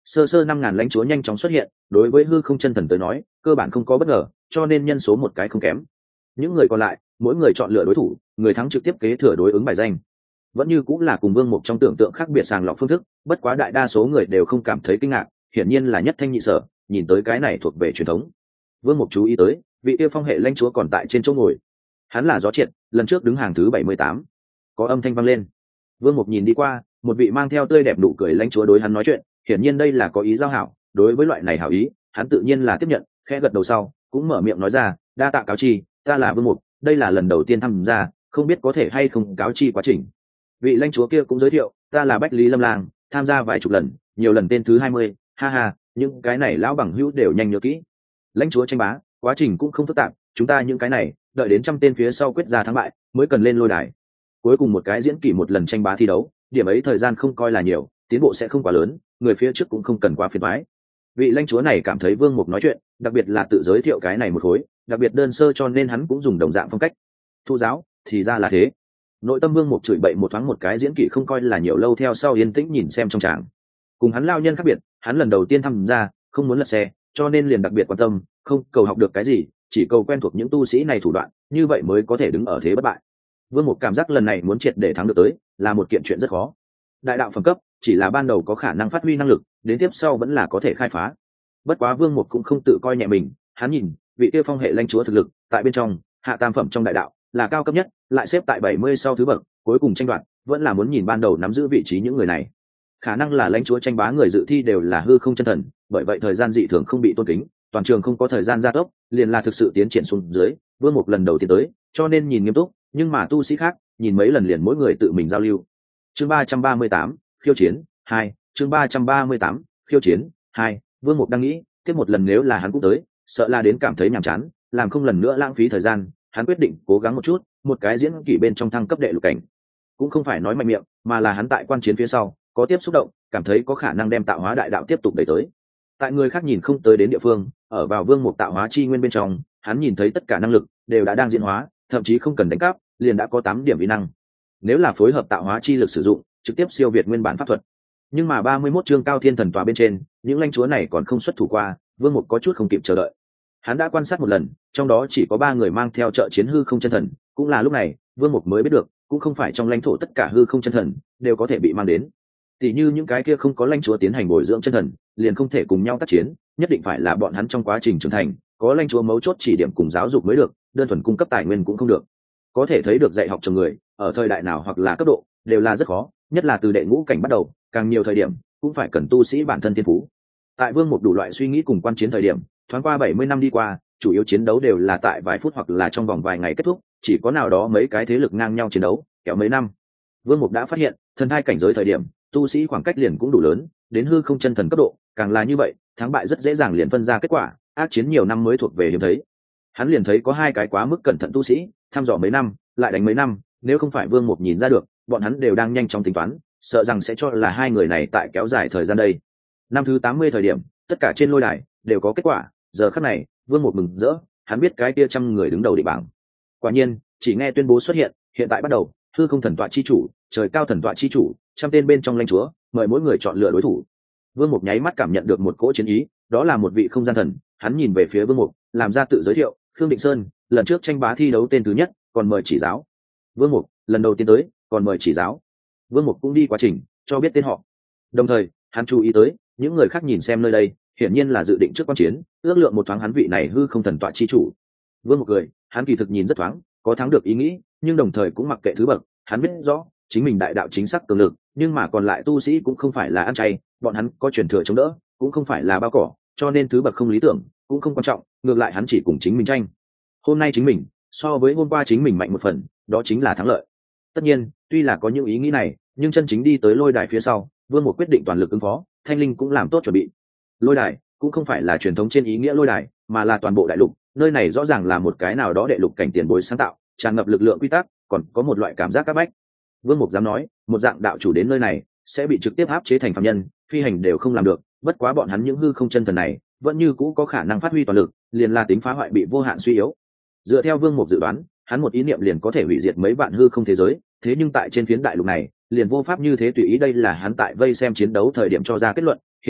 sơ sơ năm ngàn lãnh chúa nhanh chóng xuất hiện, đối với hư không chân thần tới nói cơ bản không có bất ngờ, cho nên nhân số một cái không kém. Những người còn lại mỗi người chọn lựa đối thủ, người thắng trực tiếp kế thừa đối ứng bài danh. Vẫn như cũng là cùng Vương Mục trong tưởng tượng khác biệt sàng lọc phương thức, bất quá đại đa số người đều không cảm thấy kinh ngạc, hiển nhiên là nhất thanh nhị sở, nhìn tới cái này thuộc về truyền thống. Vương Mục chú ý tới vị kia phong hệ lãnh chúa còn tại trên chỗ ngồi, hắn là Gió Triệt, lần trước đứng hàng thứ bảy mươi tám. Có âm thanh vang lên, Vương Mục nhìn đi qua, một vị mang theo tươi đẹp nụ cười lãnh chúa đối hắn nói chuyện, hiển nhiên đây là có ý giao hảo. Đối với loại này hảo ý, hắn tự nhiên là tiếp nhận, khẽ gật đầu sau cũng mở miệng nói ra, đa tạ cáo chi, ta là Vương Mục, đây là lần đầu tiên tham gia, không biết có thể hay không cáo chi quá trình. Vị lãnh chúa kia cũng giới thiệu, ta là Bách Lý Lâm Lang, tham gia vài chục lần, nhiều lần tên thứ hai mươi, ha ha, những cái này lão bằng hữu đều nhanh nhớ kỹ. Lãnh chúa tranh bá, quá trình cũng không phức tạp, chúng ta những cái này đợi đến trăm tên phía sau quyết ra thắng bại mới cần lên lôi đài. Cuối cùng một cái diễn kỷ một lần tranh bá thi đấu, điểm ấy thời gian không coi là nhiều, tiến bộ sẽ không quá lớn, người phía trước cũng không cần quá phiền toái. Vị lãnh chúa này cảm thấy Vương Mục nói chuyện, đặc biệt là tự giới thiệu cái này một khối, đặc biệt đơn sơ, cho nên hắn cũng dùng đồng dạng phong cách. Thu giáo, thì ra là thế. Nội tâm Vương Mục chửi bậy một thoáng, một cái diễn kỷ không coi là nhiều, lâu theo sau yên tĩnh nhìn xem trong tràng. Cùng hắn lao nhân khác biệt, hắn lần đầu tiên tham gia, không muốn lật xe, cho nên liền đặc biệt quan tâm, không cầu học được cái gì, chỉ cầu quen thuộc những tu sĩ này thủ đoạn, như vậy mới có thể đứng ở thế bất bại. Vương Mục cảm giác lần này muốn triệt để thắng được tới, là một kiện chuyện rất khó. Đại đạo phẩm cấp chỉ là ban đầu có khả năng phát huy năng lực, đến tiếp sau vẫn là có thể khai phá. Bất quá Vương Mục cũng không tự coi nhẹ mình, hắn nhìn vị tiêu phong hệ lãnh chúa thực lực tại bên trong hạ tam phẩm trong đại đạo là cao cấp nhất, lại xếp tại bảy mươi sau thứ bậc, cuối cùng tranh đoạt vẫn là muốn nhìn ban đầu nắm giữ vị trí những người này. Khả năng là lãnh chúa tranh bá người dự thi đều là hư không chân thần, bởi vậy thời gian dị thường không bị tôn kính, toàn trường không có thời gian gia tốc, liền là thực sự tiến triển xuống dưới. Vương Mục lần đầu tiên tới, cho nên nhìn nghiêm túc, nhưng mà tu sĩ khác nhìn mấy lần liền mỗi người tự mình giao lưu. Chương ba trăm ba mươi tám, khiêu chiến hai. Chương ba trăm ba mươi tám, khiêu chiến hai. Vương Mục đang nghĩ, tiếp một lần nếu là hắn cũng tới, sợ là đến cảm thấy nhàm chán, làm không lần nữa lãng phí thời gian, hắn quyết định cố gắng một chút, một cái diễn kỷ bên trong thăng cấp đệ lục cảnh. Cũng không phải nói mạnh miệng, mà là hắn tại quan chiến phía sau có tiếp xúc động, cảm thấy có khả năng đem tạo hóa đại đạo tiếp tục đẩy tới. Tại người khác nhìn không tới đến địa phương, ở vào Vương Mục tạo hóa chi nguyên bên trong, hắn nhìn thấy tất cả năng lực đều đã đang diễn hóa, thậm chí không cần đánh cắp, liền đã có tám điểm uy năng. Nếu là phối hợp tạo hóa chi lực sử dụng, trực tiếp siêu việt nguyên bản pháp thuật. Nhưng mà ba mươi mốt chương cao thiên thần tòa bên trên, những lãnh chúa này còn không xuất thủ qua, Vương Mục có chút không kịp chờ đợi. Hắn đã quan sát một lần, trong đó chỉ có ba người mang theo trợ chiến hư không chân thần, cũng là lúc này Vương Mục mới biết được, cũng không phải trong lãnh thổ tất cả hư không chân thần đều có thể bị mang đến. Tỷ như những cái kia không có lãnh chúa tiến hành bồi dưỡng chân thần, liền không thể cùng nhau tác chiến, nhất định phải là bọn hắn trong quá trình trưởng thành có lãnh chúa mấu chốt chỉ điểm cùng giáo dục mới được, đơn thuần cung cấp tài nguyên cũng không được. Có thể thấy được dạy học cho người ở thời đại nào hoặc là cấp độ đều là rất khó, nhất là từ đệ ngũ cảnh bắt đầu, càng nhiều thời điểm cũng phải cần tu sĩ bản thân thiên phú. Tại Vương Mục đủ loại suy nghĩ cùng quan chiến thời điểm, thoáng qua bảy mươi năm đi qua, chủ yếu chiến đấu đều là tại vài phút hoặc là trong vòng vài ngày kết thúc, chỉ có nào đó mấy cái thế lực ngang nhau chiến đấu kéo mấy năm. Vương Mục đã phát hiện, thần thai cảnh giới thời điểm, tu sĩ khoảng cách liền cũng đủ lớn, đến hư không chân thần cấp độ, càng là như vậy, thắng bại rất dễ dàng liền phân ra kết quả, ác chiến nhiều năm mới thuộc về hiếm thấy. Hắn liền thấy có hai cái quá mức cẩn thận tu sĩ, thăm dò mấy năm, lại đánh mấy năm, nếu không phải Vương Mục nhìn ra được, bọn hắn đều đang nhanh chóng tính toán, sợ rằng sẽ cho là hai người này tại kéo dài thời gian đây. Năm thứ tám mươi thời điểm, tất cả trên lôi đài đều có kết quả, giờ khắc này, Vương Mục mừng rỡ, hắn biết cái kia trăm người đứng đầu địa bảng. Quả nhiên, chỉ nghe tuyên bố xuất hiện, hiện tại bắt đầu, hư không thần tọa chi chủ, trời cao thần tọa chi chủ, trăm tên bên trong lãnh chúa, mời mỗi người chọn lựa đối thủ. Vương Mục nháy mắt cảm nhận được một cỗ chiến ý, đó là một vị không gian thần, hắn nhìn về phía Vương Mục, làm ra tự giới thiệu, Khương Định Sơn, lần trước tranh bá thi đấu tên thứ nhất, còn mời chỉ giáo. Vương Mục, lần đầu tiên tới, còn mời chỉ giáo. Vương Mục cũng đi quá trình, cho biết tên họ. Đồng thời, hắn chú ý tới, những người khác nhìn xem nơi đây, hiển nhiên là dự định trước quan chiến, ước lượng một thoáng hắn vị này hư không thần tọa chi chủ. Vương Mục cười, hắn kỳ thực nhìn rất thoáng, có thắng được ý nghĩ, nhưng đồng thời cũng mặc kệ thứ bậc, hắn biết rõ, chính mình đại đạo chính xác cường lực, nhưng mà còn lại tu sĩ cũng không phải là ăn chay, bọn hắn có truyền thừa chống đỡ, cũng không phải là bao cỏ, cho nên thứ bậc không lý tưởng, cũng không quan trọng, ngược lại hắn chỉ cùng chính mình tranh. Hôm nay chính mình, so với hôm qua chính mình mạnh một phần, đó chính là thắng lợi. Tất nhiên, tuy là có những ý nghĩ này, nhưng chân chính đi tới lôi đài phía sau, Vương Mục quyết định toàn lực ứng phó, Thanh Linh cũng làm tốt chuẩn bị. Lôi đài cũng không phải là truyền thống trên ý nghĩa lôi đài, mà là toàn bộ đại lục, nơi này rõ ràng là một cái nào đó đệ lục cảnh tiền bối sáng tạo, tràn ngập lực lượng quy tắc, còn có một loại cảm giác các bách. Vương Mục dám nói, một dạng đạo chủ đến nơi này sẽ bị trực tiếp áp chế thành phàm nhân, phi hành đều không làm được, bất quá bọn hắn những hư không chân thần này vẫn như cũ có khả năng phát huy toàn lực, liền là tính phá hoại bị vô hạn suy yếu. Dựa theo Vương Mục dự đoán, hắn một ý niệm liền có thể hủy diệt mấy vạn hư không thế giới, thế nhưng tại trên phiến đại lục này, liền vô pháp như thế tùy ý, đây là hắn tại vây xem chiến đấu thời điểm cho ra kết luận, hiện tại,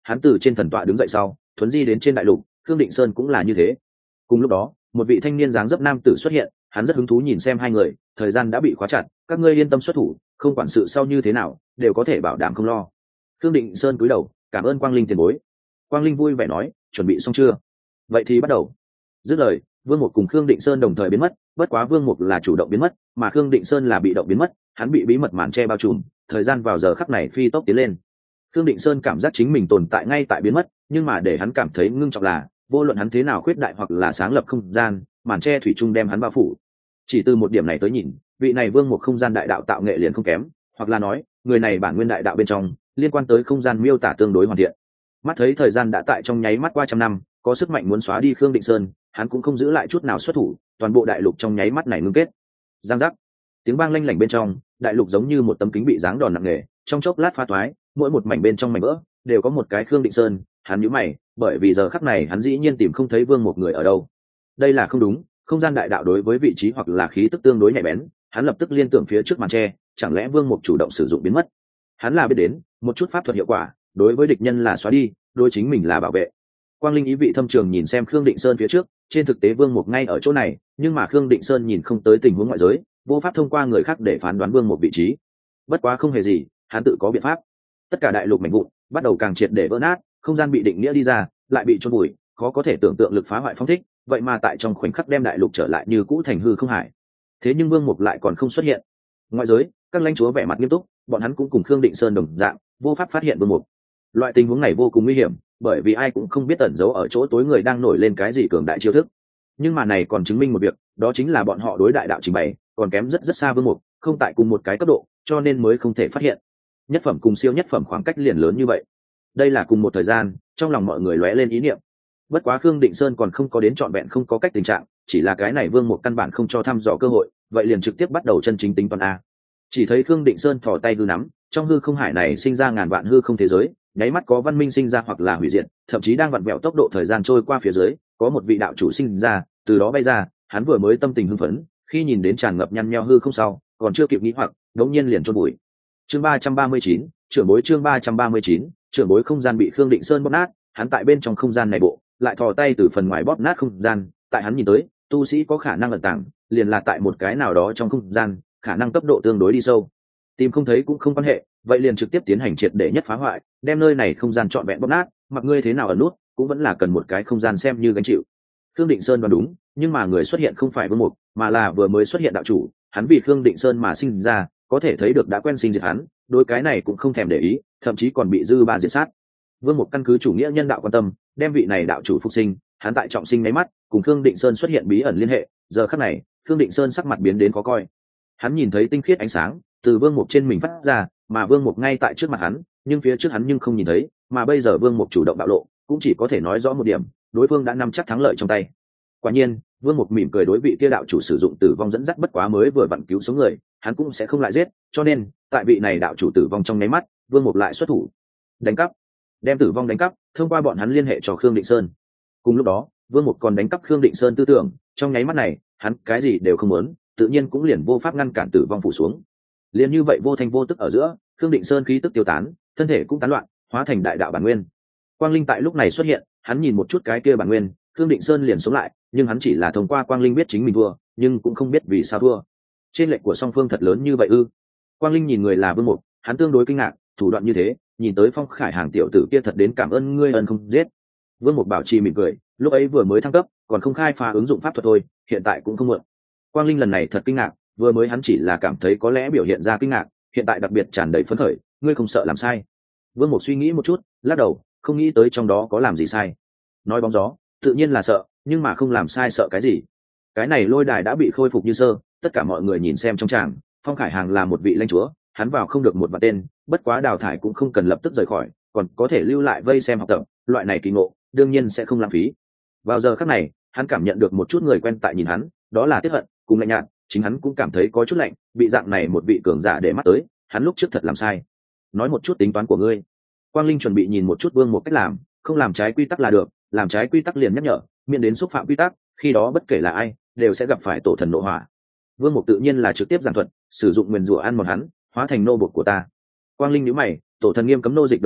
hắn từ trên thần tọa đứng dậy sau thuấn di đến trên đại lục. Khương Định Sơn cũng là như thế. Cùng lúc đó một vị thanh niên dáng dấp nam tử xuất hiện, hắn rất hứng thú nhìn xem hai người. Thời gian đã bị khóa chặt, các ngươi yên tâm xuất thủ, không quản sự sau như thế nào đều có thể bảo đảm không lo. Khương Định Sơn cúi đầu cảm ơn Quang Linh tiền bối. Quang Linh vui vẻ nói, chuẩn bị xong chưa? Vậy thì bắt đầu. Dứt lời, Vương Mục cùng Khương Định Sơn đồng thời biến mất. Bất quá Vương Mục là chủ động biến mất, mà Khương Định Sơn là bị động biến mất. Hắn bị bí mật màn che bao trùm, thời gian vào giờ khắc này phi tốc tiến lên. Khương Định Sơn cảm giác chính mình tồn tại ngay tại biến mất, nhưng mà để hắn cảm thấy ngưng trọng là vô luận hắn thế nào khuyết đại hoặc là sáng lập không gian, màn che thủy chung đem hắn bao phủ. Chỉ từ một điểm này tới nhìn, vị này Vương Mục không gian đại đạo tạo nghệ liền không kém, hoặc là nói người này bản nguyên đại đạo bên trong liên quan tới không gian miêu tả tương đối hoàn thiện. Mắt thấy thời gian đã tại trong nháy mắt qua trăm năm, có sức mạnh muốn xóa đi Khương Định Sơn, hắn cũng không giữ lại chút nào xuất thủ, toàn bộ đại lục trong nháy mắt này ngưng kết. Giang giác, tiếng vang lanh lảnh bên trong, đại lục giống như một tấm kính bị giáng đòn nặng nề, trong chốc lát phá toái, mỗi một mảnh bên trong mảnh vỡ đều có một cái Khương Định Sơn. Hắn nhíu mày, bởi vì giờ khắc này hắn dĩ nhiên tìm không thấy Vương một người ở đâu. Đây là không đúng, không gian đại đạo đối với vị trí hoặc là khí tức tương đối nhạy bén. Hắn lập tức liên tưởng phía trước màn tre, chẳng lẽ Vương Mục chủ động sử dụng biến mất? Hắn là biết đến, một chút pháp thuật hiệu quả, đối với địch nhân là xóa đi, đối chính mình là bảo vệ. Quang Linh ý vị thâm trường nhìn xem Khương Định Sơn phía trước, trên thực tế Vương Mục ngay ở chỗ này, nhưng mà Khương Định Sơn nhìn không tới tình huống ngoại giới, vô pháp thông qua người khác để phán đoán Vương Mục vị trí. Bất quá không hề gì, hắn tự có biện pháp. Tất cả đại lục mảnh vụn bắt đầu càng triệt để vỡ nát, không gian bị định nghĩa đi ra, lại bị chôn vùi, khó có thể tưởng tượng lực phá hoại phong thích, vậy mà tại trong khoảnh khắc đem đại lục trở lại như cũ thành hư không hải. Thế nhưng Vương Mục lại còn không xuất hiện. Ngoại giới, các lãnh chúa vẻ mặt nghiêm túc, bọn hắn cũng cùng Khương Định Sơn đồng dạng, vô pháp phát hiện Vương Mục. Loại tình huống này vô cùng nguy hiểm, bởi vì ai cũng không biết ẩn giấu ở chỗ tối người đang nổi lên cái gì cường đại chiêu thức. Nhưng mà này còn chứng minh một việc, đó chính là bọn họ đối đại đạo trình bày còn kém rất rất xa Vương Mục, không tại cùng một cái cấp độ, cho nên mới không thể phát hiện. Nhất phẩm cùng siêu nhất phẩm khoảng cách liền lớn như vậy. Đây là cùng một thời gian, trong lòng mọi người lóe lên ý niệm. Bất quá Khương Định Sơn còn không có đến trọn vẹn không có cách tình trạng, chỉ là cái này Vương Mục căn bản không cho thăm dò cơ hội, vậy liền trực tiếp bắt đầu chân chính tính toán a. Chỉ thấy Khương Định Sơn thò tay hư nắm, trong hư không hải này sinh ra ngàn vạn hư không thế giới, nháy mắt có văn minh sinh ra hoặc là hủy diệt, thậm chí đang vặn vẹo tốc độ thời gian trôi qua phía dưới, có một vị đạo chủ sinh ra, từ đó bay ra, hắn vừa mới tâm tình hưng phấn, khi nhìn đến tràn ngập nhăn nheo hư không sau, còn chưa kịp nghĩ hoặc, đống nhiên liền chôn bụi. Chương ba trăm ba mươi chín, trưởng bối chương ba trăm ba mươi chín, trưởng bối không gian bị Khương Định Sơn bóp nát, hắn tại bên trong không gian này bộ, lại thò tay từ phần ngoài bóp nát không gian, tại hắn nhìn tới, tu sĩ có khả năng ẩn tàng, liền là tại một cái nào đó trong không gian, khả năng cấp độ tương đối đi sâu. Tìm không thấy cũng không quan hệ, vậy liền trực tiếp tiến hành triệt để nhất phá hoại, đem nơi này không gian trọn vẹn bóp nát, mặc ngươi thế nào ở nút, cũng vẫn là cần một cái không gian xem như gánh chịu. Khương Định Sơn đoán đúng, nhưng mà người xuất hiện không phải Vương Mục, mà là vừa mới xuất hiện đạo chủ, hắn vì Khương Định Sơn mà sinh ra, có thể thấy được đã quen sinh diệt hắn, đối cái này cũng không thèm để ý, thậm chí còn bị dư ba diệt sát. Vương Mục căn cứ chủ nghĩa nhân đạo quan tâm, đem vị này đạo chủ phục sinh, hắn tại trọng sinh mấy mắt, cùng Khương Định Sơn xuất hiện bí ẩn liên hệ, giờ khắc này, Khương Định Sơn sắc mặt biến đến khó coi. Hắn nhìn thấy tinh khiết ánh sáng từ Vương Mục trên mình phát ra, mà Vương Mục ngay tại trước mặt hắn, nhưng phía trước hắn nhưng không nhìn thấy, mà bây giờ Vương Mục chủ động bạo lộ, cũng chỉ có thể nói rõ một điểm, đối phương đã nắm chắc thắng lợi trong tay. Quả nhiên, Vương Mục mỉm cười đối vị kia đạo chủ sử dụng tử vong dẫn dắt bất quá mới vừa vặn cứu sống người, hắn cũng sẽ không lại giết, cho nên, tại vị này đạo chủ tử vong trong nháy mắt, Vương Mục lại xuất thủ, đánh cắp, đem tử vong đánh cắp, thông qua bọn hắn liên hệ cho Khương Định Sơn. Cùng lúc đó, Vương Mục còn đánh cắp Khương Định Sơn tư tưởng, trong nháy mắt này, hắn cái gì đều không muốn, tự nhiên cũng liền vô pháp ngăn cản tử vong phủ xuống. Liền như vậy vô thanh vô tức ở giữa, Khương Định Sơn khí tức tiêu tán, thân thể cũng tán loạn, hóa thành đại đạo bản nguyên. Quang Linh tại lúc này xuất hiện, hắn nhìn một chút cái kia bản nguyên, Khương Định Sơn liền sống lại, nhưng hắn chỉ là thông qua Quang Linh biết chính mình thua, nhưng cũng không biết vì sao thua. Trên lệch của song phương thật lớn như vậy ư? Quang Linh nhìn người là Vương Mục, hắn tương đối kinh ngạc, thủ đoạn như thế, nhìn tới Phong Khải Hàng tiểu tử kia thật đến cảm ơn ngươi ân không giết. Vương Mục bảo trì mỉm cười, lúc ấy vừa mới thăng cấp, còn không khai phá ứng dụng pháp thuật thôi, hiện tại cũng không muộn. Quang Linh lần này thật kinh ngạc, vừa mới hắn chỉ là cảm thấy có lẽ biểu hiện ra kinh ngạc, hiện tại đặc biệt tràn đầy phấn khởi, ngươi không sợ làm sai? Vương Mục suy nghĩ một chút, lắc đầu, không nghĩ tới trong đó có làm gì sai. Nói bóng gió, tự nhiên là sợ, nhưng mà không làm sai sợ cái gì? Cái này lôi đài đã bị khôi phục như sơ, tất cả mọi người nhìn xem trong tràng, Phong Khải Hàng là một vị lãnh chúa, hắn vào không được một vạn tên, bất quá đào thải cũng không cần lập tức rời khỏi, còn có thể lưu lại vây xem học tập, loại này kỳ ngộ, đương nhiên sẽ không lãng phí. Vào giờ khắc này, hắn cảm nhận được một chút người quen tại nhìn hắn, đó là tiếc hận, cùng lạnh nhạt, chính hắn cũng cảm thấy có chút lạnh, bị dạng này một vị cường giả để mắt tới, hắn lúc trước thật làm sai. Nói một chút tính toán của ngươi. Quang Linh chuẩn bị nhìn một chút Vương Mục cách làm, không làm trái quy tắc là được, làm trái quy tắc liền nhắc nhở, miễn đến xúc phạm quy tắc, khi đó bất kể là ai, đều sẽ gặp phải tổ thần nộ hỏa. Vương Mục tự nhiên là trực tiếp giảng thuật, sử dụng nguyên rủa ăn một hắn, hóa thành nô bộc của ta. Quang Linh nhíu mày, tổ thần nghiêm cấm nô dịch đồng tộc,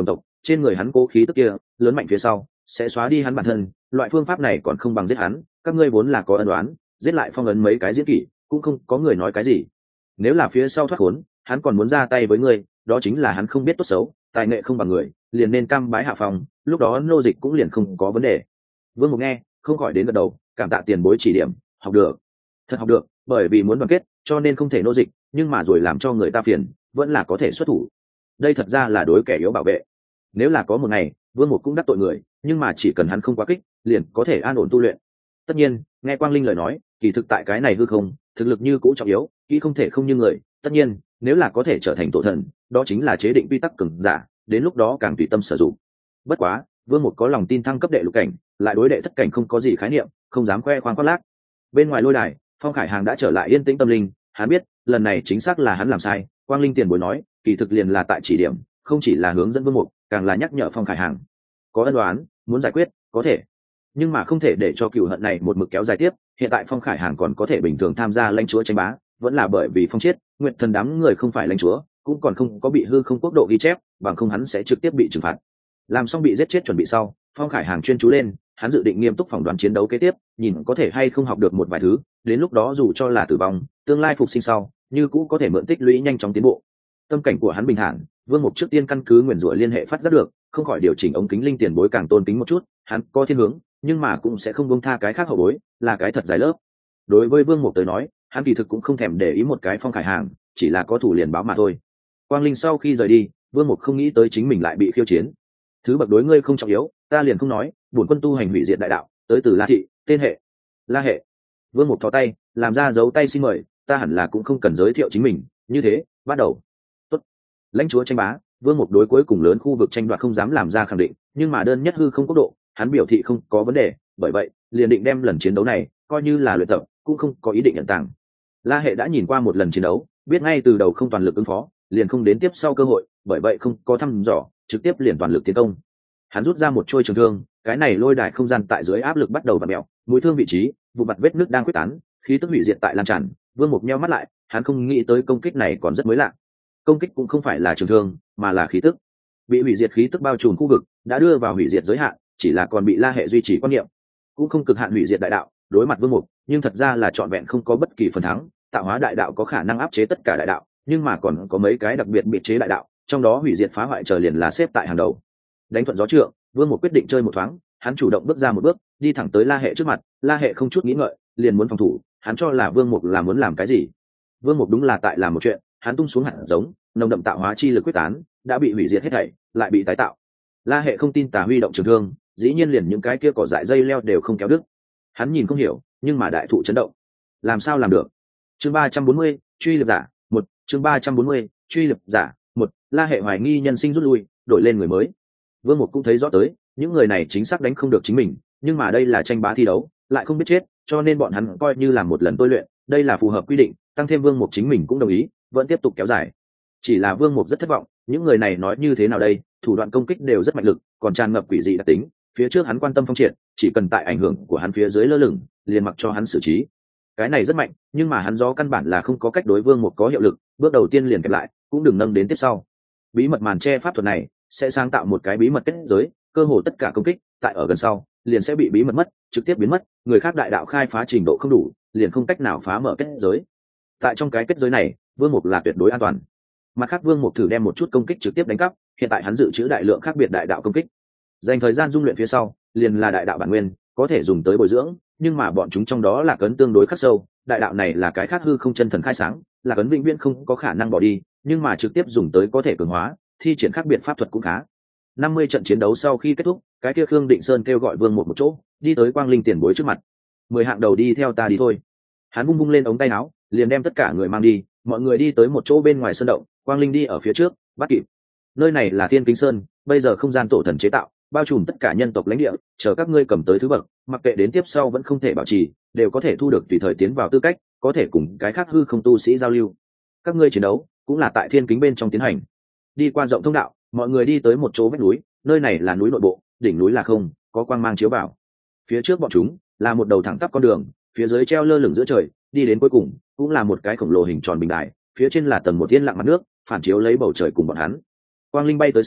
trên người hắn cố khí tức kia lớn mạnh phía sau sẽ xóa đi hắn bản thân, loại phương pháp này còn không bằng giết hắn. Các ngươi vốn là có ân đoán, giết lại phong ấn mấy cái diễn kỷ cũng không có người nói cái gì. Nếu là phía sau thoát khốn, hắn còn muốn ra tay với ngươi, đó chính là hắn không biết tốt xấu, tài nghệ không bằng người, liền nên cam bái hạ phòng, lúc đó nô dịch cũng liền không có vấn đề. Vương Mục nghe không khỏi đến gật đầu, cảm tạ tiền bối chỉ điểm, học được, thật học được, bởi vì muốn đoàn kết cho nên không thể nô dịch, nhưng mà rồi làm cho người ta phiền vẫn là có thể xuất thủ. Đây thật ra là đối kẻ yếu bảo vệ. Nếu là có một ngày Vương Mục cũng đắc tội người, nhưng mà chỉ cần hắn không quá kích liền có thể an ổn tu luyện. Tất nhiên nghe Quang Linh lời nói, kỳ thực tại cái này hư không thực lực như cũ trọng yếu, kỹ không thể không như người. Tất nhiên nếu là có thể trở thành tổ thần, đó chính là chế định quy tắc cường giả, đến lúc đó càng tùy tâm sử dụng. Bất quá Vương Mục có lòng tin thăng cấp đệ lục cảnh, lại đối đệ thất cảnh không có gì khái niệm, không dám khoe khoang khoác lác. Bên ngoài lôi đài, Phong Khải Hàng đã trở lại yên tĩnh tâm linh, hắn biết lần này chính xác là hắn làm sai. Quang Linh tiền bối nói kỳ thực liền là tại chỉ điểm, không chỉ là hướng dẫn Vương Mục, càng là nhắc nhở Phong Khải Hàng có ân đoán muốn giải quyết có thể, nhưng mà không thể để cho cựu hận này một mực kéo dài tiếp. Hiện tại Phong Khải Hàng còn có thể bình thường tham gia lãnh chúa tranh bá, vẫn là bởi vì Phong Chiết, Nguyệt Thần đám người không phải lãnh chúa, cũng còn không có bị hư không quốc độ ghi chép, bằng không hắn sẽ trực tiếp bị trừng phạt. Làm xong bị giết chết chuẩn bị sau, Phong Khải Hàng chuyên chú lên, hắn dự định nghiêm túc phỏng đoán chiến đấu kế tiếp, nhìn có thể hay không học được một vài thứ, đến lúc đó dù cho là tử vong, tương lai phục sinh sau, như cũ có thể mượn tích lũy nhanh chóng tiến bộ. Tâm cảnh của hắn bình thản, Vương Mục trước tiên căn cứ nguyền rủa liên hệ phát giác được, không khỏi điều chỉnh ống kính linh tiền bối càng tôn kính một chút, hắn có thiên hướng, nhưng mà cũng sẽ không buông tha cái khác hậu bối, là cái thật dài lớp. Đối với Vương Mục tới nói, hắn kỳ thực cũng không thèm để ý một cái Phong Khải Hàng, chỉ là có thủ liền báo mà thôi. Quang Linh sau khi rời đi, Vương Mục không nghĩ tới chính mình lại bị khiêu chiến. Thứ bậc đối ngươi không trọng yếu, ta liền không nói, bổn quân tu hành hủy diệt đại đạo, tới từ La thị, tên hệ La hệ. Vương Mục thò tay, làm ra dấu tay xin mời, ta hẳn là cũng không cần giới thiệu chính mình, như thế, bắt đầu. Tốt. Lãnh chúa tranh bá, Vương Mục đối cuối cùng lớn khu vực tranh đoạt không dám làm ra khẳng định, nhưng mà đơn nhất hư không quốc độ, hắn biểu thị không có vấn đề, bởi vậy, liền định đem lần chiến đấu này coi như là luyện tập, cũng không có ý định nhận tàng. La hệ đã nhìn qua một lần chiến đấu, biết ngay từ đầu không toàn lực ứng phó, liền không đến tiếp sau cơ hội, bởi vậy không có thăm dò, trực tiếp liền toàn lực tiến công. Hắn rút ra một chuôi trường thương, cái này lôi đài không gian tại dưới áp lực bắt đầu vặn mèo, mũi thương vị trí, vụ mặt vết nước đang quyết tán, khí tức hủy diệt tại lan tràn. Vương Mục nheo mắt lại, hắn không nghĩ tới công kích này còn rất mới lạ. Công kích cũng không phải là trường thương, mà là khí tức. Bị hủy diệt khí tức bao trùm khu vực, đã đưa vào hủy diệt giới hạn, chỉ là còn bị La hệ duy trì quan niệm, cũng không cực hạn hủy diệt đại đạo. Đối mặt Vương Mục, nhưng thật ra là trọn vẹn không có bất kỳ phần thắng. Tạo hóa đại đạo có khả năng áp chế tất cả đại đạo, nhưng mà còn có mấy cái đặc biệt bị chế đại đạo, trong đó hủy diệt phá hoại trở liền là xếp tại hàng đầu. Đánh thuận gió trượng, Vương Mục quyết định chơi một thoáng, hắn chủ động bước ra một bước, đi thẳng tới La hệ trước mặt. La hệ không chút nghĩ ngợi, liền muốn phòng thủ, hắn cho là Vương Mục là muốn làm cái gì. Vương Mục đúng là tại làm một chuyện, hắn tung xuống hạt giống, nồng đậm tạo hóa chi lực quyết tán, đã bị hủy diệt hết thảy, lại bị tái tạo. La hệ không tin tà huy động trường thương, dĩ nhiên liền những cái kia cỏ dại dây leo đều không kéo đứt. Hắn nhìn không hiểu, nhưng mà đại thụ chấn động. Làm sao làm được? Chương ba trăm bốn mươi, truy lập giả, một, chương ba trăm bốn mươi, truy lập giả, một. La hệ hoài nghi nhân sinh rút lui, đổi lên người mới. Vương Mục cũng thấy rõ tới, những người này chính xác đánh không được chính mình, nhưng mà đây là tranh bá thi đấu, lại không biết chết, cho nên bọn hắn coi như là một lần tôi luyện, đây là phù hợp quy định, tăng thêm Vương Mục chính mình cũng đồng ý, vẫn tiếp tục kéo dài. Chỉ là Vương Mục rất thất vọng, những người này nói như thế nào đây, thủ đoạn công kích đều rất mạnh lực, còn tràn ngập quỷ dị đặc tính, phía trước hắn quan tâm Phong Triệt, chỉ cần tại ảnh hưởng của hắn phía dưới lơ lửng, liền mặc cho hắn xử trí. Cái này rất mạnh, nhưng mà hắn do căn bản là không có cách đối Vương Mục có hiệu lực, bước đầu tiên liền kẹp lại, cũng đừng nâng đến tiếp sau. Bí mật màn che pháp thuật này sẽ sáng tạo một cái bí mật kết giới, cơ hồ tất cả công kích tại ở gần sau liền sẽ bị bí mật mất, trực tiếp biến mất, người khác đại đạo khai phá trình độ không đủ, liền không cách nào phá mở kết giới. Tại trong cái kết giới này, Vương Mục là tuyệt đối an toàn. Mặt khác Vương Mục thử đem một chút công kích trực tiếp đánh cắp, hiện tại hắn dự trữ đại lượng khác biệt đại đạo công kích. Dành thời gian dung luyện phía sau, liền là đại đạo bản nguyên, có thể dùng tới bồi dưỡng, nhưng mà bọn chúng trong đó là cấn tương đối khắc sâu, đại đạo này là cái khác hư không chân thần khai sáng, là cấn vĩnh viễn không có khả năng bỏ đi, nhưng mà trực tiếp dùng tới có thể cường hóa, thi triển khác biệt pháp thuật cũng khá. năm mươi trận chiến đấu sau khi kết thúc, cái kia Khương Định Sơn kêu gọi Vương Mục một chỗ, đi tới Quang Linh tiền bối trước mặt. Mười hạng đầu đi theo ta đi thôi. Hắn bung bung lên ống tay áo, liền đem tất cả người mang đi, mọi người đi tới một chỗ bên ngoài sơn động, Quang Linh đi ở phía trước, bắt kịp. Nơi này là Thiên Kính Sơn, bây giờ không gian tổ thần chế tạo, bao trùm tất cả nhân tộc lãnh địa, chờ các ngươi cầm tới thứ bậc, mặc kệ đến tiếp sau vẫn không thể bảo trì, đều có thể thu được tùy thời tiến vào tư cách, có thể cùng cái khác hư không tu sĩ giao lưu. Các ngươi chiến đấu cũng là tại Thiên Kính bên trong tiến hành. Đi qua rộng thông đạo, mọi người đi tới một chỗ vách núi, nơi này là núi nội bộ, đỉnh núi là không có quang mang chiếu vào. Phía trước bọn chúng là một đầu thẳng tắp con đường, phía dưới treo lơ lửng giữa trời, đi đến cuối cùng cũng là một cái khổng lồ hình tròn bình đài, phía trên là tầng một yên lặng mặt nước, phản chiếu lấy bầu trời cùng bọn hắn. Quang Linh bay tới sau,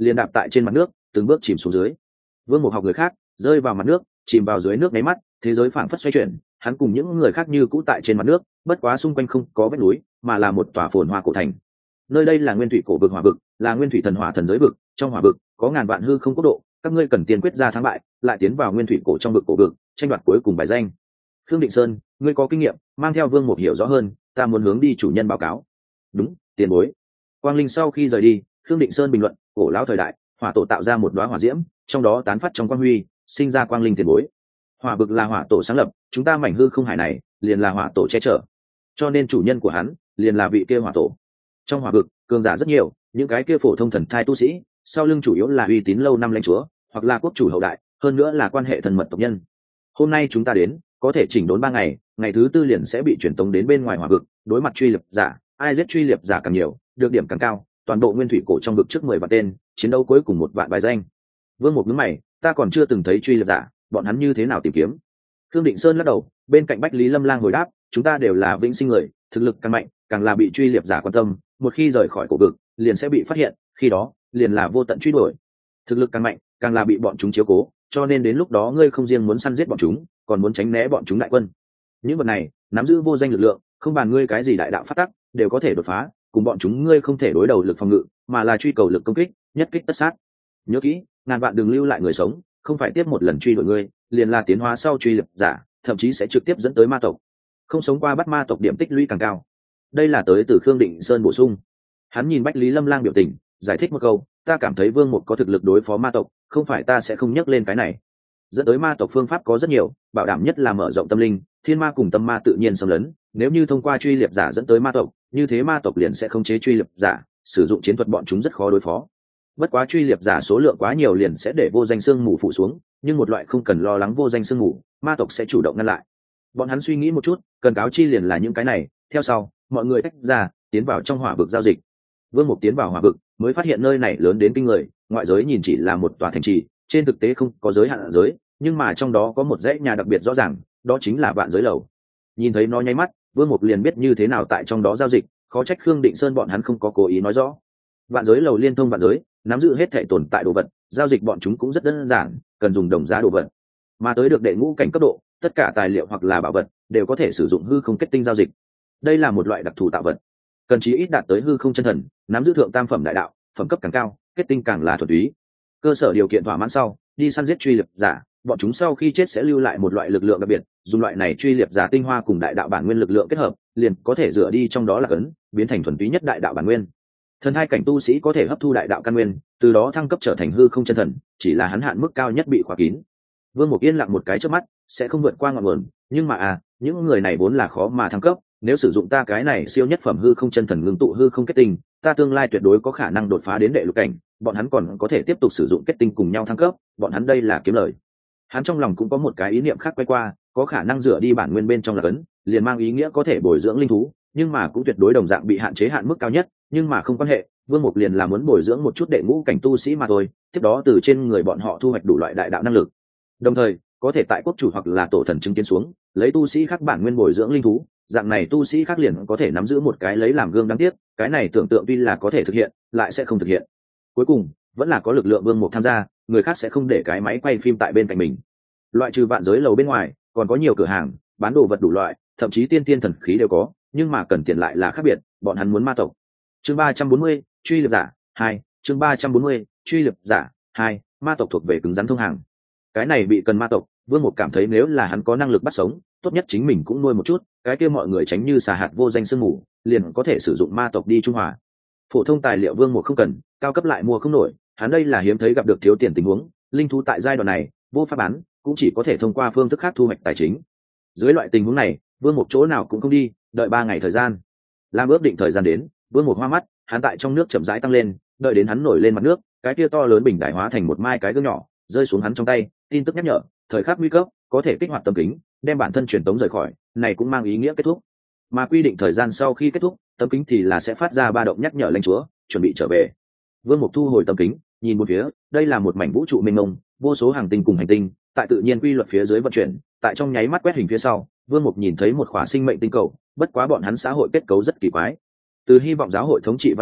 liền đạp tại trên mặt nước từng bước chìm xuống dưới. Vương Mục học người khác rơi vào mặt nước, chìm vào dưới nước nháy mắt, thế giới phảng phất xoay chuyển, hắn cùng những người khác như cũ tại trên mặt nước, bất quá xung quanh không có vách núi, mà là một tòa phồn hoa cổ thành. Nơi đây là nguyên thủy cổ vực hỏa vực, là nguyên thủy thần hỏa thần giới vực, trong hỏa vực có ngàn vạn hư không quốc độ, các ngươi cần tiên quyết ra thắng bại, lại tiến vào nguyên thủy cổ trong vực cổ vực, tranh đoạt cuối cùng bài danh. Khương Định Sơn, ngươi có kinh nghiệm, mang theo Vương Mục hiểu rõ hơn, ta muốn hướng đi chủ nhân báo cáo. Đúng, tiền bối. Quang Linh sau khi rời đi, Khương Định Sơn bình luận, cổ lão thời đại, hỏa tổ tạo ra một đóa hỏa diễm, trong đó tán phát trong quang huy, sinh ra quang linh tiền bối. Hỏa vực là hỏa tổ sáng lập, chúng ta mảnh hư không hải này, liền là hỏa tổ che chở. Cho nên chủ nhân của hắn, liền là vị kia hỏa tổ. Trong hỏa vực, cường giả rất nhiều, những cái kia phổ thông thần thai tu sĩ, sau lưng chủ yếu là uy tín lâu năm lãnh chúa, hoặc là quốc chủ hậu đại, hơn nữa là quan hệ thân mật tộc nhân. Hôm nay chúng ta đến, có thể chỉnh đốn ba ngày, ngày thứ tư liền sẽ bị chuyển tống đến bên ngoài hỏa vực, đối mặt truy liệp giả, ai giết truy liệp giả càng nhiều, được điểm càng cao, toàn bộ nguyên thủy cổ trong vực trước mười vạn tên, chiến đấu cuối cùng một vạn bài danh. Vương Mục nhướng mày, ta còn chưa từng thấy truy liệp giả, bọn hắn như thế nào tìm kiếm? Khương Định Sơn lắc đầu, bên cạnh Bách Lý Lâm Lang hồi đáp, chúng ta đều là vĩnh sinh người, thực lực càng mạnh, càng là bị truy liệp giả quan tâm, một khi rời khỏi cổ vực, liền sẽ bị phát hiện, khi đó, liền là vô tận truy đuổi. Thực lực càng mạnh, càng là bị bọn chúng chiếu cố, cho nên đến lúc đó ngươi không riêng muốn săn giết bọn chúng, còn muốn tránh né bọn chúng đại quân. Những vật này, nắm giữ vô danh lực lượng, không bàn ngươi cái gì đại đạo phát tắc, đều có thể đột phá, cùng bọn chúng ngươi không thể đối đầu lực phòng ngự, mà là truy cầu lực công kích, nhất kích tất sát. Nhớ kỹ, ngàn vạn đừng lưu lại người sống, không phải tiếp một lần truy đuổi ngươi, liền là tiến hóa sau truy liệp giả, thậm chí sẽ trực tiếp dẫn tới ma tộc. Không sống qua bắt ma tộc điểm tích lũy càng cao. Đây là tới từ Khương Định Sơn bổ sung. Hắn nhìn Bách Lý Lâm Lang biểu tình, giải thích một câu, ta cảm thấy Vương Mục có thực lực đối phó ma tộc, không phải ta sẽ không nhắc lên cái này. Dẫn tới ma tộc phương pháp có rất nhiều, bảo đảm nhất là mở rộng tâm linh, thiên ma cùng tâm ma tự nhiên xâm lấn, nếu như thông qua truy liệp giả dẫn tới ma tộc, như thế ma tộc liền sẽ không chế truy liệp giả, sử dụng chiến thuật bọn chúng rất khó đối phó. Bất quá truy liệp giả số lượng quá nhiều liền sẽ để vô danh xương mù phụ xuống, nhưng một loại không cần lo lắng vô danh xương mù, ma tộc sẽ chủ động ngăn lại. Bọn hắn suy nghĩ một chút, cần cáo chi liền là những cái này, theo sau, mọi người tách ra, tiến vào trong hỏa vực giao dịch. Vương Mục tiến vào hỏa vực, mới phát hiện nơi này lớn đến kinh người, ngoại giới nhìn chỉ là một tòa thành trì, trên thực tế không có giới hạn giới, nhưng mà trong đó có một dãy nhà đặc biệt rõ ràng, đó chính là Vạn Giới Lầu. Nhìn thấy nó nháy mắt, Vương Mục liền biết như thế nào tại trong đó giao dịch, khó trách Khương Định Sơn bọn hắn không có cố ý nói rõ. Vạn Giới Lầu liên thông vạn giới, nắm giữ hết thảy tồn tại đồ vật, giao dịch bọn chúng cũng rất đơn giản, cần dùng đồng giá đồ vật. Mà tới được đệ ngũ cảnh cấp độ, tất cả tài liệu hoặc là bảo vật đều có thể sử dụng hư không kết tinh giao dịch. Đây là một loại đặc thù tạo vật, cần chí ít đạt tới hư không chân thần, nắm giữ thượng tam phẩm đại đạo, phẩm cấp càng cao, kết tinh càng là thuần túy. Cơ sở điều kiện thỏa mãn sau, đi săn giết truy liệp giả, bọn chúng sau khi chết sẽ lưu lại một loại lực lượng đặc biệt, dùng loại này truy liệp giả tinh hoa cùng đại đạo bản nguyên lực lượng kết hợp, liền có thể dựa đi trong đó là ấn, biến thành thuần túy nhất đại đạo bản nguyên. Thần thai cảnh tu sĩ có thể hấp thu đại đạo căn nguyên, từ đó thăng cấp trở thành hư không chân thần, chỉ là hắn hạn mức cao nhất bị khóa kín. Vương Mục yên lặng một cái trước mắt, sẽ không vượt qua ngọn nguồn, nhưng mà à, những người này vốn là khó mà thăng cấp, nếu sử dụng ta cái này siêu nhất phẩm hư không chân thần ngưng tụ hư không kết tinh, ta tương lai tuyệt đối có khả năng đột phá đến đệ lục cảnh, bọn hắn còn có thể tiếp tục sử dụng kết tinh cùng nhau thăng cấp, bọn hắn đây là kiếm lời. Hắn trong lòng cũng có một cái ý niệm khác quay qua, có khả năng rửa đi bản nguyên bên trong là cấn, liền mang ý nghĩa có thể bồi dưỡng linh thú, nhưng mà cũng tuyệt đối đồng dạng bị hạn chế hạn mức cao nhất, nhưng mà không quan hệ, Vương Mục liền là muốn bồi dưỡng một chút đệ ngũ cảnh tu sĩ mà thôi, tiếp đó từ trên người bọn họ thu hoạch đủ loại đại đạo năng lực. Đồng thời, có thể tại quốc chủ hoặc là tổ thần chứng kiến xuống, lấy tu sĩ khác bản nguyên bồi dưỡng linh thú, dạng này tu sĩ khác liền có thể nắm giữ một cái lấy làm gương đáng tiếc, cái này tưởng tượng tuy là có thể thực hiện, lại sẽ không thực hiện. Cuối cùng, vẫn là có lực lượng Vương Mục tham gia, người khác sẽ không để cái máy quay phim tại bên cạnh mình. Loại trừ Vạn Giới Lầu bên ngoài, còn có nhiều cửa hàng bán đồ vật đủ loại, thậm chí tiên tiên thần khí đều có, nhưng mà cần tiền lại là khác biệt, bọn hắn muốn ma tộc. Chương ba trăm bốn mươi, truy liệp giả hai, chương ba trăm bốn mươi, truy liệp giả hai, ma tộc thuộc về cứng rắn thông hàng. Cái này bị cần ma tộc, Vương Mục cảm thấy nếu là hắn có năng lực bắt sống, tốt nhất chính mình cũng nuôi một chút, cái kia mọi người tránh như xà hạt vô danh sương mù, liền có thể sử dụng ma tộc đi trung hòa. Phổ thông tài liệu Vương Mục không cần, cao cấp lại mua không nổi, hắn đây là hiếm thấy gặp được thiếu tiền tình huống, linh thú tại giai đoạn này vô pháp bán, cũng chỉ có thể thông qua phương thức khác thu hoạch tài chính. Dưới loại tình huống này, Vương Mục chỗ nào cũng không đi, đợi ba ngày thời gian. Làm ước định thời gian đến, Vương Mục hoa mắt, hắn tại trong nước chậm rãi tăng lên, đợi đến hắn nổi lên mặt nước, cái kia to lớn bình đại hóa thành một mai cái gương nhỏ, rơi xuống hắn trong tay, tin tức nhắc nhở, thời khắc nguy cấp, có thể kích hoạt tâm kính, đem bản thân truyền tống rời khỏi, này cũng mang ý nghĩa kết thúc. Mà quy định thời gian sau khi kết thúc, tâm kính thì là sẽ phát ra ba động nhắc nhở lãnh chúa, chuẩn bị trở về. Vương Mục thu hồi tâm kính, nhìn một phía, đây là một mảnh vũ trụ mênh mông, vô số hàng tinh cùng hành tinh, tại tự nhiên quy luật phía dưới vận chuyển, tại trong nháy mắt quét hình phía sau, Vương Mục nhìn thấy một khỏa sinh mệnh tinh cầu, bất quá bọn hắn xã hội kết cấu rất kỳ quái. Từ hy vọng giáo hội thống trị văn minh,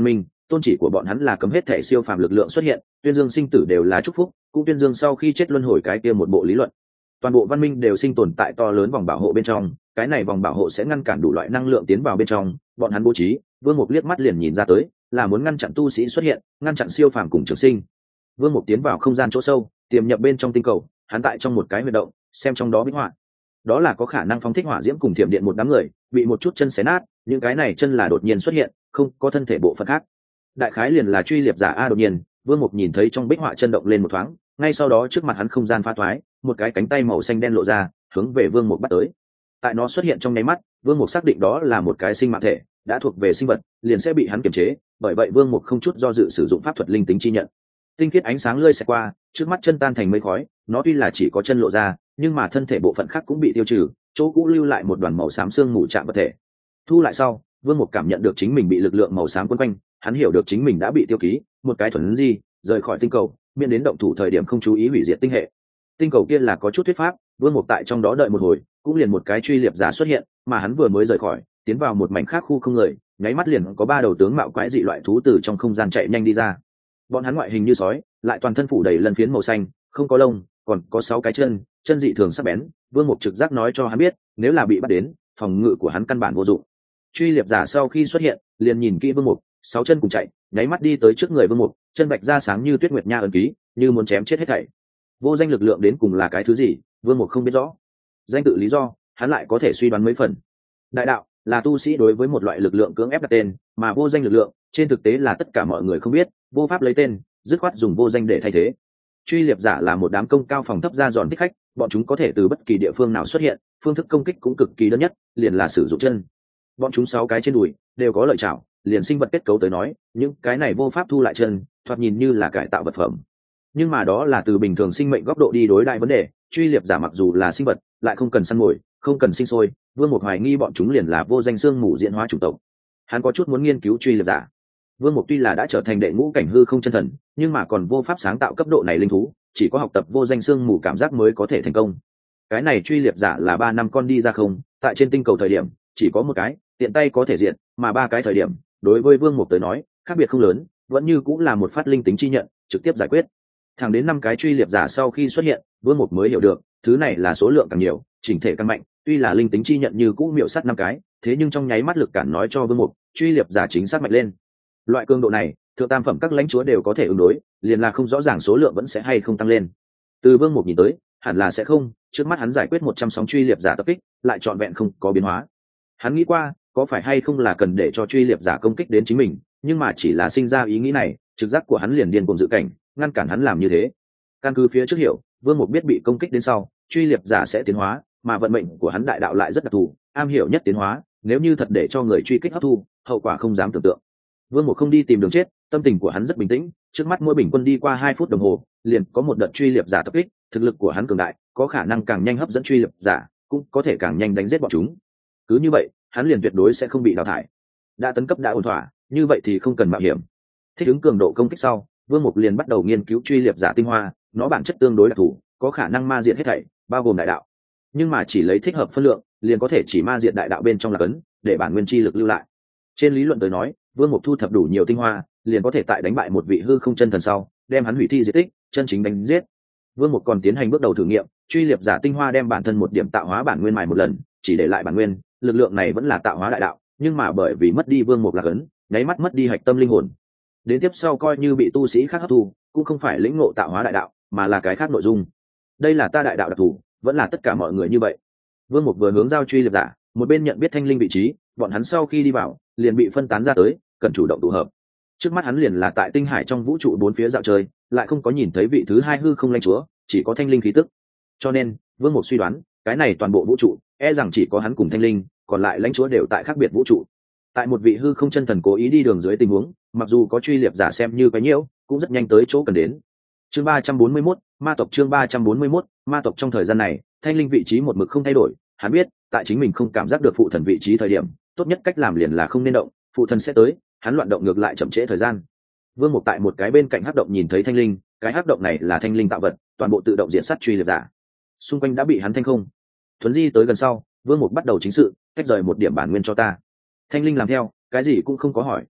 tôn chỉ của bọn hắn là cấm hết thể siêu phàm lực lượng xuất hiện, tuyên dương sinh tử đều là chúc phúc, cũng tuyên dương sau khi chết luân hồi cái kia một bộ lý luận. Toàn bộ văn minh đều sinh tồn tại to lớn vòng bảo hộ bên trong, cái này vòng bảo hộ sẽ ngăn cản đủ loại năng lượng tiến vào bên trong, bọn hắn bố trí, Vương Mục liếc mắt liền nhìn ra tới, là muốn ngăn chặn tu sĩ xuất hiện, ngăn chặn siêu phàm cùng trường sinh. Vương Mục tiến vào không gian chỗ sâu, tiềm nhập bên trong tinh cầu, hắn tại trong một cái huy động, xem trong đó bích họa. Đó là có khả năng phóng thích hỏa diễm cùng thiểm điện một đám người, bị một chút chân xé nát, những cái này chân là đột nhiên xuất hiện, không có thân thể bộ phận khác. Đại khái liền là truy liệp giả a. Đột nhiên, Vương Mục nhìn thấy trong bích họa chân động lên một thoáng, ngay sau đó trước mặt hắn không gian phá thoái, một cái cánh tay màu xanh đen lộ ra, hướng về Vương Mục bắt tới. Tại nó xuất hiện trong nháy mắt, Vương Mục xác định đó là một cái sinh mạng thể, đã thuộc về sinh vật, liền sẽ bị hắn kiềm chế, bởi vậy Vương Mục không chút do dự sử dụng pháp thuật linh tính chi nhận. Tinh khiết ánh sáng lơi xẹt qua, trước mắt chân tan thành mây khói, nó tuy là chỉ có chân lộ ra, nhưng mà thân thể bộ phận khác cũng bị tiêu trừ, chỗ cũ lưu lại một đoàn màu xám xương mù chạm vật thể. Thu lại sau, Vương Mục cảm nhận được chính mình bị lực lượng màu xám quấn quanh, hắn hiểu được chính mình đã bị tiêu ký, một cái thuần di, rời khỏi tinh cầu, miễn đến động thủ thời điểm không chú ý hủy diệt tinh hệ. Tinh cầu kia là có chút thuyết pháp, Vương Mục tại trong đó đợi một hồi, cũng liền một cái truy liệp giả xuất hiện, mà hắn vừa mới rời khỏi, tiến vào một mảnh khác khu không người, nháy mắt liền có ba đầu tướng mạo quái dị loại thú từ trong không gian chạy nhanh đi ra. Bọn hắn ngoại hình như sói, lại toàn thân phủ đầy lân phiến màu xanh, không có lông, còn có sáu cái chân, chân dị thường sắc bén. Vương Mục trực giác nói cho hắn biết, nếu là bị bắt đến, phòng ngự của hắn căn bản vô dụng. Truy liệp giả sau khi xuất hiện, liền nhìn kỹ Vương Mục, sáu chân cùng chạy, nháy mắt đi tới trước người Vương Mục, chân bạch ra sáng như tuyết nguyệt nha ấn ký, như muốn chém chết hết thảy. Vô danh lực lượng đến cùng là cái thứ gì, Vương Mục không biết rõ. Danh tự lý do, hắn lại có thể suy đoán mấy phần. Đại đạo là tu sĩ đối với một loại lực lượng cưỡng ép đặt tên, mà vô danh lực lượng, trên thực tế là tất cả mọi người không biết, vô pháp lấy tên, dứt khoát dùng vô danh để thay thế. Truy liệp giả là một đám công cao phòng thấp ra giòn thích khách, bọn chúng có thể từ bất kỳ địa phương nào xuất hiện, phương thức công kích cũng cực kỳ đơn nhất, liền là sử dụng chân. Bọn chúng sáu cái trên đùi đều có lợi chảo, liền sinh vật kết cấu tới nói, những cái này vô pháp thu lại chân, thoạt nhìn như là cải tạo vật phẩm. Nhưng mà đó là từ bình thường sinh mệnh góc độ đi đối đại vấn đề, truy liệp giả mặc dù là sinh vật, lại không cần săn mồi, không cần sinh sôi, Vương Mục hoài nghi bọn chúng liền là vô danh xương mù diễn hóa chủng tộc. Hắn có chút muốn nghiên cứu truy liệp giả. Vương Mục tuy là đã trở thành đệ ngũ cảnh hư không chân thần, nhưng mà còn vô pháp sáng tạo cấp độ này linh thú, chỉ có học tập vô danh xương mù cảm giác mới có thể thành công. Cái này truy liệp giả là ba năm con đi ra không, tại trên tinh cầu thời điểm, chỉ có một cái, tiện tay có thể diện, mà ba cái thời điểm, đối với Vương Mục tới nói, khác biệt không lớn, vẫn như cũng là một phát linh tính chi nhận, trực tiếp giải quyết. Thẳng đến năm cái truy liệp giả sau khi xuất hiện, Vương Mục mới hiểu được, thứ này là số lượng càng nhiều, chỉnh thể càng mạnh, tuy là linh tính chi nhận như cũ miểu sát năm cái, thế nhưng trong nháy mắt lực cản nói cho Vương Mục, truy liệp giả chính xác mạnh lên. Loại cường độ này, thượng tam phẩm các lãnh chúa đều có thể ứng đối, liền là không rõ ràng số lượng vẫn sẽ hay không tăng lên. Từ Vương Mục nhìn tới, hẳn là sẽ không, trước mắt hắn giải quyết một trăm sóng truy liệp giả tập kích, lại trọn vẹn không có biến hóa. Hắn nghĩ qua, có phải hay không là cần để cho truy liệp giả công kích đến chính mình, nhưng mà chỉ là sinh ra ý nghĩ này, trực giác của hắn liền điên cuồng dự cảnh, ngăn cản hắn làm như thế. Căn cứ phía trước hiểu, Vương Mục biết bị công kích đến sau, truy liệp giả sẽ tiến hóa, mà vận mệnh của hắn đại đạo lại rất đặc thù, am hiểu nhất tiến hóa, nếu như thật để cho người truy kích hấp thu, hậu quả không dám tưởng tượng. Vương Mục không đi tìm đường chết, tâm tình của hắn rất bình tĩnh, trước mắt mỗi bình quân đi qua hai phút đồng hồ, liền có một đợt truy liệp giả tập kích, thực lực của hắn cường đại, có khả năng càng nhanh hấp dẫn truy liệp giả, cũng có thể càng nhanh đánh giết bọn chúng. Cứ như vậy, hắn liền tuyệt đối sẽ không bị đào thải. Đã tấn cấp đã ổn thỏa, như vậy thì không cần mạo hiểm. Thích ứng cường độ công kích sau, Vương Mục liền bắt đầu nghiên cứu truy liệp giả tinh hoa, nó bản chất tương đối đặc thù, có khả năng ma diệt hết thảy, bao gồm đại đạo. Nhưng mà chỉ lấy thích hợp phân lượng, liền có thể chỉ ma diệt đại đạo bên trong là cấn, để bản nguyên chi lực lưu lại. Trên lý luận tới nói, Vương Mục thu thập đủ nhiều tinh hoa, liền có thể tại đánh bại một vị hư không chân thần sau, đem hắn hủy thi diệt tích, chân chính đánh giết. Vương Mục còn tiến hành bước đầu thử nghiệm, truy liệp giả tinh hoa đem bản thân một điểm tạo hóa bản nguyên mài một lần, chỉ để lại bản nguyên, lực lượng này vẫn là tạo hóa đại đạo, nhưng mà bởi vì mất đi Vương Mục là cấn, nháy mắt mất đi hạch tâm linh hồn. Đến tiếp sau coi như bị tu sĩ khác hấp thu, cũng không phải lĩnh ngộ tạo hóa đại đạo, mà là cái khác nội dung. Đây là ta đại đạo đặc thù, vẫn là tất cả mọi người như vậy. Vương Mục vừa hướng giao truy liệp giả, một bên nhận biết thanh linh vị trí, bọn hắn sau khi đi vào, liền bị phân tán ra tới, cần chủ động tụ hợp. Trước mắt hắn liền là tại tinh hải trong vũ trụ bốn phía dạo chơi, lại không có nhìn thấy vị thứ hai hư không lãnh chúa, chỉ có thanh linh khí tức. Cho nên, Vương Mục suy đoán, cái này toàn bộ vũ trụ, e rằng chỉ có hắn cùng thanh linh, còn lại lãnh chúa đều tại khác biệt vũ trụ. Tại một vị hư không chân thần cố ý đi đường dưới tình huống, mặc dù có truy liệp giả xem như cái nhiễu, cũng rất nhanh tới chỗ cần đến. Chương ba trăm bốn mươi mốt, ma tộc chương ba trăm bốn mươi mốt, ma tộc trong thời gian này, thanh linh vị trí một mực không thay đổi, hắn biết, tại chính mình không cảm giác được phụ thần vị trí thời điểm, tốt nhất cách làm liền là không nên động, phụ thần sẽ tới, hắn loạn động ngược lại chậm trễ thời gian. Vương Mục tại một cái bên cạnh hắc động nhìn thấy thanh linh, cái hắc động này là thanh linh tạo vật, toàn bộ tự động diện sát truy liệp giả. Xung quanh đã bị hắn thanh không. Thuấn di tới gần sau, Vương Mục bắt đầu chính sự, tách rời một điểm bản nguyên cho ta. Thanh linh làm theo, cái gì cũng không có hỏi.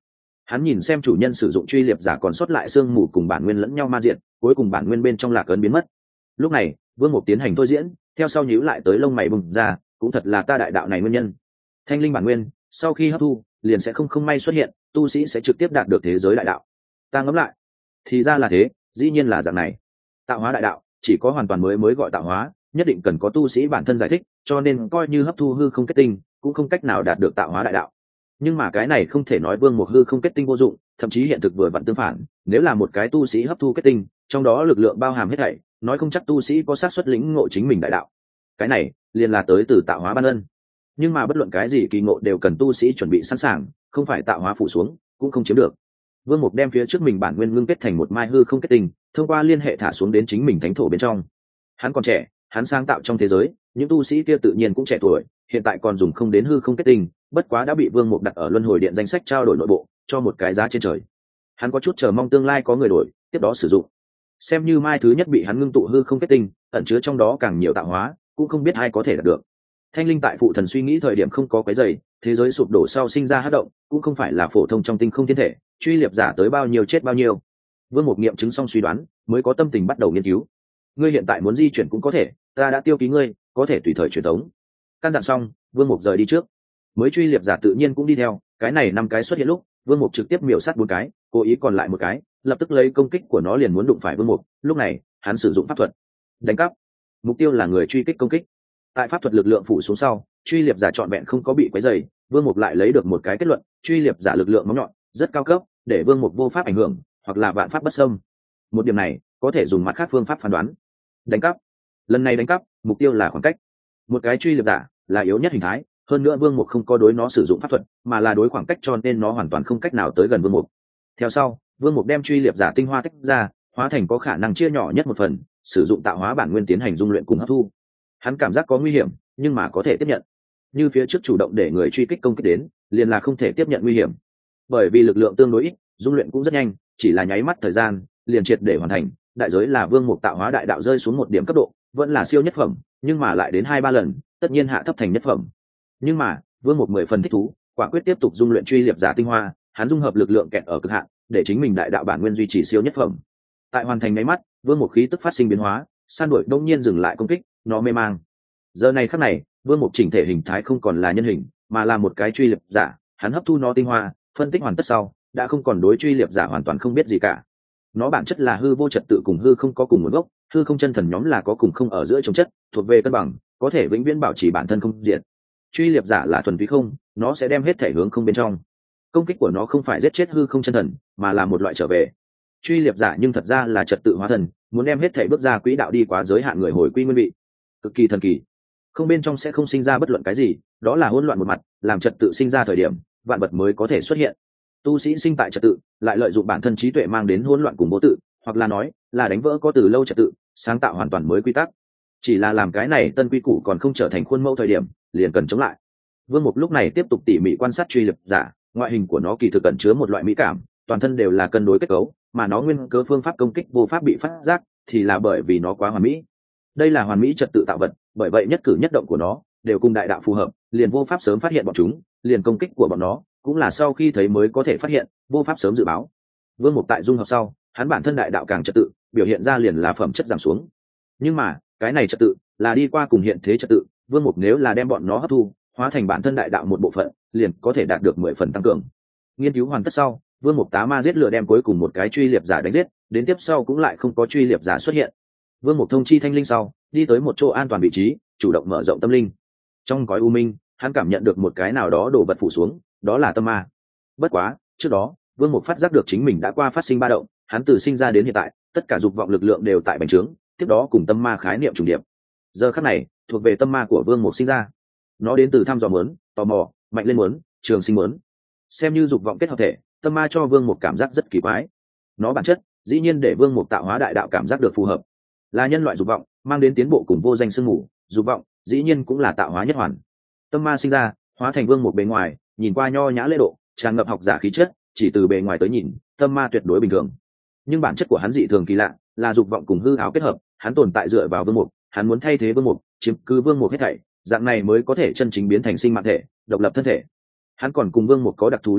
Hắn nhìn xem chủ nhân sử dụng truy liệp giả còn sót lại xương mù cùng bản nguyên lẫn nhau ma diện, cuối cùng bản nguyên bên trong lạc ấn biến mất. Lúc này Vương Mục tiến hành thôi diễn, theo sau nhíu lại tới lông mày bùng ra, cũng thật là ta đại đạo này nguyên nhân. Thanh linh bản nguyên sau khi hấp thu liền sẽ không không may xuất hiện, tu sĩ sẽ trực tiếp đạt được thế giới đại đạo. Ta ngẫm lại, thì ra là thế, dĩ nhiên là dạng này. Tạo hóa đại đạo chỉ có hoàn toàn mới mới gọi tạo hóa, nhất định cần có tu sĩ bản thân giải thích, cho nên coi như hấp thu hư không kết tinh cũng không cách nào đạt được tạo hóa đại đạo. Nhưng mà cái này không thể nói Vương Mục hư không kết tinh vô dụng, thậm chí hiện thực vừa vặn tương phản, nếu là một cái tu sĩ hấp thu kết tinh, trong đó lực lượng bao hàm hết thảy, nói không chắc tu sĩ có xác suất lĩnh ngộ chính mình đại đạo. Cái này liền là tới từ tạo hóa ban ân. Nhưng mà bất luận cái gì kỳ ngộ đều cần tu sĩ chuẩn bị sẵn sàng, không phải tạo hóa phủ xuống cũng không chiếm được. Vương Mục đem phía trước mình bản nguyên ngưng kết thành một mai hư không kết tinh, thông qua liên hệ thả xuống đến chính mình thánh thổ bên trong. Hắn còn trẻ, hắn sáng tạo trong thế giới, những tu sĩ kia tự nhiên cũng trẻ tuổi, hiện tại còn dùng không đến hư không kết tinh, bất quá đã bị Vương Mục đặt ở luân hồi điện danh sách trao đổi nội bộ, cho một cái giá trên trời. Hắn có chút chờ mong tương lai có người đổi, tiếp đó sử dụng. Xem như mai thứ nhất bị hắn ngưng tụ hư không kết tinh, ẩn chứa trong đó càng nhiều tạo hóa, cũng không biết ai có thể đạt được. Thanh linh tại phụ thần suy nghĩ thời điểm không có cái giày, thế giới sụp đổ sau sinh ra hất động, cũng không phải là phổ thông trong tinh không thiên thể, truy liệp giả tới bao nhiêu chết bao nhiêu. Vương Mục nghiệm chứng xong suy đoán, mới có tâm tình bắt đầu nghiên cứu. Ngươi hiện tại muốn di chuyển cũng có thể, ta đã tiêu ký ngươi, có thể tùy thời truyền tống. Căn dặn xong, Vương Mục rời đi trước. Mới truy liệp giả tự nhiên cũng đi theo, cái này năm cái xuất hiện lúc, Vương Mục trực tiếp miểu sát bốn cái, cố ý còn lại một cái, lập tức lấy công kích của nó liền muốn đụng phải Vương Mục, lúc này, hắn sử dụng pháp thuật. Đánh cắp. Mục tiêu là người truy kích công kích. Tại pháp thuật lực lượng phủ xuống sau, truy liệp giả trọn vẹn không có bị quấy rầy, Vương Mục lại lấy được một cái kết luận, truy liệp giả lực lượng móng nhọn rất cao cấp, để Vương Mục vô pháp ảnh hưởng, hoặc là vạn pháp bất xâm. Một điểm này, có thể dùng mặt khác phương pháp phán đoán. Đánh cắp. Lần này đánh cắp, mục tiêu là khoảng cách. Một cái truy liệp giả là yếu nhất hình thái, hơn nữa Vương Mục không có đối nó sử dụng pháp thuật, mà là đối khoảng cách, cho nên nó hoàn toàn không cách nào tới gần Vương Mục. Theo sau, Vương Mục đem truy liệp giả tinh hoa tách ra, hóa thành có khả năng chia nhỏ nhất một phần, sử dụng tạo hóa bản nguyên tiến hành dung luyện cùng hấp thu. Hắn cảm giác có nguy hiểm, nhưng mà có thể tiếp nhận. Như phía trước chủ động để người truy kích công kích đến, liền là không thể tiếp nhận nguy hiểm. Bởi vì lực lượng tương đối ít, dung luyện cũng rất nhanh, chỉ là nháy mắt thời gian, liền triệt để hoàn thành. Đại giới là Vương Mục tạo hóa đại đạo rơi xuống một điểm cấp độ, vẫn là siêu nhất phẩm, nhưng mà lại đến hai ba lần, tất nhiên hạ thấp thành nhất phẩm. Nhưng mà, Vương Mục mười phần thích thú, quả quyết tiếp tục dung luyện truy liệp giả tinh hoa, hắn dung hợp lực lượng kẹt ở cực hạn, để chính mình đại đạo bản nguyên duy trì siêu nhất phẩm. Tại hoàn thành nháy mắt, Vương Mục khí tức phát sinh biến hóa, san đuổi đông nhiên dừng lại công kích, nó mê mang. Giờ này khắc này, Vương Mục chỉnh thể hình thái không còn là nhân hình, mà là một cái truy liệp giả, hắn hấp thu nó tinh hoa, phân tích hoàn tất sau, đã không còn đối truy liệp giả hoàn toàn không biết gì cả. Nó bản chất là hư vô trật tự cùng hư không có cùng nguồn gốc, hư không chân thần nhóm là có cùng không ở giữa chống chất, thuộc về cân bằng, có thể vĩnh viễn bảo trì bản thân không diệt. Truy liệp giả là thuần túy không, nó sẽ đem hết thể hướng không bên trong. Công kích của nó không phải giết chết hư không chân thần, mà là một loại trở về. Truy liệp giả nhưng thật ra là trật tự hóa thần, muốn đem hết thể bước ra quỹ đạo đi quá giới hạn người hồi quy nguyên vị. Cực kỳ thần kỳ. Không bên trong sẽ không sinh ra bất luận cái gì, đó là hỗn loạn một mặt, làm trật tự sinh ra thời điểm, vạn vật mới có thể xuất hiện. Tu sĩ sinh tại trật tự, lại lợi dụng bản thân trí tuệ mang đến hỗn loạn cùng vô tự, hoặc là nói, là đánh vỡ có từ lâu trật tự, sáng tạo hoàn toàn mới quy tắc. Chỉ là làm cái này tân quy củ còn không trở thành khuôn mẫu thời điểm, liền cần chống lại. Vương Mục lúc này tiếp tục tỉ mỉ quan sát truy liệp giả, ngoại hình của nó kỳ thực cẩn chứa một loại mỹ cảm, toàn thân đều là cân đối kết cấu, mà nó nguyên cớ phương pháp công kích vô pháp bị phát giác, thì là bởi vì nó quá hoàn mỹ. Đây là hoàn mỹ trật tự tạo vật, bởi vậy nhất cử nhất động của nó đều cùng đại đạo phù hợp, liền vô pháp sớm phát hiện bọn chúng, liền công kích của bọn nó cũng là sau khi thấy mới có thể phát hiện, vô pháp sớm dự báo. Vương Mục tại dung hợp sau, hắn bản thân đại đạo càng trật tự, biểu hiện ra liền là phẩm chất giảm xuống. Nhưng mà, cái này trật tự là đi qua cùng hiện thế trật tự, Vương Mục nếu là đem bọn nó hấp thu, hóa thành bản thân đại đạo một bộ phận, liền có thể đạt được mười phần tăng cường. Nghiên cứu hoàn tất sau, Vương Mục tá ma giết lửa đem cuối cùng một cái truy liệp giả đánh giết, đến tiếp sau cũng lại không có truy liệp giả xuất hiện. Vương Mục thông chi thanh linh sau, đi tới một chỗ an toàn vị trí, chủ động mở rộng tâm linh. Trong cõi u minh, hắn cảm nhận được một cái nào đó đổ vật phủ xuống, đó là tâm ma. Bất quá, trước đó, Vương Mục phát giác được chính mình đã qua phát sinh ba động, hắn từ sinh ra đến hiện tại, tất cả dục vọng lực lượng đều tại bành trướng, tiếp đó cùng tâm ma khái niệm trùng điệp. Giờ khắc này, thuộc về tâm ma của Vương Mục sinh ra. Nó đến từ thăm dò muốn, tò mò, mạnh lên muốn, trường sinh muốn. Xem như dục vọng kết hợp thể, tâm ma cho Vương Mục cảm giác rất kỳ quái. Nó bản chất, dĩ nhiên để Vương Mục tạo hóa đại đạo cảm giác được phù hợp. Là nhân loại dục vọng, mang đến tiến bộ cùng vô danh sương mù, dục vọng, dĩ nhiên cũng là tạo hóa nhất hoàn. Tâm ma sinh ra, hóa thành Vương Mục bề ngoài, nhìn qua nho nhã lễ độ, tràn ngập học giả khí chất, chỉ từ bề ngoài tới nhìn, tâm ma tuyệt đối bình thường. Nhưng bản chất của hắn dị thường kỳ lạ, là dục vọng cùng hư ảo kết hợp, hắn tồn tại dựa vào Vương Mục, hắn muốn thay thế Vương Mục, chiếm cứ Vương Mục hết thảy, dạng này mới có thể chân chính biến thành sinh mạng thể, độc lập thân thể. Hắn còn cùng Vương Mục có đặc thù liên hệ,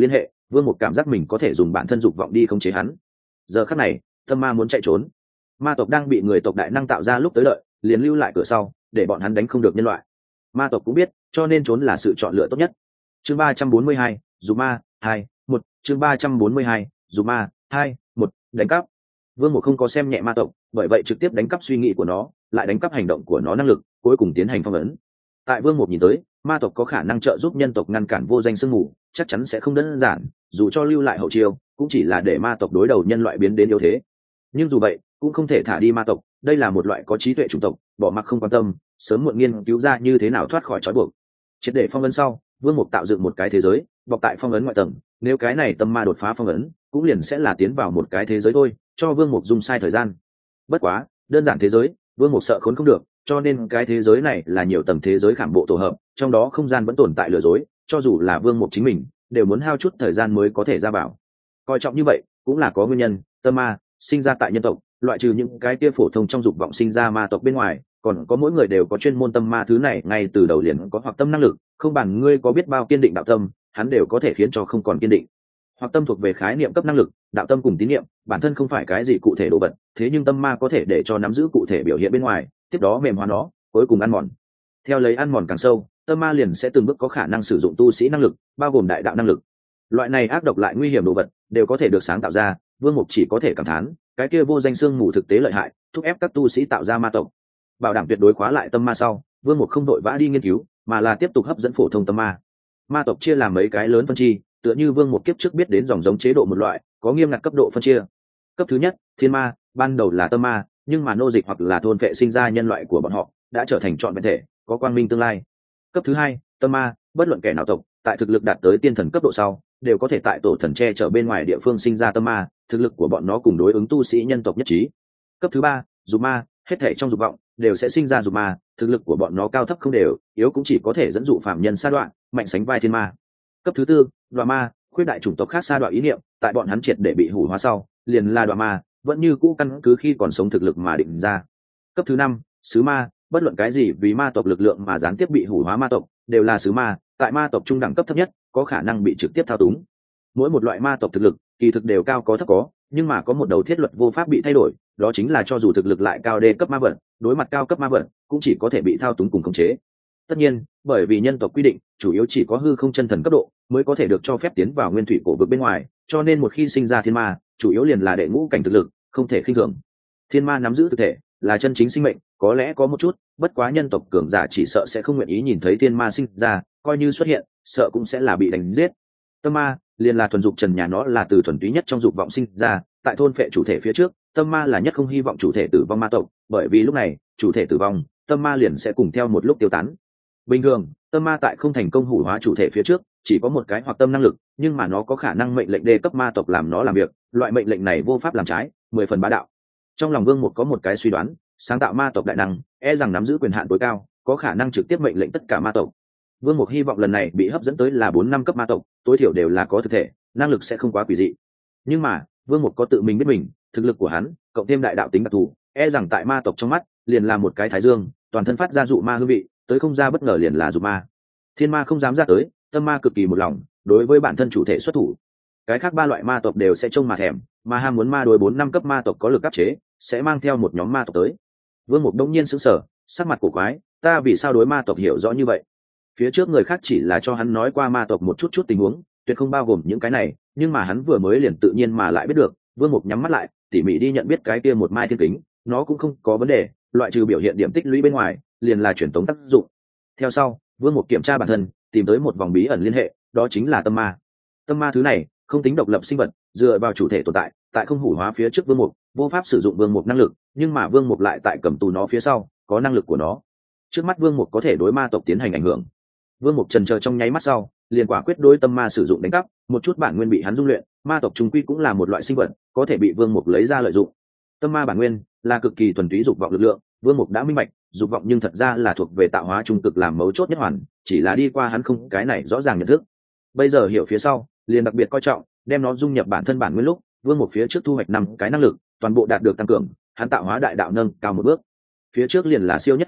Vương Mục cảm giác mình có thể dùng bản thân dục vọng đi khống chế hắn. Giờ khắc này, tâm ma muốn chạy trốn. Ma tộc đang bị người tộc đại năng tạo ra lúc tới đợi, liền lưu lại cửa sau, để bọn hắn đánh không được nhân loại. Ma tộc cũng biết, cho nên trốn là sự chọn lựa tốt nhất. Chương ba trăm bốn mươi hai, Dù Ma, hai, một, chương ba trăm bốn mươi hai, Dù Ma, hai, một, đánh cắp. Vương Mục không có xem nhẹ ma tộc, bởi vậy trực tiếp đánh cắp suy nghĩ của nó, lại đánh cắp hành động của nó năng lực, cuối cùng tiến hành phong ấn. Tại Vương Mục nhìn tới, ma tộc có khả năng trợ giúp nhân tộc ngăn cản vô danh sương mù, chắc chắn sẽ không đơn giản, dù cho lưu lại hậu chiêu, cũng chỉ là để ma tộc đối đầu nhân loại biến đến yếu thế. Nhưng dù vậy, cũng không thể thả đi ma tộc, đây là một loại có trí tuệ chủng tộc, bỏ mặc không quan tâm, sớm muộn nghiên cứu ra như thế nào thoát khỏi trói buộc. Triệt để phong ấn sau, Vương Mục tạo dựng một cái thế giới, bọc tại phong ấn ngoại tầng, nếu cái này tâm ma đột phá phong ấn, cũng liền sẽ là tiến vào một cái thế giới thôi, cho Vương Mục dùng sai thời gian. Bất quá, đơn giản thế giới, Vương Mục sợ khốn không được, cho nên cái thế giới này là nhiều tầng thế giới khảm bộ tổ hợp, trong đó không gian vẫn tồn tại lừa dối, cho dù là Vương Mục chính mình, đều muốn hao chút thời gian mới có thể ra vào. Coi trọng như vậy, cũng là có nguyên nhân, tâm ma sinh ra tại nhân tộc, loại trừ những cái kia phổ thông trong dục vọng sinh ra ma tộc bên ngoài, còn có mỗi người đều có chuyên môn tâm ma thứ này ngay từ đầu liền có hoặc tâm năng lực, không bàn ngươi có biết bao kiên định đạo tâm, hắn đều có thể khiến cho không còn kiên định. Hoặc tâm thuộc về khái niệm cấp năng lực, đạo tâm cùng tín niệm, bản thân không phải cái gì cụ thể đồ vật, thế nhưng tâm ma có thể để cho nắm giữ cụ thể biểu hiện bên ngoài, tiếp đó mềm hóa nó, cuối cùng ăn mòn. Theo lấy ăn mòn càng sâu, tâm ma liền sẽ từng bước có khả năng sử dụng tu sĩ năng lực, bao gồm đại đạo năng lực. Loại này ác độc lại nguy hiểm đồ vật, đều có thể được sáng tạo ra, Vương Mục chỉ có thể cảm thán, cái kia vô danh xương mù thực tế lợi hại, thúc ép các tu sĩ tạo ra ma tộc. Bảo đảm tuyệt đối khóa lại tâm ma sau, Vương Mục không đội vã đi nghiên cứu, mà là tiếp tục hấp dẫn phổ thông tâm ma. Ma tộc chia làm mấy cái lớn phân chi, tựa như Vương Mục kiếp trước biết đến dòng giống chế độ một loại, có nghiêm ngặt cấp độ phân chia. Cấp thứ nhất, thiên ma, ban đầu là tâm ma, nhưng mà nô dịch hoặc là thôn vệ sinh ra nhân loại của bọn họ, đã trở thành trọn vẹn thể, có quang minh tương lai. Cấp thứ hai, tâm ma, bất luận kẻ nào tộc, tại thực lực đạt tới tiên thần cấp độ sau, đều có thể tại tổ thần che chở bên ngoài địa phương sinh ra tâm ma, thực lực của bọn nó cùng đối ứng tu sĩ nhân tộc nhất trí. Cấp thứ ba, dục ma, hết thể trong dục vọng đều sẽ sinh ra dục ma, thực lực của bọn nó cao thấp không đều, yếu cũng chỉ có thể dẫn dụ phạm nhân sa đoạn, mạnh sánh vai thiên ma. Cấp thứ tư, đoạ ma, khuyết đại chủng tộc khác sa đoạn ý niệm, tại bọn hắn triệt để bị hủ hóa sau, liền là đoạ ma, vẫn như cũ căn cứ khi còn sống thực lực mà định ra. Cấp thứ năm, sứ ma, bất luận cái gì vì ma tộc lực lượng mà gián tiếp bị hủ hóa ma tộc, đều là sứ ma, tại ma tộc trung đẳng cấp thấp nhất, có khả năng bị trực tiếp thao túng. Mỗi một loại ma tộc thực lực, kỳ thực đều cao có thấp có, nhưng mà có một đầu thiết luật vô pháp bị thay đổi, đó chính là cho dù thực lực lại cao đê cấp ma vật, đối mặt cao cấp ma vật, cũng chỉ có thể bị thao túng cùng khống chế. Tất nhiên, bởi vì nhân tộc quy định, chủ yếu chỉ có hư không chân thần cấp độ mới có thể được cho phép tiến vào nguyên thủy cổ vực bên ngoài, cho nên một khi sinh ra thiên ma, chủ yếu liền là đệ ngũ cảnh thực lực, không thể khinh thường. Thiên ma nắm giữ thực thể, là chân chính sinh mệnh, có lẽ có một chút, bất quá nhân tộc cường giả chỉ sợ sẽ không nguyện ý nhìn thấy thiên ma sinh ra, coi như xuất hiện, sợ cũng sẽ là bị đánh giết. Tâm ma liền là thuần dục trần nhà, nó là từ thuần túy nhất trong dục vọng sinh ra, tại thôn phệ chủ thể phía trước, tâm ma là nhất không hy vọng chủ thể tử vong ma tộc, bởi vì lúc này chủ thể tử vong, tâm ma liền sẽ cùng theo một lúc tiêu tán. Bình thường, tâm ma tại không thành công hủ hóa chủ thể phía trước, chỉ có một cái hoặc tâm năng lực, nhưng mà nó có khả năng mệnh lệnh đề cấp ma tộc làm nó làm việc, loại mệnh lệnh này vô pháp làm trái, mười phần bá đạo. Trong lòng Vương Mục có một cái suy đoán, sáng tạo ma tộc đại năng, e rằng nắm giữ quyền hạn tối cao, có khả năng trực tiếp mệnh lệnh tất cả ma tộc. Vương Mục hy vọng lần này bị hấp dẫn tới là bốn năm cấp ma tộc, tối thiểu đều là có thực thể, năng lực sẽ không quá quỷ dị. Nhưng mà, Vương Mục có tự mình biết mình, thực lực của hắn, cộng thêm đại đạo tính đặc thù, e rằng tại ma tộc trong mắt, liền là một cái thái dương, toàn thân phát ra dụ ma hương vị, tới không ra bất ngờ liền là dụ ma. Thiên ma không dám ra tới, tâm ma cực kỳ một lòng, đối với bản thân chủ thể xuất thủ. Cái khác ba loại ma tộc đều sẽ trông mà thèm, mà ham muốn ma đối bốn năm cấp ma tộc có lực áp chế, sẽ mang theo một nhóm ma tộc tới. Vương Mục đông nhiên sững sờ, sắc mặt cổ quái, ta vì sao đối ma tộc hiểu rõ như vậy? Phía trước người khác chỉ là cho hắn nói qua ma tộc một chút chút tình huống, tuyệt không bao gồm những cái này, nhưng mà hắn vừa mới liền tự nhiên mà lại biết được. Vương Mục nhắm mắt lại, tỉ mỉ đi nhận biết cái kia một mai thiên kính, nó cũng không có vấn đề, loại trừ biểu hiện điểm tích lũy bên ngoài, liền là truyền tống tác dụng. Theo sau, Vương Mục kiểm tra bản thân, tìm tới một vòng bí ẩn liên hệ, đó chính là tâm ma. Tâm ma thứ này không tính độc lập sinh vật, dựa vào chủ thể tồn tại, tại không hủ hóa phía trước Vương Mục, vô pháp sử dụng Vương Mục năng lực, nhưng mà Vương Mục lại tại cầm tù nó phía sau, có năng lực của nó. Trước mắt Vương Mục có thể đối ma tộc tiến hành ảnh hưởng. Vương Mục chần chờ trong nháy mắt sau, liền quả quyết đối tâm ma sử dụng đánh cắp, một chút bản nguyên bị hắn dung luyện, ma tộc trung quy cũng là một loại sinh vật, có thể bị Vương Mục lấy ra lợi dụng. Tâm ma bản nguyên là cực kỳ thuần túy dục vọng lực lượng, Vương Mục đã minh bạch, dục vọng nhưng thật ra là thuộc về tạo hóa trung cực làm mấu chốt nhất hoàn, chỉ là đi qua hắn không cái này rõ ràng nhận thức. Bây giờ hiểu phía sau, liền đặc biệt coi trọng, đem nó dung nhập bản thân bản nguyên lúc, Vương Mục phía trước thu hoạch năm cái năng lực, toàn bộ đạt được tăng cường, hắn tạo hóa đại đạo nâng cao một bước. Phía trước liền là siêu nhất phẩm,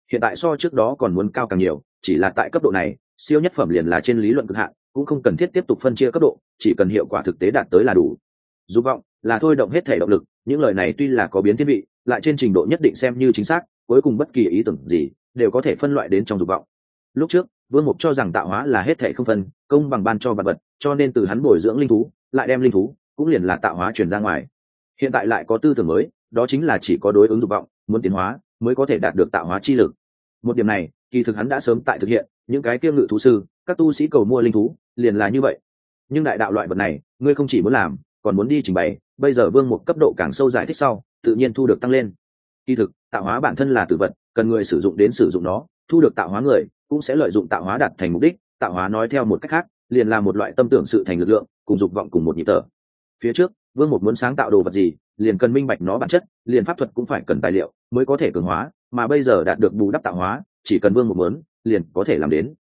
hiện tại so trước đó còn muốn cao càng nhiều, chỉ là tại cấp độ này siêu nhất phẩm liền là trên lý luận cực hạn, cũng không cần thiết tiếp tục phân chia cấp độ, chỉ cần hiệu quả thực tế đạt tới là đủ. Dục vọng là thôi động hết thể động lực, những lời này tuy là có biến thiên vị, lại trên trình độ nhất định xem như chính xác, cuối cùng bất kỳ ý tưởng gì đều có thể phân loại đến trong dục vọng. Lúc trước Vương Mục cho rằng tạo hóa là hết thể không phân, công bằng ban cho vật vật, cho nên từ hắn bồi dưỡng linh thú, lại đem linh thú cũng liền là tạo hóa truyền ra ngoài. Hiện tại lại có tư tưởng mới, đó chính là chỉ có đối ứng dục vọng, muốn tiến hóa mới có thể đạt được tạo hóa chi lực. Một điểm này kỳ thực hắn đã sớm tại thực hiện, những cái kiêm ngự thú sư, các tu sĩ cầu mua linh thú liền là như vậy. Nhưng đại đạo loại vật này ngươi không chỉ muốn làm, còn muốn đi trình bày, bây giờ Vương Mục cấp độ càng sâu giải thích sau, tự nhiên thu được tăng lên. Kỳ thực tạo hóa bản thân là tử vật, cần người sử dụng đến sử dụng nó, thu được tạo hóa người cũng sẽ lợi dụng tạo hóa đạt thành mục đích. Tạo hóa nói theo một cách khác liền là một loại tâm tưởng sự thành lực lượng, cùng dục vọng cùng một nhịp thở. Phía trước Vương Mục muốn sáng tạo đồ vật gì, liền cần minh bạch nó bản chất, liền pháp thuật cũng phải cần tài liệu mới có thể cường hóa, mà bây giờ đạt được bù đắp tạo hóa, chỉ cần Vương Mục muốn liền có thể làm đến.